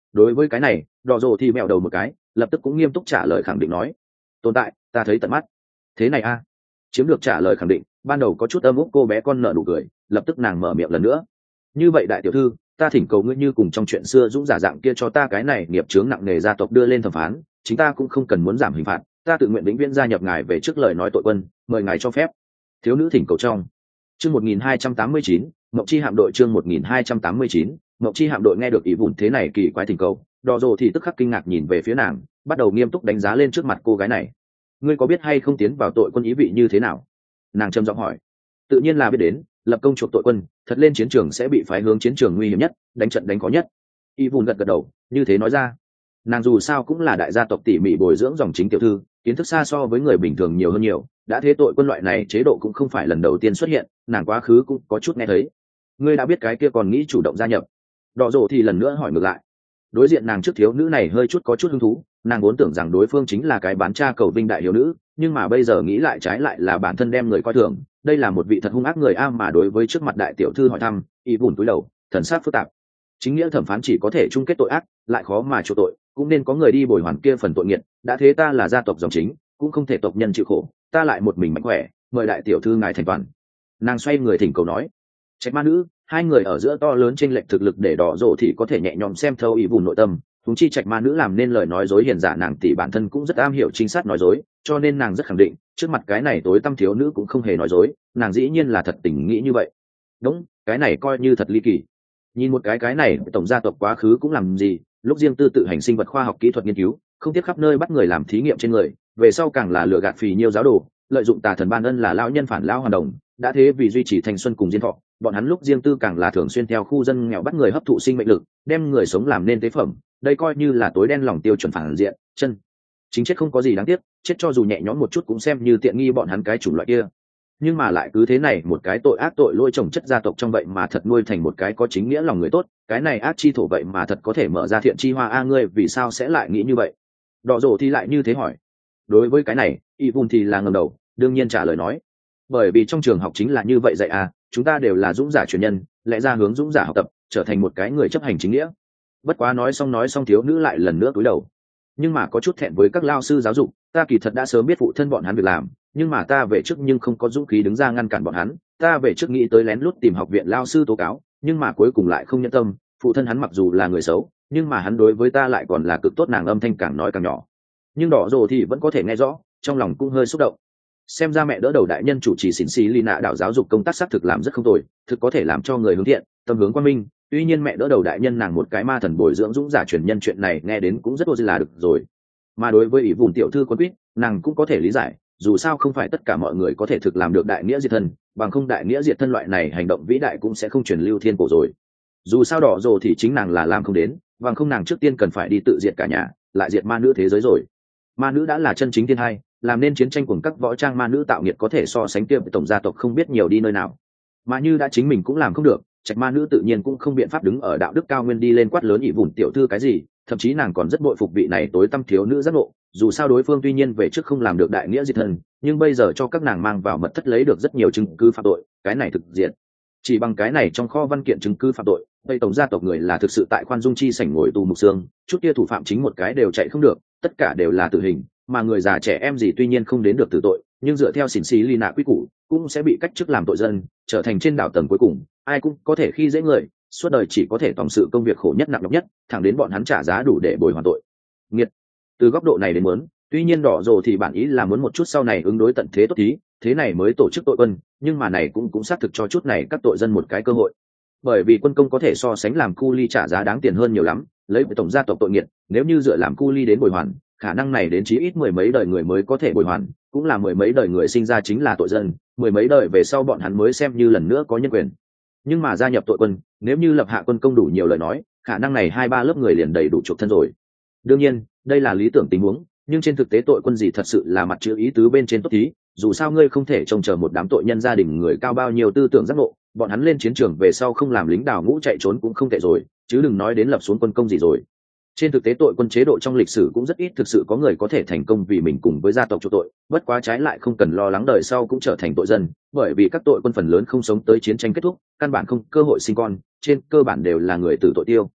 [SPEAKER 1] Đối với cái này đỏ rồ thì mẹo đầu một cái, lập tức cũng nghiêm túc trả lời khẳng định nói, tồn tại, ta thấy tận mắt. Thế này a? Chiếm được trả lời khẳng định, ban đầu có chút âm ức cô bé con nợ nụ cười, lập tức nàng mở miệng lần nữa. Như vậy đại tiểu thư, ta thỉnh cầu ngươi như cùng trong chuyện xưa dũng giả dạng kia cho ta cái này nghiệp chướng nặng nề gia tộc đưa lên thẩm phán, chính ta cũng không cần muốn giảm hình phạt, ta tự nguyện vĩnh viễn gia nhập ngài về trước lời nói tội quân, mời ngài cho phép. Thiếu nữ thỉnh cầu trong. Chương 1289, Mộng Chi hạm đội chương 1289, Mộng Chi hạm đội nghe được ý vụn thế này kỳ quái thỉnh cầu, Đỏ Rồ thì tức khắc kinh ngạc nhìn về phía nàng, bắt đầu nghiêm túc đánh giá lên trước mặt cô gái này. Ngươi có biết hay không tiến vào tội quân ý vị như thế nào? Nàng trầm giọng hỏi. Tự nhiên là biết đến, lập công chuộc tội quân, thật lên chiến trường sẽ bị phái hướng chiến trường nguy hiểm nhất, đánh trận đánh khó nhất. Y Vun gật gật đầu, như thế nói ra. Nàng dù sao cũng là đại gia tộc tỉ mỉ bồi dưỡng dòng chính tiểu thư, kiến thức xa so với người bình thường nhiều hơn nhiều, đã thế tội quân loại này chế độ cũng không phải lần đầu tiên xuất hiện, nàng quá khứ cũng có chút nghe thấy. Ngươi đã biết cái kia còn nghĩ chủ động gia nhập? Đỏ Rồ thì lần nữa hỏi ngược lại. Đối diện nàng trước thiếu nữ này hơi chút có chút hứng thú, nàng vốn tưởng rằng đối phương chính là cái bán cha cầu vinh đại hiếu nữ, nhưng mà bây giờ nghĩ lại trái lại là bản thân đem người coi thường, đây là một vị thật hung ác người a. Mà đối với trước mặt đại tiểu thư hỏi thăm, y bùn túi đầu, thần sắc phức tạp. Chính nghĩa thẩm phán chỉ có thể chung kết tội ác, lại khó mà chuộc tội, cũng nên có người đi bồi hoàn kia phần tội nghiệt, đã thế ta là gia tộc dòng chính, cũng không thể tộc nhân chịu khổ, ta lại một mình mạnh khỏe, mời đại tiểu thư ngài thành toàn. Nàng xoay người thỉnh cầu nói. Trạch ma nữ, hai người ở giữa to lớn chênh lệch thực lực để Đỏ Rồ thì có thể nhẹ nhõm xem thấu ý vùng nội tâm, huống chi Trạch ma nữ làm nên lời nói dối hiền giả, nàng tỷ bản thân cũng rất am hiểu chính xác nói dối, cho nên nàng rất khẳng định, trước mặt cái này tối tăm thiếu nữ cũng không hề nói dối, nàng dĩ nhiên là thật tình nghĩ như vậy. Đúng, cái này coi như thật ly kỳ. Nhìn một cái này tổng gia tộc quá khứ cũng làm gì, lúc riêng tư tự hành sinh vật khoa học kỹ thuật nghiên cứu, không tiếc khắp nơi bắt người làm thí nghiệm trên người, về sau càng là lừa gạt phì nhiêu giáo đồ, lợi dụng tà thần ban ân là lão nhân phản lão hoàn đồng, đã thế vì duy trì thanh xuân cùng diên thọ, bọn hắn lúc riêng tư càng là thường xuyên theo khu dân nghèo bắt người hấp thụ sinh mệnh lực, đem người sống làm nên tế phẩm, đây coi như là tối đen lòng tiêu chuẩn phản diện chân chính chết không có gì đáng tiếc, chết cho dù nhẹ nhõm một chút cũng xem như tiện nghi bọn hắn cái chủng loại kia. Nhưng mà lại cứ thế này một cái tội ác tội lỗi trồng chất gia tộc trong vậy mà thật nuôi thành một cái có chính nghĩa lòng người tốt, cái này ác chi thổ vậy mà thật có thể mở ra thiện chi hoa a. Ngươi vì sao sẽ lại nghĩ như vậy? Đỏ Rồ thì lại như thế hỏi. Đối với cái này y vun thì là ngầm đầu, đương nhiên trả lời nói, bởi vì trong trường học chính là như vậy dạy à, chúng ta đều là dũng giả truyền nhân, lẽ ra hướng dũng giả học tập, trở thành một cái người chấp hành chính nghĩa. Bất quá nói xong thiếu nữ lại lần nữa cúi đầu. Nhưng mà có chút thẹn với các lao sư giáo dục, ta kỳ thật đã sớm biết phụ thân bọn hắn việc làm, nhưng mà ta về trước nhưng không có dũng khí đứng ra ngăn cản bọn hắn, ta về trước nghĩ tới lén lút tìm học viện lao sư tố cáo, nhưng mà cuối cùng lại không nhẫn tâm, phụ thân hắn mặc dù là người xấu, nhưng mà hắn đối với ta lại còn là cực tốt. Nàng âm thanh càng nói càng nhỏ, nhưng Đỏ Rồ thì vẫn có thể nghe rõ, trong lòng cũng hơi xúc động. Xem ra mẹ đỡ đầu đại nhân chủ trì xỉn xì lì nạ đạo giáo dục công tác xác thực làm rất không tồi, thực có thể làm cho người hướng thiện, tâm hướng quang minh. Tuy nhiên mẹ đỡ đầu đại nhân nàng một cái ma thần bồi dưỡng dũng giả truyền nhân, chuyện này nghe đến cũng rất vô là được rồi. Mà đối với ý vùng tiểu thư quân quýt, nàng cũng có thể lý giải, dù sao không phải tất cả mọi người có thể thực làm được đại nghĩa diệt thân, bằng không đại nghĩa diệt thân loại này hành động vĩ đại cũng sẽ không truyền lưu thiên cổ rồi. Dù sao Đỏ Rồ thì chính nàng là làm không đến, bằng không nàng trước tiên cần phải đi tự diệt cả nhà, lại diệt ma nữ thế giới rồi. Ma nữ đã là chân chính thiên hai, làm nên chiến tranh cùng các võ trang ma nữ tạo nghiệt có thể so sánh kia với tổng gia tộc không biết nhiều đi nơi nào. Mà như đã chính mình cũng làm không được, Trạch ma nữ tự nhiên cũng không biện pháp đứng ở đạo đức cao nguyên đi lên quát lớn ỷ vùn tiểu thư cái gì, thậm chí nàng còn rất bội phục vị này tối tăm thiếu nữ giác ngộ. Dù sao đối phương tuy nhiên về trước không làm được đại nghĩa diệt thân, nhưng bây giờ cho các nàng mang vào mật thất lấy được rất nhiều chứng cứ phạm tội, cái này thực diện chỉ bằng cái này trong kho văn kiện chứng cứ phạm tội, đây tổng gia tộc người là thực sự tại khoan dung chi sảnh ngồi tù mục xương, chút kia thủ phạm chính một cái đều chạy không được, tất cả đều là tử hình, mà người già trẻ em gì tuy nhiên không đến được tử tội, nhưng dựa theo xỉn xì ly nạ quy củ cũng sẽ bị cách chức làm tội dân, trở thành trên đảo tầng cuối cùng, ai cũng có thể khi dễ người, suốt đời chỉ có thể tòng sự công việc khổ nhất nặng nhọc nhất, thẳng đến bọn hắn trả giá đủ để bồi hoàn tội nghiệt. Từ góc độ này đến muốn, tuy nhiên Đỏ Rồ thì bản ý là muốn một chút sau này ứng đối tận thế tốt tí, thế này mới tổ chức tội quân, nhưng mà này cũng xác thực cho chút này các tội dân một cái cơ hội, bởi vì quân công có thể so sánh làm cu ly trả giá đáng tiền hơn nhiều lắm. Lấy tổng gia tộc tội nghiệt, nếu như dựa làm cu ly đến bồi hoàn, khả năng này đến chí ít mười mấy đời người mới có thể bồi hoàn, cũng là mười mấy đời người sinh ra chính là tội dân, mười mấy đời về sau bọn hắn mới xem như lần nữa có nhân quyền. Nhưng mà gia nhập tội quân, nếu như lập hạ quân công đủ nhiều lời nói, khả năng này 2-3 lớp người liền đầy đủ chuộc thân rồi. Đương nhiên đây là lý tưởng tình huống, nhưng trên thực tế tội quân gì thật sự là mặt chữ ý tứ bên trên tốt tí, dù sao ngươi không thể trông chờ một đám tội nhân gia đình người cao bao nhiêu tư tưởng giác ngộ, bọn hắn lên chiến trường về sau không làm lính đào ngũ chạy trốn cũng không tệ rồi, chứ đừng nói đến lập xuống quân công gì rồi. Trên thực tế tội quân chế độ trong lịch sử cũng rất ít thực sự có người có thể thành công vì mình cùng với gia tộc chuộc tội, bất quá trái lại không cần lo lắng đời sau cũng trở thành tội dân, bởi vì các tội quân phần lớn không sống tới chiến tranh kết thúc, căn bản không cơ hội sinh con, trên cơ bản đều là người tử tội tiêu.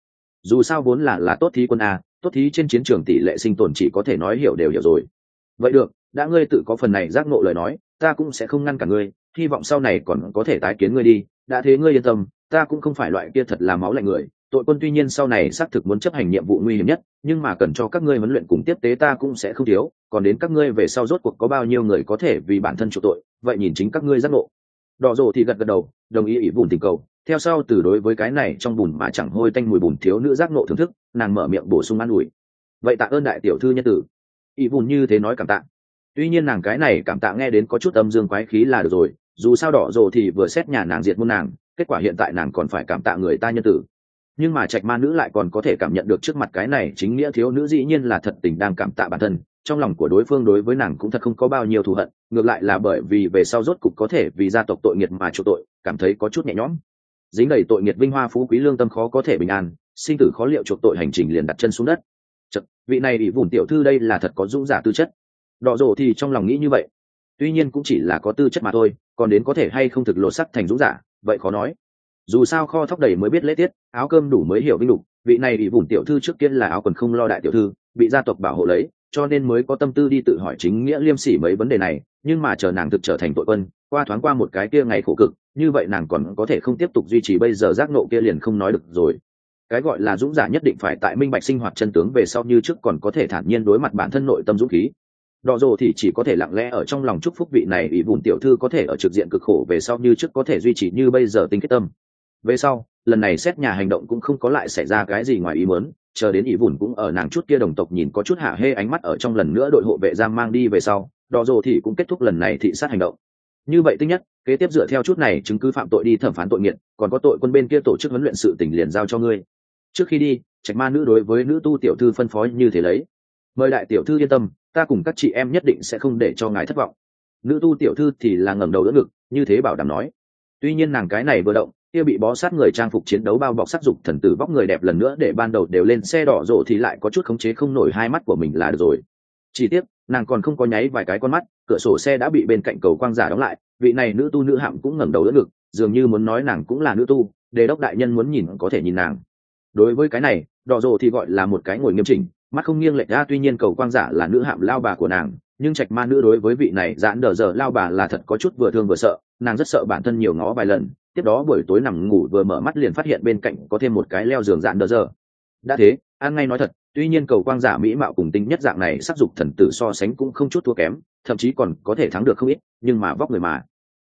[SPEAKER 1] dù sao vốn là tốt thí quân a, tốt thí trên chiến trường tỷ lệ sinh tồn chỉ có thể nói hiểu đều hiểu rồi. Vậy được, đã ngươi tự có phần này giác ngộ lời nói, ta cũng sẽ không ngăn cả ngươi, hy vọng sau này còn có thể tái kiến ngươi đi. Đã thế ngươi yên tâm, ta cũng không phải loại kia thật là máu lạnh người. Tội quân tuy nhiên sau này xác thực muốn chấp hành nhiệm vụ nguy hiểm nhất, nhưng mà cần cho các ngươi huấn luyện cùng tiếp tế ta cũng sẽ không thiếu. Còn đến các ngươi về sau rốt cuộc có bao nhiêu người có thể vì bản thân chịu tội, vậy nhìn chính các ngươi giác ngộ. Đỏ rồ thì gật gật đầu, đồng ý ỷ vùn tình cầu. Theo sau từ đối với cái này trong bùn mà chẳng hôi tanh mùi bùn thiếu nữ giác ngộ thưởng thức, nàng mở miệng bổ sung an ủi. Vậy tạ ơn đại tiểu thư nhân tử. Ỷ vùn như thế nói cảm tạ. Tuy nhiên nàng cái này cảm tạ nghe đến có chút âm dương quái khí là được rồi, dù sao đỏ rồ thì vừa xét nhà nàng diệt môn nàng, kết quả hiện tại nàng còn phải cảm tạ người ta nhân tử. Nhưng mà trạch ma nữ lại còn có thể cảm nhận được trước mặt cái này chính nghĩa thiếu nữ dĩ nhiên là thật tình đang cảm tạ bản thân, trong lòng của đối phương đối với nàng cũng thật không có bao nhiêu thù hận, ngược lại là bởi vì về sau rốt cục có thể vì gia tộc tội nghiệt mà chịu tội, cảm thấy có chút nhẹ nhõm. Dính đầy tội nghiệt vinh hoa phú quý lương tâm khó có thể bình an, sinh tử khó liệu chuộc tội hành trình liền đặt chân xuống đất. Chật, vị này ỷ vùn tiểu thư đây là thật có dũng giả tư chất. Đỏ rồ thì trong lòng nghĩ như vậy, tuy nhiên cũng chỉ là có tư chất mà thôi, còn đến có thể hay không thực lột sắc thành dũng giả vậy khó nói. Dù sao kho thóc đầy mới biết lễ tiết, áo cơm đủ mới hiểu vinh lục, vị này ỷ vùn tiểu thư trước kia là áo quần không lo đại tiểu thư, bị gia tộc bảo hộ lấy, cho nên mới có tâm tư đi tự hỏi chính nghĩa liêm sỉ mấy vấn đề này. Nhưng mà chờ nàng thực trở thành tội quân, qua thoáng qua một cái kia ngày khổ cực, như vậy nàng còn có thể không tiếp tục duy trì bây giờ giác nộ kia liền không nói được rồi. Cái gọi là dũng giả nhất định phải tại minh bạch sinh hoạt chân tướng về sau như trước còn có thể thản nhiên đối mặt bản thân nội tâm dũng khí. Đỏ rồ thì chỉ có thể lặng lẽ ở trong lòng chúc phúc vị này ỷ vùn tiểu thư có thể ở trực diện cực khổ về sau như trước có thể duy trì như bây giờ tinh kết tâm. Về sau lần này xét nhà hành động cũng không có lại xảy ra cái gì ngoài ý muốn, chờ đến ỷ vùn cũng ở nàng chút kia đồng tộc nhìn có chút hạ hê ánh mắt ở trong lần nữa đội hộ vệ giam mang đi về sau, đỏ rồ thì cũng kết thúc lần này thị sát hành động. Như vậy thứ nhất, kế tiếp dựa theo chút này chứng cứ phạm tội đi thẩm phán tội nghiệt, còn có tội quân bên kia tổ chức huấn luyện sự tình liền giao cho ngươi. Trước khi đi, trạch ma nữ đối với nữ tu tiểu thư phân phó như thế lấy. Mời đại tiểu thư yên tâm, ta cùng các chị em nhất định sẽ không để cho ngài thất vọng. Nữ tu tiểu thư thì là ngẩng đầu đỡ ngực, như thế bảo đảm nói. Tuy nhiên nàng cái này vừa động, kia bị bó sát người trang phục chiến đấu bao bọc sắc dục thần tử vóc người đẹp lần nữa để ban đầu đều lên xe đỏ rộ thì lại có chút khống chế không nổi hai mắt của mình là được rồi. Chỉ tiếc, nàng còn không có nháy vài cái con mắt, cửa sổ xe đã bị bên cạnh cầu quang giả đóng lại, vị này nữ tu nữ hạm cũng ngẩng đầu đỡ ngực, dường như muốn nói nàng cũng là nữ tu, đề đốc đại nhân muốn nhìn có thể nhìn nàng. Đối với cái này, đỏ rộ thì gọi là một cái ngồi nghiêm chỉnh, mắt không nghiêng lệch ra. Tuy nhiên cầu quang giả là nữ hạm lao bà của nàng, nhưng trạch ma nữ đối với vị này giãn đờ giờ lao bà là thật có chút vừa thương vừa sợ, nàng rất sợ bản thân nhiều ngó vài lần. Tiếp đó buổi tối nằm ngủ vừa mở mắt liền phát hiện bên cạnh có thêm một cái leo giường giãn đờ giờ. Đã thế, an ngay nói thật, tuy nhiên cầu quang giả mỹ mạo cùng tính nhất dạng này sắc dục thần tử so sánh cũng không chút thua kém, thậm chí còn có thể thắng được không ít, nhưng mà vóc người mà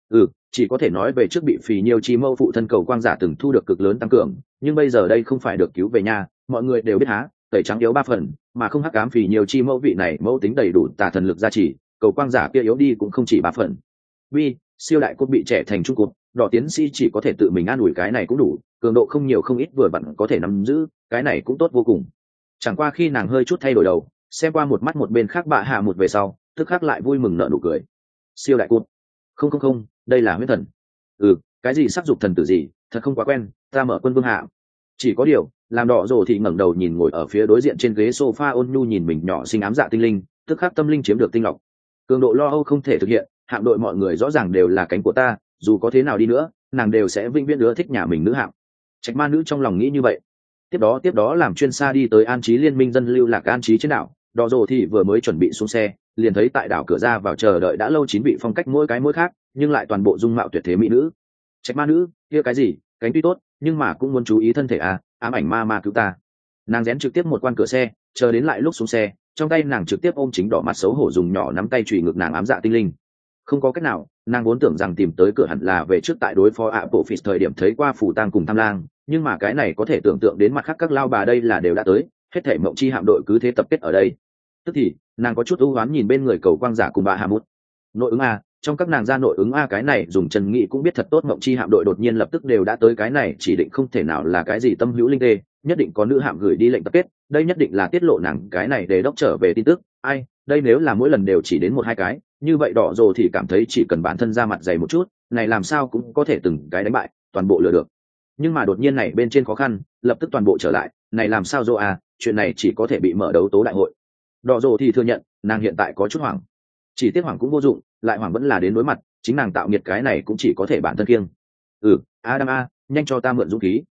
[SPEAKER 1] chỉ có thể nói về trước bị phì nhiêu chi mâu phụ thân cầu quang giả từng thu được cực lớn tăng cường, nhưng bây giờ đây không phải được cứu về nhà, mọi người đều biết há tẩy trắng yếu 3 phần, mà không hắc ám phì nhiều chi mẫu vị này mẫu tính đầy đủ tà thần lực gia trì, cầu quang giả kia yếu đi cũng không chỉ 3 phần. Vì siêu đại cốt bị trẻ thành trung cột, đỏ tiến sĩ chỉ có thể tự mình an ủi cái này cũng đủ, cường độ không nhiều không ít vừa vặn có thể nắm giữ, cái này cũng tốt vô cùng. Chẳng qua khi nàng hơi chút thay đổi đầu, xem qua một mắt một bên khác bạ hạ một về sau, tức khắc lại vui mừng nở nụ cười. Siêu đại cốt, không, đây là huyết thần. Cái gì sắc dục thần tử gì, thật không quá quen, ta mở quân vương hạ. Chỉ có điều, làm đỏ rồ thì ngẩng đầu nhìn ngồi ở phía đối diện trên ghế sofa ôn nhu nhìn mình nhỏ xinh ám dạ tinh linh, tức khắc tâm linh chiếm được tinh lọc. Cường độ lo âu không thể thực hiện, hạm đội mọi người rõ ràng đều là cánh của ta, dù có thế nào đi nữa, nàng đều sẽ vĩnh viễn ưa thích nhà mình nữ hạm. Trạch ma nữ trong lòng nghĩ như vậy. Tiếp đó làm chuyên xa đi tới an trí liên minh dân lưu lạc an trí trên đảo, đỏ rồ thì vừa mới chuẩn bị xuống xe, liền thấy tại đảo cửa ra vào chờ đợi đã lâu 9 vị phong cách mỗi cái mỗi khác, nhưng lại toàn bộ dung mạo tuyệt thế mỹ nữ. Trạch ma nữ, kia cái gì, cánh tuy tốt, nhưng mà cũng muốn chú ý thân thể à, ám ảnh ma cứu ta. Nàng rén trực tiếp một quan cửa xe, chờ đến lại lúc xuống xe, trong tay nàng trực tiếp ôm chính đỏ mặt xấu hổ dùng nhỏ nắm tay chùy ngực nàng ám dạ tinh linh. Không có cách nào, nàng vốn tưởng rằng tìm tới cửa hẳn là về trước tại đối phó Apple Fist thời điểm thấy qua phủ tang cùng tham lang, nhưng mà cái này có thể tưởng tượng đến mặt khác các lao bà đây là đều đã tới, hết thảy mộng chi hạm đội cứ thế tập kết ở đây. Tức thì, nàng có chút ưu hoán nhìn bên người cầu quang giả cùng bà Hà Mút. Nội ứng a, trong các nàng ra nội ứng a cái này dùng chân nghị cũng biết thật tốt, mộng chi hạm đội đột nhiên lập tức đều đã tới, cái này chỉ định không thể nào là cái gì tâm hữu linh tê, nhất định có nữ hạm gửi đi lệnh tập kết, đây nhất định là tiết lộ nàng cái này để đốc trở về tin tức. Ai, đây nếu là mỗi lần đều chỉ đến 1-2 cái, như vậy đỏ rồ thì cảm thấy chỉ cần bản thân ra mặt dày một chút, này làm sao cũng có thể từng cái đánh bại, toàn bộ lừa được. Nhưng mà đột nhiên này bên trên khó khăn, lập tức toàn bộ trở lại, này làm sao rồ à, chuyện này chỉ có thể bị mở đấu tố đại hội. Đỏ rồ thì thừa nhận, nàng hiện tại có chút hoảng. Chỉ tiếc hoảng cũng vô dụng, lại hoảng vẫn là đến đối mặt, chính nàng tạo nghiệt cái này cũng chỉ có thể bản thân kiêng. Adam a, nhanh cho ta mượn dũng khí.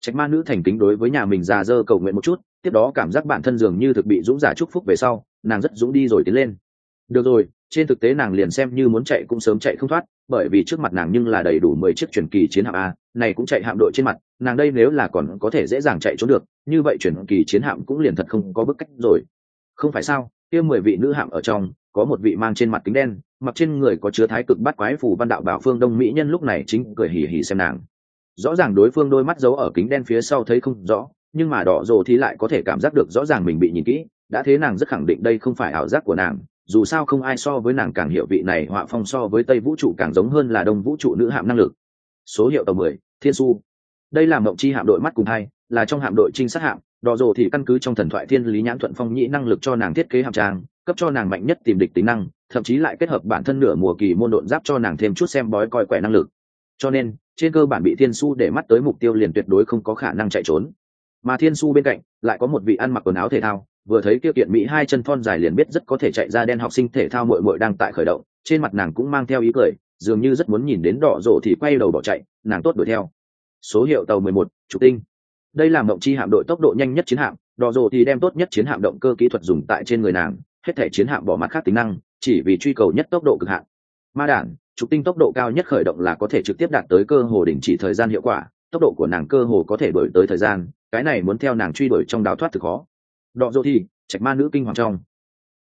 [SPEAKER 1] Trạch ma nữ thành kính đối với nhà mình già dơ cầu nguyện một chút, tiếp đó cảm giác bản thân dường như thực bị dũng giả chúc phúc về sau, nàng rất dũng đi rồi tiến lên. Được rồi, trên thực tế nàng liền xem như muốn chạy cũng sớm chạy không thoát, bởi vì trước mặt nàng nhưng là đầy đủ 10 chiếc truyền kỳ chiến hạm a, này cũng chạy hạm đội trên mặt, nàng đây nếu là còn có thể dễ dàng chạy trốn được, như vậy truyền kỳ chiến hạm cũng liền thật không có bức cách rồi. Không phải sao, kia 10 vị nữ hạm ở trong, có một vị mang trên mặt kính đen, mặc trên người có chứa thái cực bát quái phù văn đạo bảo phương đông mỹ nhân lúc này chính cười hì hì xem nàng. Rõ ràng đối phương đôi mắt giấu ở kính đen phía sau thấy không rõ, nhưng mà đỏ rồ thì lại có thể cảm giác được rõ ràng mình bị nhìn kỹ, đã thế nàng rất khẳng định đây không phải ảo giác của nàng, dù sao không ai so với nàng càng hiểu vị này họa phong so với tây vũ trụ càng giống hơn là đông vũ trụ nữ hạm năng lực. Số hiệu tàu 10, Thiên Su. Đây là mộng chi hạm đội mắt cùng hai, là trong hạm đội trinh sát hạm, đỏ rồ thì căn cứ trong thần thoại thiên lý nhãn thuận phong nhĩ năng lực cho nàng thiết kế hạm trang, cấp cho nàng mạnh nhất tìm địch tính năng, thậm chí lại kết hợp bản thân nửa mùa kỳ môn độn giáp cho nàng thêm chút xem bói coi quẻ năng lực. Cho nên trên cơ bản bị Thiên Su để mắt tới mục tiêu liền tuyệt đối không có khả năng chạy trốn. Mà Thiên Su bên cạnh lại có một vị ăn mặc quần áo thể thao, vừa thấy kia kiện mỹ hai chân thon dài liền biết rất có thể chạy ra đen học sinh thể thao muội muội đang tại khởi động, trên mặt nàng cũng mang theo ý cười, dường như rất muốn nhìn đến đỏ rồ thì quay đầu bỏ chạy, nàng tốt đuổi theo. Số hiệu tàu 11, Trục Tinh. Đây là mộng chi hạm đội tốc độ nhanh nhất chiến hạm, đỏ rồ thì đem tốt nhất chiến hạm động cơ kỹ thuật dùng tại trên người nàng, hết thể chiến hạm bỏ mặt khác tính năng, chỉ vì truy cầu nhất tốc độ cực hạn. Ma đản, Trục Tinh tốc độ cao nhất khởi động là có thể trực tiếp đạt tới cơ hồ đình chỉ thời gian hiệu quả, tốc độ của nàng cơ hồ có thể đuổi tới thời gian, cái này muốn theo nàng truy đuổi trong đào thoát thực khó. Đọ dô thì Trạch ma nữ kinh hoàng trong